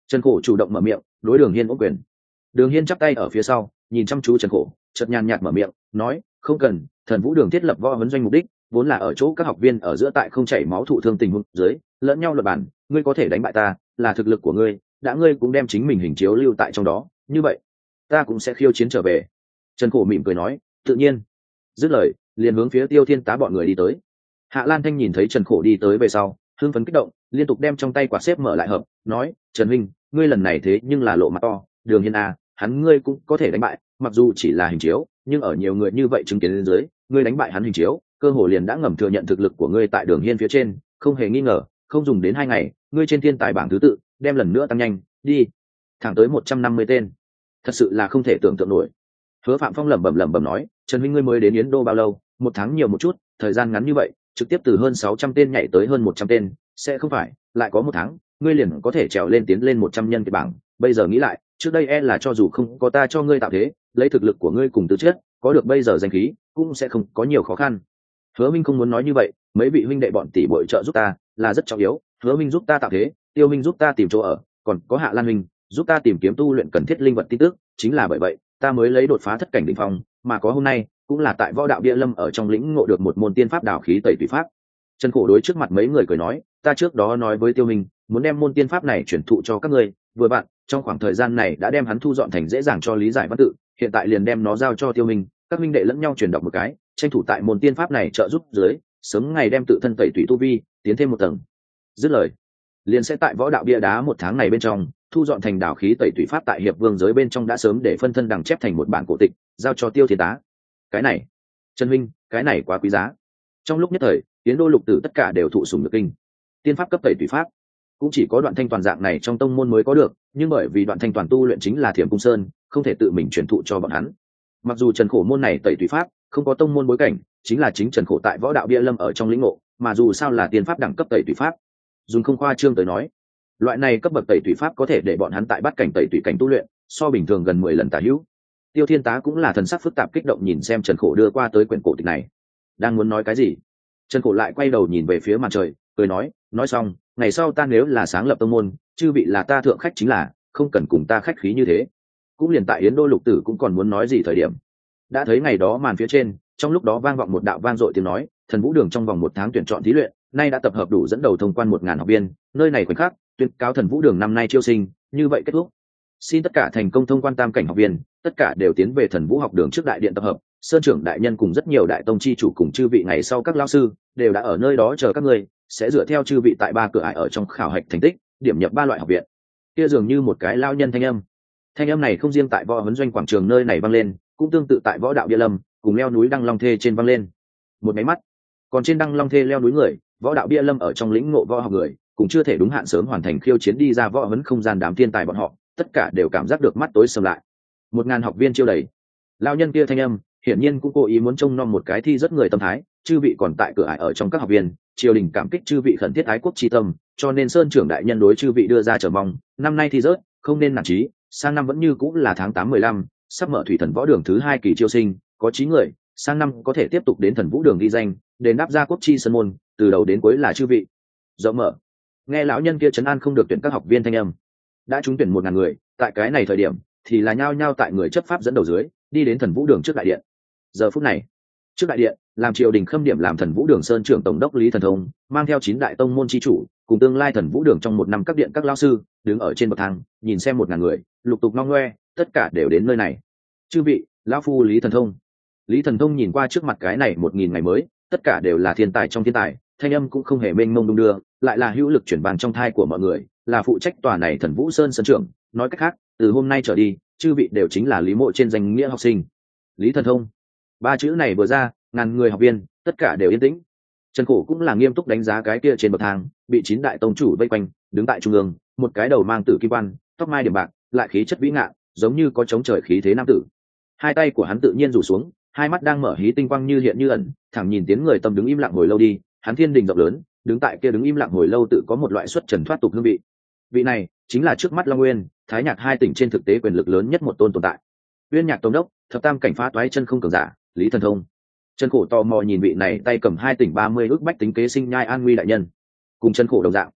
Trần Khổ chủ động mở miệng đối Đường Hiên ôm quyền. Đường Hiên chắp tay ở phía sau nhìn chăm chú Trần Khổ, chợt nhàn nhạt mở miệng nói, không cần, thần vũ đường thiết lập võ huấn doanh mục đích vốn là ở chỗ các học viên ở giữa tại không chảy máu thụ thương tình huống dưới lẫn nhau luật bản, ngươi có thể đánh bại ta là thực lực của ngươi, đã ngươi cũng đem chính mình hình chiếu lưu tại trong đó, như vậy ta cũng sẽ khiêu chiến trở về. Trần Khổ mỉm cười nói, tự nhiên. Dứt lời liền hướng phía Tiêu Thiên Tá bọn người đi tới. Hạ Lan Thanh nhìn thấy Trần Khổ đi tới về sau hưng phấn kích động, liên tục đem trong tay quạt xếp mở lại hợp, nói, Trần huynh, ngươi lần này thế nhưng là lộ mặt to, Đường Hiên à, hắn ngươi cũng có thể đánh bại, mặc dù chỉ là hình chiếu, nhưng ở nhiều người như vậy chứng kiến lên dưới, ngươi đánh bại hắn hình chiếu, cơ hồ liền đã ngầm thừa nhận thực lực của ngươi tại Đường Hiên phía trên, không hề nghi ngờ, không dùng đến hai ngày, ngươi trên thiên tài bảng thứ tự đem lần nữa tăng nhanh, đi, thẳng tới một trăm năm mươi tên, thật sự là không thể tưởng tượng nổi. Hứa Phạm Phong lẩm bẩm lẩm bẩm nói, Trần huynh ngươi mới đến Yến Đô bao lâu, một tháng nhiều một chút, thời gian ngắn như vậy, trực tiếp từ hơn sáu trăm tên nhảy tới hơn một trăm tên, sẽ không phải, lại có một tháng, ngươi liền có thể trèo lên tiến lên một trăm nhân cái bảng, bây giờ nghĩ lại, trước đây e là cho dù không có ta cho ngươi tạo thế, lấy thực lực của ngươi cùng tư chất, có được bây giờ danh khí, cũng sẽ không có nhiều khó khăn. Hứa Minh không muốn nói như vậy, mấy vị huynh đệ bọn tỷ muội trợ giúp ta, là rất trọng yếu, Hứa Minh giúp ta tạo thế, Tiêu Minh giúp ta tìm chỗ ở, còn có Hạ Lan huynh giúp ta tìm kiếm tu luyện cần thiết linh vật tin tức, chính là bởi vậy, ta mới lấy đột phá thất cảnh đỉnh phong, mà có hôm nay, cũng là tại Võ Đạo Bia Lâm ở trong lĩnh ngộ được một môn tiên pháp đào khí tẩy tùy pháp. Trần Khổ đối trước mặt mấy người cười nói, ta trước đó nói với Tiêu Minh, muốn đem môn tiên pháp này chuyển thụ cho các ngươi, vừa bạn, trong khoảng thời gian này đã đem hắn thu dọn thành dễ dàng cho lý giải văn tự, hiện tại liền đem nó giao cho Tiêu Minh, các minh đệ lẫn nhau truyền đọc một cái, tranh thủ tại môn tiên pháp này trợ giúp dưới, sớm ngày đem tự thân tẩy tùy tu vi tiến thêm một tầng. Dứt lời, liền sẽ tại Võ Đạo Bia đá một tháng này bên trong, thu dọn thành đào khí tẩy tùy pháp tại hiệp vương giới bên trong đã sớm để phân thân đằng chép thành một bản cổ tịch, giao cho Tiêu Thiên Tá. Cái này, Trần huynh, cái này quá quý giá. Trong lúc nhất thời, Yến Đô lục tử tất cả đều thụ sủng nhược kinh. Tiên pháp cấp tẩy tùy pháp, cũng chỉ có Đoạn Thanh Toàn dạng này trong tông môn mới có được, nhưng bởi vì Đoạn Thanh Toàn tu luyện chính là Thiểm Cung Sơn, không thể tự mình truyền thụ cho bọn hắn. Mặc dù Trần Khổ môn này tẩy tùy pháp không có tông môn bối cảnh, chính là chính Trần Khổ tại Võ Đạo Bia Lâm ở trong lĩnh ngộ, mà dù sao là tiên pháp đẳng cấp tẩy tùy pháp, dùng không khoa trương tới nói, loại này cấp bậc tẩy tùy pháp có thể để bọn hắn tại bát cảnh tẩy tùy cảnh tu luyện, so bình thường gần mười lần tả hữu. Tiêu Thiên Tá cũng là thần sắc phức tạp kích động nhìn xem Trần Khổ đưa qua tới quyển cổ tịch này, đang muốn nói cái gì, Trần Khổ lại quay đầu nhìn về phía màn trời, cười nói, nói xong, ngày sau ta nếu là sáng lập tông môn, chư vị là ta thượng khách chính là, không cần cùng ta khách khí như thế. Cũng liền tại Yến Đô lục tử cũng còn muốn nói gì thời điểm, đã thấy ngày đó màn phía trên, trong lúc đó vang vọng một đạo vang dội tiếng nói, thần vũ đường trong vòng một tháng tuyển chọn thí luyện, nay đã tập hợp đủ dẫn đầu thông quan một ngàn học viên, nơi này khoảnh khắc tuyên cáo thần vũ đường năm nay chiêu sinh, như vậy kết thúc. Xin tất cả thành công thông quan tam cảnh học viên, tất cả đều tiến về thần vũ học đường trước đại điện tập hợp, sơn trưởng đại nhân cùng rất nhiều đại tông chi chủ cùng chư vị ngày sau các lao sư đều đã ở nơi đó chờ các ngươi, sẽ dựa theo chư vị tại ba cửa ải ở trong khảo hạch thành tích, điểm nhập ba loại học viện. Kia dường như một cái lao nhân thanh âm. Thanh âm này không riêng tại võ huấn doanh quảng trường nơi này vang lên, cũng tương tự tại Võ Đạo Bia Lâm cùng leo núi Đăng Long Thê trên vang lên. Một máy mắt, còn trên Đăng Long Thê leo núi người, Võ Đạo Bia Lâm ở trong lĩnh ngộ võ học người, cũng chưa thể đúng hạn sớm hoàn thành khiêu chiến đi ra võ huấn không gian đám thiên tài bọn họ, tất cả đều cảm giác được mắt tối sầm lại. Một ngàn học viên chiêu đầy. Lao nhân kia thanh âm, hiển nhiên cũng cố ý muốn trông nom một cái thi rất người tâm thái, chư vị còn tại cửa ải ở trong các học viên, triều đình cảm kích chư vị khẩn thiết ái quốc chi tâm, cho nên sơn trưởng đại nhân đối chư vị đưa ra chờ mong, năm nay thi rớt, không nên nản chí, sang năm vẫn như cũng là tháng tám mười lăm, sắp mở thủy thần võ đường thứ hai kỳ chiêu sinh, có chí người, sang năm có thể tiếp tục đến thần vũ đường ghi danh, đến đáp ra quốc chi sơn môn, từ đầu đến cuối là chư vị. Rộng mở. Nghe lão nhân kia trấn an không được tuyển các học viên thanh âm, đã trúng tuyển một ngàn người, tại cái này thời điểm thì là nhao nhao tại người chấp pháp dẫn đầu dưới, đi đến thần vũ đường trước đại điện. Giờ phút này, trước đại điện, làm triều đình khâm điểm làm thần vũ đường sơn trưởng tổng đốc Lý Thần Thông, mang theo chín đại tông môn chi chủ, cùng tương lai thần vũ đường trong một năm các điện các lão sư, đứng ở trên bậc thang, nhìn xem một ngàn người, lục tục long ngoe, tất cả đều đến nơi này. Chư vị, lão phu Lý Thần Thông. Lý Thần Thông nhìn qua trước mặt cái này một nghìn ngày mới, tất cả đều là thiên tài trong thiên tài, thanh âm cũng không hề mênh mông đung đưa, lại là hữu lực chuyển bàn trong thai của mọi người, là phụ trách tòa này thần vũ sơn sơn trưởng. Nói cách khác, từ hôm nay trở đi, chư vị đều chính là Lý Mộ trên danh nghĩa học sinh. Lý Thần Thông, ba chữ này vừa ra, ngàn người học viên tất cả đều yên tĩnh. Trần Khổ cũng là nghiêm túc đánh giá cái kia trên bậc thang, bị chín đại tông chủ vây quanh, đứng tại trung ương, một cái đầu mang tử kim quan, tóc mai điểm bạc, lại khí chất vĩ ngạn, giống như có chống trời khí thế nam tử. Hai tay của hắn tự nhiên rủ xuống, hai mắt đang mở hí tinh quang như hiện như ẩn, thẳng nhìn tiến người tâm đứng im lặng hồi lâu đi. Hắn thiên đình rộng lớn, đứng tại kia đứng im lặng hồi lâu tự có một loại xuất trần thoát tục hương vị. Vị này chính là trước mắt Long Nguyên, Thái Nhạc hai tỉnh trên thực tế quyền lực lớn nhất một tôn tồn tại. Uyên Nhạc Tông đốc, thập tam cảnh phá toái chân không cường giả, Lý Thần Thông. Trần Khổ tò mò nhìn vị này tay cầm hai tỉnh ba mươi ước bách tính kế sinh nhai an nguy đại nhân. Cùng Trần Khổ đồng dạng,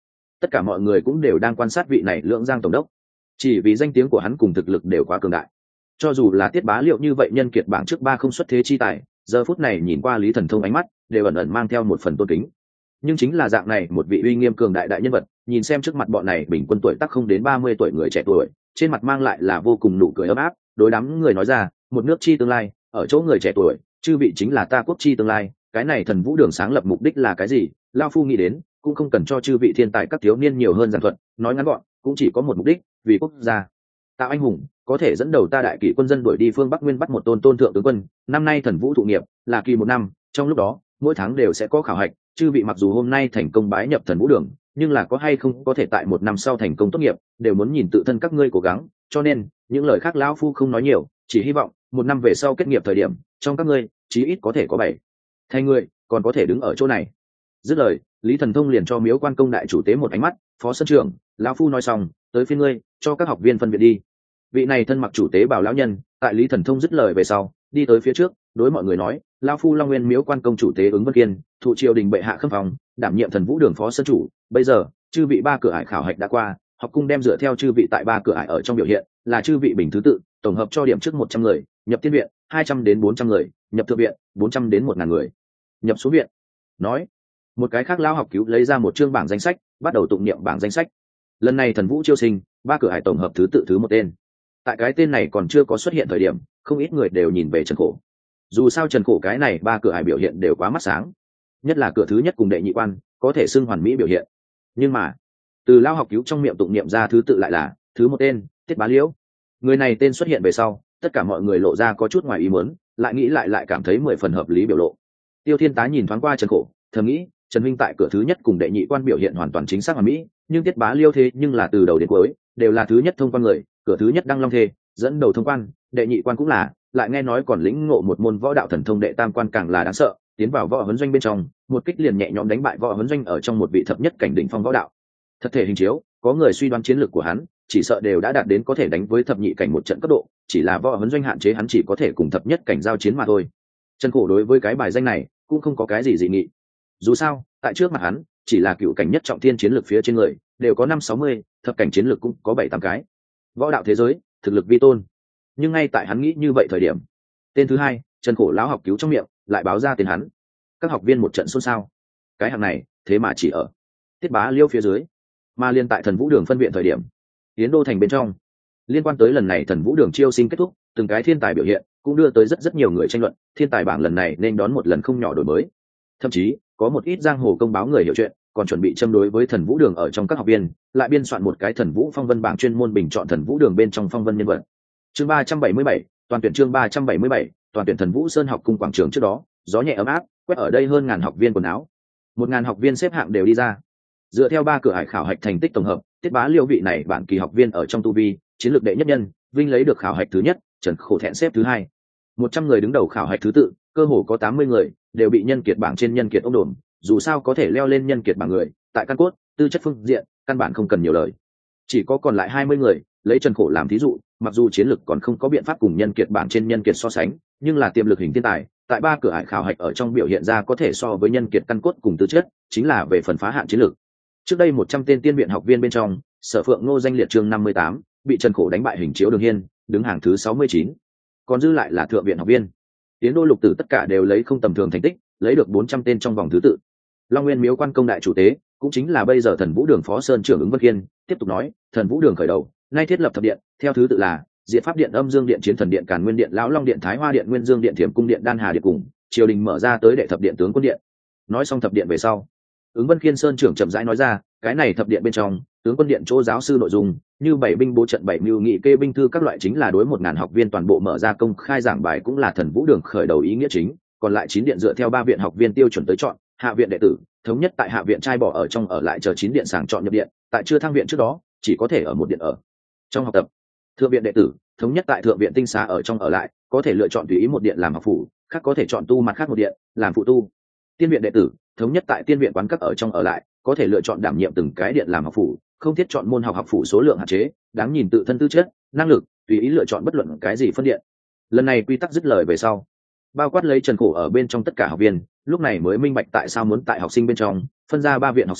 tất cả mọi người cũng đều đang quan sát vị này Lưỡng Giang tổng đốc, chỉ vì danh tiếng của hắn cùng thực lực đều quá cường đại. Cho dù là Tiết Bá Liệu như vậy nhân kiệt bảng trước ba không xuất thế chi tài, giờ phút này nhìn qua Lý Thần Thông ánh mắt đều ẩn ẩn mang theo một phần tôn kính. Nhưng chính là dạng này một vị uy nghiêm cường đại đại nhân vật, nhìn xem trước mặt bọn này bình quân tuổi tác không đến ba mươi tuổi người trẻ tuổi, trên mặt mang lại là vô cùng nụ cười ấm áp, đối đám người nói ra, một nước chi tương lai, ở chỗ người trẻ tuổi, chư vị chính là ta quốc chi tương lai, cái này Thần Vũ Đường sáng lập mục đích là cái gì, lão phu nghĩ đến, cũng không cần cho chư vị thiên tài các thiếu niên nhiều hơn giản thuật, nói ngắn gọn, cũng chỉ có một mục đích, vì quốc gia tạo anh hùng, có thể dẫn đầu ta đại kỷ quân dân đuổi đi phương Bắc Nguyên bắt một tôn tôn thượng tướng quân. Năm nay Thần Vũ thụ nghiệp là kỳ một năm, trong lúc đó mỗi tháng đều sẽ có khảo hạch, chư vị mặc dù hôm nay thành công bái nhập Thần Vũ Đường, nhưng là có hay không có thể tại một năm sau thành công tốt nghiệp, đều muốn nhìn tự thân các ngươi cố gắng. Cho nên những lời khác lão phu không nói nhiều, chỉ hy vọng một năm về sau kết nghiệp thời điểm, trong các ngươi chí ít có thể có bảy thành người còn có thể đứng ở chỗ này. Dứt lời, Lý Thần Thông liền cho Miếu Quan Công đại chủ tế một ánh mắt, phó sân trưởng, lão phu nói xong, tới phiên ngươi, cho các học viên phân biệt đi. Vị này thân mặc chủ tế bảo lão nhân, tại Lý Thần Thông dứt lời về sau, đi tới phía trước, đối mọi người nói, lão phu Long Nguyên Miếu Quan Công chủ tế Ứng Vân Kiên, thụ triều đình bệ hạ khâm phòng, đảm nhiệm Thần Vũ Đường phó sân chủ. Bây giờ chư vị ba cửa ải khảo hạch đã qua, học cung đem dựa theo chư vị tại ba cửa ải ở trong biểu hiện, là chư vị bình thứ tự, tổng hợp cho điểm trước một trăm người, nhập tiên viện hai trăm đến bốn trăm người, nhập thượng viện bốn trăm đến một ngàn người, nhập xuống viện. Nói, một cái khác lão học cứu lấy ra một chương bảng danh sách, bắt đầu tụng niệm bảng danh sách. Lần này Thần Vũ chiêu sinh, ba cửa ải tổng hợp thứ tự thứ một tên. Tại cái tên này còn chưa có xuất hiện thời điểm, không ít người đều nhìn về Trần Khổ. Dù sao Trần Khổ cái này ba cửa ải biểu hiện đều quá mắt sáng, nhất là cửa thứ nhất cùng đệ nhị quan, có thể xưng hoàn mỹ biểu hiện. Nhưng mà từ lao học cứu trong miệng tụng niệm ra thứ tự lại là thứ một tên Tiết Bá Liễu. Người này tên xuất hiện về sau, tất cả mọi người lộ ra có chút ngoài ý muốn, lại nghĩ lại lại cảm thấy mười phần hợp lý biểu lộ. Tiêu Thiên Tá nhìn thoáng qua Trần Khổ, thầm nghĩ, Trần Minh tại cửa thứ nhất cùng đệ nhị quan biểu hiện hoàn toàn chính xác hoàn mỹ, nhưng Tiết Bá Liêu thế nhưng là từ đầu đến cuối đều là thứ nhất thông quan người, cửa thứ nhất đăng long thê, dẫn đầu thông quan, đệ nhị quan cũng là, lại nghe nói còn lĩnh ngộ một môn võ đạo thần thông đệ tam quan càng là đáng sợ, tiến vào võ huấn doanh bên trong, một kích liền nhẹ nhõm đánh bại võ huấn doanh ở trong một vị thập nhất cảnh đỉnh phong võ đạo. Thật thể hình chiếu, có người suy đoán chiến lược của hắn, chỉ sợ đều đã đạt đến có thể đánh với thập nhị cảnh một trận cấp độ, chỉ là võ huấn doanh hạn chế hắn chỉ có thể cùng thập nhất cảnh giao chiến mà thôi. Trần Khổ đối với cái bài danh này cũng không có cái gì dị nghị. Dù sao, tại trước mặt hắn, chỉ là cựu cảnh nhất trọng thiên chiến lược phía trên người, đều có năm sáu mươi, thập cảnh chiến lược cũng có bảy tám cái. Võ đạo thế giới, thực lực vi tôn. Nhưng ngay tại hắn nghĩ như vậy thời điểm, tên thứ hai, Trần Khổ lão học cứu trong miệng lại báo ra tên hắn. Các học viên một trận xôn xao. Cái hạng này, thế mà chỉ ở Tiết Bá Liêu phía dưới, mà liên tại Thần Vũ Đường phân viện thời điểm, Yến Đô thành bên trong, liên quan tới lần này Thần Vũ Đường chiêu sinh kết thúc, từng cái thiên tài biểu hiện cũng đưa tới rất rất nhiều người tranh luận, thiên tài bảng lần này nên đón một lần không nhỏ đổi mới. Thậm chí có một ít giang hồ công báo người hiểu chuyện, còn chuẩn bị châm đối với Thần Vũ Đường ở trong các học viên, lại biên soạn một cái Thần Vũ Phong Vân bảng chuyên môn bình chọn Thần Vũ Đường bên trong phong vân nhân vật. Chương ba trăm bảy mươi bảy, toàn tuyển chương ba trăm bảy mươi bảy, toàn tuyển Thần Vũ Sơn học cung quảng trường trước đó, gió nhẹ ấm áp, quét ở đây hơn ngàn học viên quần áo. Một ngàn học viên xếp hạng đều đi ra. Dựa theo ba cửa ải khảo hạch thành tích tổng hợp, Tiết Bá Liêu vị này bản kỳ học viên ở trong tu vi, chiến lược đệ nhất nhân, vinh lấy được khảo hạch thứ nhất, Trần Khổ thẹn xếp thứ hai. Một trăm người đứng đầu khảo hạch thứ tự, cơ hồ có tám mươi người đều bị nhân kiệt bảng trên nhân kiệt ôm đồn, dù sao có thể leo lên nhân kiệt bảng người, tại căn cốt, tư chất phương diện, căn bản không cần nhiều lời. Chỉ có còn lại hai mươi người, lấy Trần Khổ làm thí dụ, mặc dù chiến lược còn không có biện pháp cùng nhân kiệt bảng trên nhân kiệt so sánh, nhưng là tiềm lực hình thiên tài, tại ba cửa ải khảo hạch ở trong biểu hiện ra có thể so với nhân kiệt căn cốt cùng tư chất, chính là về phần phá hạn chiến lược. Trước đây một trăm tên tiên viện học viên bên trong, Sở Phượng Ngô danh liệt chương năm mươi tám, bị Trần Khổ đánh bại hình chiếu Đường Hiên, đứng hàng thứ sáu mươi chín. Còn dư lại là thượng viện học viên. Tiến Đô Lục Tử tất cả đều lấy không tầm thường thành tích, lấy được bốn trăm tên trong vòng thứ tự. Long Nguyên Miếu Quan Công đại chủ tế, cũng chính là bây giờ Thần Vũ Đường phó sơn trưởng Ứng Vân Kiên, tiếp tục nói, Thần Vũ Đường khởi đầu, nay thiết lập thập điện, theo thứ tự là Diệt Pháp Điện, Âm Dương Điện, Chiến Thần Điện, Càn Nguyên Điện, Lão Long Điện, Thái Hoa Điện, Nguyên Dương Điện, Thiểm Cung Điện, Đan Hà Điện cùng triều đình mở ra tới đệ thập điện tướng quân điện. Nói xong thập điện về sau, Ứng Vân Kiên sơn trưởng chậm rãi nói ra, cái này thập điện bên trong, tướng quân điện chỗ giáo sư nội dung, như bảy binh bố trận, bảy mưu nghị kê binh thư các loại chính là đối một ngàn học viên toàn bộ mở ra công khai giảng bài, cũng là Thần Vũ Đường khởi đầu ý nghĩa chính. Còn lại chín điện dựa theo ba viện học viên tiêu chuẩn tới chọn, hạ viện đệ tử thống nhất tại hạ viện trai bỏ ở trong ở lại chờ chín điện sàng chọn nhập điện, tại chưa thăng viện trước đó chỉ có thể ở một điện ở trong học tập. Thượng viện đệ tử thống nhất tại thượng viện tinh xá ở trong ở lại, có thể lựa chọn tùy ý một điện làm học phủ, khác có thể chọn tu mặt khác một điện làm phụ tu. Tiên viện đệ tử thống nhất tại tiên viện quán các ở trong ở lại, có thể lựa chọn đảm nhiệm từng cái điện làm học phủ, không thiết chọn môn học học phủ số lượng hạn chế, đáng nhìn tự thân tư chất, năng lực, tùy ý lựa chọn bất luận cái gì phân điện. Lần này quy tắc dứt lời về sau, bao quát lấy Trần Khổ ở bên trong tất cả học viên, lúc này mới minh bạch tại sao muốn tại học sinh bên trong phân ra ba viện học sinh,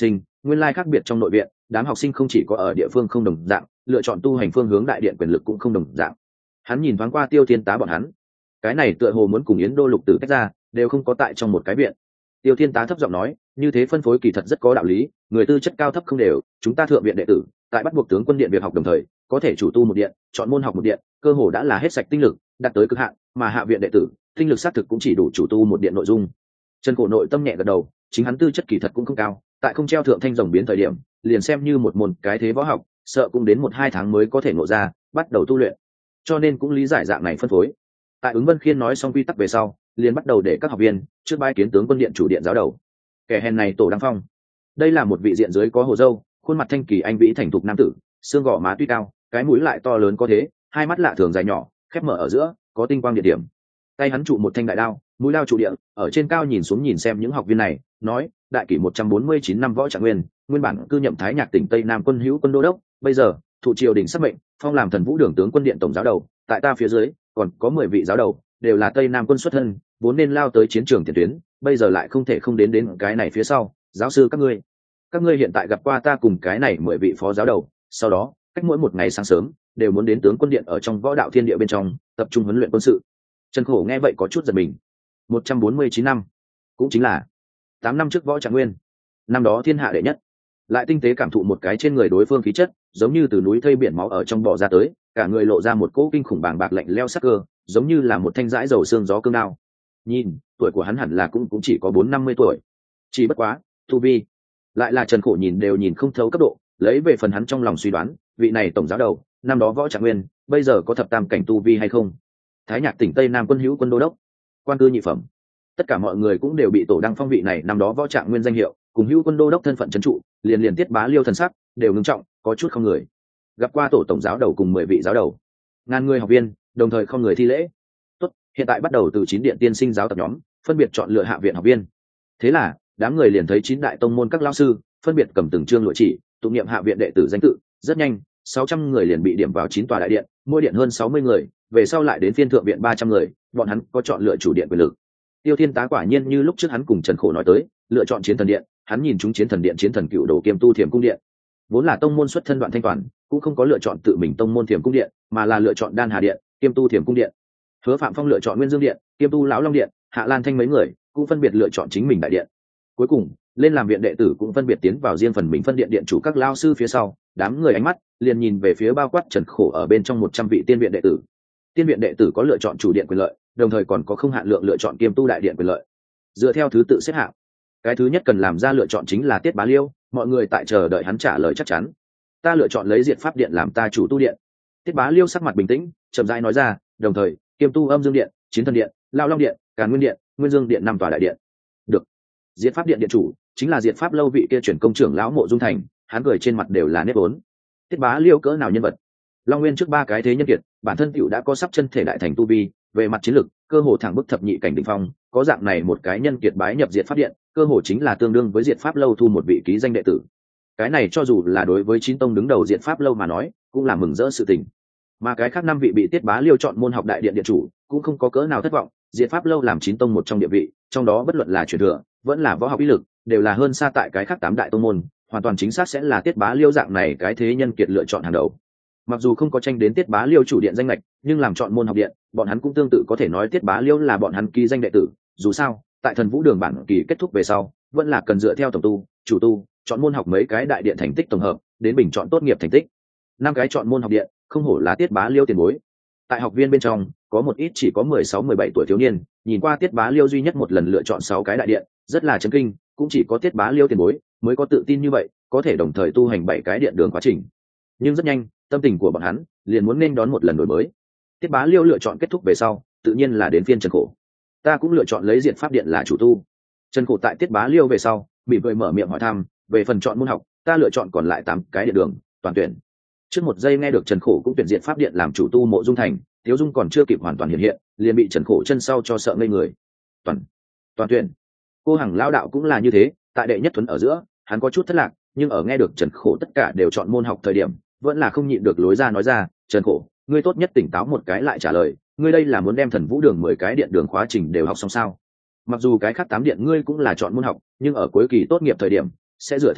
nguyên lai khác biệt trong nội viện, đám học sinh không chỉ có ở địa phương không đồng dạng, lựa chọn tu hành phương hướng đại điện quyền lực cũng không đồng dạng. Hắn nhìn thoáng qua Tiêu Thiên Tá bọn hắn, cái này tựa hồ muốn cùng Yến Đô Lục Tử tách ra, đều không có tại trong một cái viện. Tiêu Thiên Tá thấp giọng nói, như thế phân phối kỳ thật rất có đạo lý, người tư chất cao thấp không đều, chúng ta thượng viện đệ tử, tại bắt buộc tướng quân điện việc học đồng thời, có thể chủ tu một điện, chọn môn học một điện, cơ hồ đã là hết sạch tinh lực, đạt tới cực hạn, mà hạ viện đệ tử, tinh lực xác thực cũng chỉ đủ chủ tu một điện nội dung. Trần Cổ nội tâm nhẹ gật đầu, chính hắn tư chất kỳ thật cũng không cao, tại không treo thượng thanh rồng biến thời điểm, liền xem như một môn cái thế võ học, sợ cũng đến một hai tháng mới có thể ngộ ra, bắt đầu tu luyện. Cho nên cũng lý giải dạng này phân phối. Tại ứng Vân Khiên nói xong quy tắc về sau, liền bắt đầu để các học viên trước bái kiến tướng quân điện chủ điện giáo đầu. Kẻ hèn này Tổ Đăng Phong, đây là một vị diện dưới có hồ dâu, khuôn mặt thanh kỳ anh vĩ thành thục nam tử, xương gò má tuy cao, cái mũi lại to lớn có thế, hai mắt lạ thường dài nhỏ, khép mở ở giữa, có tinh quang địa điểm. Tay hắn trụ một thanh đại đao, mũi đao trụ điện, ở trên cao nhìn xuống nhìn xem những học viên này, nói: đại kỷ một trăm bốn mươi chín năm võ trạng nguyên, nguyên bản cư nhậm Thái Nhạc tỉnh Tây Nam quân hữu quân đô đốc, bây giờ thụ triều đình sắc mệnh, phong làm Thần Vũ Đường tướng quân điện tổng giáo đầu, tại ta phía dưới còn có mười vị giáo đầu, đều là Tây Nam quân xuất thân, vốn nên lao tới chiến trường tiền tuyến, bây giờ lại không thể không đến đến cái này phía sau. Giáo sư các ngươi, các ngươi hiện tại gặp qua ta cùng cái này mười vị phó giáo đầu, sau đó cách mỗi một ngày sáng sớm đều muốn đến tướng quân điện ở trong võ đạo thiên địa bên trong tập trung huấn luyện quân sự. Trần Khổ nghe vậy có chút giật mình. một trăm bốn mươi chín năm, cũng chính là tám năm trước võ trạng nguyên, năm đó thiên hạ đệ nhất. Lại tinh tế cảm thụ một cái trên người đối phương khí chất, giống như từ núi thây biển máu ở trong bò ra tới, cả người lộ ra một cỗ kinh khủng bàng bạc lạnh lẽo sắc cơ, giống như là một thanh dãi dầu xương gió cương đao. Nhìn, tuổi của hắn hẳn là cũng cũng chỉ có bốn năm mươi tuổi. Chỉ bất quá, tu vi lại là Trần Khổ nhìn đều nhìn không thấu cấp độ, lấy về phần hắn trong lòng suy đoán, vị này tổng giáo đầu, năm đó võ trạng nguyên, bây giờ có thập tam cảnh tu vi hay không? Thái Nhạc tỉnh Tây Nam quân hữu quân đô đốc, quan cư nhị phẩm. Tất cả mọi người cũng đều bị Tổ Đăng Phong vị này năm đó võ trạng nguyên danh hiệu cùng hữu quân đô đốc thân phận trấn trụ, liền liền Tiết Bá Liêu thần sắc đều ngưng trọng, có chút không người. Gặp qua tổ tổng giáo đầu cùng mười vị giáo đầu, ngàn người học viên đồng thời không người thi lễ. Tốt, hiện tại bắt đầu từ chín điện tiên sinh giáo tập nhóm, phân biệt chọn lựa hạ viện học viên. Thế là đám người liền thấy chín đại tông môn các lão sư phân biệt cầm từng chương lụa chỉ, tụng niệm hạ viện đệ tử danh tự. Rất nhanh, sáu trăm người liền bị điểm vào chín tòa đại điện, mỗi điện hơn sáu mươi người, về sau lại đến phiên thượng viện ba trăm người, bọn hắn có chọn lựa chủ điện quyền lực. Tiêu Thiên Tá quả nhiên như lúc trước hắn cùng Trần Khổ nói tới, lựa chọn chiến thần điện, hắn nhìn chúng chiến thần điện chiến thần cựu đồ kiêm tu thiềm cung điện. Vốn là tông môn xuất thân Đoạn Thanh Toàn, cũng không có lựa chọn tự mình tông môn thiềm cung điện, mà là lựa chọn Đan Hà điện, kiêm tu thiềm cung điện. Hứa Phạm Phong lựa chọn Nguyên Dương điện, kiêm tu Lão Long điện, Hạ Lan Thanh mấy người cũng phân biệt lựa chọn chính mình đại điện. Cuối cùng, lên làm viện đệ tử cũng phân biệt tiến vào riêng phần mình phân điện điện chủ các lao sư phía sau, đám người ánh mắt liền nhìn về phía bao quát Trần Khổ ở bên trong một trăm vị tiên viện đệ tử. Tiên viện đệ tử có lựa chọn chủ điện quyền lợi, đồng thời còn có không hạn lượng lựa chọn kiêm tu đại điện quyền lợi. Dựa theo thứ tự xếp hạng, cái thứ nhất cần làm ra lựa chọn chính là Tiết Bá Liêu, mọi người tại chờ đợi hắn trả lời chắc chắn. Ta lựa chọn lấy Diệt Pháp điện làm ta chủ tu điện. Tiết Bá Liêu sắc mặt bình tĩnh, chậm rãi nói ra, đồng thời kiêm tu Âm Dương điện, Chiến Thần điện, Lão Long điện, Càn Nguyên điện, Nguyên Dương điện năm tòa đại điện. Được. Diệt Pháp điện điện chủ chính là Diệt Pháp lâu vị kia chuyển công trưởng lão Mộ Dung Thành, hắn cười trên mặt đều là nếp vốn. Tiết Bá Liêu cỡ nào nhân vật? Long Nguyên trước ba cái thế nhân kiệt, bản thân tiểu đã có sắp chân thể đại thành tu vi, về mặt chiến lực, cơ hồ thẳng bức thập nhị cảnh đỉnh phong, có dạng này một cái nhân kiệt bái nhập Diệt Pháp điện, cơ hồ chính là tương đương với Diệt Pháp lâu thu một vị ký danh đệ tử. Cái này cho dù là đối với chín tông đứng đầu Diệt Pháp lâu mà nói, cũng là mừng rỡ sự tình. Mà cái khác năm vị bị Tiết Bá Liêu chọn môn học đại điện điện chủ, cũng không có cỡ nào thất vọng, Diệt Pháp lâu làm chín tông một trong địa vị, trong đó bất luận là truyền thừa, vẫn là võ học uy lực, đều là hơn xa tại cái khác tám đại tông môn, hoàn toàn chính xác sẽ là Tiết Bá Liêu dạng này cái thế nhân kiệt lựa chọn hàng đầu. Mặc dù không có tranh đến Tiết Bá Liêu chủ điện danh lệch, nhưng làm chọn môn học điện, bọn hắn cũng tương tự có thể nói Tiết Bá Liêu là bọn hắn ký danh đệ tử. Dù sao, tại Thần Vũ Đường bản kỳ kết thúc về sau, vẫn là cần dựa theo tổng tu, chủ tu, chọn môn học mấy cái đại điện thành tích tổng hợp, đến bình chọn tốt nghiệp thành tích. Năm cái chọn môn học điện, không hổ là Tiết Bá Liêu tiền bối. Tại học viên bên trong, có một ít chỉ có mười sáu mười bảy tuổi thiếu niên, nhìn qua Tiết Bá Liêu duy nhất một lần lựa chọn sáu cái đại điện, rất là chấn kinh, cũng chỉ có Tiết Bá Liêu tiền bối mới có tự tin như vậy, có thể đồng thời tu hành bảy cái điện đường quá trình. Nhưng rất nhanh, tâm tình của bọn hắn liền muốn nên đón một lần đổi mới. Tiết Bá Liêu lựa chọn kết thúc về sau, tự nhiên là đến phiên Trần Khổ. Ta cũng lựa chọn lấy Diệt Pháp điện là chủ tu. Trần Khổ tại Tiết Bá Liêu về sau, bị cười mở miệng hỏi thăm, về phần chọn môn học, ta lựa chọn còn lại tám cái điện đường, toàn tuyển. Trước một giây nghe được Trần Khổ cũng tuyển Diệt Pháp điện làm chủ tu Mộ Dung Thành, Tiếu Dung còn chưa kịp hoàn toàn hiện hiện, liền bị Trần Khổ chân sau cho sợ ngây người. Toàn, toàn tuyển. Cô Hằng lão đạo cũng là như thế, tại đệ nhất thuần ở giữa, hắn có chút thất lạc, nhưng ở nghe được Trần Khổ tất cả đều chọn môn học thời điểm, vẫn là không nhịn được lối ra nói ra, Trần Khổ, ngươi tốt nhất tỉnh táo một cái lại trả lời, ngươi đây là muốn đem Thần Vũ Đường mười cái điện đường khóa trình đều học xong sao? Mặc dù cái khác tám điện ngươi cũng là chọn môn học, nhưng ở cuối kỳ tốt nghiệp thời điểm, sẽ dựa theo ưu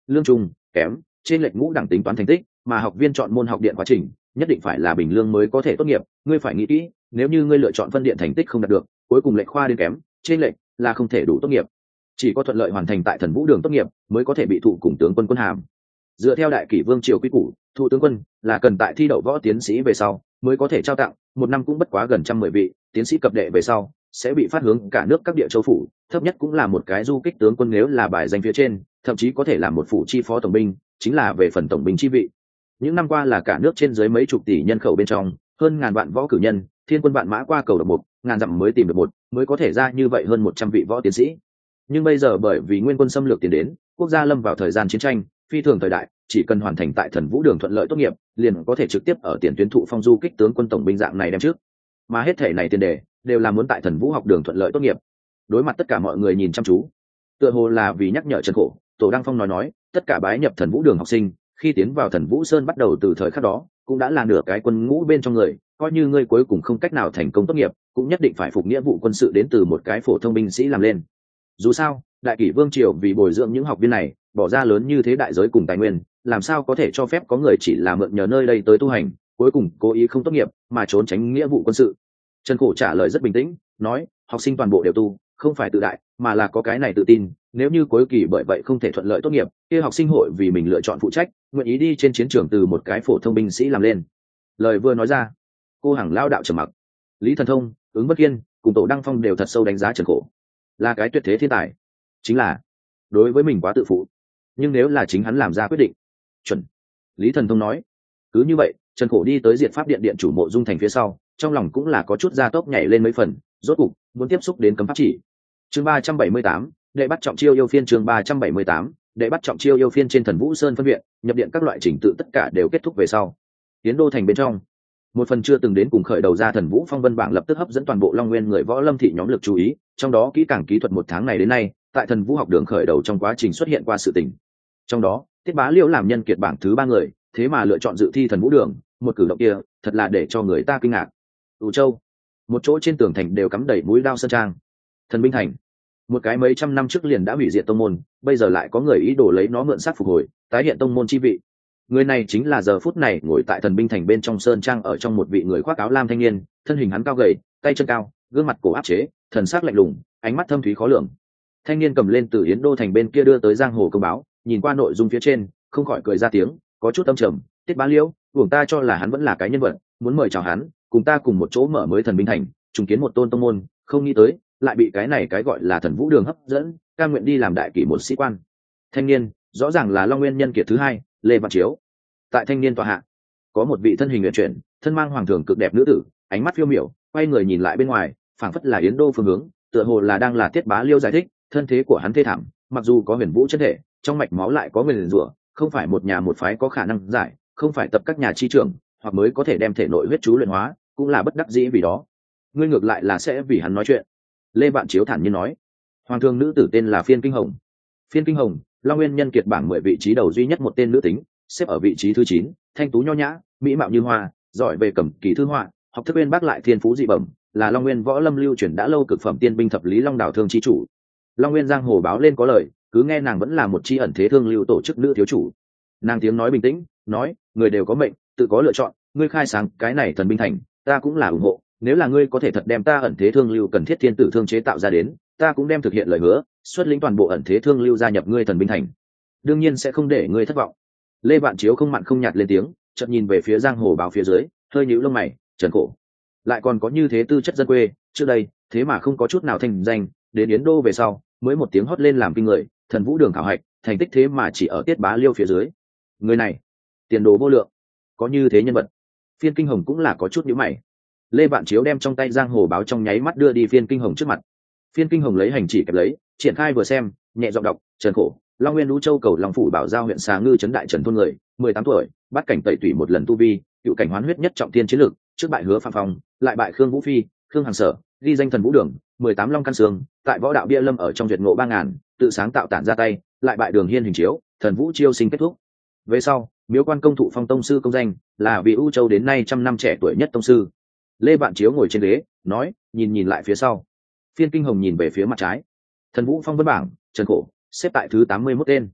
lương trung kém trên lệch ngũ đẳng tính toán thành tích, mà học viên chọn môn học điện quá trình nhất định phải là bình lương mới có thể tốt nghiệp. Ngươi phải nghĩ kỹ, nếu như ngươi lựa chọn phân điện thành tích không đạt được, cuối cùng lệch khoa đến kém trên lệch là không thể đủ tốt nghiệp. Chỉ có thuận lợi hoàn thành tại Thần Vũ Đường tốt nghiệp mới có thể bị thụ cùng tướng quân quân hàm. Dựa theo đại kỷ vương triều quy củ, thụ tướng quân là cần tại thi đậu võ tiến sĩ về sau mới có thể trao tặng, một năm cũng bất quá gần trăm mười vị. Tiến sĩ cập đệ về sau sẽ bị phát hướng cả nước các địa châu phủ, thấp nhất cũng là một cái du kích tướng quân, nếu là bài danh phía trên thậm chí có thể là một phủ chi phó tổng binh, chính là về phần tổng binh chi vị. Những năm qua là cả nước trên dưới mấy chục tỷ nhân khẩu bên trong hơn ngàn vạn võ cử nhân, thiên quân vạn mã qua cầu độc một ngàn dặm mới tìm được một mới có thể ra như vậy hơn một trăm vị võ tiến sĩ. Nhưng bây giờ bởi vì nguyên quân xâm lược tiến đến, quốc gia lâm vào thời gian chiến tranh phi thường thời đại, chỉ cần hoàn thành tại Thần Vũ Đường thuận lợi tốt nghiệp liền có thể trực tiếp ở tiền tuyến thụ phong du kích tướng quân tổng binh dạng này đem trước. Mà hết thể này tiền đề đều là muốn tại Thần Vũ học đường thuận lợi tốt nghiệp. Đối mặt tất cả mọi người nhìn chăm chú, tựa hồ là vì nhắc nhở Trần Khổ, Tổ Đăng Phong nói nói tất cả bái nhập Thần Vũ Đường học sinh khi tiến vào Thần Vũ Sơn bắt đầu từ thời khắc đó cũng đã là nửa cái quân ngũ bên trong người, coi như ngươi cuối cùng không cách nào thành công tốt nghiệp cũng nhất định phải phục nghĩa vụ quân sự đến từ một cái phổ thông binh sĩ làm lên. Dù sao đại kỷ vương triều vì bồi dưỡng những học viên này bỏ ra lớn như thế đại giới cùng tài nguyên, làm sao có thể cho phép có người chỉ là mượn nhờ nơi đây tới tu hành, cuối cùng cố ý không tốt nghiệp mà trốn tránh nghĩa vụ quân sự. Trần Khổ trả lời rất bình tĩnh, nói học sinh toàn bộ đều tu, không phải tự đại mà là có cái này tự tin, nếu như cuối kỳ bởi vậy không thể thuận lợi tốt nghiệp kia học sinh hội vì mình lựa chọn phụ trách, nguyện ý đi trên chiến trường từ một cái phổ thông binh sĩ làm lên. Lời vừa nói ra, cô Hằng lao đạo trầm mặc. Lý Thần Thông, Ứng Bất Kiên cùng Tổ Đăng Phong đều thật sâu đánh giá Trần Khổ là cái tuyệt thế thiên tài, chính là đối với mình quá tự phụ, nhưng nếu là chính hắn làm ra quyết định chuẩn. Lý Thần Thông nói. Cứ như vậy Trần Khổ đi tới Diệt Pháp Điện điện chủ Mộ Dung Thành phía sau, trong lòng cũng là có chút gia tốc nhảy lên mấy phần, rốt cục muốn tiếp xúc đến cấm pháp chỉ. Chương ba trăm bảy mươi tám, đệ bắt trọng chiêu yêu phiên. Chương ba trăm bảy mươi tám, đệ bắt trọng chiêu yêu phiên. Trên Thần Vũ Sơn phân viện, nhập điện các loại trình tự tất cả đều kết thúc về sau, tiến đô thành bên trong, một phần chưa từng đến cùng khởi đầu ra Thần Vũ Phong Vân bảng lập tức hấp dẫn toàn bộ Long Nguyên người võ lâm thị nhóm lực chú ý, trong đó kỹ càng kỹ thuật một tháng này đến nay tại Thần Vũ học đường khởi đầu trong quá trình xuất hiện qua sự tình. Trong đó Tiết Bá Liễu làm nhân kiệt bảng thứ ba người, thế mà lựa chọn dự thi Thần Vũ đường, một cử động kia thật là để cho người ta kinh ngạc. Ủ Châu, một chỗ trên tường thành đều cắm đầy mũi đao sơn trang. Thần Binh Thành, một cái mấy trăm năm trước liền đã hủy diệt tông môn, bây giờ lại có người ý đồ lấy nó mượn xác phục hồi, tái hiện tông môn chi vị. Người này chính là giờ phút này ngồi tại Thần Binh Thành bên trong sơn trang ở trong một vị người khoác áo lam thanh niên, thân hình hắn cao gầy, tay chân cao, gương mặt cổ áp chế, thần sắc lạnh lùng, ánh mắt thâm thúy khó lường. Thanh niên cầm lên từ Yến Đô thành bên kia đưa tới giang hồ công báo, nhìn qua nội dung phía trên không khỏi cười ra tiếng, có chút âm trầm. Tiết Bá Liễu, uổng ta cho là hắn vẫn là cái nhân vật, muốn mời chào hắn cùng ta cùng một chỗ mở mới Thần Binh Thành, trùng kiến một tôn tông môn, không nghĩ tới lại bị cái này cái gọi là Thần Vũ đường hấp dẫn, cam nguyện đi làm đại kỷ một sĩ quan. Thanh niên rõ ràng là Long Nguyên nhân kiệt thứ hai, Lê Vạn Chiếu. Tại thanh niên tọa hạ có một vị thân hình uyển chuyển, thân mang hoàng thường cực đẹp nữ tử, ánh mắt phiêu miểu, quay người nhìn lại bên ngoài, phảng phất là Yến Đô phương hướng, tựa hồ là đang là Tiết Bá Liêu giải thích. Thân thế của hắn thê thảm, mặc dù có huyền vũ chân thể, trong mạch máu lại có nguyền rủa, không phải một nhà một phái có khả năng giải, không phải tập các nhà chi trưởng hoặc mới có thể đem thể nội huyết chú luyện hóa, cũng là bất đắc dĩ vì đó. Ngươi ngược lại là sẽ vì hắn nói chuyện. Lê Vạn Chiếu thản nhiên nói. Hoàng thường nữ tử tên là Phiên Kinh Hồng. Phiên Kinh Hồng, Long Nguyên nhân kiệt bảng mười vị trí đầu duy nhất một tên nữ tính, xếp ở vị trí thứ chín, thanh tú nho nhã, mỹ mạo như hoa, giỏi về cẩm kỳ thư họa, học thức bên bác lại thiên phú dị bẩm, là Long Nguyên võ lâm lưu truyền đã lâu cực phẩm tiên binh thập lý Long Đảo thương chi chủ. Long Nguyên giang hồ báo lên có lời, cứ nghe nàng vẫn là một chi ẩn thế thương lưu tổ chức nữ thiếu chủ. Nàng tiếng nói bình tĩnh, nói, người đều có mệnh, tự có lựa chọn, ngươi khai sáng cái này Thần Binh Thành, ta cũng là ủng hộ, nếu là ngươi có thể thật đem ta ẩn thế thương lưu cần thiết thiên tử thương chế tạo ra đến, ta cũng đem thực hiện lời hứa, xuất lĩnh toàn bộ ẩn thế thương lưu gia nhập ngươi Thần Binh Thành, đương nhiên sẽ không để ngươi thất vọng. Lê Vạn Chiếu không mặn không nhạt lên tiếng, chợt nhìn về phía giang hồ báo phía dưới, hơi nhíu lông mày. Trần Khổ lại còn có như thế tư chất dân quê, trước đây thế mà không có chút nào thành danh, đến Yến Đô về sau mới một tiếng hót lên làm kinh người, Thần Vũ đường khảo hạch thành tích thế mà chỉ ở Tiết Bá Liêu phía dưới. Người này tiền đồ vô lượng, có như thế nhân vật. Phiên Kinh Hồng cũng là có chút nhíu mày. Lê Vạn Chiếu đem trong tay giang hồ báo trong nháy mắt đưa đi Phiên Kinh Hồng trước mặt. Phiên Kinh Hồng lấy hành chỉ kẹp lấy, triển khai vừa xem, nhẹ giọng đọc. Trần Khổ, Long Nguyên Lũ Châu cầu Long phủ Bảo Giao huyện Xà Ngư trấn Đại Trần thôn người, mười tám tuổi, bắt cảnh tẩy tủy một lần tu vi, cựu cảnh hoán huyết nhất trọng thiên chiến lược, trước bại Hứa Phạm Phong, lại bại Khương Vũ Phi, Khương Hằng Sở, ghi danh Thần Vũ đường, mười tám long căn xương, tại võ đạo bia lâm ở trong duyệt ngộ ba ngàn, tự sáng tạo tản ra tay, lại bại Đường Hiên hình chiếu, Thần Vũ chiêu sinh kết thúc. Về sau, Miếu Quan công thụ phong tông sư công danh, là vị U Châu đến nay trăm năm trẻ tuổi nhất tông sư. Lê Vạn Chiếu ngồi trên ghế, nói, nhìn nhìn lại phía sau. Phiên Kinh Hồng nhìn về phía mặt trái. Thần Vũ phong vân bảng, Trần Khổ xếp tại thứ tám mươi mốt tên.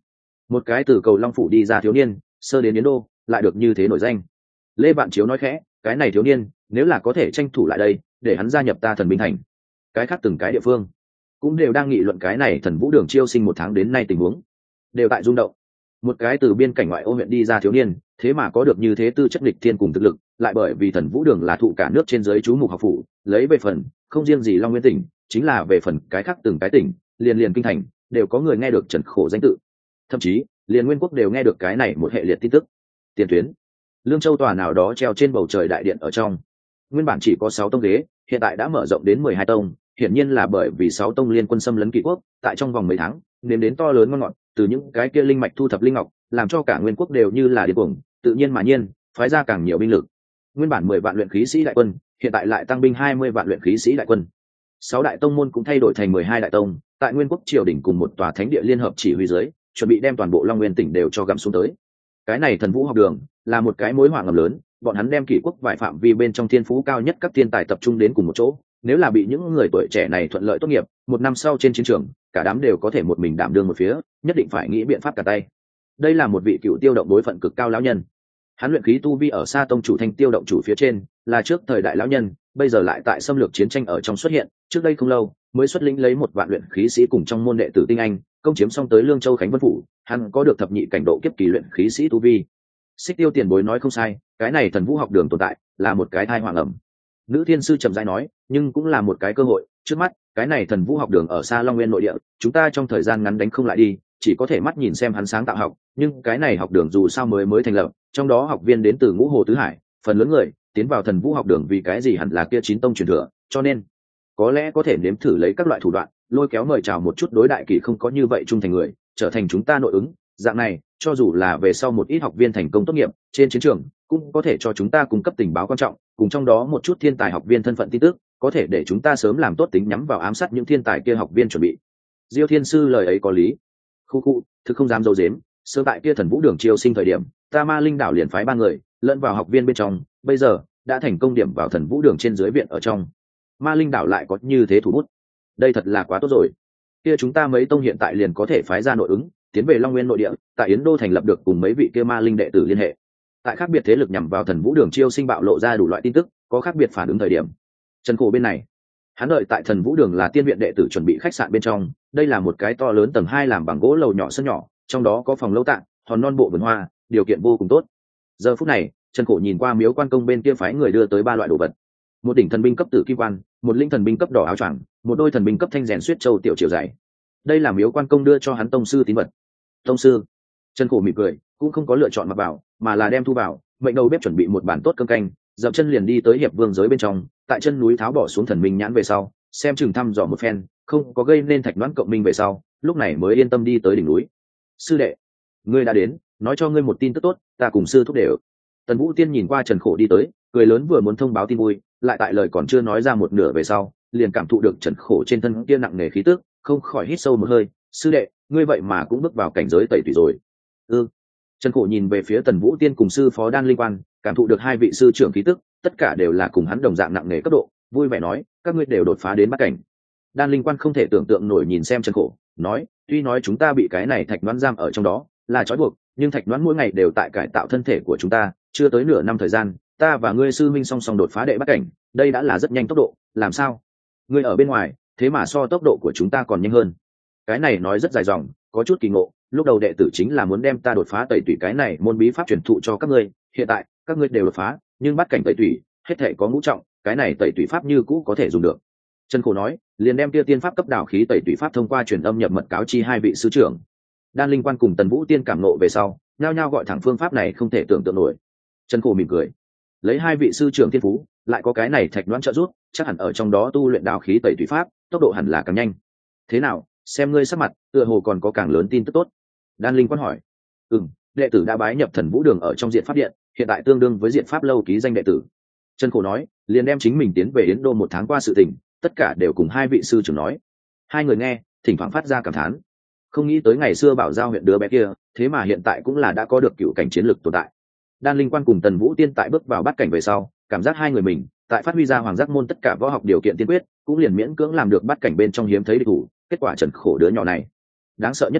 một cái từ cầu long phủ đi ra thiếu niên sơ đến yến đô lại được như thế nổi danh. Lê Vạn Chiếu nói khẽ, cái này thiếu niên nếu là có thể tranh thủ lại đây để hắn gia nhập ta Thần Binh Thành. Cái khác từng cái địa phương cũng đều đang nghị luận cái này Thần Vũ Đường chiêu sinh một tháng đến nay tình huống, đều tại rung động. Một cái từ biên cảnh ngoại ô huyện đi ra thiếu niên thế mà có được như thế tư chất lịch thiên cùng thực lực, lại bởi vì Thần Vũ Đường là thụ cả nước trên dưới chú mục học phủ, lấy về phần không riêng gì Long Nguyên tỉnh, chính là về phần cái khác từng cái tỉnh liền liền kinh thành đều có người nghe được Trần Khổ danh tự, thậm chí liền Nguyên Quốc đều nghe được cái này một hệ liệt tin tức. Tiền tuyến Lương Châu tòa nào đó treo trên bầu trời đại điện ở trong, nguyên bản chỉ có sáu tông ghế, hiện tại đã mở rộng đến mười hai tông, hiển nhiên là bởi vì sáu tông liên quân xâm lấn Kỷ quốc, tại trong vòng mấy tháng nếm đến to lớn ngon ngọt, từ những cái kia linh mạch thu thập linh ngọc, làm cho cả Nguyên Quốc đều như là điên cuồng, tự nhiên mà nhiên phái ra càng nhiều binh lực. Nguyên bản mười vạn luyện khí sĩ đại quân, hiện tại lại tăng binh hai mươi vạn luyện khí sĩ đại quân. Sáu đại tông môn cũng thay đổi thành mười hai đại tông, tại Nguyên Quốc triều đình cùng một tòa thánh địa liên hợp chỉ huy dưới, chuẩn bị đem toàn bộ Long Nguyên tỉnh đều cho gặm xuống tới. Cái này Thần Vũ học đường là một cái mối họa ngầm lớn, bọn hắn đem Kỷ quốc vài phạm vi bên trong thiên phú cao nhất các thiên tài tập trung đến cùng một chỗ, nếu là bị những người tuổi trẻ này thuận lợi tốt nghiệp, một năm sau trên chiến trường cả đám đều có thể một mình đảm đương một phía, nhất định phải nghĩ biện pháp cả tay. Đây là một vị cựu tiêu động đối phận cực cao lão nhân, hắn luyện khí tu vi ở xa tông chủ thanh tiêu động chủ phía trên, là trước thời đại lão nhân, bây giờ lại tại xâm lược chiến tranh ở trong xuất hiện, trước đây không lâu mới xuất lĩnh lấy một vạn luyện khí sĩ cùng trong môn đệ tử tinh anh công chiếm xong tới Lương Châu Khánh Vân phủ, hắn có được thập nhị cảnh độ kiếp kỳ luyện khí sĩ tu vi. Xích Tiêu tiền bối nói không sai, cái này Thần Vũ học đường tồn tại là một cái thai hoàng ẩm. Nữ thiên sư trầm rãi nói, nhưng cũng là một cái cơ hội. Trước mắt cái này Thần Vũ học đường ở xa Long Nguyên nội địa, chúng ta trong thời gian ngắn đánh không lại đi, chỉ có thể mắt nhìn xem hắn sáng tạo học, nhưng cái này học đường dù sao mới mới thành lập, trong đó học viên đến từ Ngũ Hồ tứ hải, phần lớn người tiến vào Thần Vũ học đường vì cái gì hẳn là kia chín tông truyền thừa, cho nên có lẽ có thể nếm thử lấy các loại thủ đoạn lôi kéo mời chào một chút đối đại kỷ không có như vậy trung thành người, trở thành chúng ta nội ứng. Dạng này cho dù là về sau một ít học viên thành công tốt nghiệp trên chiến trường, cũng có thể cho chúng ta cung cấp tình báo quan trọng, cùng trong đó một chút thiên tài học viên thân phận tin tức, có thể để chúng ta sớm làm tốt tính nhắm vào ám sát những thiên tài kia học viên chuẩn bị. Diêu thiên sư lời ấy có lý. Khu khu, thực không dám dâu dếm, sơ tại kia Thần Vũ đường chiêu sinh thời điểm, ta Ma Linh đảo liền phái ba người lẫn vào học viên bên trong, bây giờ đã thành công điểm vào Thần Vũ đường trên dưới viện ở trong. Ma Linh đảo lại có như thế thủ bút, đây thật là quá tốt rồi. Kia chúng ta mấy tông hiện tại liền có thể phái ra nội ứng, tiến về Long Nguyên nội địa, tại Yến Đô thành lập được cùng mấy vị kia ma linh đệ tử liên hệ. Tại khác biệt thế lực nhằm vào Thần Vũ đường chiêu sinh bạo lộ ra đủ loại tin tức, có khác biệt phản ứng thời điểm. Trần Cổ bên này, hắn đợi tại Thần Vũ đường là tiên viện đệ tử chuẩn bị khách sạn bên trong, đây là một cái to lớn tầng hai làm bằng gỗ lầu nhỏ sân nhỏ, trong đó có phòng lâu tạng, hòn non bộ vườn hoa, điều kiện vô cùng tốt. Giờ phút này, Trần Cổ nhìn qua Miếu Quan Công bên kia phái người đưa tới ba loại đồ vật: một đỉnh thần binh cấp tử kim quan, một linh thần binh cấp đỏ áo choàng, một đôi thần binh cấp thanh rèn xuyết châu tiểu chiều dày. Đây là Miếu Quan Công đưa cho hắn tông sư tín vật. Tông sư. Trần Cổ mỉm cười, cũng không có lựa chọn mặc vào, mà là đem thu vào, mệnh đầu bếp chuẩn bị một bản tốt cơm canh, dậm chân liền đi tới hiệp vương giới bên trong, tại chân núi tháo bỏ xuống thần minh nhãn về sau, xem chừng thăm dò một phen, không có gây nên thạch đoán cộng minh về sau, lúc này mới yên tâm đi tới đỉnh núi. Sư đệ, ngươi đã đến, nói cho ngươi một tin tức tốt, ta cùng sư thúc đều. Tần Vũ Tiên nhìn qua Trần Khổ đi tới, cười lớn vừa muốn thông báo tin vui, lại tại lời còn chưa nói ra một nửa về sau, liền cảm thụ được Trần Khổ trên thân kia nặng nề khí tức, không khỏi hít sâu một hơi. Sư đệ, ngươi vậy mà cũng bước vào cảnh giới tẩy tùy rồi. Ừ. Trần Khổ nhìn về phía Tần Vũ Tiên cùng sư phó Đan Linh Quan, cảm thụ được hai vị sư trưởng khí tức, tất cả đều là cùng hắn đồng dạng nặng nề cấp độ, vui vẻ nói, các ngươi đều đột phá đến bát cảnh. Đan Linh Quan không thể tưởng tượng nổi nhìn xem Trần Khổ, nói, tuy nói chúng ta bị cái này thạch đoán giam ở trong đó, là trói buộc, nhưng thạch đoán mỗi ngày đều tại cải tạo thân thể của chúng ta, chưa tới nửa năm thời gian, ta và ngươi sư minh song song đột phá đệ bát cảnh, đây đã là rất nhanh tốc độ, làm sao? Ngươi ở bên ngoài, thế mà so tốc độ của chúng ta còn nhanh hơn. Cái này nói rất dài dòng, có chút kỳ ngộ, lúc đầu đệ tử chính là muốn đem ta đột phá tẩy tủy cái này môn bí pháp truyền thụ cho các ngươi, hiện tại các ngươi đều đột phá, nhưng bát cảnh tẩy tủy, hết thể có ngũ trọng, cái này tẩy tủy pháp như cũ có thể dùng được. Trần Khổ nói, liền đem kia tiên pháp cấp đảo khí tẩy tủy pháp thông qua truyền âm nhập mật cáo chi hai vị sư trưởng. Đan Linh Quan cùng Tần Vũ Tiên cảm nộ về sau, nhao nhao gọi thẳng phương pháp này không thể tưởng tượng nổi. Trần Khổ mỉm cười, lấy hai vị sư trưởng thiên phú, lại có cái này thạch đoán trợ giúp, chắc hẳn ở trong đó tu luyện đảo khí tẩy tủy pháp, tốc độ hẳn là càng nhanh. Thế nào, xem ngươi sắc mặt, tựa hồ còn có càng lớn tin tức tốt. Đan Linh Quan hỏi. Ừm, đệ tử đã bái nhập Thần Vũ đường ở trong diện pháp điện, hiện tại tương đương với diện pháp lâu ký danh đệ tử. Trần Khổ nói, liền đem chính mình tiến về Yến Đô một tháng qua sự tình, tất cả đều cùng hai vị sư trưởng nói. Hai người nghe, thỉnh thoảng phát ra cảm thán. Không nghĩ tới ngày xưa Bảo Giao huyện đứa bé kia, thế mà hiện tại cũng là đã có được cựu cảnh chiến lực tồn tại. Đan Linh Quan cùng Tần Vũ Tiên tại bước vào bát cảnh về sau, cảm giác hai người mình, tại phát huy ra hoàng giác môn tất cả võ học điều kiện tiên quyết, cũng liền miễn cưỡng làm được bát cảnh bên trong hiếm thấy địch thủ. Kết quả Trần Khổ đứa nhỏ này, đáng sợ nhất là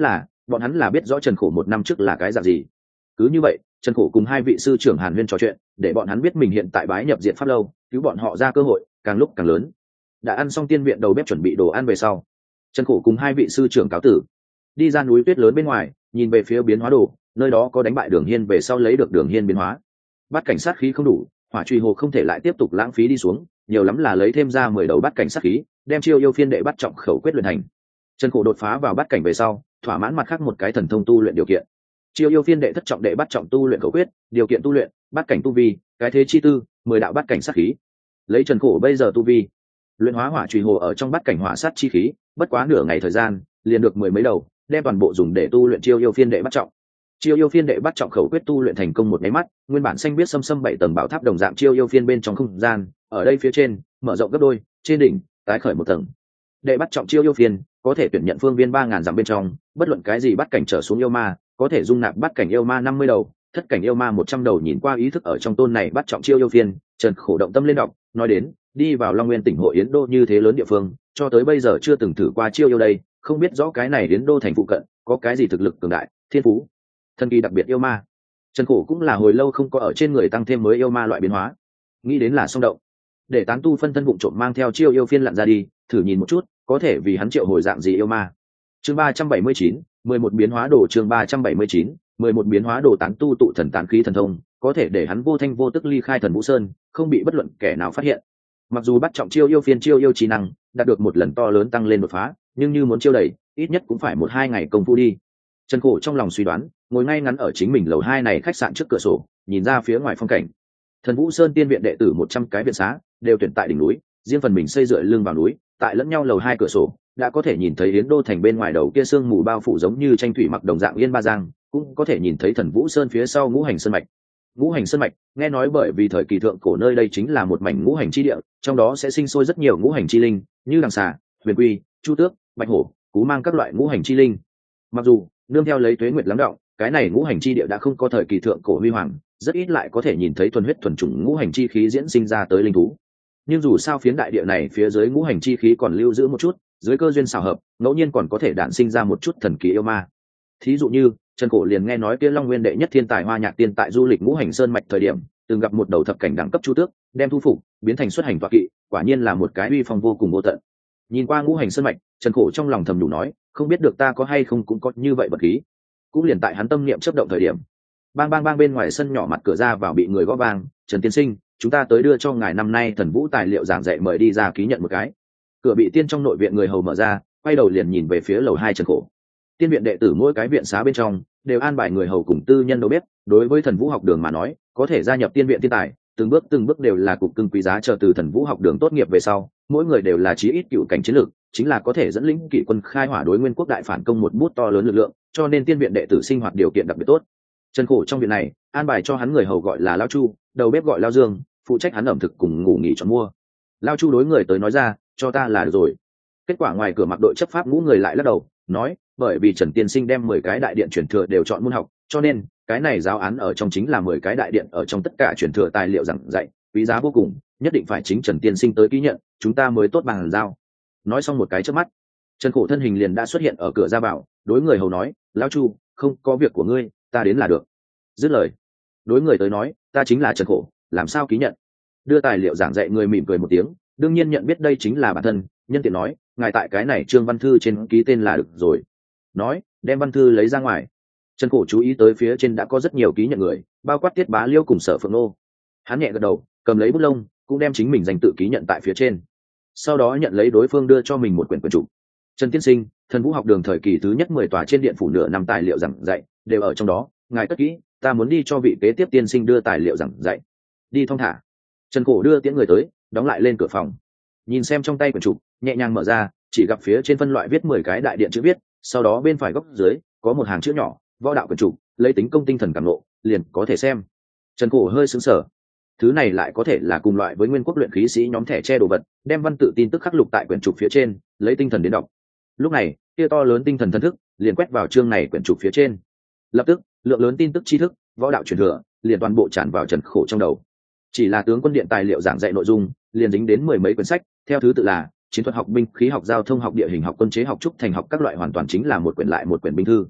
bọn hắn là biết rõ Trần Khổ một năm trước là cái dạng gì. Cứ như vậy, Trần Khổ cùng hai vị sư trưởng hàn huyên trò chuyện, để bọn hắn biết mình hiện tại bái nhập diện pháp lâu, cứu bọn họ ra cơ hội càng lúc càng lớn. Đã ăn xong tiên viện đầu bếp chuẩn bị đồ ăn về sau, Trần Khổ cùng hai vị sư trưởng cáo tử, đi ra núi tuyết lớn bên ngoài, nhìn về phía biến hóa đồ, nơi đó có đánh bại Đường Hiên về sau lấy được Đường Hiên biến hóa. Bắt cảnh sát khí không đủ, hỏa truy hồ không thể lại tiếp tục lãng phí đi xuống, nhiều lắm là lấy thêm ra mười đầu bắt cảnh sát khí, đem chiêu yêu phiên đệ bắt trọng khẩu quyết luyện thành. Trần Khổ đột phá vào bắt cảnh về sau, thỏa mãn mặt khác một cái thần thông tu luyện điều kiện. Chiêu yêu phiên đệ thất trọng đệ bắt trọng tu luyện khẩu quyết, điều kiện tu luyện, bắt cảnh tu vi, cái thế chi tư, mười đạo bắt cảnh sát khí. Lấy Trần Khổ bây giờ tu vi, luyện hóa hỏa truy hồ ở trong bắt cảnh hỏa sát chi khí, bất quá nửa ngày thời gian, liền được mười mấy đầu, đem toàn bộ dùng để tu luyện chiêu yêu phiên đệ bắt trọng. Chiêu yêu phiên đệ bắt trọng khẩu quyết tu luyện thành công một máy mắt, nguyên bản xanh biết xâm xâm bảy tầng bảo tháp đồng dạng chiêu yêu phiên bên trong không gian, ở đây phía trên mở rộng gấp đôi, trên đỉnh tái khởi một tầng. Đệ bắt trọng chiêu yêu phiên có thể tuyển nhận phương viên ba ngàn dặm bên trong, bất luận cái gì bắt cảnh trở xuống yêu ma, có thể dung nạp bắt cảnh yêu ma năm mươi đầu, thất cảnh yêu ma một trăm đầu. Nhìn qua ý thức ở trong tôn này bắt trọng chiêu yêu phiên, Trần Khổ động tâm lên đọc, nói đến, đi vào Long Nguyên tỉnh hội Yến Đô như thế lớn địa phương, cho tới bây giờ chưa từng thử qua chiêu yêu đây, không biết rõ cái này Yến Đô thành phụ cận có cái gì thực lực cường đại, thiên phú, thần kỳ đặc biệt yêu ma. Trần Khổ cũng là hồi lâu không có ở trên người tăng thêm mới yêu ma loại biến hóa, nghĩ đến là xung động, để tán tu phân thân vụng trộm mang theo chiêu yêu phiên lặn ra đi, thử nhìn một chút, có thể vì hắn triệu hồi dạng gì yêu ma. Chương ba trăm bảy mươi chín, mười một biến hóa đồ. Chương ba trăm bảy mươi chín, mười một biến hóa đồ. Tán tu tụ thần tán khí thần thông, có thể để hắn vô thanh vô tức ly khai Thần Vũ Sơn, không bị bất luận kẻ nào phát hiện. Mặc dù bắt trọng chiêu yêu phiên chiêu yêu trí năng đạt được một lần to lớn tăng lên đột phá, nhưng như muốn chiêu đầy, ít nhất cũng phải một hai ngày công phu đi. Trần Khổ trong lòng suy đoán, ngồi ngay ngắn ở chính mình lầu hai này khách sạn trước cửa sổ, nhìn ra phía ngoài phong cảnh. Thần Vũ Sơn tiên viện đệ tử một trăm cái viện xá đều tuyển tại đỉnh núi, riêng phần mình xây dựa lưng vào núi, tại lẫn nhau lầu hai cửa sổ đã có thể nhìn thấy Yến Đô thành bên ngoài đầu kia sương mù bao phủ giống như tranh thủy mặc đồng dạng Yên Ba Giang, cũng có thể nhìn thấy Thần Vũ Sơn phía sau ngũ hành sơn mạch. Ngũ hành sơn mạch, nghe nói bởi vì thời kỳ thượng cổ nơi đây chính là một mảnh ngũ hành chi địa, trong đó sẽ sinh sôi rất nhiều ngũ hành chi linh, như đằng xà, huyền quy, chu tước, bạch hổ, cú mang các loại ngũ hành chi linh. Mặc dù nương theo lấy tuế nguyệt lắng đọng, cái này ngũ hành chi địa đã không có thời kỳ thượng cổ huy hoàng, rất ít lại có thể nhìn thấy thuần huyết thuần chủng ngũ hành chi khí diễn sinh ra tới linh thú. Nhưng dù sao phiến đại địa này phía dưới ngũ hành chi khí còn lưu giữ một chút, dưới cơ duyên xảo hợp, ngẫu nhiên còn có thể đản sinh ra một chút thần kỳ yêu ma. Thí dụ như Trần Khổ liền nghe nói kia Long Nguyên đệ nhất thiên tài Hoa Nhạc Tiên tại du lịch ngũ hành sơn mạch thời điểm, từng gặp một đầu thập cảnh đẳng cấp chu tước, đem thu phục, biến thành xuất hành tọa kỵ, quả nhiên là một cái uy phong vô cùng vô tận. Nhìn qua ngũ hành sơn mạch, Trần Khổ trong lòng thầm đủ nói, không biết được ta có hay không cũng có như vậy vật khí. Cũng liền tại hắn tâm niệm chớp động thời điểm, bang bang bang bên ngoài sân nhỏ mặt cửa ra vào bị người gõ vang, "Trần tiên sinh, chúng ta tới đưa cho ngài năm nay Thần Vũ tài liệu giảng dạy, mời đi ra ký nhận một cái." Cửa bị tiên trong nội viện người hầu mở ra, quay đầu liền nhìn về phía lầu hai Trần Khổ. Tiên viện đệ tử mỗi cái viện xá bên trong đều an bài người hầu cùng tư nhân đầu bếp, đối với Thần Vũ học đường mà nói, có thể gia nhập tiên viện tiên tài, từng bước từng bước đều là cục cưng quý giá, chờ từ Thần Vũ học đường tốt nghiệp về sau, mỗi người đều là chí ít cựu cảnh chiến lược, chính là có thể dẫn lĩnh kỵ quân khai hỏa đối Nguyên quốc đại phản công một bút to lớn lực lượng, cho nên tiên viện đệ tử sinh hoạt điều kiện đặc biệt tốt. Trần Khổ trong viện này an bài cho hắn người hầu gọi là Lao Chu, đầu bếp gọi Lao Dương, phụ trách hắn ẩm thực cùng ngủ nghỉ chọn mua. Lao Chu đối người tới nói ra, "Cho ta là được rồi." Kết quả ngoài cửa mặc đội chấp pháp ngũ người lại lắc đầu, nói, bởi vì Trần tiên sinh đem mười cái đại điện truyền thừa đều chọn môn học, cho nên cái này giáo án ở trong chính là mười cái đại điện ở trong tất cả truyền thừa tài liệu giảng dạy, quý giá vô cùng, nhất định phải chính Trần tiên sinh tới ký nhận, chúng ta mới tốt bàn giao. Nói xong một cái chớp mắt, Trần Khổ thân hình liền đã xuất hiện ở cửa ra vào, đối người hầu nói, "Lão Chu, không có việc của ngươi, ta đến là được." Dứt lời, đối người tới nói, "Ta chính là Trần Khổ, làm sao ký nhận?" Đưa tài liệu giảng dạy người mỉm cười một tiếng, đương nhiên nhận biết đây chính là bản thân, nhân tiện nói, "Ngài tại cái này trương văn thư trên ký tên là được rồi." Nói, đem văn thư lấy ra ngoài. Trần Khổ chú ý tới phía trên đã có rất nhiều ký nhận người, bao quát Tiết Bá Liêu cùng Sở Phượng Nô. Hắn nhẹ gật đầu, cầm lấy bút lông, cũng đem chính mình danh tự ký nhận tại phía trên. Sau đó nhận lấy đối phương đưa cho mình một quyển quyển trục. "Trần tiên sinh, Thần Vũ học đường thời kỳ thứ nhất mười tòa trên điện phủ nửa năm tài liệu giảng dạy đều ở trong đó, ngài cất kỹ, ta muốn đi cho vị kế tiếp tiên sinh đưa tài liệu giảng dạy." Đi thong thả. Trần Khổ đưa tiễn người tới, đóng lại lên cửa phòng. Nhìn xem trong tay quyển trục, nhẹ nhàng mở ra, chỉ gặp phía trên phân loại viết mười cái đại điện chữ viết, sau đó bên phải góc dưới có một hàng chữ nhỏ, "Võ đạo quyển trục, lấy tính công tinh thần cảm ngộ, liền có thể xem." Trần Khổ hơi sững sờ. Thứ này lại có thể là cùng loại với Nguyên quốc luyện khí sĩ nhóm thẻ che đồ vật, đem văn tự tin tức khắc lục tại quyển trục phía trên, lấy tinh thần đến đọc. Lúc này, kia to lớn tinh thần thân thức liền quét vào chương này quyển trục phía trên. Lập tức, lượng lớn tin tức tri thức, võ đạo truyền thừa, liền toàn bộ tràn vào Trần Khổ trong đầu. Chỉ là tướng quân điện tài liệu giảng dạy nội dung, liền dính đến mười mấy quyển sách, theo thứ tự là chiến thuật học, binh khí học, giao thông học, địa hình học, quân chế học, trúc thành học các loại, hoàn toàn chính là một quyển lại một quyển binh thư.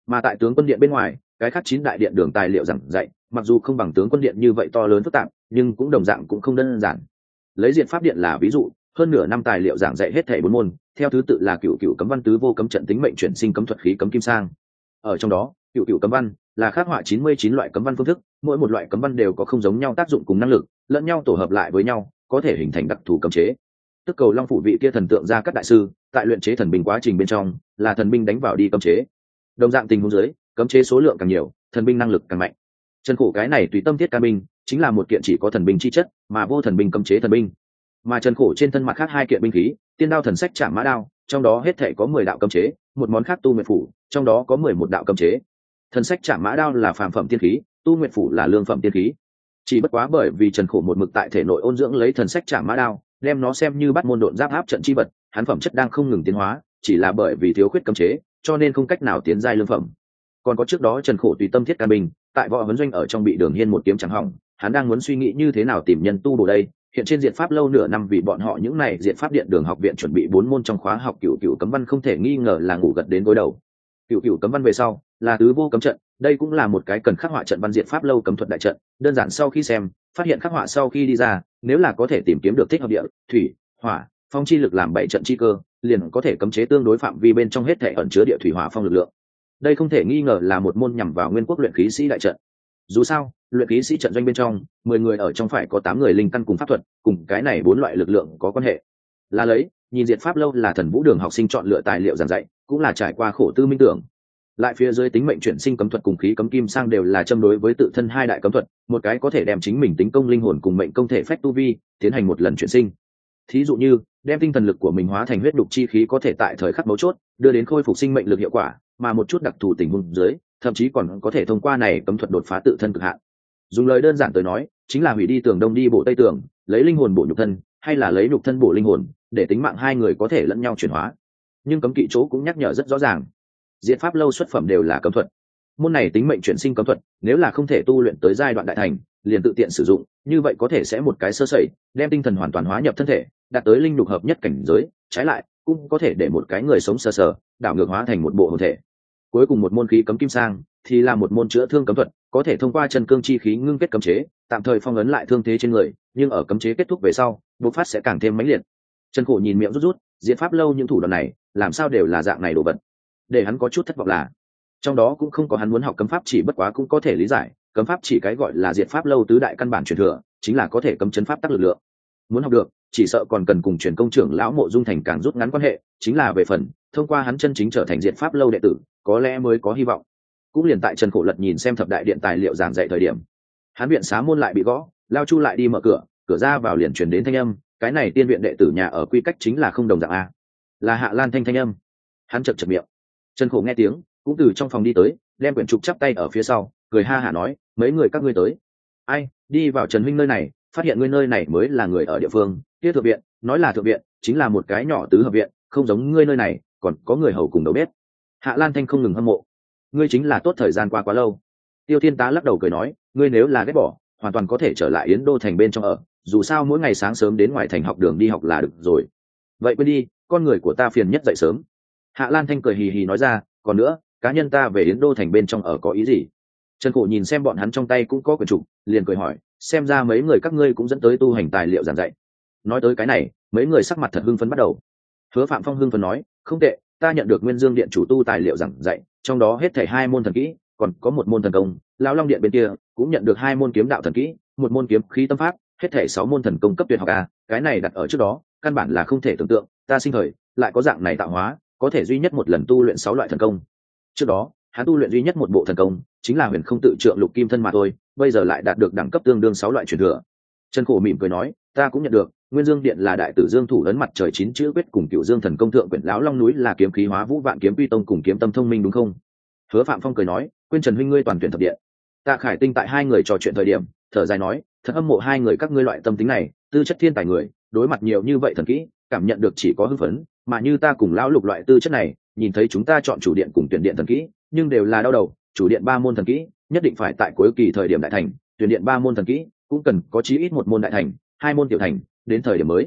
Mà tại tướng quân điện bên ngoài, cái khác chín đại điện đường tài liệu giảng dạy mặc dù không bằng tướng quân điện như vậy to lớn phức tạp, nhưng cũng đồng dạng cũng không đơn giản. Lấy Diệt Pháp điện là ví dụ, hơn nửa năm tài liệu giảng dạy hết thảy bốn môn, theo thứ tự là cựu cựu cấm văn, tứ vô cấm trận, tính mệnh chuyển sinh cấm thuật, khí cấm kim sang. Ở trong đó, cựu cựu cấm văn là khắc họa chín mươi chín loại cấm văn phương thức, mỗi một loại cấm văn đều có không giống nhau tác dụng cùng năng lực, lẫn nhau tổ hợp lại với nhau, có thể hình thành đặc thù cấm chế. Tức cầu Long phủ vị kia thần tượng ra các đại sư, tại luyện chế thần binh quá trình bên trong, là thần binh đánh vào đi cấm chế. Đồng dạng tình huống dưới, cấm chế số lượng càng nhiều, thần binh năng lực càng mạnh. Chân khổ cái này tùy tâm thiết ca binh, chính là một kiện chỉ có thần binh chi chất, mà vô thần binh cấm chế thần binh. Mà Trần Khổ trên thân mặt khác hai kiện binh khí, tiên đao thần sách trảm mã đao, trong đó hết thể có mười đạo cấm chế, một món khác tu nguyện phủ, trong đó có mười một đạo cấm chế. Thần sách trảm mã đao là phàm phẩm tiên khí, tu nguyện phủ là lương phẩm tiên khí. Chỉ bất quá bởi vì Trần Khổ một mực tại thể nội ôn dưỡng lấy thần sách trảm mã đao, đem nó xem như bắt môn độn giáp áp trận chi vật, hắn phẩm chất đang không ngừng tiến hóa, chỉ là bởi vì thiếu khuyết cấm chế, cho nên không cách nào tiến giai lương phẩm. Còn có trước đó Trần Khổ tùy tâm thiết can bình, tại võ huấn doanh ở trong bị Đường Hiên một kiếm chẳng hỏng, hắn đang muốn suy nghĩ như thế nào tìm nhân tu bổ đây. Hiện trên Diệt Pháp lâu nửa năm vì bọn họ những này Diệt Pháp điện đường học viện chuẩn bị bốn môn trong khóa học cửu cửu cấm văn không thể nghi ngờ là ngủ gật đến gối đầu. Cửu cửu cấm văn về sau là tứ vô cấm trận, đây cũng là một cái cần khắc họa trận văn Diệt Pháp lâu cấm thuật đại trận, đơn giản sau khi xem, phát hiện khắc họa sau khi đi ra, nếu là có thể tìm kiếm được thích hợp địa, thủy, hỏa, phong chi lực làm bảy trận chi cơ, liền có thể cấm chế tương đối phạm vi bên trong hết thể ẩn chứa địa thủy hỏa phong lực lượng. Đây không thể nghi ngờ là một môn nhằm vào nguyên quốc luyện khí sĩ đại trận. Dù sao, luyện khí sĩ trận doanh bên trong, mười người ở trong phải có tám người linh căn cùng pháp thuật, cùng cái này bốn loại lực lượng có quan hệ. Là lấy, nhìn Diệt Pháp lâu là Thần Vũ đường học sinh chọn lựa tài liệu giảng dạy, cũng là trải qua khổ tư minh tưởng. Lại phía dưới tính mệnh chuyển sinh cấm thuật cùng khí cấm kim sang đều là châm đối với tự thân hai đại cấm thuật, một cái có thể đem chính mình tính công linh hồn cùng mệnh công thể phách tu vi, tiến hành một lần chuyển sinh. Thí dụ như, đem tinh thần lực của mình hóa thành huyết đục chi khí có thể tại thời khắc mấu chốt, đưa đến khôi phục sinh mệnh lực hiệu quả, mà một chút đặc thù tình huống dưới, thậm chí còn có thể thông qua này cấm thuật đột phá tự thân cực hạn. Dùng lời đơn giản tới nói, chính là hủy đi tường đông đi bộ tây tường, lấy linh hồn bổ nhục thân, hay là lấy nhục thân bổ linh hồn, để tính mạng hai người có thể lẫn nhau chuyển hóa. Nhưng cấm kỵ chỗ cũng nhắc nhở rất rõ ràng, Diệt Pháp lâu xuất phẩm đều là cấm thuật. Môn này tính mệnh chuyển sinh cấm thuật, nếu là không thể tu luyện tới giai đoạn đại thành, liền tự tiện sử dụng, như vậy có thể sẽ một cái sơ sẩy, đem tinh thần hoàn toàn hóa nhập thân thể, đạt tới linh nhục hợp nhất cảnh giới, trái lại, cũng có thể để một cái người sống sờ sờ, đảo ngược hóa thành một bộ hồn thể. Cuối cùng một môn khí cấm kim sang, thì là một môn chữa thương cấm thuật, có thể thông qua chân cương chi khí ngưng kết cấm chế, tạm thời phong ấn lại thương thế trên người, nhưng ở cấm chế kết thúc về sau, bộc phát sẽ càng thêm mãnh liệt. Trần Khổ nhìn miệng rút rút, Diệt Pháp lâu những thủ đoạn này, làm sao đều là dạng này đồ vật. Để hắn có chút thất vọng là, trong đó cũng không có hắn muốn học cấm pháp chỉ, bất quá cũng có thể lý giải, cấm pháp chỉ cái gọi là Diệt Pháp lâu tứ đại căn bản truyền thừa, chính là có thể cấm chấn pháp tác lực lượng. Muốn học được, chỉ sợ còn cần cùng truyền công trưởng lão Mộ Dung Thành càng rút ngắn quan hệ, chính là về phần thông qua hắn chân chính trở thành Diệt Pháp lâu đệ tử, có lẽ mới có hy vọng. Cũng liền tại Trần Khổ lật nhìn xem thập đại điện tài liệu giảng dạy thời điểm, hắn viện xá môn lại bị gõ, Lao Chu lại đi mở cửa, cửa ra vào liền truyền đến thanh âm, cái này tiên viện đệ tử nhà ở quy cách chính là không đồng dạng a. Là Hạ Lan Thanh thanh âm. Hắn chật chật miệng. Trần Khổ nghe tiếng, cũng từ trong phòng đi tới, đem quyển trục chắp tay ở phía sau, cười ha hả nói, mấy người các ngươi tới. Ai, đi vào Trần huynh nơi này, phát hiện ngươi nơi này mới là người ở địa phương, kia thượng viện, nói là thượng viện, chính là một cái nhỏ tứ hợp viện, không giống ngươi nơi này, còn có người hầu cùng đầu bếp. Hạ Lan Thanh không ngừng hâm mộ. Ngươi chính là tốt thời gian qua quá lâu. Tiêu Thiên Tá lắc đầu cười nói, ngươi nếu là ghét bỏ, hoàn toàn có thể trở lại Yến Đô thành bên trong ở, dù sao mỗi ngày sáng sớm đến ngoài thành học đường đi học là được rồi. Vậy quên đi, con người của ta phiền nhất dậy sớm. Hạ Lan Thanh cười hì hì nói ra, còn nữa, cá nhân ta về Yến Đô thành bên trong ở có ý gì? Trần Khổ nhìn xem bọn hắn trong tay cũng có quyển trục, liền cười hỏi, xem ra mấy người các ngươi cũng dẫn tới tu hành tài liệu giảng dạy. Nói tới cái này, mấy người sắc mặt thật hưng phấn bắt đầu. Hứa Phạm Phong hưng phấn nói, không tệ, ta nhận được Nguyên Dương điện chủ tu tài liệu giảng dạy, trong đó hết thảy hai môn thần kỹ, còn có một môn thần công, Lão Long điện bên kia cũng nhận được hai môn kiếm đạo thần kỹ, một môn kiếm khí tâm pháp, hết thảy sáu môn thần công cấp tuyệt học a, cái này đặt ở trước đó, căn bản là không thể tưởng tượng, ta sinh thời lại có dạng này tạo hóa, có thể duy nhất một lần tu luyện sáu loại thần công. Trước đó, hắn tu luyện duy nhất một bộ thần công, chính là Huyền Không tự trượng lục kim thân mà thôi, bây giờ lại đạt được đẳng cấp tương đương sáu loại truyền thừa. Trần Khổ mỉm cười nói, ta cũng nhận được, Nguyên Dương điện là đại tử Dương thủ lớn mặt trời chín chữ quyết cùng Cửu Dương thần công thượng quyển, Lão Long núi là kiếm khí hóa vũ vạn kiếm quy tông cùng kiếm tâm thông minh đúng không? Hứa Phạm Phong cười nói, quên Trần huynh ngươi toàn tuyển thập điện. Tạ Khải Tinh tại hai người trò chuyện thời điểm, thở dài nói, thật hâm mộ hai người các ngươi loại tâm tính này, tư chất thiên tài người, đối mặt nhiều như vậy thần kỹ, cảm nhận được chỉ có hưng phấn, mà như ta cùng lão Lục loại tư chất này, nhìn thấy chúng ta chọn chủ điện cùng tuyển điện thần kỹ, nhưng đều là đau đầu, chủ điện ba môn thần kỹ, nhất định phải tại cuối kỳ thời điểm đại thành, tuyển điện ba môn thần kỹ, cũng cần có chí ít một môn đại thành, hai môn tiểu thành, đến thời điểm mới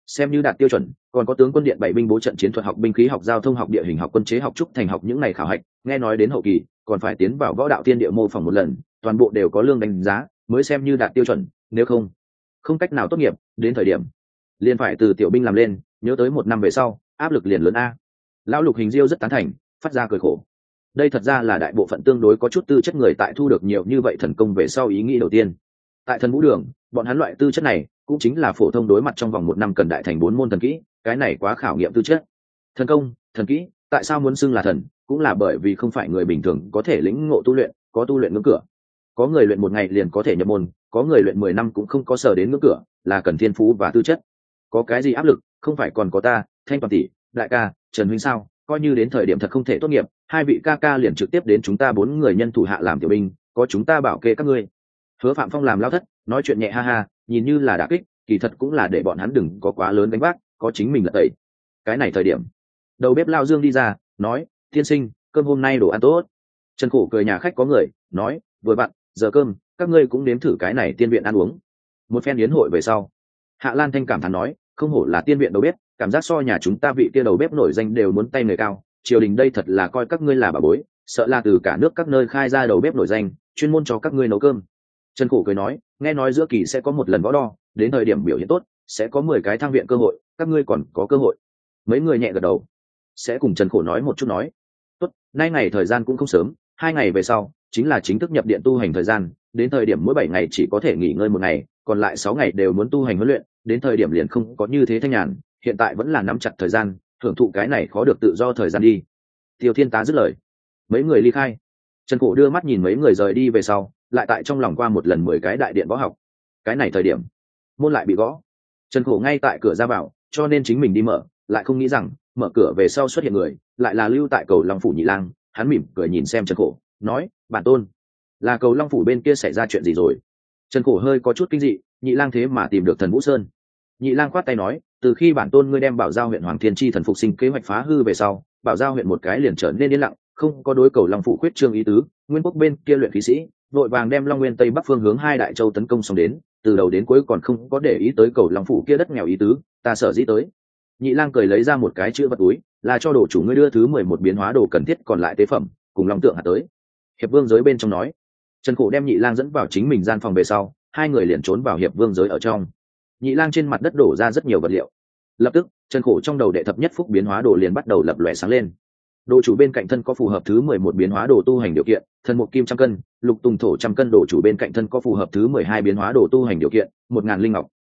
xem như đạt tiêu chuẩn. Còn có tướng quân điện bảy binh bố trận chiến thuật học, binh khí học, giao thông học, địa hình học, quân chế học, trúc thành học, những này khảo hạch nghe nói đến hậu kỳ còn phải tiến vào võ đạo tiên địa mô phỏng một lần, toàn bộ đều có lương đánh giá mới xem như đạt tiêu chuẩn, nếu không không cách nào tốt nghiệp. Đến thời điểm liền phải từ tiểu binh làm lên, nhớ tới một năm về sau áp lực liền lớn a. Lão Lục Hình Diêu rất tán thành, phát ra cười khổ. Đây thật ra là đại bộ phận tương đối có chút tư chất người tại thu được nhiều như vậy thần công về sau ý nghĩ đầu tiên. Tại thần vũ đường, bọn hắn loại tư chất này cũng chính là phổ thông đối mặt trong vòng một năm cần đại thành bốn môn thần kỹ, cái này quá khảo nghiệm tư chất. Thần công, thần kỹ, tại sao muốn xưng là thần, cũng là bởi vì không phải người bình thường có thể lĩnh ngộ tu luyện, có tu luyện ngưỡng cửa. Có người luyện một ngày liền có thể nhập môn, có người luyện mười năm cũng không có sở đến ngưỡng cửa, là cần thiên phú và tư chất. Có cái gì áp lực, không phải còn có ta, Thanh Toàn tỷ, đại ca, Trần huynh sao? Coi như đến thời điểm thật không thể tốt nghiệp, hai vị ca ca liền trực tiếp đến chúng ta bốn người nhân thủ hạ làm tiểu binh, có chúng ta bảo kê các ngươi. Hứa Phạm Phong làm lao thất, nói chuyện nhẹ ha ha, nhìn như là đả kích, kỳ thật cũng là để bọn hắn đừng có quá lớn đánh vác, có chính mình là tẩy. Cái này thời điểm, đầu bếp Lao Dương đi ra, nói: "Tiên sinh, cơm hôm nay đồ ăn tốt." Trần Khổ cười nhà khách có người, nói: "Vừa vặn, giờ cơm, các ngươi cũng nếm thử cái này tiên viện ăn uống." Một phen yến hội về sau, Hạ Lan Thanh cảm thán nói: "Không hổ là tiên viện đầu bếp, cảm giác so nhà chúng ta vị kia đầu bếp nổi danh đều muốn tay người cao, triều đình đây thật là coi các ngươi là bà bối, sợ là từ cả nước các nơi khai ra đầu bếp nổi danh, chuyên môn cho các ngươi nấu cơm." Trần Khổ cười nói: "Nghe nói giữa kỳ sẽ có một lần võ đo, đến thời điểm biểu hiện tốt sẽ có mười cái thăng viện cơ hội, các ngươi còn có cơ hội." Mấy người nhẹ gật đầu, sẽ cùng Trần Khổ nói một chút nói: "Tốt, nay ngày thời gian cũng không sớm, hai ngày về sau chính là chính thức nhập điện tu hành thời gian, đến thời điểm mỗi bảy ngày chỉ có thể nghỉ ngơi một ngày, còn lại sáu ngày đều muốn tu hành huấn luyện, đến thời điểm liền không có như thế thanh nhàn, hiện tại vẫn là nắm chặt thời gian, hưởng thụ cái này khó được tự do thời gian đi." Tiêu Thiên Tá dứt lời, mấy người ly khai. Trần Cổ đưa mắt nhìn mấy người rời đi về sau, lại tại trong lòng qua một lần mười cái đại điện võ học. Cái này thời điểm môn lại bị gõ. Trần Cổ ngay tại cửa ra vào, cho nên chính mình đi mở, lại không nghĩ rằng mở cửa về sau xuất hiện người, lại là lưu tại cầu Long phủ Nhị Lang. Hắn mỉm cười nhìn xem Trần Cổ, nói: "Bản tôn, là cầu Long phủ bên kia xảy ra chuyện gì rồi?" Trần Cổ hơi có chút kinh dị, Nhị Lang thế mà tìm được Thần Vũ Sơn. Nhị Lang khoát tay nói: "Từ khi bản tôn ngươi đem Bảo Giao huyện Hoàng Thiên Chi thần phục sinh kế hoạch phá hư về sau, Bảo Giao huyện một cái liền trở nên yên lặng, không có đối cầu Long phủ khuyết trương ý tứ, nguyên quốc bên kia luyện khí sĩ vội vàng đem Long Nguyên Tây Bắc phương hướng hai đại châu tấn công xong đến, từ đầu đến cuối còn không có để ý tới cầu Long phủ kia đất nghèo ý tứ, ta sợ dĩ tới." Nhị Lang cười lấy ra một cái chữ vật túi, là cho đồ chủ ngươi đưa thứ mười một biến hóa đồ cần thiết còn lại tế phẩm, cùng Long tượng hạt tới. Hiệp Vương giới bên trong nói. Trần Cổ đem Nhị Lang dẫn vào chính mình gian phòng về sau, hai người liền trốn vào Hiệp Vương giới ở trong. Nhị Lang trên mặt đất đổ ra rất nhiều vật liệu. Lập tức, Trần Cổ trong đầu đệ thập nhất phúc biến hóa đồ liền bắt đầu lập lòe sáng lên. Đồ chủ bên cạnh thân có phù hợp thứ mười một biến hóa đồ tu hành điều kiện, thần mục kim trăm cân, lục tùng thổ trăm cân. Đồ chủ bên cạnh thân có phù hợp thứ mười hai biến hóa đồ tu hành điều kiện, một ngàn linh ngọc.